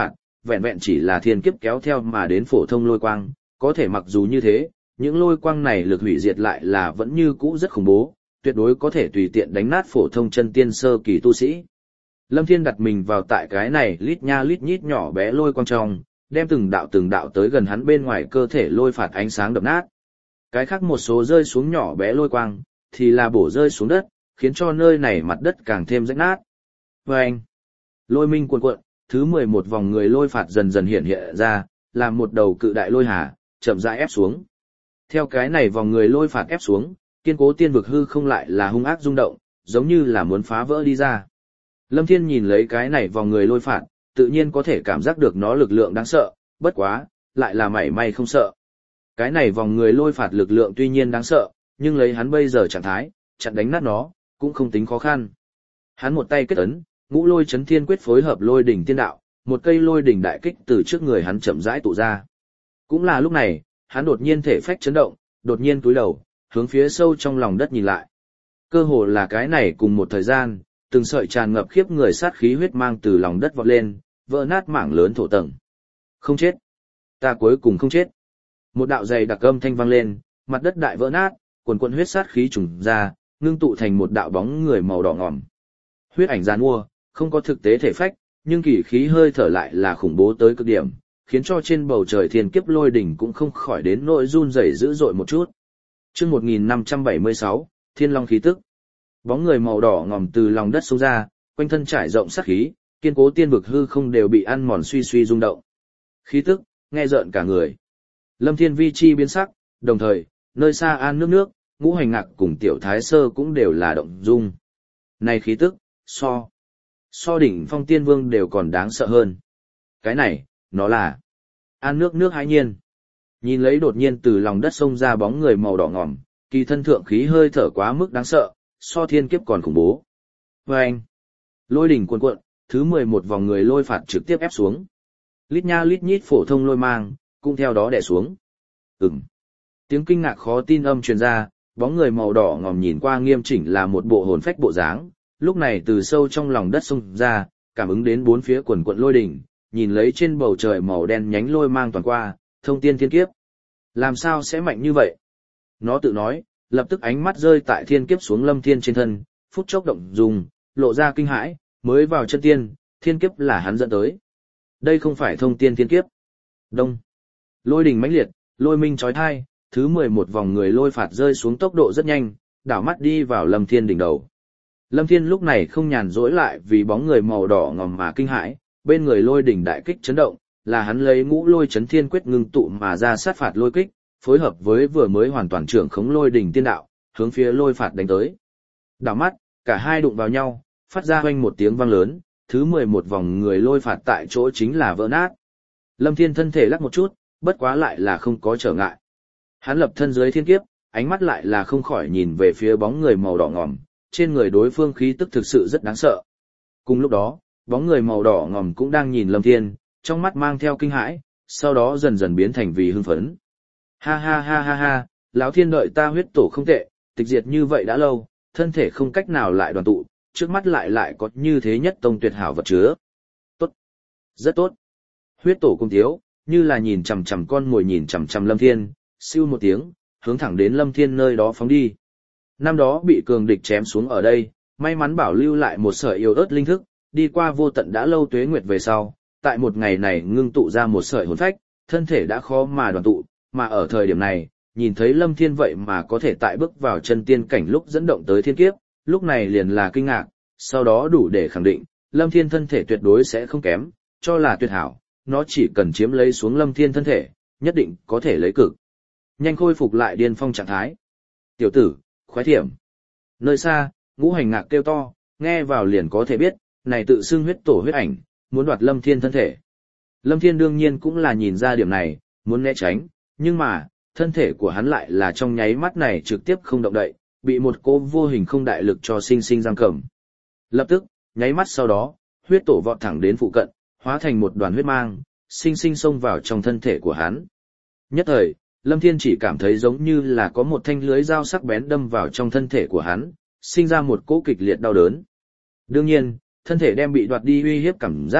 Speaker 1: vẹn vẹn chỉ là thiên kiếp kéo theo mà đến phổ thông lôi quang, có thể mặc dù như thế, những lôi quang này lực hủy diệt lại là vẫn như cũ rất khủng bố, tuyệt đối có thể tùy tiện đánh nát phổ thông chân tiên sơ kỳ tu sĩ. Lâm Thiên đặt mình vào tại cái này lít nha lít nhít nhỏ bé lôi quang trong, đem từng đạo từng đạo tới gần hắn bên ngoài cơ thể lôi phạt ánh sáng đập nát. Cái khác một số rơi xuống nhỏ bé lôi quang, thì là bổ rơi xuống đất, khiến cho nơi này mặt đất càng thêm rách nát. Vâng! Lôi minh cuồn cuộn, thứ mười một vòng người lôi phạt dần dần hiện hiện ra, làm một đầu cự đại lôi hà, chậm rãi ép xuống. Theo cái này vòng người lôi phạt ép xuống, kiên cố tiên vực hư không lại là hung ác rung động, giống như là muốn phá vỡ đi ra. Lâm Thiên nhìn lấy cái này vòng người lôi phạt, tự nhiên có thể cảm giác được nó lực lượng đáng sợ, bất quá, lại là mảy may không sợ. Cái này vòng người lôi phạt lực lượng tuy nhiên đáng sợ, nhưng lấy hắn bây giờ trạng thái, chặn đánh nát nó, cũng không tính khó khăn. Hắn một tay kết ấn, ngũ lôi chấn thiên quyết phối hợp lôi đỉnh tiên đạo, một cây lôi đỉnh đại kích từ trước người hắn chậm rãi tụ ra. Cũng là lúc này, hắn đột nhiên thể phách chấn động, đột nhiên túi đầu, hướng phía sâu trong lòng đất nhìn lại. Cơ hồ là cái này cùng một thời gian, từng sợi tràn ngập khiếp người sát khí huyết mang từ lòng đất vọt lên, vỡ nát mảng lớn thổ tầng. Không chết. Ta cuối cùng không chết. Một đạo dày đặc âm thanh vang lên, mặt đất đại vỡ nát, quần quần huyết sát khí trùng ra, ngưng tụ thành một đạo bóng người màu đỏ ngòm. Huyết ảnh giàn mua, không có thực tế thể phách, nhưng kỳ khí hơi thở lại là khủng bố tới cực điểm, khiến cho trên bầu trời thiên kiếp lôi đỉnh cũng không khỏi đến nỗi run rẩy dữ dội một chút. Chương một nghìn năm trăm bảy mươi sáu, Thiên Long khí tức. Bóng người màu đỏ ngòm từ lòng đất xông ra, quanh thân trải rộng sát khí, kiên cố tiên vực hư không đều bị ăn mòn suy suy rung động. Khí tức, nghe rợn cả người. Lâm Thiên vi chi biến sắc, đồng thời, nơi xa An nước nước, Ngũ Hành Ngạc cùng Tiểu Thái Sơ cũng đều là động dung. Này khí tức, so, so đỉnh phong tiên vương đều còn đáng sợ hơn. Cái này, nó là An nước nước hãi nhiên. Nhìn lấy đột nhiên từ lòng đất xông ra bóng người màu đỏ ngòm, kỳ thân thượng khí hơi thở quá mức đáng sợ, so thiên kiếp còn khủng bố. Và anh, lôi đỉnh cuồn cuộn, thứ mười một vòng người lôi phạt trực tiếp ép xuống. Lít nha lít nhít phổ thông lôi mang, cũng theo đó đè xuống. Ừm. Tiếng kinh ngạc khó tin âm truyền ra, bóng người màu đỏ ngòm nhìn qua nghiêm chỉnh là một bộ hồn phách bộ dáng, lúc này từ sâu trong lòng đất xông ra, cảm ứng đến bốn phía quần quận lôi đỉnh, nhìn lấy trên bầu trời màu đen nhánh lôi mang toàn qua, thông tiên thiên kiếp. Làm sao sẽ mạnh như vậy? Nó tự nói, lập tức ánh mắt rơi tại thiên kiếp xuống Lâm Thiên trên thân, phút chốc động dùng, lộ ra kinh hãi, mới vào chân tiên, thiên kiếp là hắn dẫn tới. Đây không phải thông tiên thiên kiếp. Đông. Lôi đỉnh mãnh liệt, lôi minh chói tai, thứ mười một vòng người lôi phạt rơi xuống tốc độ rất nhanh, đảo mắt đi vào Lâm Thiên đỉnh đầu. Lâm Thiên lúc này không nhàn rỗi lại vì bóng người màu đỏ ngòm mà kinh hãi, bên người lôi đỉnh đại kích chấn động, là hắn lấy ngũ lôi chấn thiên quyết ngưng tụ mà ra sát phạt lôi kích, phối hợp với vừa mới hoàn toàn trưởng khống lôi đỉnh tiên đạo, hướng phía lôi phạt đánh tới. Đảo mắt, cả hai đụng vào nhau, phát ra hoanh một tiếng vang lớn, thứ mười một vòng người lôi phạt tại chỗ chính là vỡ nát. Lâm Thiên thân thể lắc một chút, bất quá lại là không có trở ngại. Hắn lập thân dưới thiên kiếp, ánh mắt lại là không khỏi nhìn về phía bóng người màu đỏ ngòm, trên người đối phương khí tức thực sự rất đáng sợ. Cùng lúc đó, bóng người màu đỏ ngòm cũng đang nhìn Lâm Thiên, trong mắt mang theo kinh hãi, sau đó dần dần biến thành vì hưng phấn. Ha ha ha ha ha, lão Thiên đợi ta huyết tổ không tệ, tịch diệt như vậy đã lâu, thân thể không cách nào lại đoàn tụ, trước mắt lại lại có như thế nhất tông tuyệt hảo vật chứa. Tốt, rất tốt. Huyết tổ cung thiếu, như là nhìn chằm chằm con mồi nhìn chằm chằm Lâm Thiên, siêu một tiếng, hướng thẳng đến Lâm Thiên nơi đó phóng đi. Năm đó bị cường địch chém xuống ở đây, may mắn bảo lưu lại một sợi yêu ớt linh thức, đi qua vô tận đã lâu tuế nguyệt về sau, tại một ngày này ngưng tụ ra một sợi hồn phách, thân thể đã khó mà đoàn tụ, mà ở thời điểm này, nhìn thấy Lâm Thiên vậy mà có thể tại bước vào chân tiên cảnh lúc dẫn động tới thiên kiếp, lúc này liền là kinh ngạc, sau đó đủ để khẳng định, Lâm Thiên thân thể tuyệt đối sẽ không kém, cho là tuyệt hảo, nó chỉ cần chiếm lấy xuống Lâm Thiên thân thể, nhất định có thể lấy cực nhanh khôi phục lại điên phong trạng thái. Tiểu tử, khoái thiểm. Nơi xa, Ngũ Hành Ngạc kêu to, nghe vào liền có thể biết, này tự xưng huyết tổ huyết ảnh, muốn đoạt Lâm Thiên thân thể. Lâm Thiên đương nhiên cũng là nhìn ra điểm này, muốn né tránh, nhưng mà, thân thể của hắn lại là trong nháy mắt này trực tiếp không động đậy, bị một cỗ vô hình không đại lực cho sinh sinh giam cầm. Lập tức, nháy mắt sau đó, huyết tổ vọt thẳng đến phụ cận, hóa thành một đoàn huyết mang, sinh sinh xông vào trong thân thể của hắn. Nhất thời, Lâm Thiên chỉ cảm thấy giống như là có một thanh lưới dao sắc bén đâm vào trong thân thể của hắn, sinh ra một cỗ kịch liệt đau đớn. Đương nhiên, thân thể đem bị đoạt đi uy hiếp cảm giác,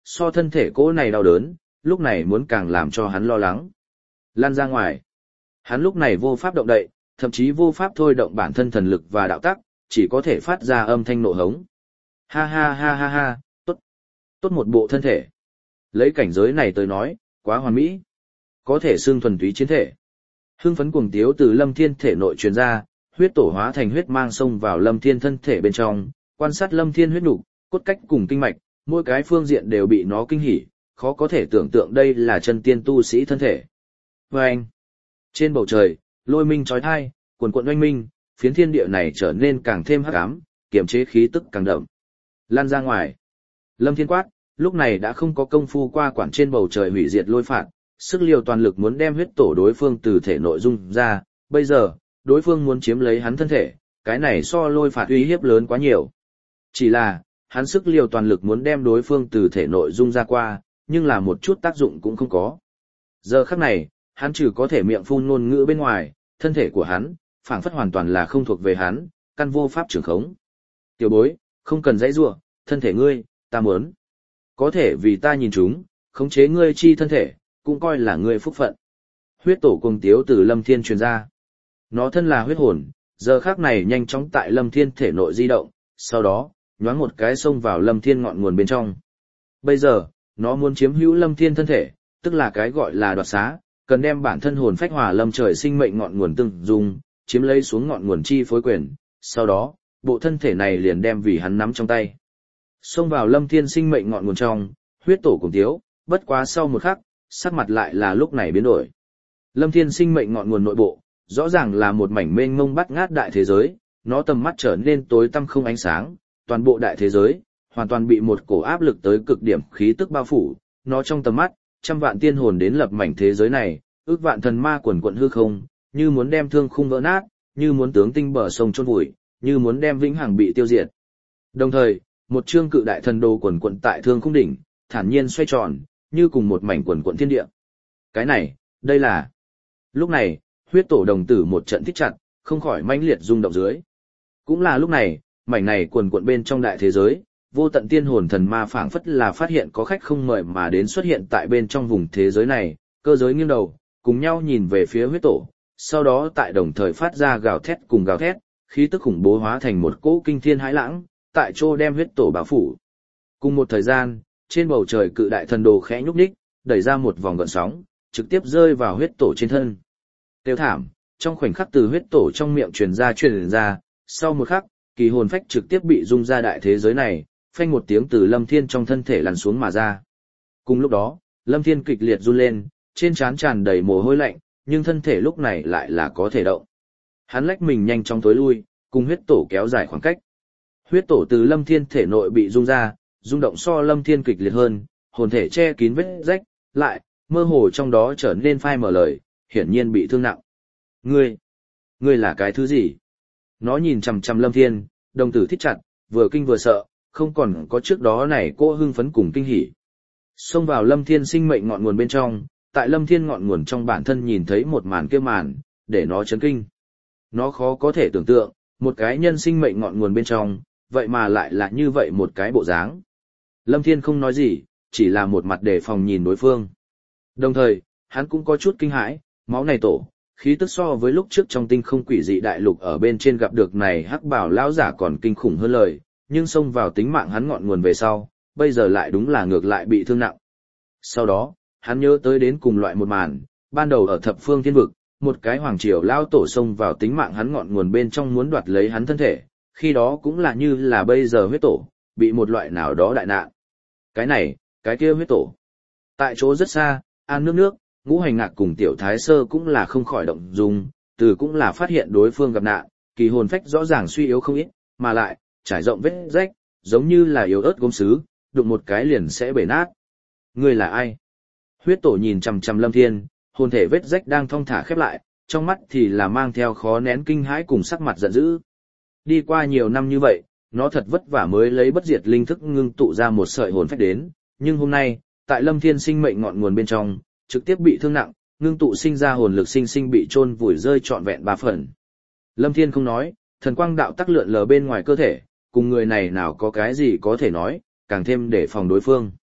Speaker 1: so thân thể cỗ này đau đớn, lúc này muốn càng làm cho hắn lo lắng. Lan ra ngoài. Hắn lúc này vô pháp động đậy, thậm chí vô pháp thôi động bản thân thần lực và đạo tắc, chỉ có thể phát ra âm thanh nộ hống. Ha ha ha ha ha, tốt. Tốt một bộ thân thể. Lấy cảnh giới này tới nói, quá hoàn mỹ. Có thể xương thuần túy chiến thể. Hưng phấn cuồng tiếu từ Lâm Thiên thể nội truyền ra, huyết tổ hóa thành huyết mang xông vào Lâm Thiên thân thể bên trong, quan sát Lâm Thiên huyết nục, cốt cách cùng kinh mạch, mỗi cái phương diện đều bị nó kinh hỉ, khó có thể tưởng tượng đây là chân tiên tu sĩ thân thể. Và anh, trên bầu trời, lôi minh chói tai, cuồn cuộn oanh minh, phiến thiên địa này trở nên càng thêm hắc ám, kiềm chế khí tức càng đậm. Lan ra ngoài. Lâm Thiên quát, lúc này đã không có công phu qua quản trên bầu trời hủy diệt lôi phạt, sức liều toàn lực muốn đem huyết tổ đối phương từ thể nội dung ra, bây giờ, đối phương muốn chiếm lấy hắn thân thể, cái này so lôi phạt uy hiếp lớn quá nhiều. Chỉ là, hắn sức liều toàn lực muốn đem đối phương từ thể nội dung ra qua, nhưng là một chút tác dụng cũng không có. Giờ khắc này, hắn trừ có thể miệng phun ngôn ngữ bên ngoài, thân thể của hắn, phảng phất hoàn toàn là không thuộc về hắn, căn vô pháp trưởng khống. Tiểu bối, không cần dãy rủa, thân thể ngươi, ta muốn. Có thể vì ta nhìn chúng, khống chế ngươi chi thân thể, cũng coi là ngươi phúc phận. Huyết tổ cùng tiếu từ Lâm Thiên truyền ra. Nó thân là huyết hồn, giờ khắc này nhanh chóng tại Lâm Thiên thể nội di động, sau đó, nhoáng một cái xông vào Lâm Thiên ngọn nguồn bên trong. Bây giờ, nó muốn chiếm hữu Lâm Thiên thân thể, tức là cái gọi là đoạt xá, cần đem bản thân hồn phách hòa lâm trời sinh mệnh ngọn nguồn tương dung, chiếm lấy xuống ngọn nguồn chi phối quyền, sau đó, bộ thân thể này liền đem vì hắn nắm trong tay. Xông vào Lâm Thiên sinh mệnh ngọn nguồn trong, huyết tổ cùng tiếu, bất quá sau một khắc, sắc mặt lại là lúc này biến đổi. Lâm Thiên sinh mệnh ngọn nguồn nội bộ, rõ ràng là một mảnh mênh mông bắt ngát đại thế giới, nó tầm mắt trở nên tối tăm không ánh sáng, toàn bộ đại thế giới, hoàn toàn bị một cổ áp lực tới cực điểm khí tức bao phủ, nó trong tầm mắt, trăm vạn tiên hồn đến lập mảnh thế giới này, ước vạn thần ma quần quận hư không, như muốn đem thương khung vỡ nát, như muốn tướng tinh bờ sông chôn vùi, như muốn đem vĩnh hằng bị tiêu diệt. Đồng thời, một chương cự đại thần đồ quần quận tại thương khung đỉnh, thản nhiên xoay tròn, như cùng một mảnh quần quận thiên địa. Cái này, đây là. Lúc này, huyết tổ đồng tử một trận thích chặt, không khỏi mãnh liệt rung động dưới. Cũng là lúc này, mảnh này quần quận bên trong đại thế giới, vô tận tiên hồn thần ma phảng phất là phát hiện có khách không mời mà đến xuất hiện tại bên trong vùng thế giới này, cơ giới nghiêng đầu, cùng nhau nhìn về phía huyết tổ, sau đó tại đồng thời phát ra gào thét cùng gào thét, khí tức khủng bố hóa thành một cỗ kinh thiên hãi lãng, tại chỗ đem huyết tổ bao phủ. Cùng một thời gian, trên bầu trời cự đại thần đồ khẽ nhúc nhích, đẩy ra một vòng gợn sóng, trực tiếp rơi vào huyết tổ trên thân. Tiêu thảm, trong khoảnh khắc từ huyết tổ trong miệng truyền ra truyền ra, sau một khắc, kỳ hồn phách trực tiếp bị rung ra đại thế giới này, phanh một tiếng từ Lâm Thiên trong thân thể lăn xuống mà ra. Cùng lúc đó, Lâm Thiên kịch liệt run lên, trên trán tràn đầy mồ hôi lạnh, nhưng thân thể lúc này lại là có thể động. Hắn lách mình nhanh chóng tối lui, cùng huyết tổ kéo dài khoảng cách. Huyết tổ từ Lâm Thiên thể nội bị rung ra, rung động so Lâm Thiên kịch liệt hơn, hồn thể che kín vết rách, lại, mơ hồ trong đó trở nên phai mở lời, hiển nhiên bị thương nặng. Ngươi, ngươi là cái thứ gì? Nó nhìn chằm chằm Lâm Thiên, đồng tử thích chặt, vừa kinh vừa sợ, không còn có trước đó này cô hưng phấn cùng kinh hỉ. Xông vào Lâm Thiên sinh mệnh ngọn nguồn bên trong, tại Lâm Thiên ngọn nguồn trong bản thân nhìn thấy một màn kia màn, để nó chấn kinh. Nó khó có thể tưởng tượng, một cái nhân sinh mệnh ngọn nguồn bên trong, vậy mà lại là như vậy một cái bộ dáng. Lâm Thiên không nói gì, chỉ là một mặt đề phòng nhìn đối phương. Đồng thời, hắn cũng có chút kinh hãi, máu này tổ, khí tức so với lúc trước trong tinh không quỷ dị đại lục ở bên trên gặp được này hắc bảo lão giả còn kinh khủng hơn lời, nhưng xông vào tính mạng hắn ngọn nguồn về sau, bây giờ lại đúng là ngược lại bị thương nặng. Sau đó, hắn nhớ tới đến cùng loại một màn, ban đầu ở thập phương thiên vực, một cái hoàng triều lao tổ xông vào tính mạng hắn ngọn nguồn bên trong muốn đoạt lấy hắn thân thể, khi đó cũng là như là bây giờ huyết tổ, bị một loại nào đó đại nạn. Cái này, cái kia huyết tổ. Tại chỗ rất xa, An nước nước, Ngũ Hành Ngạc cùng Tiểu Thái Sơ cũng là không khỏi động dung, từ cũng là phát hiện đối phương gặp nạn, kỳ hồn phách rõ ràng suy yếu không ít, mà lại, trải rộng vết rách, giống như là yếu ớt gốm sứ, đụng một cái liền sẽ bể nát. Ngươi là ai? Huyết tổ nhìn chằm chằm Lâm Thiên, hồn thể vết rách đang thong thả khép lại, trong mắt thì là mang theo khó nén kinh hãi cùng sắc mặt giận dữ. Đi qua nhiều năm như vậy, nó thật vất vả mới lấy bất diệt linh thức ngưng tụ ra một sợi hồn phách đến, nhưng hôm nay, tại Lâm Thiên sinh mệnh ngọn nguồn bên trong, trực tiếp bị thương nặng, ngưng tụ sinh ra hồn lực sinh sinh bị chôn vùi rơi trọn vẹn ba phần. Lâm Thiên không nói, thần quang đạo tắc lượn lờ bên ngoài cơ thể, cùng người này nào có cái gì có thể nói, càng thêm để phòng đối phương.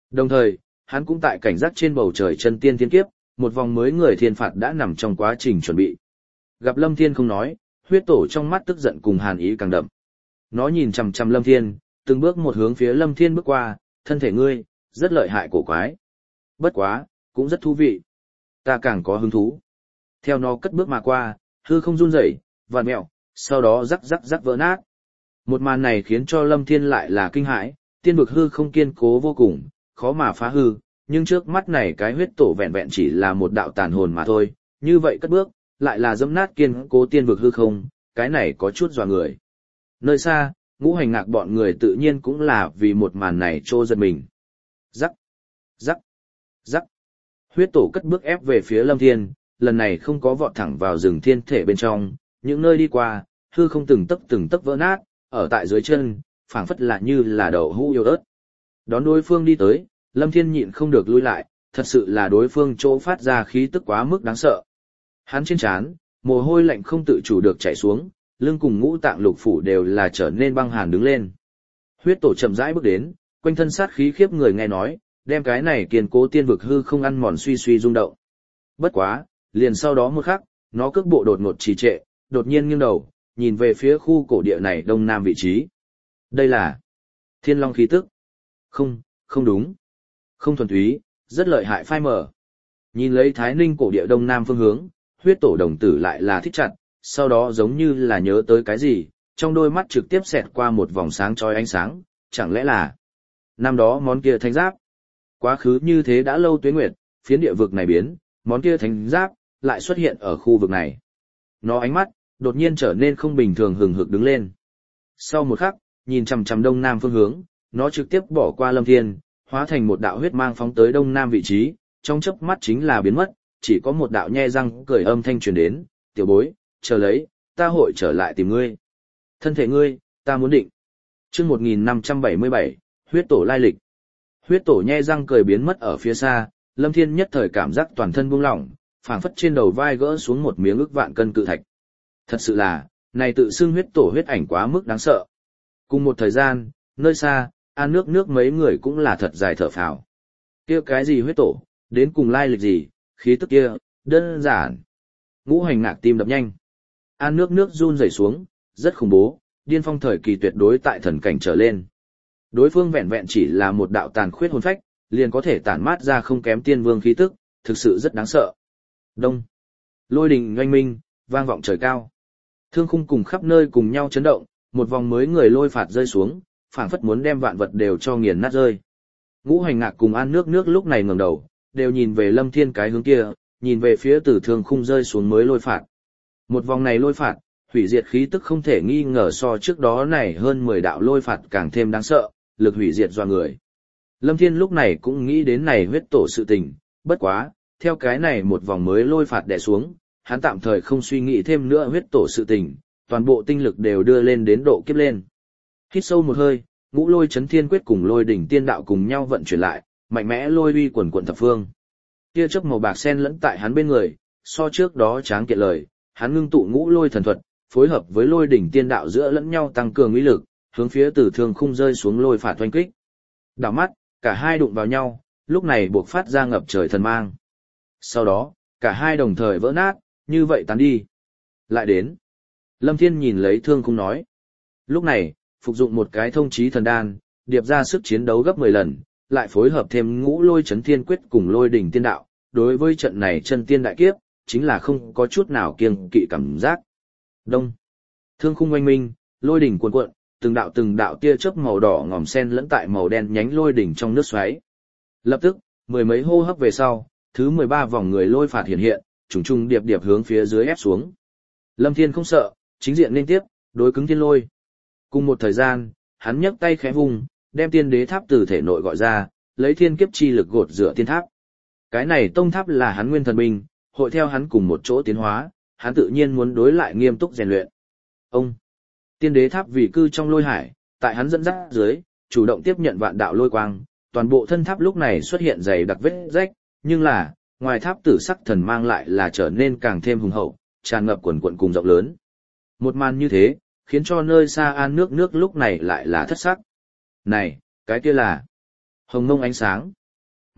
Speaker 1: Đồng thời, hắn cũng tại cảnh giác trên bầu trời chân tiên thiên kiếp, một vòng mới người thiên phạt đã nằm trong quá trình chuẩn bị. Gặp Lâm Thiên không nói, huyết tổ trong mắt tức giận cùng hàn ý càng đậm. Nó nhìn chằm chằm Lâm Thiên, từng bước một hướng phía Lâm Thiên bước qua, thân thể ngươi, rất lợi hại cổ quái. Bất quá, cũng rất thú vị. Ta càng có hứng thú. Theo nó cất bước mà qua, hư không run rẩy, vặn mẹo, sau đó rắc rắc rắc vỡ nát. Một màn này khiến cho Lâm Thiên lại là kinh hãi, tiên vực hư không kiên cố vô cùng, khó mà phá hư, nhưng trước mắt này cái huyết tổ vẹn vẹn chỉ là một đạo tàn hồn mà thôi, như vậy cất bước, lại là dẫm nát kiên cố tiên vực hư không, cái này có chút dọa người. Nơi xa, ngũ hành ngạc bọn người tự nhiên cũng là vì một màn này trô giật mình. Rắc, rắc, rắc. Huyết tổ cất bước ép về phía Lâm Thiên, lần này không có vọt thẳng vào rừng thiên thể bên trong, những nơi đi qua, hư không từng tấc từng tấc vỡ nát, ở tại dưới chân, phảng phất là như là đậu hũ yếu ớt. Đón đối phương đi tới, Lâm Thiên nhịn không được lui lại, thật sự là đối phương chỗ phát ra khí tức quá mức đáng sợ. Hắn trên trán, mồ hôi lạnh không tự chủ được chảy xuống, lưng cùng ngũ tạng lục phủ đều là trở nên băng hàn đứng lên. Huyết tổ chậm rãi bước đến, quanh thân sát khí khiếp người nghe nói, đem cái này kiên cố tiên vực hư không ăn mòn suy suy rung động. Bất quá, liền sau đó một khắc, nó cước bộ đột ngột trì trệ, đột nhiên nghiêng đầu, nhìn về phía khu cổ địa này đông nam vị trí. Đây là Thiên Long khí tức. Không, không đúng. Không thuần túy, rất lợi hại phai mở. Nhìn lấy Thái Ninh cổ địa đông nam phương hướng, huyết tổ đồng tử lại là thích chặt, sau đó giống như là nhớ tới cái gì, trong đôi mắt trực tiếp xẹt qua một vòng sáng chói ánh sáng, chẳng lẽ là năm đó món kia thánh giáp. Quá khứ như thế đã lâu tuế nguyệt, phiến địa vực này biến, món kia thánh giáp lại xuất hiện ở khu vực này. Nó ánh mắt đột nhiên trở nên không bình thường hừng hực đứng lên. Sau một khắc, nhìn chằm chằm đông nam phương hướng, nó trực tiếp bỏ qua Lâm Thiên, hóa thành một đạo huyết mang phóng tới đông nam vị trí, trong chớp mắt chính là biến mất, chỉ có một đạo nhe răng cười âm thanh truyền đến, "Tiểu bối, chờ lấy, ta hội trở lại tìm ngươi. Thân thể ngươi, ta muốn định." Chương một nghìn năm trăm bảy mươi bảy, huyết tổ lai lịch. Huyết tổ nhe răng cười biến mất ở phía xa, Lâm Thiên nhất thời cảm giác toàn thân buông lỏng, phảng phất trên đầu vai gỡ xuống một miếng ức vạn cân cự thạch. Thật sự là, này tự xưng huyết tổ huyết ảnh quá mức đáng sợ. Cùng một thời gian, nơi xa, An nước nước mấy người cũng là thật dài thở phào. Kia cái gì huyết tổ, đến cùng lai lịch gì, khí tức kia, đơn giản. Ngũ hành ngạc tim đập nhanh. An nước nước run rẩy xuống, rất khủng bố, điên phong thời kỳ tuyệt đối tại thần cảnh trở lên. Đối phương vẹn vẹn chỉ là một đạo tàn khuyết hồn phách, liền có thể tản mát ra không kém tiên vương khí tức, thực sự rất đáng sợ. Đông. Lôi đình oanh minh, vang vọng trời cao. Thương khung cùng khắp nơi cùng nhau chấn động, một vòng mới người lôi phạt rơi xuống, phảng phất muốn đem vạn vật đều cho nghiền nát rơi. Ngũ hành ngạc cùng An nước nước lúc này ngẩng đầu, đều nhìn về Lâm Thiên cái hướng kia, nhìn về phía từ thương khung rơi xuống mới lôi phạt. Một vòng này lôi phạt, hủy diệt khí tức không thể nghi ngờ so trước đó này hơn mười đạo lôi phạt càng thêm đáng sợ, lực hủy diệt doa người. Lâm Thiên lúc này cũng nghĩ đến này huyết tổ sự tình, bất quá, theo cái này một vòng mới lôi phạt đè xuống, hắn tạm thời không suy nghĩ thêm nữa huyết tổ sự tình, toàn bộ tinh lực đều đưa lên đến độ kiếp lên. Hít sâu một hơi, ngũ lôi chấn thiên quyết cùng lôi đỉnh tiên đạo cùng nhau vận chuyển lại, mạnh mẽ lôi uy quần quần thập phương. Tia chớp màu bạc xen lẫn tại hắn bên người, so trước đó tráng kiện lời, hắn ngưng tụ ngũ lôi thần thuật, phối hợp với lôi đỉnh tiên đạo giữa lẫn nhau tăng cường uy lực, hướng phía từ thương khung rơi xuống lôi phạt oanh kích. Đảo mắt, cả hai đụng vào nhau, lúc này buộc phát ra ngập trời thần mang. Sau đó, cả hai đồng thời vỡ nát, như vậy tán đi. Lại đến. Lâm Thiên nhìn lấy thương khung nói. Lúc này, phục dụng một cái thông chí thần đan, điệp ra sức chiến đấu gấp mười lần, lại phối hợp thêm ngũ lôi chấn thiên quyết cùng lôi đỉnh tiên đạo. Đối với trận này chân tiên đại kiếp, chính là không có chút nào kiêng kỵ cảm giác. Đông. Thương khung oanh minh, lôi đỉnh cuồn cuộn, từng đạo từng đạo tia chớp màu đỏ ngòm sen lẫn tại màu đen nhánh lôi đỉnh trong nước xoáy. Lập tức, mười mấy hô hấp về sau, thứ mười ba vòng người lôi phạt hiện hiện, trùng trùng điệp điệp hướng phía dưới ép xuống. Lâm Thiên không sợ, chính diện liên tiếp, đối cứng thiên lôi. Cùng một thời gian, hắn nhấc tay khẽ vung, đem tiên đế tháp từ thể nội gọi ra, lấy thiên kiếp chi lực gột rửa tiên tháp. Cái này tông tháp là hắn nguyên thần binh, hội theo hắn cùng một chỗ tiến hóa, hắn tự nhiên muốn đối lại nghiêm túc rèn luyện. Ông, tiên đế tháp vì cư trong lôi hải, tại hắn dẫn dắt dưới, chủ động tiếp nhận vạn đạo lôi quang, toàn bộ thân tháp lúc này xuất hiện dày đặc vết rách, nhưng là, ngoài tháp tử sắc thần mang lại là trở nên càng thêm hùng hậu, tràn ngập quần quận cùng rộng lớn. Một màn như thế, khiến cho nơi xa An nước nước lúc này lại là thất sắc. Này, cái kia là hồng mông ánh sáng,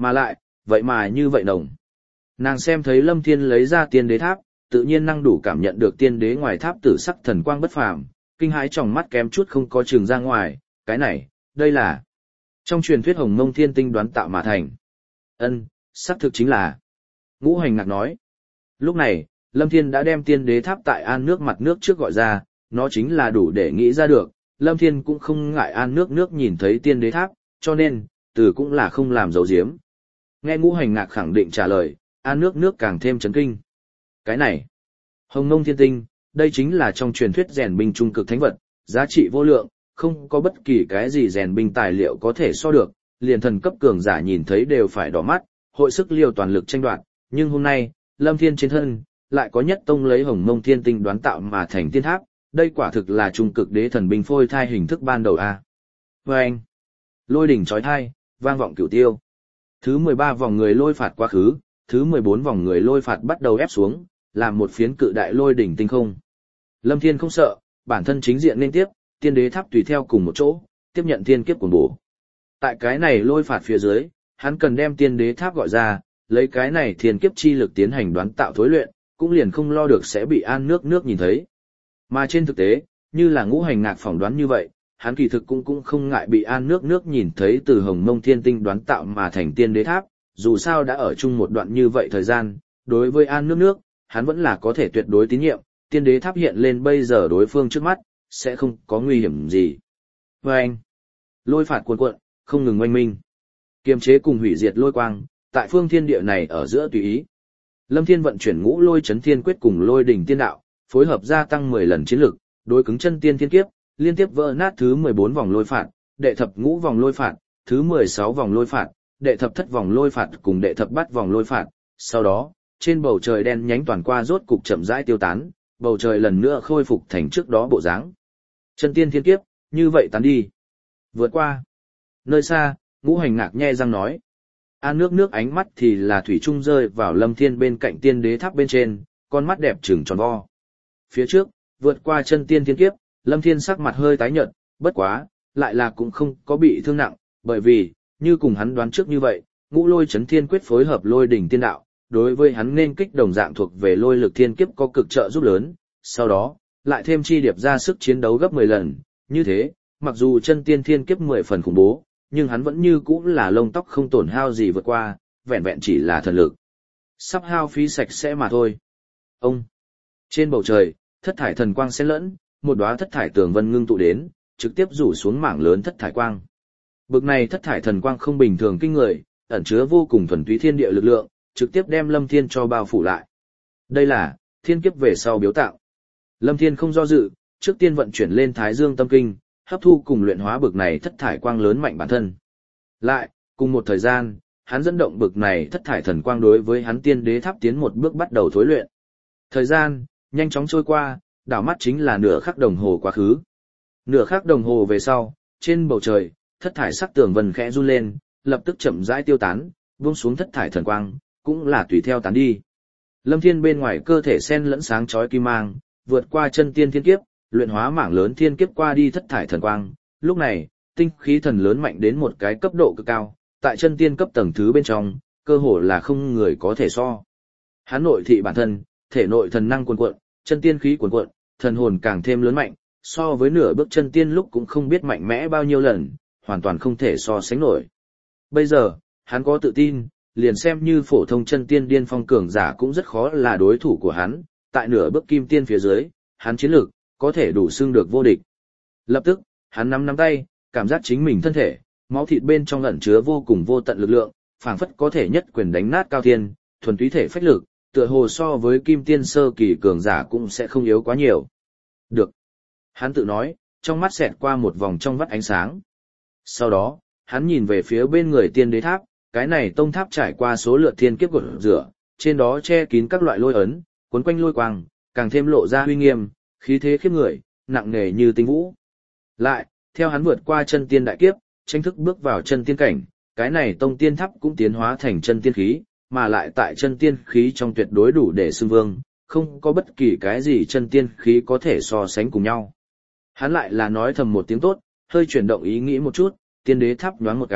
Speaker 1: Mà lại, vậy mà như vậy nồng. Nàng xem thấy Lâm Thiên lấy ra tiên đế tháp, tự nhiên năng đủ cảm nhận được tiên đế ngoài tháp tử sắc thần quang bất phàm, kinh hãi trong mắt kém chút không có trường ra ngoài, cái này, đây là trong truyền thuyết Hồng Mông Thiên Tinh đoán tạo mà thành. Ân, xác thực chính là. Ngũ Hành Ngạc nói. Lúc này, Lâm Thiên đã đem tiên đế tháp tại an nước mặt nước trước gọi ra, nó chính là đủ để nghĩ ra được, Lâm Thiên cũng không ngại an nước nước nhìn thấy tiên đế tháp, cho nên, từ cũng là không làm dấu diếm. Nghe Ngũ Hành Ngạc khẳng định trả lời, an nước nước càng thêm chấn kinh. Cái này, Hồng Mông Thiên Tinh, đây chính là trong truyền thuyết rèn binh trung cực thánh vật, giá trị vô lượng, không có bất kỳ cái gì rèn binh tài liệu có thể so được, liền thần cấp cường giả nhìn thấy đều phải đỏ mắt, hội sức liều toàn lực tranh đoạt, nhưng hôm nay, Lâm Thiên trên thân, lại có nhất tông lấy Hồng Mông Thiên Tinh đoán tạo mà thành tiên tháp, đây quả thực là trung cực đế thần binh phôi thai hình thức ban đầu a. Và anh, lôi đỉnh chói thai, vang vọng cửu tiêu. Thứ mười ba vòng người lôi phạt quá khứ, thứ mười bốn vòng người lôi phạt bắt đầu ép xuống, làm một phiến cự đại lôi đỉnh tinh không. Lâm Thiên không sợ, bản thân chính diện nên tiếp, tiên đế tháp tùy theo cùng một chỗ, tiếp nhận thiên kiếp cuồng bổ. Tại cái này lôi phạt phía dưới, hắn cần đem tiên đế tháp gọi ra, lấy cái này thiên kiếp chi lực tiến hành đoán tạo thối luyện, cũng liền không lo được sẽ bị an nước nước nhìn thấy. Mà trên thực tế, như là Ngũ Hành Ngạc phỏng đoán như vậy, hắn kỳ thực cũng cũng không ngại bị an nước nước nhìn thấy từ Hồng Mông Thiên Tinh đoán tạo mà thành tiên đế tháp, dù sao đã ở chung một đoạn như vậy thời gian, đối với an nước nước, hắn vẫn là có thể tuyệt đối tín nhiệm, tiên đế tháp hiện lên bây giờ đối phương trước mắt, sẽ không có nguy hiểm gì. Và anh, lôi phạt cuồn cuộn, không ngừng oanh minh. Kiềm chế cùng hủy diệt lôi quang, tại phương thiên địa này ở giữa tùy ý. Lâm Thiên vận chuyển ngũ lôi chấn thiên quyết cùng lôi đỉnh tiên đạo, phối hợp gia tăng mười lần chiến lực, đối cứng chân tiên thiên kiếp, liên tiếp vỡ nát thứ mười bốn vòng lôi phạt, đệ thập ngũ vòng lôi phạt, thứ mười sáu vòng lôi phạt, đệ thập thất vòng lôi phạt cùng đệ thập bát vòng lôi phạt. Sau đó, trên bầu trời đen nhánh toàn qua rốt cục chậm rãi tiêu tán, bầu trời lần nữa khôi phục thành trước đó bộ dáng. Chân tiên thiên kiếp, như vậy tán đi. Vượt qua. Nơi xa, Ngũ Hành Ngạc nhe răng nói. An nước nước ánh mắt thì là thủy trung rơi vào Lâm Thiên bên cạnh tiên đế tháp bên trên, con mắt đẹp trừng tròn vo. Phía trước, vượt qua chân tiên thiên kiếp, Lâm Thiên sắc mặt hơi tái nhợt, bất quá, lại là cũng không có bị thương nặng, bởi vì, như cùng hắn đoán trước như vậy, ngũ lôi chấn thiên quyết phối hợp lôi đỉnh tiên đạo, đối với hắn nên kích đồng dạng thuộc về lôi lực thiên kiếp có cực trợ giúp lớn, sau đó, lại thêm chi điệp ra sức chiến đấu gấp mười lần, như thế, mặc dù chân tiên thiên kiếp mười phần khủng bố, nhưng hắn vẫn như cũ là lông tóc không tổn hao gì vượt qua, vẹn vẹn chỉ là thần lực. Sắp hao phí sạch sẽ mà thôi. Ông, trên bầu trời, thất thải thần quang xen lẫn, một đóa thất thải tường vân ngưng tụ đến, trực tiếp rủ xuống mảng lớn thất thải quang. Bực này thất thải thần quang không bình thường kinh người, ẩn chứa vô cùng thuần túy thiên địa lực lượng, trực tiếp đem Lâm Thiên cho bao phủ lại. Đây là thiên kiếp về sau biếu tạo. Lâm Thiên không do dự, trước tiên vận chuyển lên Thái Dương Tâm Kinh, hấp thu cùng luyện hóa bực này thất thải quang lớn mạnh bản thân. Lại, cùng một thời gian, hắn dẫn động bực này thất thải thần quang đối với hắn tiên đế tháp tiến một bước bắt đầu thối luyện. Thời gian nhanh chóng trôi qua, đảo mắt chính là nửa khắc đồng hồ quá khứ. Nửa khắc đồng hồ về sau, trên bầu trời, thất thải sắc tường vân khẽ run lên, lập tức chậm rãi tiêu tán, buông xuống thất thải thần quang, cũng là tùy theo tán đi. Lâm Thiên bên ngoài cơ thể sen lẫn sáng chói kim mang, vượt qua chân tiên thiên kiếp, luyện hóa mảng lớn thiên kiếp qua đi thất thải thần quang. Lúc này, tinh khí thần lớn mạnh đến một cái cấp độ cực cao, tại chân tiên cấp tầng thứ bên trong, cơ hồ là không người có thể so. Hắn nội thị bản thân, thể nội thần năng cuồn cuộn, chân tiên khí cuồn cuộn, thần hồn càng thêm lớn mạnh, so với nửa bước chân tiên lúc cũng không biết mạnh mẽ bao nhiêu lần, hoàn toàn không thể so sánh nổi. Bây giờ, hắn có tự tin, liền xem như phổ thông chân tiên điên phong cường giả cũng rất khó là đối thủ của hắn, tại nửa bước kim tiên phía dưới, hắn chiến lực có thể đủ xưng được vô địch. Lập tức, hắn nắm nắm tay, cảm giác chính mình thân thể, máu thịt bên trong ẩn chứa vô cùng vô tận lực lượng, phảng phất có thể nhất quyền đánh nát cao thiên, thuần túy thể phách lực, tựa hồ so với kim tiên sơ kỳ cường giả cũng sẽ không yếu quá nhiều. Được. Hắn tự nói, trong mắt xẹt qua một vòng trong vắt ánh sáng. Sau đó, hắn nhìn về phía bên người tiên đế tháp, cái này tông tháp trải qua số lượt thiên kiếp gột rửa, trên đó che kín các loại lôi ấn, cuốn quanh lôi quang, càng thêm lộ ra uy nghiêm, khí thế khiếp người, nặng nề như tinh vũ. Lại, theo hắn vượt qua chân tiên đại kiếp, tranh thức bước vào chân tiên cảnh, cái này tông tiên tháp cũng tiến hóa thành chân tiên khí, mà lại tại chân tiên khí trong tuyệt đối đủ để xưng vương, không có bất kỳ cái gì chân tiên khí có thể so sánh cùng nhau. Hắn lại là nói thầm một tiếng tốt, hơi chuyển động ý nghĩ một chút, tiên đế tháp nhoáng một cái,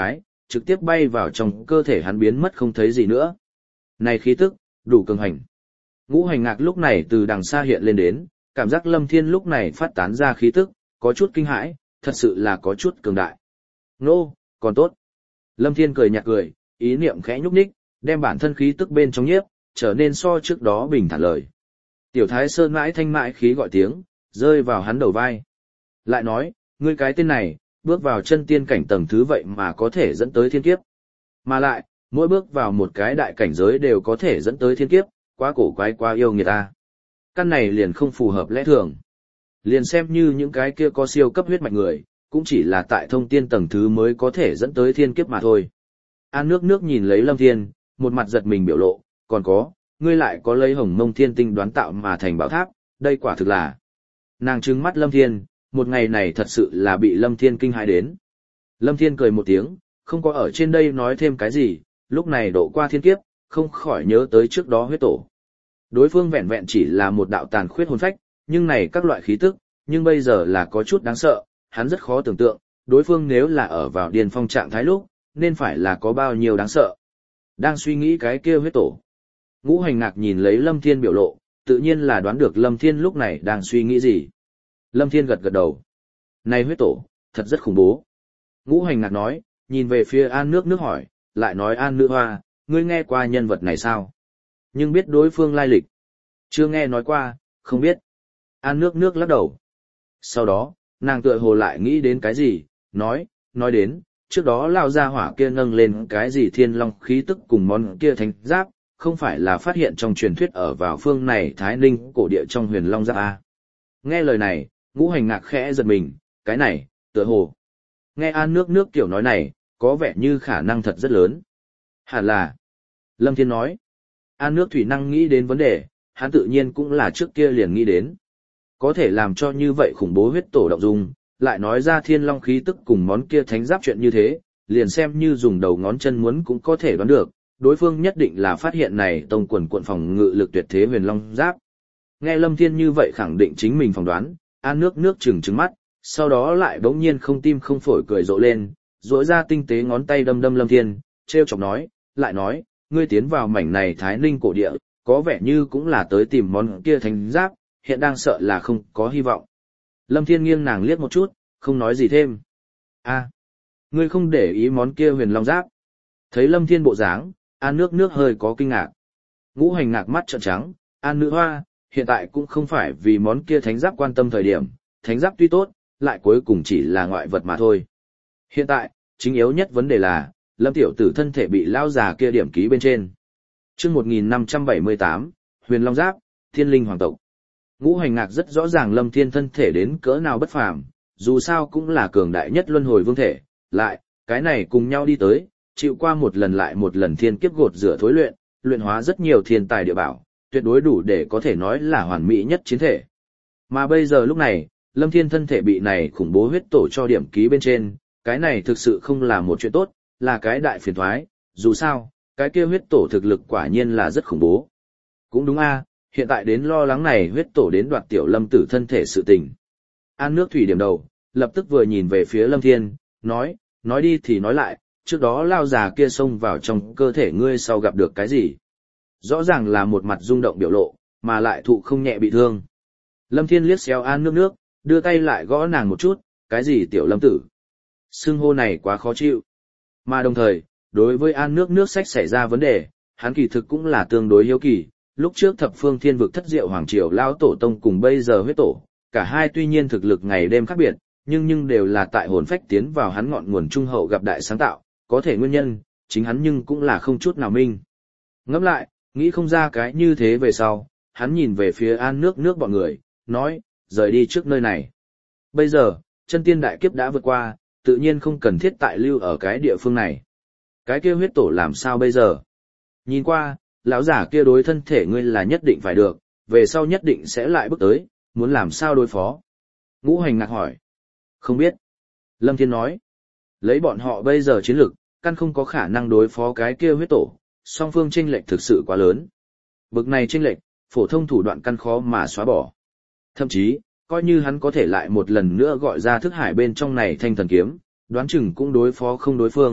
Speaker 1: trực tiếp bay vào trong cơ thể hắn biến mất không thấy gì nữa. Này khí tức, đủ cường hành. Ngũ hành ngạc lúc này từ đằng xa hiện lên đến, cảm giác Lâm Thiên lúc này phát tán ra khí tức, có chút kinh hãi, thật sự là có chút cường đại. Nô, còn tốt. Lâm Thiên cười nhạt cười, ý niệm khẽ nhúc nhích, đem bản thân khí tức bên trong nhiếp, trở nên so trước đó bình thản lời. Tiểu Thái Sơn mãi thanh mãi khí gọi tiếng, rơi vào hắn đầu vai. Lại nói, ngươi cái tên này, bước vào chân tiên cảnh tầng thứ vậy mà có thể dẫn tới thiên kiếp. Mà lại, mỗi bước vào một cái đại cảnh giới đều có thể dẫn tới thiên kiếp, quá cổ quái quá yêu người ta. Căn này liền không phù hợp lẽ thường. Liền xem như những cái kia có siêu cấp huyết mạch người, cũng chỉ là tại thông tiên tầng thứ mới có thể dẫn tới thiên kiếp mà thôi. An nước nước nhìn lấy Lâm Thiên, một mặt giật mình biểu lộ, còn có, ngươi lại có lấy hồng mông thiên tinh đoán tạo mà thành bảo tháp, đây quả thực là. Nàng trừng mắt Lâm Thiên, một ngày này thật sự là bị Lâm Thiên kinh hãi đến. Lâm Thiên cười một tiếng, không có ở trên đây nói thêm cái gì, lúc này độ qua thiên kiếp, không khỏi nhớ tới trước đó huyết tổ. Đối phương vẹn vẹn chỉ là một đạo tàn khuyết hồn phách, nhưng này các loại khí tức, nhưng bây giờ là có chút đáng sợ, hắn rất khó tưởng tượng, đối phương nếu là ở vào điên phong trạng thái lúc, nên phải là có bao nhiêu đáng sợ. Đang suy nghĩ cái kia huyết tổ. Ngũ hành ngạc nhìn lấy Lâm Thiên biểu lộ, tự nhiên là đoán được Lâm Thiên lúc này đang suy nghĩ gì. Lâm Thiên gật gật đầu. Này huyết tổ, thật rất khủng bố. Ngũ hành ngạc nói, nhìn về phía An nước nước hỏi, lại nói An nữ hoa, ngươi nghe qua nhân vật này sao? Nhưng biết đối phương lai lịch. Chưa nghe nói qua, không biết. An nước nước lắc đầu. Sau đó, nàng tựa hồ lại nghĩ đến cái gì, nói, nói đến, trước đó lao ra hỏa kia nâng lên cái gì thiên long khí tức cùng món kia thánh giáp, không phải là phát hiện trong truyền thuyết ở vào phương này Thái Ninh cổ địa trong huyền long giáp A. Nghe lời này, ngũ hành ngạc khẽ giật mình, cái này, tựa hồ. Nghe An nước nước tiểu nói này, có vẻ như khả năng thật rất lớn. Hẳn là. Lâm Thiên nói. An nước thủy năng nghĩ đến vấn đề, hắn tự nhiên cũng là trước kia liền nghĩ đến. Có thể làm cho như vậy khủng bố huyết tổ động dung, lại nói ra thiên long khí tức cùng món kia thánh giáp chuyện như thế, liền xem như dùng đầu ngón chân muốn cũng có thể đoán được, đối phương nhất định là phát hiện này tông quần quận phòng ngự lực tuyệt thế huyền long giáp. Nghe Lâm Thiên như vậy khẳng định chính mình phỏng đoán, An nước nước trừng trừng mắt, sau đó lại bỗng nhiên không tim không phổi cười rộ lên, rỗi ra tinh tế ngón tay đâm đâm Lâm Thiên, treo chọc nói, lại nói, ngươi tiến vào mảnh này Thái Ninh cổ địa, có vẻ như cũng là tới tìm món kia thánh giáp, hiện đang sợ là không có hy vọng. Lâm Thiên nghiêng nàng liếc một chút, không nói gì thêm. A, ngươi không để ý món kia huyền long giáp. Thấy Lâm Thiên bộ dáng, An nước nước hơi có kinh ngạc. Ngũ hành ngạc mắt trợn trắng, An nữ hoa, hiện tại cũng không phải vì món kia thánh giáp quan tâm thời điểm, thánh giáp tuy tốt, lại cuối cùng chỉ là ngoại vật mà thôi. Hiện tại, chính yếu nhất vấn đề là, Lâm tiểu tử thân thể bị lao già kia điểm ký bên trên. Chương một nghìn năm trăm bảy mươi tám, Huyền Long Giáp, Thiên Linh Hoàng tộc. Ngũ hành ngạc rất rõ ràng Lâm Thiên thân thể đến cỡ nào bất phàm, dù sao cũng là cường đại nhất luân hồi vương thể, lại, cái này cùng nhau đi tới, chịu qua một lần lại một lần thiên kiếp gột rửa thối luyện, luyện hóa rất nhiều thiên tài địa bảo, tuyệt đối đủ để có thể nói là hoàn mỹ nhất chiến thể. Mà bây giờ lúc này, Lâm Thiên thân thể bị này khủng bố huyết tổ cho điểm ký bên trên, cái này thực sự không là một chuyện tốt, là cái đại phiền toái, dù sao, cái kia huyết tổ thực lực quả nhiên là rất khủng bố. Cũng đúng a, hiện tại đến lo lắng này huyết tổ đến đoạt tiểu Lâm tử thân thể sự tình. An nước thủy điểm đầu, lập tức vừa nhìn về phía Lâm Thiên, nói, nói đi thì nói lại, trước đó lao già kia xông vào trong cơ thể ngươi sau gặp được cái gì? Rõ ràng là một mặt rung động biểu lộ, mà lại thụ không nhẹ bị thương. Lâm Thiên liếc xéo An nước nước, đưa tay lại gõ nàng một chút, cái gì tiểu Lâm tử? Xưng hô này quá khó chịu. Mà đồng thời, đối với An nước nước sách xảy ra vấn đề, hắn kỳ thực cũng là tương đối hiếu kỳ. Lúc trước thập phương thiên vực thất diệu hoàng triều lao tổ tông cùng bây giờ huyết tổ, cả hai tuy nhiên thực lực ngày đêm khác biệt, nhưng nhưng đều là tại hồn phách tiến vào hắn ngọn nguồn trung hậu gặp đại sáng tạo, có thể nguyên nhân, chính hắn nhưng cũng là không chút nào minh. Ngẫm lại, nghĩ không ra cái như thế về sau, hắn nhìn về phía An nước nước bọn người, nói, rời đi trước nơi này. Bây giờ, chân tiên đại kiếp đã vượt qua, tự nhiên không cần thiết tại lưu ở cái địa phương này. Cái kia huyết tổ làm sao bây giờ? Nhìn qua, lão giả kia đối thân thể ngươi là nhất định phải được, về sau nhất định sẽ lại bước tới, muốn làm sao đối phó? Ngũ hành ngạc hỏi. Không biết. Lâm Thiên nói. Lấy bọn họ bây giờ chiến lực, căn không có khả năng đối phó cái kia huyết tổ, song phương chênh lệch thực sự quá lớn. Bực này chênh lệch, phổ thông thủ đoạn căn khó mà xóa bỏ. Thậm chí, coi như hắn có thể lại một lần nữa gọi ra thức hải bên trong này thanh thần kiếm, đoán chừng cũng đối phó không đối phương,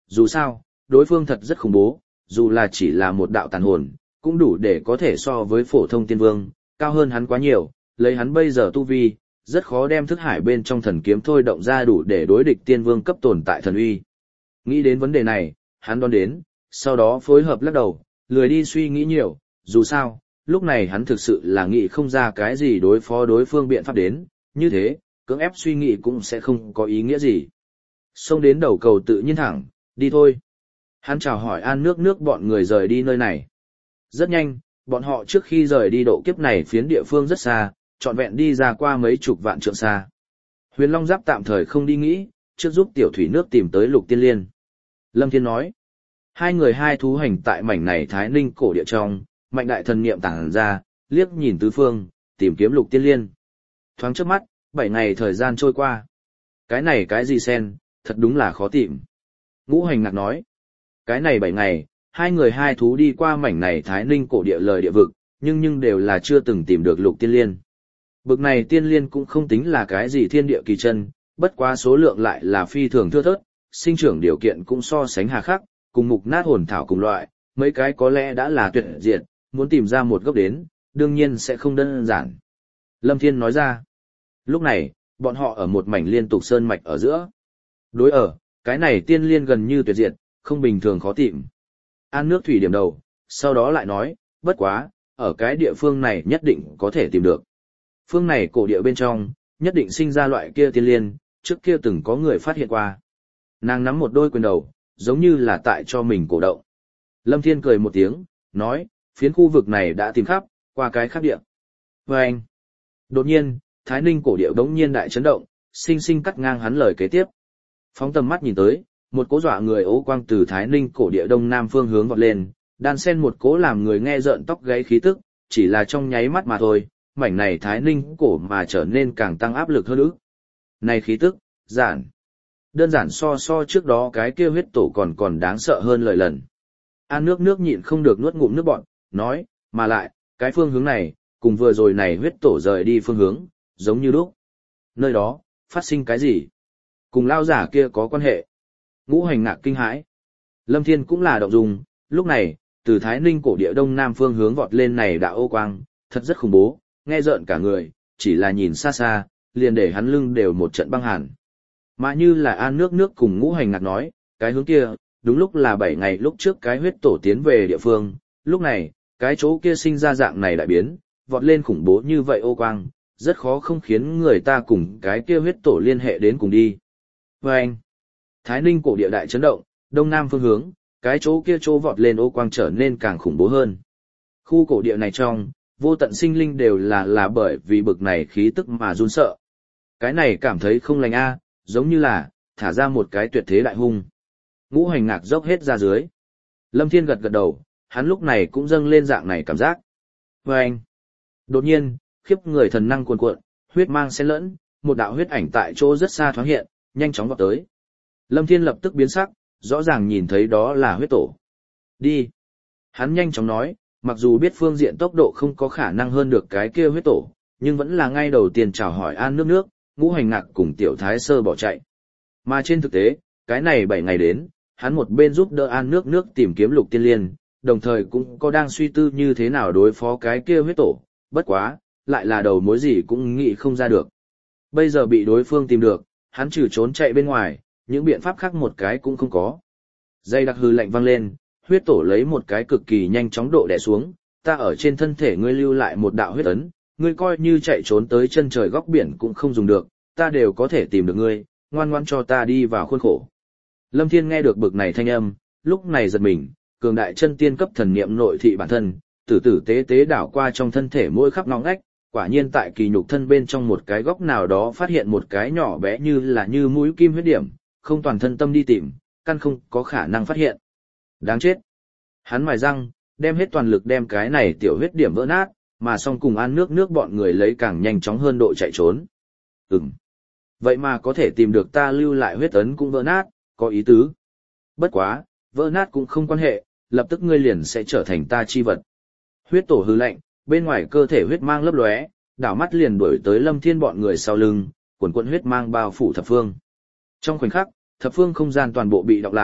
Speaker 1: dù sao, đối phương thật rất khủng bố, dù là chỉ là một đạo tàn hồn, cũng đủ để có thể so với phổ thông tiên vương, cao hơn hắn quá nhiều, lấy hắn bây giờ tu vi, rất khó đem thức hải bên trong thần kiếm thôi động ra đủ để đối địch tiên vương cấp tồn tại thần uy. Nghĩ đến vấn đề này, hắn đoán đến, sau đó phối hợp lắc đầu, lười đi suy nghĩ nhiều, dù sao, lúc này hắn thực sự là nghĩ không ra cái gì đối phó đối phương biện pháp đến, như thế, cưỡng ép suy nghĩ cũng sẽ không có ý nghĩa gì. Xông đến đầu cầu tự nhiên thẳng, đi thôi. Hắn chào hỏi An Nước Nước bọn người rời đi nơi này. Rất nhanh, bọn họ trước khi rời đi độ kiếp này phiến địa phương rất xa, trọn vẹn đi ra qua mấy chục vạn trượng xa. Huyền Long Giáp tạm thời không đi nghĩ, trước giúp tiểu thủy nước tìm tới Lục Tiên Liên. Lâm Thiên nói, hai người hai thú hành tại mảnh này Thái Ninh cổ địa trong, mạnh đại thần niệm tản ra, liếc nhìn tứ phương, tìm kiếm Lục Tiên Liên. Thoáng trước mắt, bảy ngày thời gian trôi qua. Cái này cái gì sen, thật đúng là khó tìm. Ngũ Hành ngạc nói, cái này bảy ngày, hai người hai thú đi qua mảnh này Thái Ninh cổ địa lời địa vực, nhưng nhưng đều là chưa từng tìm được Lục Tiên Liên. Bực này tiên liên cũng không tính là cái gì thiên địa kỳ chân, bất quá số lượng lại là phi thường thưa thớt, sinh trưởng điều kiện cũng so sánh hà khắc, cùng mục nát hồn thảo cùng loại, mấy cái có lẽ đã là tuyệt diệt, muốn tìm ra một gốc đến, đương nhiên sẽ không đơn giản. Lâm Thiên nói ra, lúc này, bọn họ ở một mảnh liên tục sơn mạch ở giữa. Đối ở, cái này tiên liên gần như tuyệt diệt, không bình thường khó tìm. An Nước Thủy điểm đầu, sau đó lại nói, bất quá, ở cái địa phương này nhất định có thể tìm được. Phương này cổ địa bên trong, nhất định sinh ra loại kia tiên liên, trước kia từng có người phát hiện qua. Nàng nắm một đôi quyền đầu, giống như là tại cho mình cổ động. Lâm Thiên cười một tiếng, nói, phiến khu vực này đã tìm khắp, qua cái khác địa. Và anh, đột nhiên, Thái Ninh cổ địa đống nhiên đại chấn động, sinh sinh cắt ngang hắn lời kế tiếp. Phóng tầm mắt nhìn tới, một cố dọa người ố quang từ Thái Ninh cổ địa đông nam phương hướng vọt lên, đan xen một cố làm người nghe rợn tóc gáy khí tức, chỉ là trong nháy mắt mà thôi, mảnh này Thái Ninh cổ mà trở nên càng tăng áp lực hơn nữa. Này khí tức, giản. Đơn giản so so trước đó cái kia huyết tổ còn còn đáng sợ hơn lời lần. An Nước Nước nhịn không được nuốt ngụm nước bọt, nói, mà lại, cái phương hướng này, cùng vừa rồi này huyết tổ rời đi phương hướng, giống như lúc. Nơi đó, phát sinh cái gì? Cùng lao giả kia có quan hệ. Ngũ Hành ngạc kinh hãi. Lâm Thiên cũng là động dung, lúc này, từ Thái Ninh cổ địa đông nam phương hướng vọt lên này đã ô quang, thật rất khủng bố, nghe rợn cả người, chỉ là nhìn xa xa, liền để hắn lưng đều một trận băng hàn. Mà như là An Nước Nước cùng Ngũ Hành ngạc nói, cái hướng kia, đúng lúc là bảy ngày lúc trước cái huyết tổ tiến về địa phương, lúc này, cái chỗ kia sinh ra dạng này đại biến, vọt lên khủng bố như vậy ô quang, rất khó không khiến người ta cùng cái kia huyết tổ liên hệ đến cùng đi. Và anh, Thái Ninh cổ địa đại chấn động, đông nam phương hướng, cái chỗ kia chỗ vọt lên ô quang trở nên càng khủng bố hơn. Khu cổ địa này trong, vô tận sinh linh đều là là bởi vì bực này khí tức mà run sợ. Cái này cảm thấy không lành a, giống như là, thả ra một cái tuyệt thế đại hung. Ngũ Hành ngạc dốc hết ra dưới. Lâm Thiên gật gật đầu, hắn lúc này cũng dâng lên dạng này cảm giác. Và anh, đột nhiên, khiếp người thần năng cuồn cuộn, huyết mang xen lẫn, một đạo huyết ảnh tại chỗ rất xa thoáng hiện, nhanh chóng vọt tới. Lâm Thiên lập tức biến sắc, rõ ràng nhìn thấy đó là huyết tổ. Đi. Hắn nhanh chóng nói, mặc dù biết phương diện tốc độ không có khả năng hơn được cái kia huyết tổ, nhưng vẫn là ngay đầu tiên chào hỏi An Nước Nước, Ngũ Hành ngạc cùng Tiểu Thái Sơ bỏ chạy. Mà trên thực tế, cái này bảy ngày đến, hắn một bên giúp đỡ An Nước Nước tìm kiếm Lục Tiên Liên, đồng thời cũng có đang suy tư như thế nào đối phó cái kia huyết tổ, bất quá, lại là đầu mối gì cũng nghĩ không ra được. Bây giờ bị đối phương tìm được, hắn trừ trốn chạy bên ngoài, những biện pháp khác một cái cũng không có. Dây đặc hư lạnh vang lên, huyết tổ lấy một cái cực kỳ nhanh chóng độ đè xuống, ta ở trên thân thể ngươi lưu lại một đạo huyết ấn, ngươi coi như chạy trốn tới chân trời góc biển cũng không dùng được, ta đều có thể tìm được ngươi, ngoan ngoãn cho ta đi vào khuôn khổ. Lâm Thiên nghe được bực này thanh âm, lúc này giật mình, cường đại chân tiên cấp thần niệm nội thị bản thân, tử tử tế tế đảo qua trong thân thể mỗi khắp ngóc ngách, quả nhiên tại kỳ nhục thân bên trong một cái góc nào đó phát hiện một cái nhỏ bé như là như mũi kim huyết điểm, không toàn thân tâm đi tìm, căn không có khả năng phát hiện. Đáng chết. Hắn mài răng, đem hết toàn lực đem cái này tiểu huyết điểm vỡ nát, mà xong cùng An Nước Nước bọn người lấy càng nhanh chóng hơn độ chạy trốn. Ừm. Vậy mà có thể tìm được ta lưu lại huyết ấn cũng vỡ nát, có ý tứ. Bất quá, vỡ nát cũng không quan hệ, lập tức ngươi liền sẽ trở thành ta chi vật. Huyết tổ hư lạnh, bên ngoài cơ thể huyết mang lấp lóe, đảo mắt liền đuổi tới Lâm Thiên bọn người sau lưng, quần quần huyết mang bao phủ thập phương. Trong khoảnh khắc, thập phương không gian toàn bộ bị đọc lại,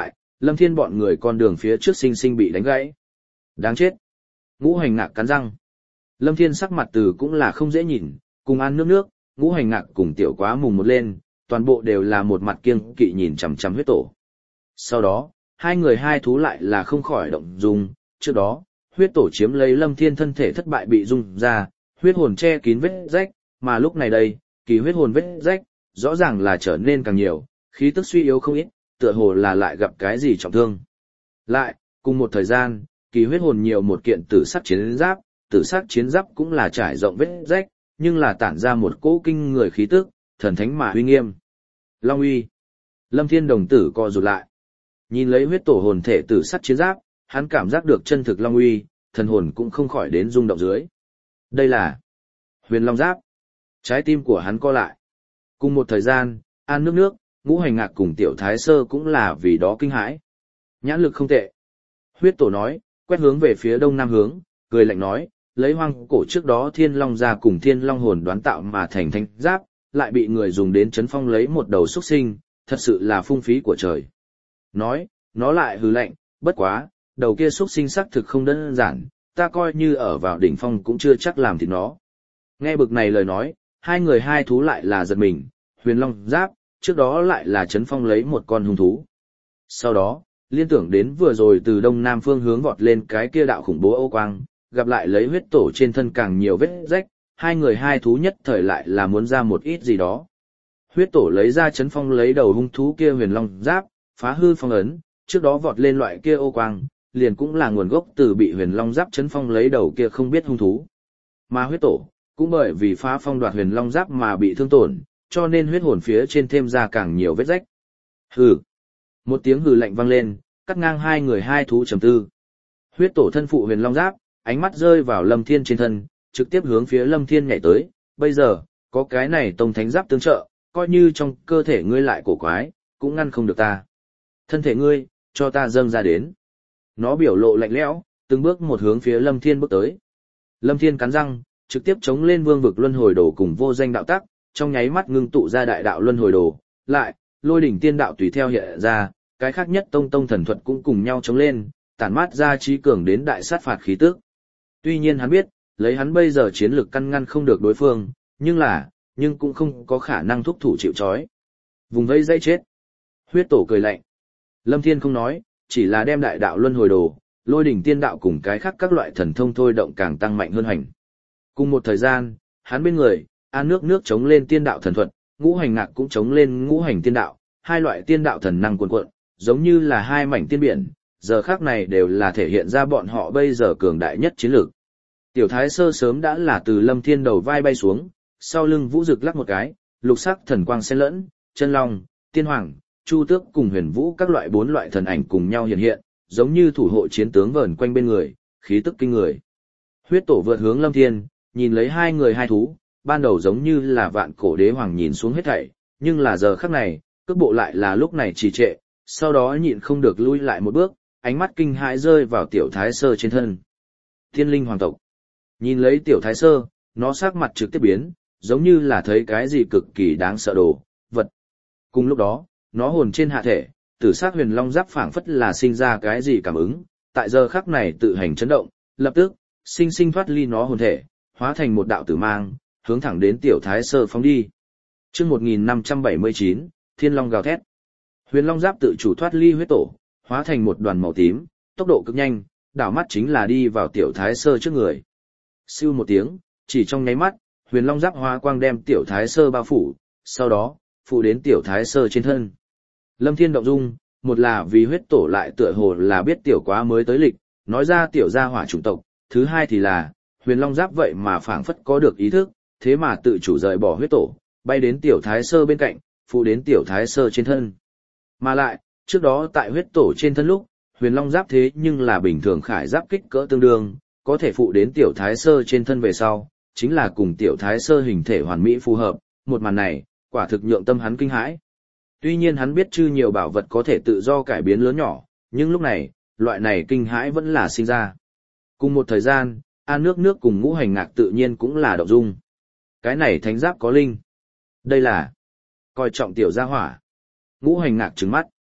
Speaker 1: Lâm Thiên bọn người con đường phía trước sinh sinh bị đánh gãy. Đáng chết. Ngũ Hành Ngạc cắn răng. Lâm Thiên sắc mặt từ cũng là không dễ nhìn, cùng ăn nước nước, Ngũ Hành Ngạc cùng Tiểu Quá mùng một lên, toàn bộ đều là một mặt kiêng kỵ nhìn chằm chằm huyết tổ. Sau đó, hai người hai thú lại là không khỏi động dung, trước đó, huyết tổ chiếm lấy Lâm Thiên thân thể thất bại bị rung ra, huyết hồn che kín vết rách, mà lúc này đây, kỳ huyết hồn vết rách, rõ ràng là trở nên càng nhiều, khí tức suy yếu không ít, tựa hồ là lại gặp cái gì trọng thương. Lại, cùng một thời gian, kỳ huyết hồn nhiều một kiện tử sắc chiến giáp, tử sắc chiến giáp cũng là trải rộng vết rách, nhưng là tản ra một cỗ kinh người khí tức, thần thánh mà uy nghiêm. Long uy. Lâm Thiên đồng tử co rụt lại. Nhìn lấy huyết tổ hồn thể tử sắc chiến giáp, hắn cảm giác được chân thực long uy, thần hồn cũng không khỏi đến rung động dưới. Đây là Huyền Long Giáp. Trái tim của hắn co lại. Cùng một thời gian, An nước nước, Ngũ Hành Ngạc cùng Tiểu Thái Sơ cũng là vì đó kinh hãi. Nhãn lực không tệ. Huyết tổ nói, quét hướng về phía đông nam hướng, cười lạnh nói, lấy hoang cổ trước đó Thiên Long ra cùng Thiên Long hồn đoán tạo mà thành thanh giáp, lại bị người dùng đến chấn phong lấy một đầu xuất sinh, thật sự là phung phí của trời. Nói, nó lại hừ lạnh, bất quá, đầu kia xuất sinh xác thực không đơn giản, ta coi như ở vào đỉnh phong cũng chưa chắc làm thịt nó. Nghe bực này lời nói, hai người hai thú lại là giật mình, Huyền Long Giáp, trước đó lại là chấn phong lấy một con hung thú. Sau đó, liên tưởng đến vừa rồi từ đông nam phương hướng vọt lên cái kia đạo khủng bố ô quang, gặp lại lấy huyết tổ trên thân càng nhiều vết rách, hai người hai thú nhất thời lại là muốn ra một ít gì đó. Huyết tổ lấy ra chấn phong lấy đầu hung thú kia Huyền Long Giáp, phá hư phong ấn, trước đó vọt lên loại kia ô quang, liền cũng là nguồn gốc từ bị Huyền Long Giáp chấn phong lấy đầu kia không biết hung thú. Mà huyết tổ, cũng bởi vì phá phong đoạt Huyền Long Giáp mà bị thương tổn, cho nên huyết hồn phía trên thêm ra càng nhiều vết rách. Hừ. Một tiếng hừ lạnh vang lên, cắt ngang hai người hai thú trầm tư. Huyết tổ thân phụ Huyền Long Giáp, ánh mắt rơi vào Lâm Thiên trên thân, trực tiếp hướng phía Lâm Thiên nhảy tới, bây giờ, có cái này tông thánh giáp tương trợ, coi như trong cơ thể ngươi lại cổ quái, cũng ngăn không được ta. Thân thể ngươi, cho ta dâng ra đến. Nó biểu lộ lạnh lẽo, từng bước một hướng phía Lâm Thiên bước tới. Lâm Thiên cắn răng, trực tiếp chống lên vương vực luân hồi đồ cùng vô danh đạo tắc, trong nháy mắt ngưng tụ ra đại đạo luân hồi đồ, lại, lôi đỉnh tiên đạo tùy theo hiện ra, cái khác nhất tông tông thần thuật cũng cùng nhau chống lên, tản mát ra trí cường đến đại sát phạt khí tức. Tuy nhiên hắn biết, lấy hắn bây giờ chiến lược căn ngăn không được đối phương, nhưng là, nhưng cũng không có khả năng thúc thủ chịu trói. Vùng vây dây chết. Huyết tổ cười lạnh. Lâm Thiên không nói, chỉ là đem đại đạo luân hồi đồ, lôi đỉnh tiên đạo cùng cái khác các loại thần thông thôi động càng tăng mạnh hơn hành. Cùng một thời gian, hắn bên người, An nước nước chống lên tiên đạo thần thuật, Ngũ Hành Ngạc cũng chống lên ngũ hành tiên đạo, hai loại tiên đạo thần năng cuồn cuộn, giống như là hai mảnh tiên biển, giờ khác này đều là thể hiện ra bọn họ bây giờ cường đại nhất chiến lược. Tiểu Thái Sơ sớm đã là từ Lâm Thiên đầu vai bay xuống, sau lưng vũ rực lắc một cái, lục sắc thần quang xen lẫn, chân long, tiên hoàng, chu tước cùng huyền vũ các loại bốn loại thần ảnh cùng nhau hiện hiện, giống như thủ hộ chiến tướng vờn quanh bên người, khí tức kinh người. Huyết tổ vượt hướng Lâm Thiên, nhìn lấy hai người hai thú, ban đầu giống như là vạn cổ đế hoàng nhìn xuống hết thảy, nhưng là giờ khắc này, cước bộ lại là lúc này trì trệ, sau đó nhịn không được lui lại một bước, ánh mắt kinh hãi rơi vào Tiểu Thái Sơ trên thân. Thiên linh hoàng tộc. Nhìn lấy Tiểu Thái Sơ, nó sắc mặt trực tiếp biến, giống như là thấy cái gì cực kỳ đáng sợ đồ, vật. Cùng lúc đó, nó hồn trên hạ thể, tử sắc huyền long giáp phảng phất là sinh ra cái gì cảm ứng, tại giờ khắc này tự hành chấn động, lập tức, sinh sinh thoát ly nó hồn thể, hóa thành một đạo tử mang, hướng thẳng đến Tiểu Thái Sơ phóng đi. Chương một nghìn năm trăm bảy mươi chín, Thiên Long gào thét. Huyền Long Giáp tự chủ thoát ly huyết tổ, hóa thành một đoàn màu tím, tốc độ cực nhanh, đảo mắt chính là đi vào Tiểu Thái Sơ trước người. Siêu một tiếng, chỉ trong nháy mắt, Huyền Long Giáp hóa quang đem Tiểu Thái Sơ bao phủ, sau đó, phủ đến Tiểu Thái Sơ trên thân. Lâm Thiên động dung, một là vì huyết tổ lại tựa hồ là biết Tiểu Quá mới tới lịch, nói ra Tiểu gia hỏa chủng tộc, thứ hai thì là, Huyền Long Giáp vậy mà phảng phất có được ý thức, thế mà tự chủ rời bỏ huyết tổ, bay đến Tiểu Thái Sơ bên cạnh, phụ đến Tiểu Thái Sơ trên thân. Mà lại, trước đó tại huyết tổ trên thân lúc, Huyền Long Giáp thế nhưng là bình thường khải giáp kích cỡ tương đương, có thể phụ đến Tiểu Thái Sơ trên thân về sau, chính là cùng Tiểu Thái Sơ hình thể hoàn mỹ phù hợp, một màn này, quả thực nhượng tâm hắn kinh hãi. Tuy nhiên hắn biết chư nhiều bảo vật có thể tự do cải biến lớn nhỏ, nhưng lúc này, loại này kinh hãi vẫn là sinh ra. Cùng một thời gian, An nước nước cùng Ngũ Hành Ngạc tự nhiên cũng là động dung. Cái này thánh giáp có linh. Đây là coi trọng Tiểu gia hỏa. Ngũ Hành Ngạc trừng mắt.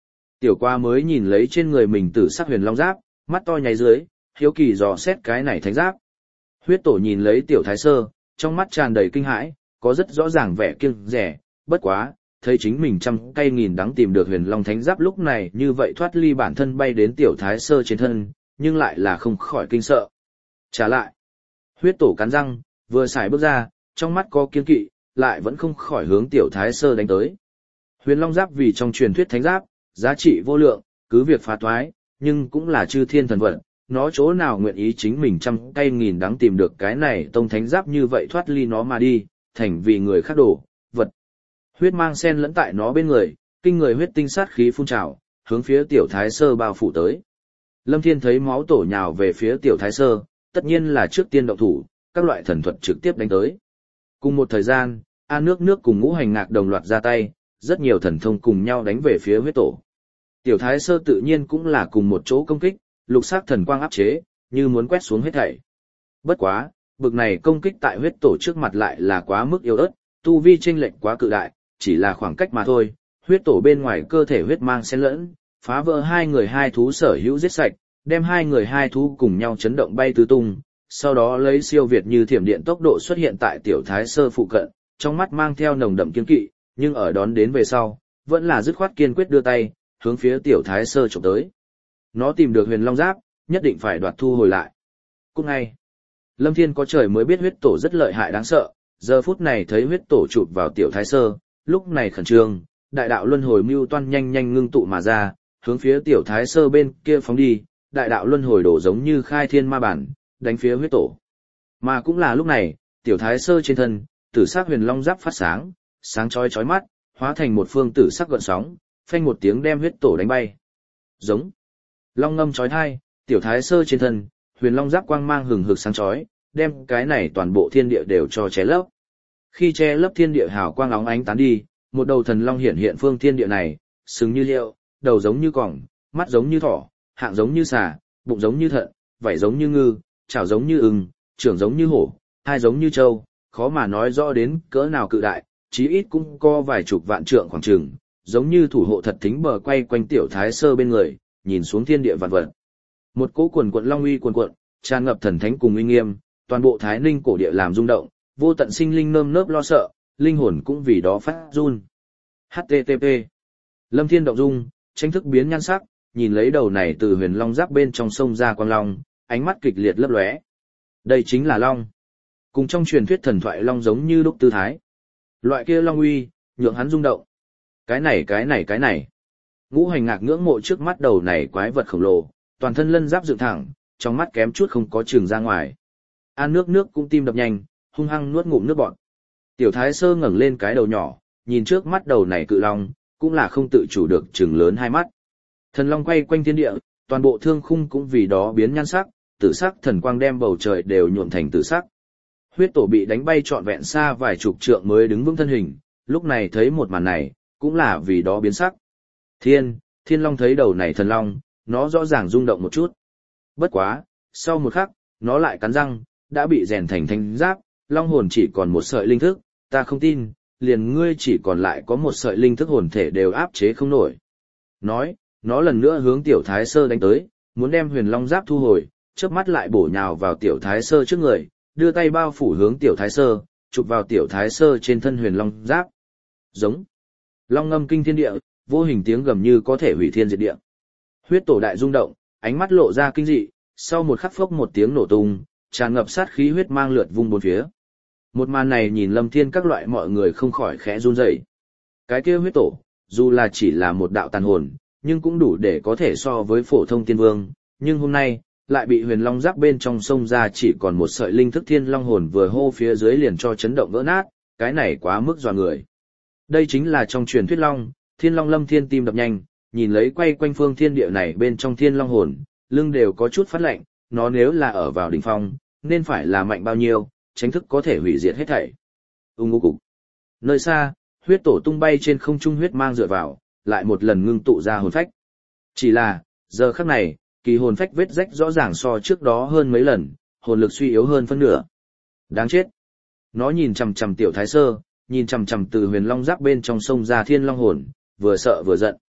Speaker 1: Tiểu qua mới nhìn lấy trên người mình tử sắc huyền long giáp, mắt to nháy dưới, hiếu kỳ dò xét cái này thánh giáp. Huyết tổ nhìn lấy tiểu thái sơ, trong mắt tràn đầy kinh hãi, có rất rõ ràng vẻ kiêng rẻ, bất quá, thấy chính mình trăm cây nghìn đắng tìm được huyền long thánh giáp lúc này như vậy thoát ly bản thân bay đến tiểu thái sơ trên thân, nhưng lại là không khỏi kinh sợ. Trả lại, huyết tổ cắn răng, vừa xài bước ra, trong mắt có kiên kỵ, lại vẫn không khỏi hướng tiểu thái sơ đánh tới. Huyền long giáp vì trong truyền thuyết thánh giáp, giá trị vô lượng, cứ việc phá toái, nhưng cũng là chư thiên thần vật, nó chỗ nào nguyện ý chính mình trăm cây nghìn đắng tìm được cái này tông thánh giáp như vậy thoát ly nó mà đi, thành vì người khác đổ, vật. Huyết mang sen lẫn tại nó bên người, kinh người huyết tinh sát khí phun trào, hướng phía tiểu thái sơ bao phủ tới. Lâm Thiên thấy máu tổ nhào về phía tiểu thái sơ, tất nhiên là trước tiên động thủ, các loại thần thuật trực tiếp đánh tới. Cùng một thời gian, An nước nước cùng ngũ hành ngạc đồng loạt ra tay, rất nhiều thần thông cùng nhau đánh về phía huyết tổ. Tiểu thái sơ tự nhiên cũng là cùng một chỗ công kích, lục sắc thần quang áp chế, như muốn quét xuống hết thảy. Bất quá, bực này công kích tại huyết tổ trước mặt lại là quá mức yếu ớt, tu vi chênh lệch quá cự đại, chỉ là khoảng cách mà thôi. Huyết tổ bên ngoài cơ thể huyết mang xen lẫn, phá vỡ hai người hai thú sở hữu giết sạch, đem hai người hai thú cùng nhau chấn động bay tứ tung, sau đó lấy siêu việt như thiểm điện tốc độ xuất hiện tại tiểu thái sơ phụ cận, trong mắt mang theo nồng đậm kiên kỵ, nhưng ở đón đến về sau, vẫn là dứt khoát kiên quyết đưa tay, hướng phía tiểu thái sơ chụp tới. Nó tìm được huyền long giáp, nhất định phải đoạt thu hồi lại. Cũng ngay, Lâm Thiên có trời mới biết huyết tổ rất lợi hại đáng sợ, giờ phút này thấy huyết tổ chụp vào tiểu thái sơ, lúc này khẩn trương, đại đạo luân hồi mưu toan nhanh nhanh ngưng tụ mà ra, hướng phía tiểu thái sơ bên kia phóng đi, đại đạo luân hồi đổ giống như khai thiên ma bản, đánh phía huyết tổ. Mà cũng là lúc này, tiểu thái sơ trên thân, tử sắc huyền long giáp phát sáng, sáng chói chói mắt, hóa thành một phương tử sắc gợn sóng, phanh một tiếng đem huyết tổ đánh bay. Giống. Long ngâm chói tai, tiểu thái sơ trên thân, huyền long giáp quang mang hừng hực sáng chói, đem cái này toàn bộ thiên địa đều cho che lấp. Khi che lấp thiên địa hào quang óng ánh tán đi, một đầu thần long hiện hiện phương thiên địa này, sừng như liệu, đầu giống như cỏng, mắt giống như thỏ, hạng giống như xà, bụng giống như thận, vảy giống như ngư, chảo giống như ưng, trưởng giống như hổ, hai giống như trâu, khó mà nói rõ đến cỡ nào cự đại, chí ít cũng có vài chục vạn trượng khoảng chừng, giống như thủ hộ thật thính bờ quay quanh tiểu thái sơ bên người, nhìn xuống thiên địa vạn vật. Một cỗ quần quận long uy quần quận, tràn ngập thần thánh cùng uy nghiêm, toàn bộ Thái Ninh cổ địa làm rung động, vô tận sinh linh nơm nớp lo sợ, linh hồn cũng vì đó phát run. hát tê tê pê Lâm Thiên động dung, tranh thức biến nhan sắc, nhìn lấy đầu này từ huyền long giáp bên trong sông ra quang long, ánh mắt kịch liệt lấp lóe. Đây chính là long. Cùng trong truyền thuyết thần thoại long giống như đúc tư thái. Loại kia long uy, nhượng hắn rung động. Cái này cái này cái này. Ngũ hành ngạc ngưỡng mộ trước mắt đầu này quái vật khổng lồ, toàn thân lân giáp dựng thẳng, trong mắt kém chút không có trường ra ngoài. An nước nước cũng tim đập nhanh, hung hăng nuốt ngụm nước bọt. Tiểu thái sơ ngẩng lên cái đầu nhỏ, nhìn trước mắt đầu này cự long, cũng là không tự chủ được trừng lớn hai mắt. Thần long quay quanh thiên địa, toàn bộ thương khung cũng vì đó biến nhan sắc, tử sắc thần quang đem bầu trời đều nhuộm thành tử sắc. Huyết tổ bị đánh bay trọn vẹn xa vài chục trượng mới đứng vững thân hình, lúc này thấy một màn này, cũng là vì đó biến sắc. Thiên, thiên long thấy đầu này thần long, nó rõ ràng rung động một chút. Bất quá, sau một khắc, nó lại cắn răng, đã bị rèn thành thanh giáp, long hồn chỉ còn một sợi linh thức, ta không tin, liền ngươi chỉ còn lại có một sợi linh thức hồn thể đều áp chế không nổi. Nói, nó lần nữa hướng tiểu thái sơ đánh tới, muốn đem huyền long giáp thu hồi, chớp mắt lại bổ nhào vào tiểu thái sơ trước người, đưa tay bao phủ hướng tiểu thái sơ, chụp vào tiểu thái sơ trên thân huyền long giáp. Giống. Long ngâm kinh thiên địa, vô hình tiếng gầm như có thể hủy thiên diệt địa. Huyết tổ đại rung động, ánh mắt lộ ra kinh dị, sau một khắc phốc một tiếng nổ tung, tràn ngập sát khí huyết mang lượt vung bốn phía. Một màn này nhìn Lâm Thiên các loại mọi người không khỏi khẽ run rẩy. Cái kia huyết tổ, dù là chỉ là một đạo tàn hồn, nhưng cũng đủ để có thể so với phổ thông tiên vương, nhưng hôm nay, lại bị huyền long giáp bên trong sông ra chỉ còn một sợi linh thức thiên long hồn vừa hô phía dưới liền cho chấn động vỡ nát, cái này quá mức dọa người. Đây chính là trong truyền thuyết long, thiên long. Lâm Thiên tim đập nhanh, nhìn lấy quay quanh phương thiên địa này bên trong thiên long hồn, lưng đều có chút phát lạnh, nó nếu là ở vào đỉnh phong, nên phải là mạnh bao nhiêu, tránh thức có thể hủy diệt hết thảy. Ung ngô cục. Nơi xa, huyết tổ tung bay trên không trung huyết mang dựa vào, lại một lần ngưng tụ ra hồn phách. Chỉ là, giờ khắc này, kỳ hồn phách vết rách rõ ràng so trước đó hơn mấy lần, hồn lực suy yếu hơn phân nửa. Đáng chết. Nó nhìn chằm chằm tiểu thái sơ, nhìn chằm chằm từ huyền long giáp bên trong sông ra thiên long hồn, vừa sợ vừa giận.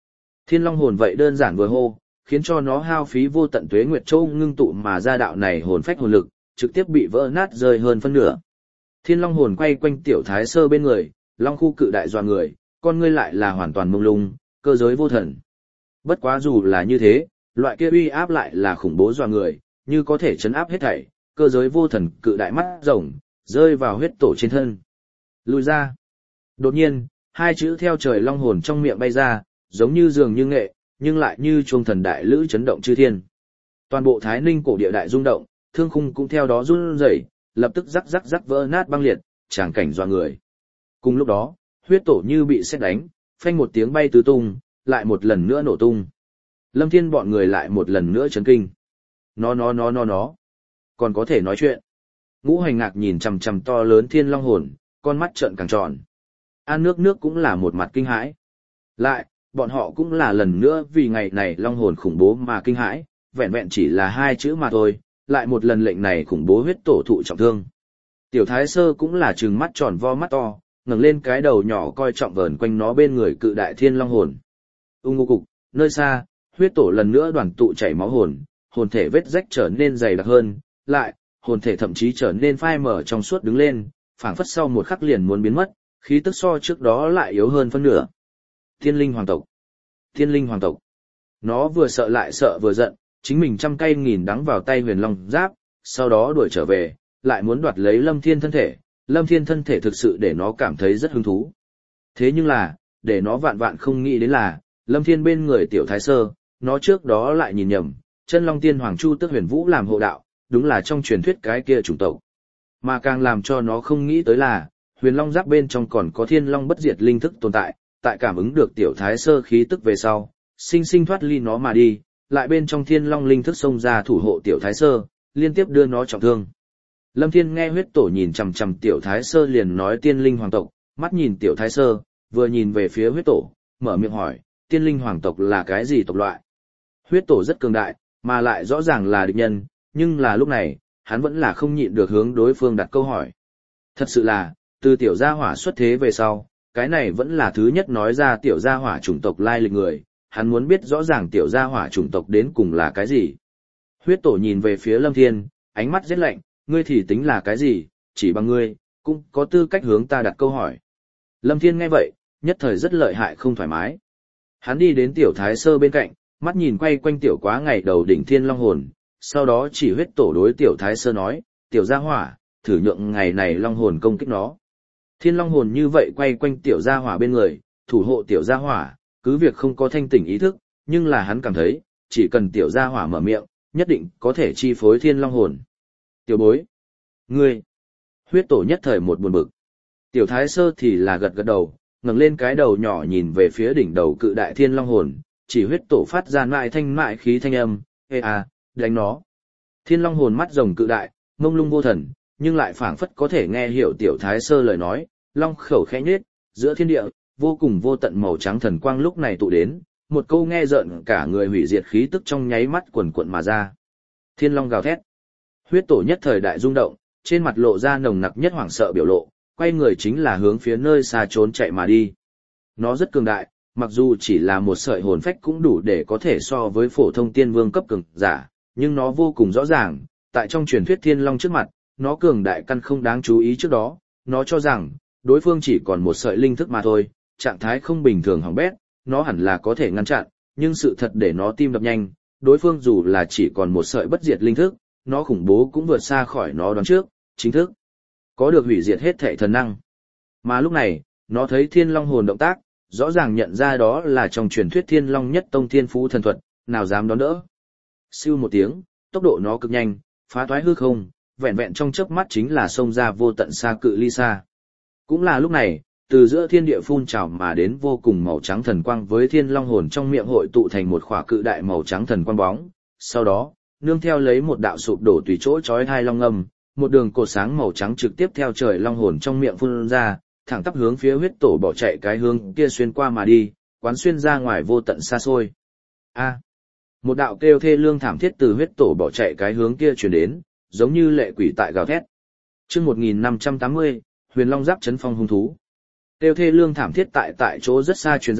Speaker 1: Thiên Long hồn vậy đơn giản vừa hô, khiến cho nó hao phí vô tận tuế nguyệt châu ngưng tụ mà ra đạo này hồn phách hồn lực, trực tiếp bị vỡ nát rơi hơn phân nửa. Thiên Long hồn quay quanh tiểu thái sơ bên người, long khu cự đại dọa người, con ngươi lại là hoàn toàn mông lung, cơ giới vô thần. Bất quá dù là như thế, loại kia uy áp lại là khủng bố dọa người, như có thể chấn áp hết thảy, cơ giới vô thần cự đại mắt rồng, rơi vào huyết tổ trên thân. Lùi ra. Đột nhiên, hai chữ theo trời long hồn trong miệng bay ra, giống như dường như nghệ, nhưng lại như chuông thần đại lữ chấn động chư thiên. Toàn bộ Thái Ninh cổ địa đại rung động, thương khung cũng theo đó run rẩy, lập tức rắc rắc rắc vỡ nát băng liệt, tràng cảnh doa người. Cùng lúc đó, huyết tổ như bị sét đánh, phanh một tiếng bay tứ tung, lại một lần nữa nổ tung. Lâm Thiên bọn người lại một lần nữa chấn kinh. Nó nó nó nó nó, còn có thể nói chuyện. Ngũ Hành Ngạc nhìn chằm chằm to lớn Thiên Long hồn, con mắt trợn càng tròn. An nước nước cũng là một mặt kinh hãi. Lại, bọn họ cũng là lần nữa vì ngày này long hồn khủng bố mà kinh hãi, vẹn vẹn chỉ là hai chữ mà thôi, lại một lần lệnh này khủng bố huyết tổ thụ trọng thương. Tiểu Thái Sơ cũng là trừng mắt tròn vo mắt to, ngẩng lên cái đầu nhỏ coi trọng vờn quanh nó bên người cự đại thiên long hồn. Ung ngô cục, nơi xa, huyết tổ lần nữa đoàn tụ chảy máu hồn, hồn thể vết rách trở nên dày đặc hơn, lại, hồn thể thậm chí trở nên phai mở trong suốt đứng lên, phảng phất sau một khắc liền muốn biến mất, khí tức so trước đó lại yếu hơn phân nửa. Thiên linh hoàng tộc. Thiên linh hoàng tộc. Nó vừa sợ lại sợ vừa giận, chính mình trăm cây nghìn đắng vào tay huyền long giáp, sau đó đuổi trở về, lại muốn đoạt lấy Lâm Thiên thân thể. Lâm Thiên thân thể thực sự để nó cảm thấy rất hứng thú. Thế nhưng là, để nó vạn vạn không nghĩ đến là, Lâm Thiên bên người tiểu thái sơ, nó trước đó lại nhìn nhầm, chân long tiên hoàng chu tước huyền vũ làm hộ đạo, đúng là trong truyền thuyết cái kia chủng tộc. Mà càng làm cho nó không nghĩ tới là, huyền long giáp bên trong còn có thiên long bất diệt linh thức tồn tại, tại cảm ứng được tiểu thái sơ khí tức về sau, sinh sinh thoát ly nó mà đi, lại bên trong thiên long linh thức xông ra thủ hộ tiểu thái sơ, liên tiếp đưa nó trọng thương. Lâm Thiên nghe huyết tổ nhìn chằm chằm tiểu thái sơ liền nói tiên linh hoàng tộc, mắt nhìn tiểu thái sơ, vừa nhìn về phía huyết tổ, mở miệng hỏi, tiên linh hoàng tộc là cái gì tộc loại? Huyết tổ rất cường đại, mà lại rõ ràng là địch nhân, nhưng là lúc này, hắn vẫn là không nhịn được hướng đối phương đặt câu hỏi. Thật sự là, từ tiểu gia hỏa xuất thế về sau, cái này vẫn là thứ nhất nói ra tiểu gia hỏa chủng tộc lai lịch người, hắn muốn biết rõ ràng tiểu gia hỏa chủng tộc đến cùng là cái gì. Huyết tổ nhìn về phía Lâm Thiên, ánh mắt rất lạnh, ngươi thì tính là cái gì, chỉ bằng ngươi, cũng có tư cách hướng ta đặt câu hỏi. Lâm Thiên nghe vậy, nhất thời rất lợi hại không thoải mái. Hắn đi đến tiểu thái sơ bên cạnh, mắt nhìn quay quanh tiểu quá ngày đầu đỉnh thiên long hồn, sau đó chỉ huyết tổ đối tiểu thái sơ nói, tiểu gia hỏa, thử nhượng ngày này long hồn công kích nó. Thiên long hồn như vậy quay quanh tiểu gia hỏa bên người, thủ hộ tiểu gia hỏa, cứ việc không có thanh tỉnh ý thức, nhưng là hắn cảm thấy, chỉ cần tiểu gia hỏa mở miệng, nhất định có thể chi phối thiên long hồn. Tiểu bối, ngươi, huyết tổ nhất thời một buồn bực. Tiểu thái sơ thì là gật gật đầu, ngẩng lên cái đầu nhỏ nhìn về phía đỉnh đầu cự đại thiên long hồn, chỉ huyết tổ phát ra mại thanh mại khí thanh âm, ê à, đánh nó. Thiên long hồn mắt rồng cự đại, mông lung vô thần, nhưng lại phảng phất có thể nghe hiểu tiểu thái sơ lời nói, long khẩu khẽ nhếch, giữa thiên địa, vô cùng vô tận màu trắng thần quang lúc này tụ đến, một câu nghe rợn cả người hủy diệt khí tức trong nháy mắt quần quận mà ra. Thiên long gào thét. Huyết tổ nhất thời đại rung động, trên mặt lộ ra nồng nặc nhất hoảng sợ biểu lộ, quay người chính là hướng phía nơi xa trốn chạy mà đi. Nó rất cường đại, mặc dù chỉ là một sợi hồn phách cũng đủ để có thể so với phổ thông tiên vương cấp cường giả, nhưng nó vô cùng rõ ràng, tại trong truyền thuyết thiên long trước mặt, nó cường đại căn không đáng chú ý trước đó, nó cho rằng, đối phương chỉ còn một sợi linh thức mà thôi, trạng thái không bình thường hỏng bét, nó hẳn là có thể ngăn chặn, nhưng sự thật để nó tim đập nhanh, đối phương dù là chỉ còn một sợi bất diệt linh thức, nó khủng bố cũng vượt xa khỏi nó đoán trước, chính thức có được hủy diệt hết thể thần năng. Mà lúc này, nó thấy thiên long hồn động tác, rõ ràng nhận ra đó là trong truyền thuyết thiên long nhất tông thiên phú thần thuật, nào dám đón đỡ. Siêu một tiếng, tốc độ nó cực nhanh, phá thoái hư không, vẹn vẹn trong chớp mắt chính là xông ra vô tận xa cự ly xa. Cũng là lúc này, từ giữa thiên địa phun trào mà đến vô cùng màu trắng thần quang với thiên long hồn trong miệng hội tụ thành một khỏa cự đại màu trắng thần quang bóng. Sau đó, nương theo lấy một đạo sụp đổ tùy chỗ chói hai long ngâm, một đường cột sáng màu trắng trực tiếp theo trời long hồn trong miệng phun ra, thẳng tắp hướng phía huyết tổ bỏ chạy cái hướng kia xuyên qua mà đi, quán xuyên ra ngoài vô tận xa xôi. A, một đạo kêu thê lương thảm thiết từ huyết tổ bỏ chạy cái hướng kia truyền đến, giống như lệ quỷ tại gào thét. Chương một nghìn năm trăm tám mươi, Huyền Long Giáp chấn phong hung thú. Kêu thê lương thảm thiết tại tại chỗ rất xa truyền ra,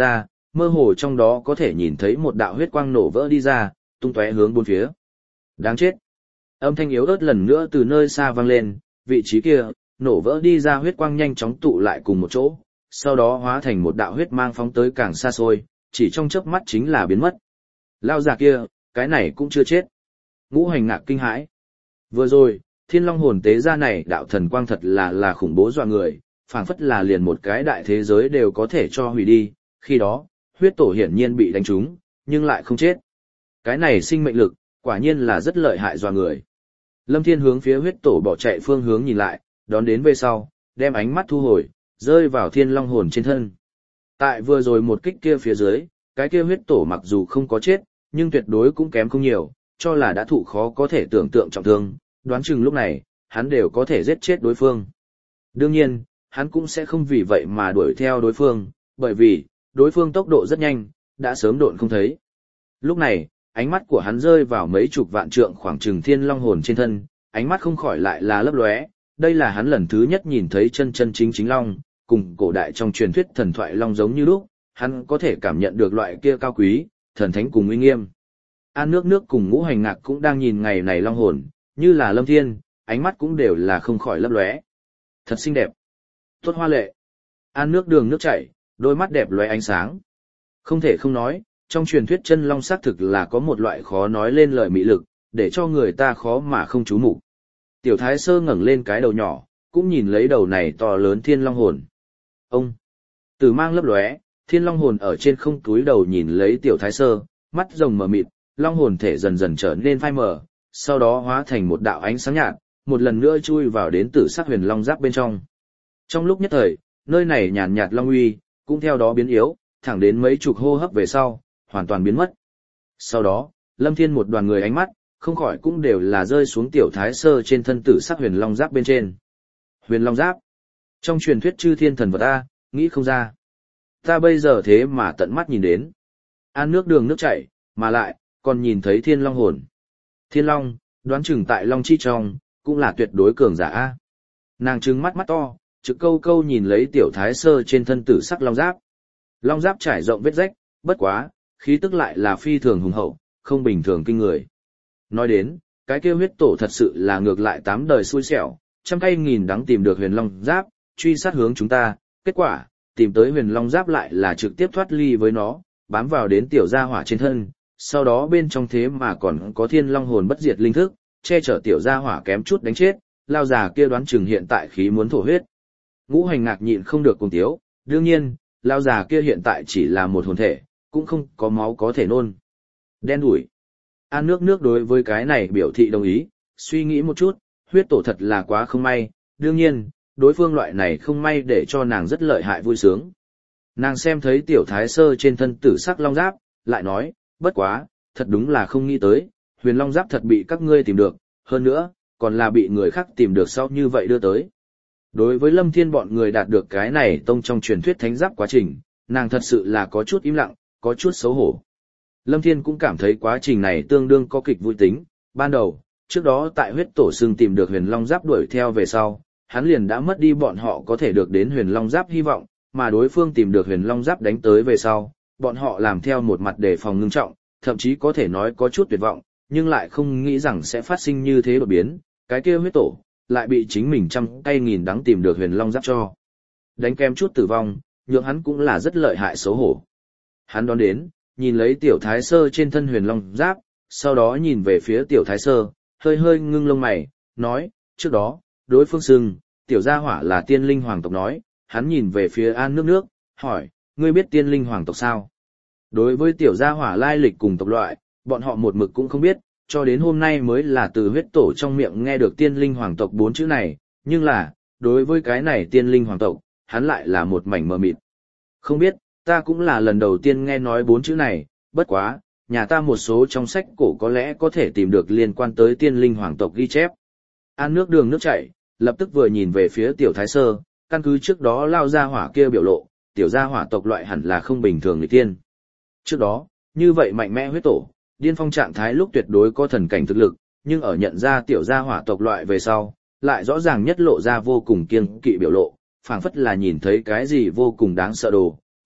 Speaker 1: mơ hồ trong đó có thể nhìn thấy một đạo huyết quang nổ vỡ đi ra, tung tóe hướng bốn phía. Đáng chết. Âm thanh yếu ớt lần nữa từ nơi xa vang lên, vị trí kia, nổ vỡ đi ra huyết quang nhanh chóng tụ lại cùng một chỗ, sau đó hóa thành một đạo huyết mang phóng tới càng xa xôi, chỉ trong chớp mắt chính là biến mất. Lao già kia, cái này cũng chưa chết. Ngũ Hành Ngạc kinh hãi. Vừa rồi, Thiên Long hồn tế ra này đạo thần quang thật là là khủng bố dọa người, phảng phất là liền một cái đại thế giới đều có thể cho hủy đi, khi đó, huyết tổ hiển nhiên bị đánh trúng, nhưng lại không chết. Cái này sinh mệnh lực, quả nhiên là rất lợi hại dọa người. Lâm Thiên hướng phía huyết tổ bỏ chạy phương hướng nhìn lại, đón đến về sau, đem ánh mắt thu hồi, rơi vào Thiên Long hồn trên thân. Tại vừa rồi một kích kia phía dưới, cái kia huyết tổ mặc dù không có chết, nhưng tuyệt đối cũng kém không nhiều, cho là đã thụ khó có thể tưởng tượng trọng thương, đoán chừng lúc này, hắn đều có thể giết chết đối phương. Đương nhiên, hắn cũng sẽ không vì vậy mà đuổi theo đối phương, bởi vì, đối phương tốc độ rất nhanh, đã sớm độn không thấy. Lúc này, ánh mắt của hắn rơi vào mấy chục vạn trượng khoảng chừng Thiên Long hồn trên thân, ánh mắt không khỏi lại là lấp lóe, đây là hắn lần thứ nhất nhìn thấy chân chân chính chính long, cùng cổ đại trong truyền thuyết thần thoại long giống như lúc, hắn có thể cảm nhận được loại kia cao quý, thần thánh cùng uy nghiêm. An Nước Nước cùng Ngũ Hành Ngạc cũng đang nhìn ngày này long hồn, như là Lâm Thiên, ánh mắt cũng đều là không khỏi lấp lóe. Thật xinh đẹp, tốt hoa lệ. An Nước Đường nước chảy, đôi mắt đẹp lóe ánh sáng. Không thể không nói, trong truyền thuyết chân long xác thực là có một loại khó nói lên lời mỹ lực, để cho người ta khó mà không chú mục. Tiểu Thái Sơ ngẩng lên cái đầu nhỏ, cũng nhìn lấy đầu này to lớn Thiên Long hồn. Ông, Tử mang lấp lóe, Thiên Long hồn ở trên không túi đầu nhìn lấy Tiểu Thái Sơ, mắt rồng mờ mịt, long hồn thể dần dần trở nên phai mờ, sau đó hóa thành một đạo ánh sáng nhạt, một lần nữa chui vào đến tử sắc huyền long giáp bên trong. Trong lúc nhất thời, nơi này nhàn nhạt long uy, cũng theo đó biến yếu, thẳng đến mấy chục hô hấp về sau, hoàn toàn biến mất. Sau đó, Lâm Thiên một đoàn người ánh mắt, không khỏi cũng đều là rơi xuống Tiểu Thái Sơ trên thân tử sắc huyền long giáp bên trên. Huyền long giáp, trong truyền thuyết chư thiên thần vật ta, nghĩ không ra. Ta bây giờ thế mà tận mắt nhìn đến. An Nước Đường nước chảy, mà lại, còn nhìn thấy Thiên Long hồn. Thiên Long, đoán chừng tại Long Chi trong, cũng là tuyệt đối cường giả A. Nàng trừng mắt mắt to, trực câu câu nhìn lấy Tiểu Thái Sơ trên thân tử sắc long giáp. Long giáp trải rộng vết rách, bất quá, khí tức lại là phi thường hùng hậu, không bình thường kinh người. Nói đến, cái kia huyết tổ thật sự là ngược lại tám đời xui xẻo, trăm cây nghìn đắng tìm được huyền long giáp, truy sát hướng chúng ta, kết quả, tìm tới huyền long giáp lại là trực tiếp thoát ly với nó, bám vào đến tiểu gia hỏa trên thân, sau đó bên trong thế mà còn có Thiên Long hồn bất diệt linh thức, che chở tiểu gia hỏa kém chút đánh chết, lao già kia đoán chừng hiện tại khí muốn thổ huyết. Ngũ Hành Ngạc nhịn không được cùng tiếu, đương nhiên, lao già kia hiện tại chỉ là một hồn thể, cũng không có máu có thể nôn. Đen đủi. An Nước Nước đối với cái này biểu thị đồng ý, suy nghĩ một chút, huyết tổ thật là quá không may, đương nhiên, đối phương loại này không may để cho nàng rất lợi hại vui sướng. Nàng xem thấy Tiểu Thái Sơ trên thân tử sắc long giáp, lại nói, bất quá, thật đúng là không nghĩ tới, huyền long giáp thật bị các ngươi tìm được, hơn nữa, còn là bị người khác tìm được sau như vậy đưa tới. Đối với Lâm Thiên bọn người đạt được cái này tông trong truyền thuyết thánh giáp quá trình, nàng thật sự là có chút im lặng, có chút xấu hổ. Lâm Thiên cũng cảm thấy quá trình này tương đương có kịch vui tính, ban đầu, trước đó tại huyết tổ xương tìm được huyền long giáp đuổi theo về sau, hắn liền đã mất đi bọn họ có thể được đến huyền long giáp hy vọng, mà đối phương tìm được huyền long giáp đánh tới về sau, bọn họ làm theo một mặt đề phòng ngưng trọng, thậm chí có thể nói có chút tuyệt vọng, nhưng lại không nghĩ rằng sẽ phát sinh như thế đột biến, cái kia huyết tổ, lại bị chính mình trăm cây nghìn đắng tìm được huyền long giáp cho. Đánh kém chút tử vong, nhượng hắn cũng là rất lợi hại xấu hổ. Hắn đón đến, nhìn lấy Tiểu Thái Sơ trên thân huyền long giáp, sau đó nhìn về phía Tiểu Thái Sơ, hơi hơi ngưng lông mày, nói, trước đó, đối phương xưng, Tiểu gia hỏa là tiên linh hoàng tộc nói, hắn nhìn về phía An Nước Nước, hỏi, ngươi biết tiên linh hoàng tộc sao? Đối với Tiểu gia hỏa lai lịch cùng tộc loại, bọn họ một mực cũng không biết, cho đến hôm nay mới là từ huyết tổ trong miệng nghe được tiên linh hoàng tộc bốn chữ này, nhưng là, đối với cái này tiên linh hoàng tộc, hắn lại là một mảnh mờ mịt. Không biết, ta cũng là lần đầu tiên nghe nói bốn chữ này, bất quá, nhà ta một số trong sách cổ có lẽ có thể tìm được liên quan tới tiên linh hoàng tộc ghi chép. An Nước Đường nước chảy, lập tức vừa nhìn về phía Tiểu Thái Sơ, căn cứ trước đó lao ra hỏa kia biểu lộ, tiểu gia hỏa tộc loại hẳn là không bình thường người tiên. Trước đó, như vậy mạnh mẽ huyết tổ, điên phong trạng thái lúc tuyệt đối có thần cảnh thực lực, nhưng ở nhận ra tiểu gia hỏa tộc loại về sau, lại rõ ràng nhất lộ ra vô cùng kiêng kỵ biểu lộ, phảng phất là nhìn thấy cái gì vô cùng đáng sợ đồ, vật,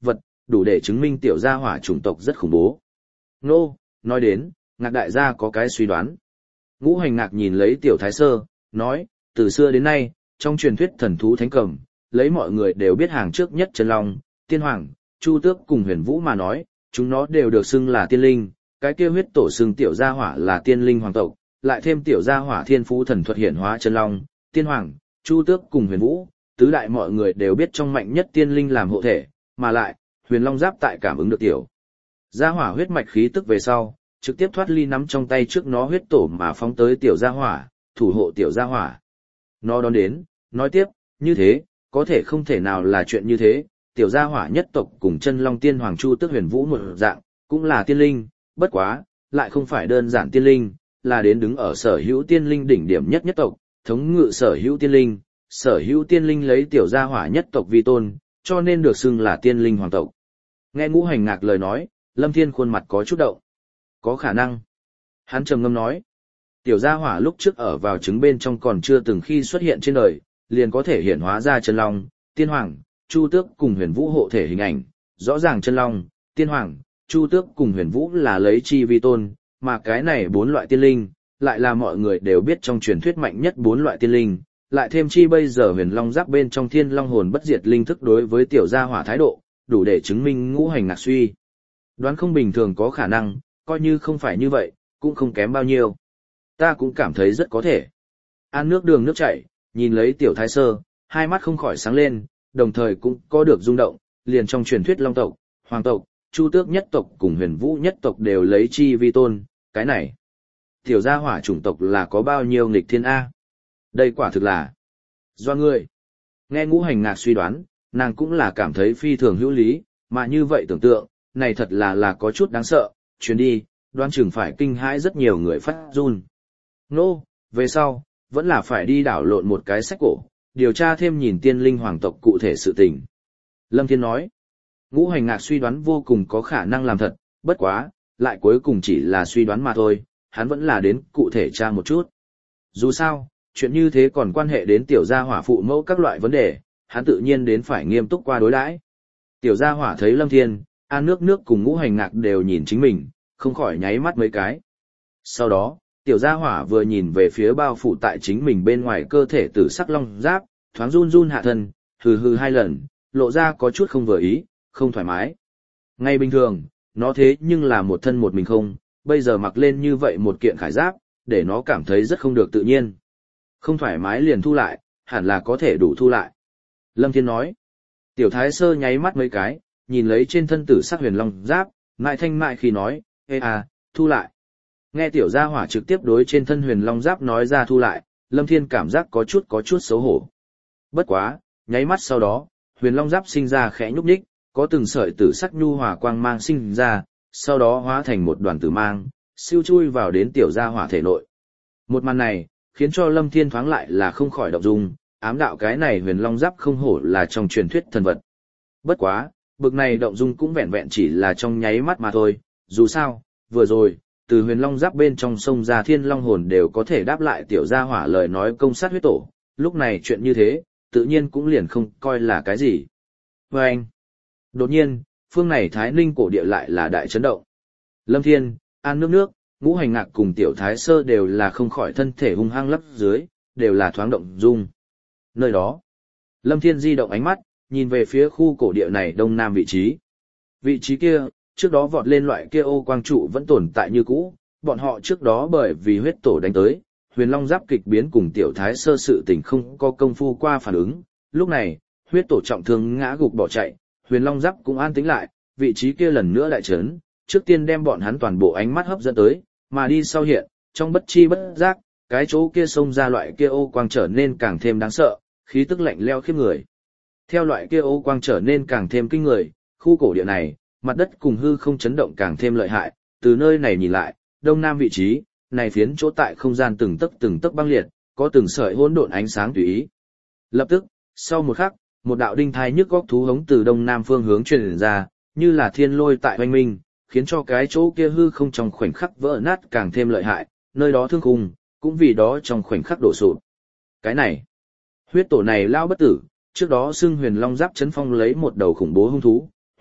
Speaker 1: đủ để chứng minh tiểu gia hỏa chủng tộc rất khủng bố. Nô, nói đến, Ngạc đại gia có cái suy đoán. Ngũ Hành Ngạc nhìn lấy tiểu thái sơ, nói, từ xưa đến nay, trong truyền thuyết thần thú thánh cầm, lấy mọi người đều biết hàng trước nhất Chân Long, Tiên Hoàng, Chu Tước cùng Huyền Vũ mà nói, chúng nó đều được xưng là tiên linh, cái kia huyết tổ xưng tiểu gia hỏa là tiên linh hoàng tộc, lại thêm tiểu gia hỏa thiên phú thần thuật hiển hóa Chân Long, Tiên Hoàng, Chu Tước cùng Huyền Vũ, tứ đại mọi người đều biết trong mạnh nhất tiên linh làm hộ thể, mà lại, Huyền Long Giáp tại cảm ứng được tiểu gia hỏa huyết mạch khí tức về sau, trực tiếp thoát ly nắm trong tay trước nó huyết tổ mà phóng tới tiểu gia hỏa, thủ hộ tiểu gia hỏa. Nó đón đến, nói tiếp, như thế, có thể không thể nào là chuyện như thế, tiểu gia hỏa nhất tộc cùng Chân Long Tiên Hoàng Chu Tước Huyền Vũ một dạng, cũng là tiên linh, bất quá, lại không phải đơn giản tiên linh, là đến đứng ở sở hữu tiên linh đỉnh điểm nhất nhất tộc, thống ngự sở hữu tiên linh, sở hữu tiên linh lấy tiểu gia hỏa nhất tộc vi tôn, cho nên được xưng là tiên linh hoàng tộc. Nghe Ngũ Hành Ngạc lời nói, Lâm Thiên khuôn mặt có chút động. Có khả năng. Hắn trầm ngâm nói, tiểu gia hỏa lúc trước ở vào trứng bên trong còn chưa từng khi xuất hiện trên đời, liền có thể hiển hóa ra Chân Long, Tiên Hoàng, Chu Tước cùng Huyền Vũ hộ thể hình ảnh, rõ ràng Chân Long, Tiên Hoàng, Chu Tước cùng Huyền Vũ là lấy chi vi tôn, mà cái này bốn loại tiên linh, lại là mọi người đều biết trong truyền thuyết mạnh nhất bốn loại tiên linh, lại thêm chi bây giờ Huyền Long Giáp bên trong Thiên Long hồn bất diệt linh thức đối với tiểu gia hỏa thái độ, đủ để chứng minh Ngũ Hành Ngạc suy đoán không bình thường có khả năng, coi như không phải như vậy, cũng không kém bao nhiêu. Ta cũng cảm thấy rất có thể. An nước đường nước chảy, nhìn lấy tiểu thái sơ, hai mắt không khỏi sáng lên, đồng thời cũng có được rung động, liền trong truyền thuyết Long tộc, Hoàng tộc, Chu Tước nhất tộc cùng Huyền Vũ nhất tộc đều lấy chi vi tôn, cái này. Tiểu gia hỏa chủng tộc là có bao nhiêu nghịch thiên A. Đây quả thực là do ngươi. Nghe Ngũ Hành Ngạc suy đoán, nàng cũng là cảm thấy phi thường hữu lý, mà như vậy tưởng tượng, này thật là là có chút đáng sợ, chuyến đi, đoán chừng phải kinh hãi rất nhiều người phát run. Nô, no, về sau, vẫn là phải đi đảo lộn một cái sách cổ, điều tra thêm nhìn tiên linh hoàng tộc cụ thể sự tình. Lâm Thiên nói, Ngũ Hành Ngạc suy đoán vô cùng có khả năng làm thật, bất quá, lại cuối cùng chỉ là suy đoán mà thôi, hắn vẫn là đến cụ thể tra một chút. Dù sao, chuyện như thế còn quan hệ đến tiểu gia hỏa phụ mẫu các loại vấn đề, hắn tự nhiên đến phải nghiêm túc qua đối đãi. Tiểu gia hỏa thấy Lâm Thiên, An nước nước cùng Ngũ Hành Ngạc đều nhìn chính mình, không khỏi nháy mắt mấy cái. Sau đó, tiểu gia hỏa vừa nhìn về phía bao phủ tại chính mình bên ngoài cơ thể tử sắc long giáp, thoáng run run hạ thân, hừ hừ hai lần, lộ ra có chút không vừa ý, không thoải mái. Ngay bình thường, nó thế nhưng là một thân một mình không, bây giờ mặc lên như vậy một kiện khải giáp, để nó cảm thấy rất không được tự nhiên. Không thoải mái liền thu lại, hẳn là có thể đủ thu lại. Lâm Thiên nói, tiểu thái sơ nháy mắt mấy cái, nhìn lấy trên thân tử sắc huyền long giáp, mại thanh mại khi nói, ê à, thu lại. Nghe tiểu gia hỏa trực tiếp đối trên thân huyền long giáp nói ra thu lại, Lâm Thiên cảm giác có chút có chút xấu hổ. Bất quá, nháy mắt sau đó, huyền long giáp sinh ra khẽ nhúc nhích, có từng sợi tử sắc nhu hòa quang mang sinh ra, sau đó hóa thành một đoàn tử mang, siêu chui vào đến tiểu gia hỏa thể nội. Một màn này, khiến cho Lâm Thiên thoáng lại là không khỏi động dung, ám đạo cái này huyền long giáp không hổ là trong truyền thuyết thần vật. Bất quá, bực này động dung cũng vẹn vẹn chỉ là trong nháy mắt mà thôi, dù sao, vừa rồi, từ huyền long giáp bên trong sông ra thiên long hồn đều có thể đáp lại tiểu gia hỏa lời nói công sát huyết tổ, lúc này chuyện như thế, tự nhiên cũng liền không coi là cái gì. Và anh, đột nhiên, phương này Thái Ninh cổ địa lại là đại chấn động. Lâm Thiên, An nước nước, Ngũ Hành Ngạc cùng tiểu thái sơ đều là không khỏi thân thể hung hăng lấp dưới, đều là thoáng động dung. Nơi đó, Lâm Thiên di động ánh mắt, nhìn về phía khu cổ địa này đông nam vị trí. Vị trí kia, trước đó vọt lên loại kia ô quang trụ vẫn tồn tại như cũ, bọn họ trước đó bởi vì huyết tổ đánh tới, huyền long giáp kịch biến cùng tiểu thái sơ sự tình không có công phu qua phản ứng, lúc này, huyết tổ trọng thương ngã gục bỏ chạy, huyền long giáp cũng an tĩnh lại, vị trí kia lần nữa lại chấn, trước tiên đem bọn hắn toàn bộ ánh mắt hấp dẫn tới, mà đi sau hiện, trong bất chi bất giác, cái chỗ kia xông ra loại kia ô quang trở nên càng thêm đáng sợ, khí tức lạnh leo khiếp người. Theo loại kia ô quang trở nên càng thêm kinh người, khu cổ địa này, mặt đất cùng hư không chấn động càng thêm lợi hại, từ nơi này nhìn lại, đông nam vị trí, này phiến chỗ tại không gian từng tấc từng tấc băng liệt, có từng sợi hỗn độn ánh sáng tùy ý. Lập tức, sau một khắc, một đạo đinh thai nhức góc thú hống từ đông nam phương hướng truyền ra, như là thiên lôi tại hoành minh, khiến cho cái chỗ kia hư không trong khoảnh khắc vỡ nát càng thêm lợi hại, nơi đó thương khung, cũng vì đó trong khoảnh khắc đổ sụp. Cái này, huyết tổ này lao bất tử, trước đó xưng huyền long giáp chấn phong lấy một đầu khủng bố hung thú,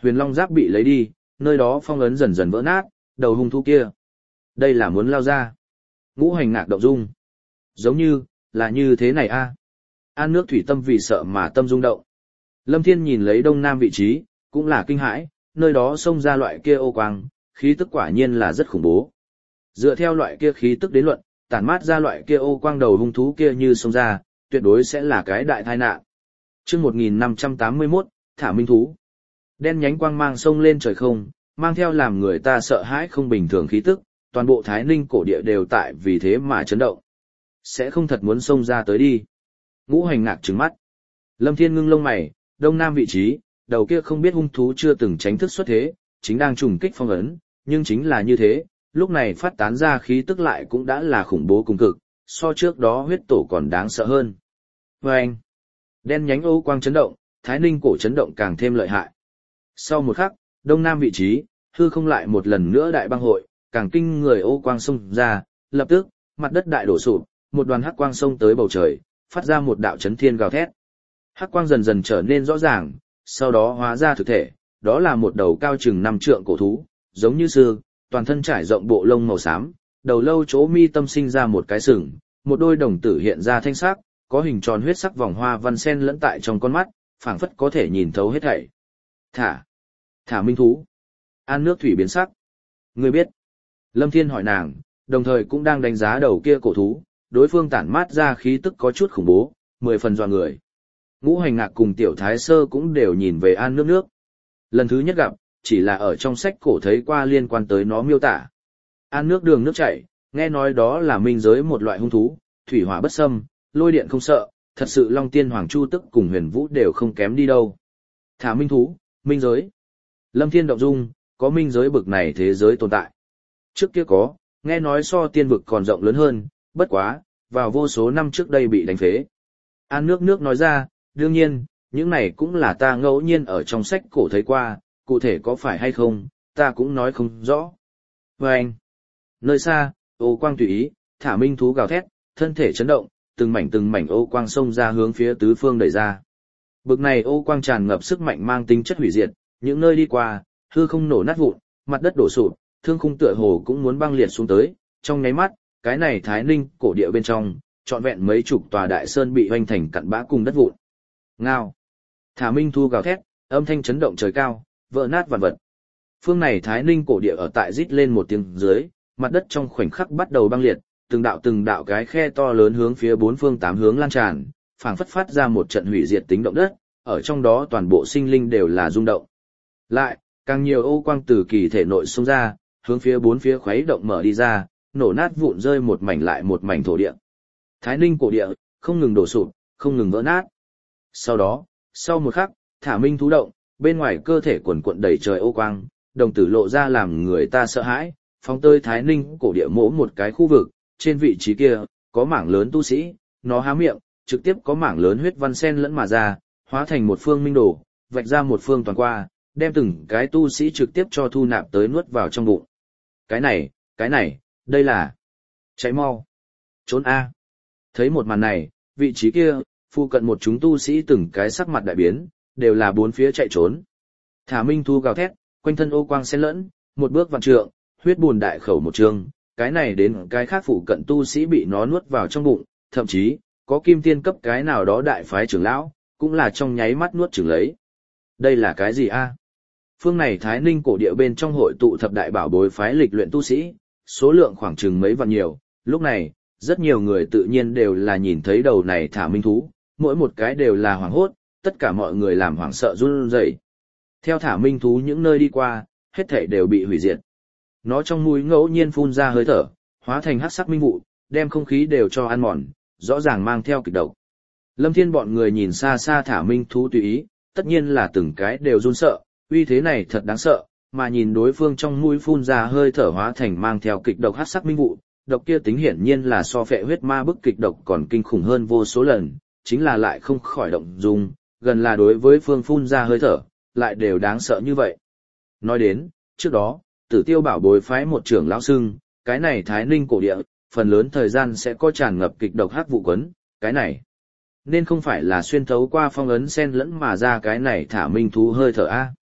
Speaker 1: Huyền long giáp bị lấy đi, nơi đó phong ấn dần dần vỡ nát, đầu hung thú kia. Đây là muốn lao ra. Ngũ hành ngạc động dung. Giống như, là như thế này a. An nước thủy tâm vì sợ mà tâm rung động. Lâm Thiên nhìn lấy đông nam vị trí, cũng là kinh hãi, nơi đó xông ra loại kia ô quang, khí tức quả nhiên là rất khủng bố. Dựa theo loại kia khí tức đến luận, tản mát ra loại kia ô quang đầu hung thú kia như xông ra, tuyệt đối sẽ là cái đại tai nạn. Chương một nghìn năm trăm tám mươi mốt, Thả Minh thú. Đen nhánh quang mang xông lên trời không, mang theo làm người ta sợ hãi không bình thường khí tức, toàn bộ Thái Ninh cổ địa đều tại vì thế mà chấn động. Sẽ không thật muốn xông ra tới đi. Ngũ hành ngạc trừng mắt. Lâm Thiên ngưng lông mày, đông nam vị trí, đầu kia không biết hung thú chưa từng tránh thức xuất thế, chính đang trùng kích phong ấn, nhưng chính là như thế, lúc này phát tán ra khí tức lại cũng đã là khủng bố cùng cực, so trước đó huyết tổ còn đáng sợ hơn. Và anh, đen nhánh ô quang chấn động, Thái Ninh cổ chấn động càng thêm lợi hại. Sau một khắc, đông nam vị trí, hư không lại một lần nữa đại băng hội, càng kinh người ô quang xông ra, lập tức, mặt đất đại đổ sụp, một đoàn hắc quang xông tới bầu trời, phát ra một đạo chấn thiên gào thét. Hắc quang dần dần trở nên rõ ràng, sau đó hóa ra thực thể, đó là một đầu cao chừng năm trượng cổ thú, giống như sư, toàn thân trải rộng bộ lông màu xám, đầu lâu chỗ mi tâm sinh ra một cái sừng, một đôi đồng tử hiện ra thanh sắc, có hình tròn huyết sắc vòng hoa văn sen lẫn tại trong con mắt, phảng phất có thể nhìn thấu hết thảy. Thả, thả minh thú. An nước thủy biến sắc. Ngươi biết? Lâm Thiên hỏi nàng, đồng thời cũng đang đánh giá đầu kia cổ thú, đối phương tản mát ra khí tức có chút khủng bố, mười phần dọa người. Ngũ hành ngạc cùng tiểu thái sơ cũng đều nhìn về An nước nước. Lần thứ nhất gặp, chỉ là ở trong sách cổ thấy qua liên quan tới nó miêu tả. An nước đường nước chảy, nghe nói đó là minh giới một loại hung thú, thủy hỏa bất xâm, lôi điện không sợ, thật sự Long Tiên Hoàng Chu Tức cùng Huyền Vũ đều không kém đi đâu. Thả minh thú, minh giới. Lâm Thiên động dung, có minh giới bực này thế giới tồn tại. Trước kia có, nghe nói so tiên vực còn rộng lớn hơn, bất quá, vào vô số năm trước đây bị đánh phế. An nước nước nói ra, đương nhiên, những này cũng là ta ngẫu nhiên ở trong sách cổ thấy qua, cụ thể có phải hay không, ta cũng nói không rõ. Và anh, nơi xa, ô quang tùy ý, thả minh thú gào thét, thân thể chấn động, từng mảnh từng mảnh ô quang xông ra hướng phía tứ phương đẩy ra. Bực này ô quang tràn ngập sức mạnh mang tính chất hủy diệt, những nơi đi qua, hư không nổ nát vụn, mặt đất đổ sụp, thương khung tựa hồ cũng muốn băng liệt xuống tới, trong nháy mắt, cái này Thái Ninh cổ địa bên trong, trọn vẹn mấy chục tòa đại sơn bị hoành thành cặn bã cùng đất vụn. Ngao. Thả minh thu gào thét, âm thanh chấn động trời cao, vỡ nát vạn vật. Phương này Thái Ninh cổ địa ở tại rít lên một tiếng dưới, mặt đất trong khoảnh khắc bắt đầu băng liệt, từng đạo từng đạo cái khe to lớn hướng phía bốn phương tám hướng lan tràn, phảng phất phát ra một trận hủy diệt tính động đất, ở trong đó toàn bộ sinh linh đều là rung động. Lại, càng nhiều ô quang từ kỳ thể nội xông ra, hướng phía bốn phía khuấy động mở đi ra, nổ nát vụn rơi một mảnh lại một mảnh thổ địa. Thái Ninh cổ địa không ngừng đổ sụp, không ngừng vỡ nát. Sau đó, sau một khắc, thả minh thú động, bên ngoài cơ thể quần cuộn đầy trời ô quang, đồng tử lộ ra làm người ta sợ hãi, phóng tơi Thái Ninh cổ địa mỗ một cái khu vực, trên vị trí kia, có mảng lớn tu sĩ, nó há miệng, trực tiếp có mảng lớn huyết văn sen lẫn mà ra, hóa thành một phương minh đồ, vạch ra một phương toàn qua, đem từng cái tu sĩ trực tiếp cho thu nạp tới nuốt vào trong bụng. Cái này, cái này, đây là... Cháy mau. Trốn A. Thấy một màn này, vị trí kia, phụ cận một chúng tu sĩ từng cái sắc mặt đại biến, đều là bốn phía chạy trốn. Thả minh thu gào thét, quanh thân ô quang xen lẫn, một bước vạn trượng, huyết bùn đại khẩu một trường, cái này đến cái khác phụ cận tu sĩ bị nó nuốt vào trong bụng, thậm chí, có kim tiên cấp cái nào đó đại phái trưởng lão, cũng là trong nháy mắt nuốt chửng lấy. Đây là cái gì a? Phương này Thái Ninh cổ địa bên trong hội tụ thập đại bảo bối phái lịch luyện tu sĩ, số lượng khoảng chừng mấy vạn nhiều, lúc này, rất nhiều người tự nhiên đều là nhìn thấy đầu này thả minh thú, mỗi một cái đều là hoảng hốt, tất cả mọi người làm hoảng sợ run rẩy. Theo thả minh thú những nơi đi qua, hết thảy đều bị hủy diệt. Nó trong mũi ngẫu nhiên phun ra hơi thở, hóa thành hắc sắc minh vụ, đem không khí đều cho ăn mòn, rõ ràng mang theo kịch độc. Lâm Thiên bọn người nhìn xa xa thả minh thú tùy ý, tất nhiên là từng cái đều run sợ, uy thế này thật đáng sợ, mà nhìn đối phương trong mũi phun ra hơi thở hóa thành mang theo kịch độc hắc sắc minh vụ, độc kia tính hiển nhiên là so phệ huyết ma bức kịch độc còn kinh khủng hơn vô số lần, chính là lại không khỏi động dung, gần là đối với phương phun ra hơi thở, lại đều đáng sợ như vậy. Nói đến, trước đó, Tử Tiêu bảo bối phái một trưởng lão xưng, cái này Thái Ninh cổ địa, phần lớn thời gian sẽ có tràn ngập kịch độc hắc vụ quấn, cái này nên không phải là xuyên thấu qua phong ấn sen lẫn mà ra cái này thả minh thú hơi thở a.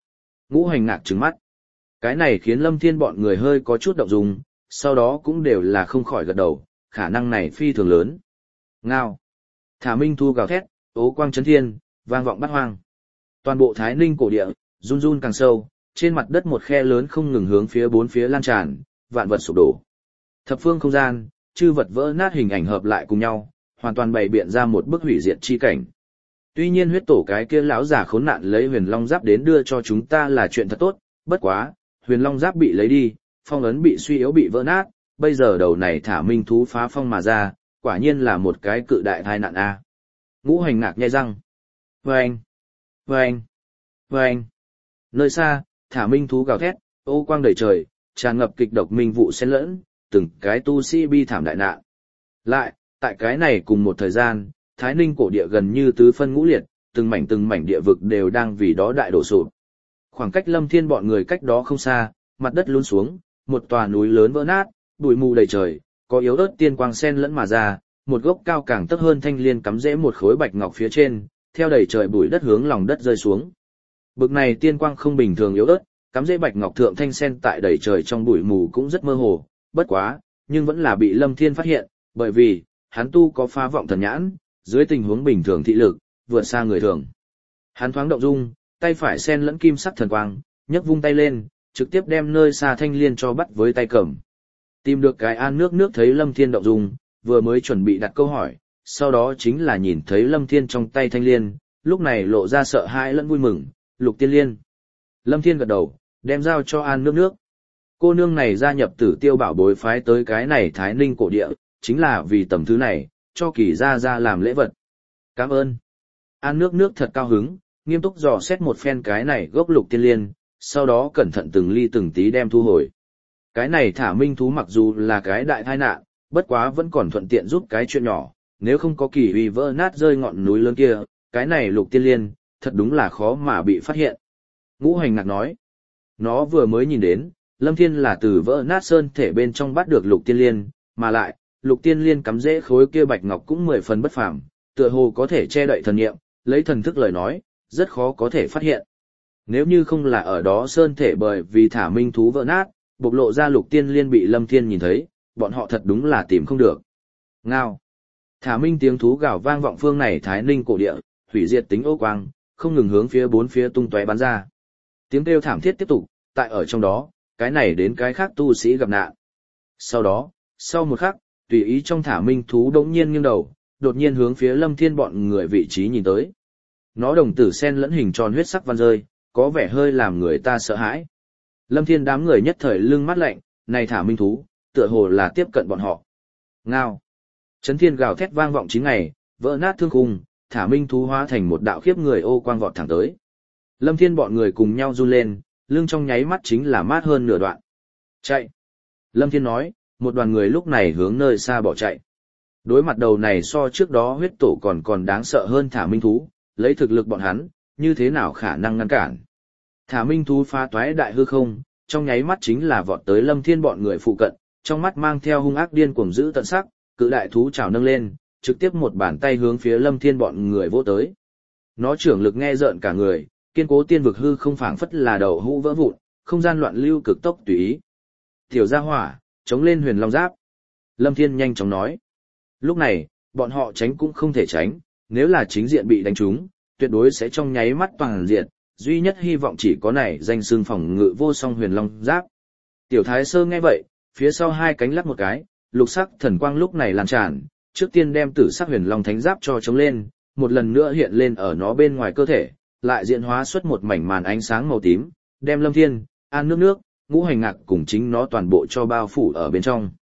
Speaker 1: Ngũ hành ngạc trừng mắt. Cái này khiến Lâm Thiên bọn người hơi có chút động dung, sau đó cũng đều là không khỏi gật đầu, khả năng này phi thường lớn. Ngao. Thả minh thu gào thét, ố quang chấn thiên, vang vọng bát hoang. Toàn bộ Thái Ninh cổ địa, run run càng sâu, trên mặt đất một khe lớn không ngừng hướng phía bốn phía lan tràn, vạn vật sụp đổ. Thập phương không gian, chư vật vỡ nát hình ảnh hợp lại cùng nhau, hoàn toàn bày biện ra một bức hủy diệt chi cảnh. Tuy nhiên huyết tổ cái kia lão già khốn nạn lấy huyền long giáp đến đưa cho chúng ta là chuyện thật tốt, bất quá, huyền long giáp bị lấy đi, phong ấn bị suy yếu bị vỡ nát, bây giờ đầu này thả minh thú phá phong mà ra, quả nhiên là một cái cự đại tai nạn a. Ngũ hành ngạc nhai răng. Vâng! Vâng! Vâng! Nơi xa, thả minh thú gào thét, ô quang đầy trời, tràn ngập kịch độc minh vụ xen lẫn, từng cái tu sĩ bi thảm đại nạn. Lại, tại cái này cùng một thời gian, Thái Ninh cổ địa gần như tứ phân ngũ liệt, từng mảnh từng mảnh địa vực đều đang vì đó đại đổ sụp. Khoảng cách Lâm Thiên bọn người cách đó không xa, mặt đất lún xuống, một tòa núi lớn vỡ nát, bụi mù đầy trời, có yếu ớt tiên quang xen lẫn mà ra, một gốc cao càng tấc hơn thanh liên cắm rễ một khối bạch ngọc phía trên, theo đầy trời bụi đất hướng lòng đất rơi xuống. Bực này tiên quang không bình thường yếu ớt, cắm rễ bạch ngọc thượng thanh sen tại đầy trời trong bụi mù cũng rất mơ hồ, bất quá, nhưng vẫn là bị Lâm Thiên phát hiện, bởi vì, hắn tu có phá vọng thần nhãn, dưới tình huống bình thường thị lực, vượt xa người thường. Hắn thoáng động dung, tay phải sen lẫn kim sắc thần quang, nhấc vung tay lên, trực tiếp đem nơi xa thanh liên cho bắt với tay cầm. Tìm được cái an nước nước thấy Lâm Thiên động dung, vừa mới chuẩn bị đặt câu hỏi, sau đó chính là nhìn thấy Lâm Thiên trong tay thanh liên, lúc này lộ ra sợ hãi lẫn vui mừng, lục tiên liên. Lâm Thiên gật đầu, đem giao cho an nước nước. Cô nương này gia nhập Tử Tiêu bảo bối phái tới cái này Thái Ninh cổ địa, chính là vì tầm thứ này, cho kỳ gia gia làm lễ vật. Cảm ơn. An nước nước thật cao hứng, nghiêm túc dò xét một phen cái này gốc lục tiên liên, sau đó cẩn thận từng ly từng tí đem thu hồi. Cái này thả minh thú mặc dù là cái đại tai nạn, bất quá vẫn còn thuận tiện giúp cái chuyện nhỏ, nếu không có kỳ uy vỡ nát rơi ngọn núi lớn kia, cái này lục tiên liên, thật đúng là khó mà bị phát hiện. Ngũ hành ngạc nói, nó vừa mới nhìn đến, Lâm Thiên là từ vỡ nát sơn thể bên trong bắt được lục tiên liên, mà lại, lục tiên liên cắm rễ khối kia bạch ngọc cũng mười phần bất phàm, tựa hồ có thể che đậy thần niệm, lấy thần thức lời nói, rất khó có thể phát hiện. Nếu như không là ở đó sơn thể bởi vì thả minh thú vỡ nát, bộc lộ ra lục tiên liên bị Lâm Thiên nhìn thấy, bọn họ thật đúng là tìm không được. Ngao. Thả minh tiếng thú gào vang vọng phương này Thái Ninh cổ địa, hủy diệt tính ô quang, không ngừng hướng phía bốn phía tung tóe bắn ra. Tiếng kêu thảm thiết tiếp tục, tại ở trong đó, cái này đến cái khác tu sĩ gặp nạn. Sau đó, sau một khắc, tùy ý trong thả minh thú đống nhiên nghiêng đầu, đột nhiên hướng phía Lâm Thiên bọn người vị trí nhìn tới. Nó đồng tử sen lẫn hình tròn huyết sắc văn rơi, có vẻ hơi làm người ta sợ hãi. Lâm Thiên đám người nhất thời lưng mắt lạnh, này thả minh thú, tựa hồ là tiếp cận bọn họ. Ngao. Chấn thiên gào thét vang vọng chín ngày, vỡ nát thương khung, thả minh thú hóa thành một đạo khiếp người ô quang vọt thẳng tới. Lâm Thiên bọn người cùng nhau run lên, lưng trong nháy mắt chính là mát hơn nửa đoạn. Chạy. Lâm Thiên nói, một đoàn người lúc này hướng nơi xa bỏ chạy. Đối mặt đầu này so trước đó huyết tổ còn còn đáng sợ hơn thả minh thú, lấy thực lực bọn hắn, như thế nào khả năng ngăn cản. Thả minh thú phá toái đại hư không, trong nháy mắt chính là vọt tới Lâm Thiên bọn người phụ cận, trong mắt mang theo hung ác điên cuồng dữ tận sắc, cự đại thú trào nâng lên, trực tiếp một bàn tay hướng phía Lâm Thiên bọn người vỗ tới. Nó trưởng lực nghe rợn cả người, kiên cố tiên vực hư không phảng phất là đầu hũ vỡ vụn, không gian loạn lưu cực tốc tùy ý. Tiểu gia hỏa, chống lên huyền long giáp. Lâm Thiên nhanh chóng nói. Lúc này, bọn họ tránh cũng không thể tránh, nếu là chính diện bị đánh trúng, tuyệt đối sẽ trong nháy mắt toàn diện, duy nhất hy vọng chỉ có này danh xương phòng ngự vô song huyền long giáp. Tiểu Thái Sơ nghe vậy, phía sau hai cánh lắc một cái, lục sắc thần quang lúc này lan tràn, trước tiên đem tử sắc huyền long thánh giáp cho chống lên, một lần nữa hiện lên ở nó bên ngoài cơ thể, lại diễn hóa xuất một mảnh màn ánh sáng màu tím, đem Lâm Thiên, An nước nước, Ngũ hành ngạc cùng chính nó toàn bộ cho bao phủ ở bên trong.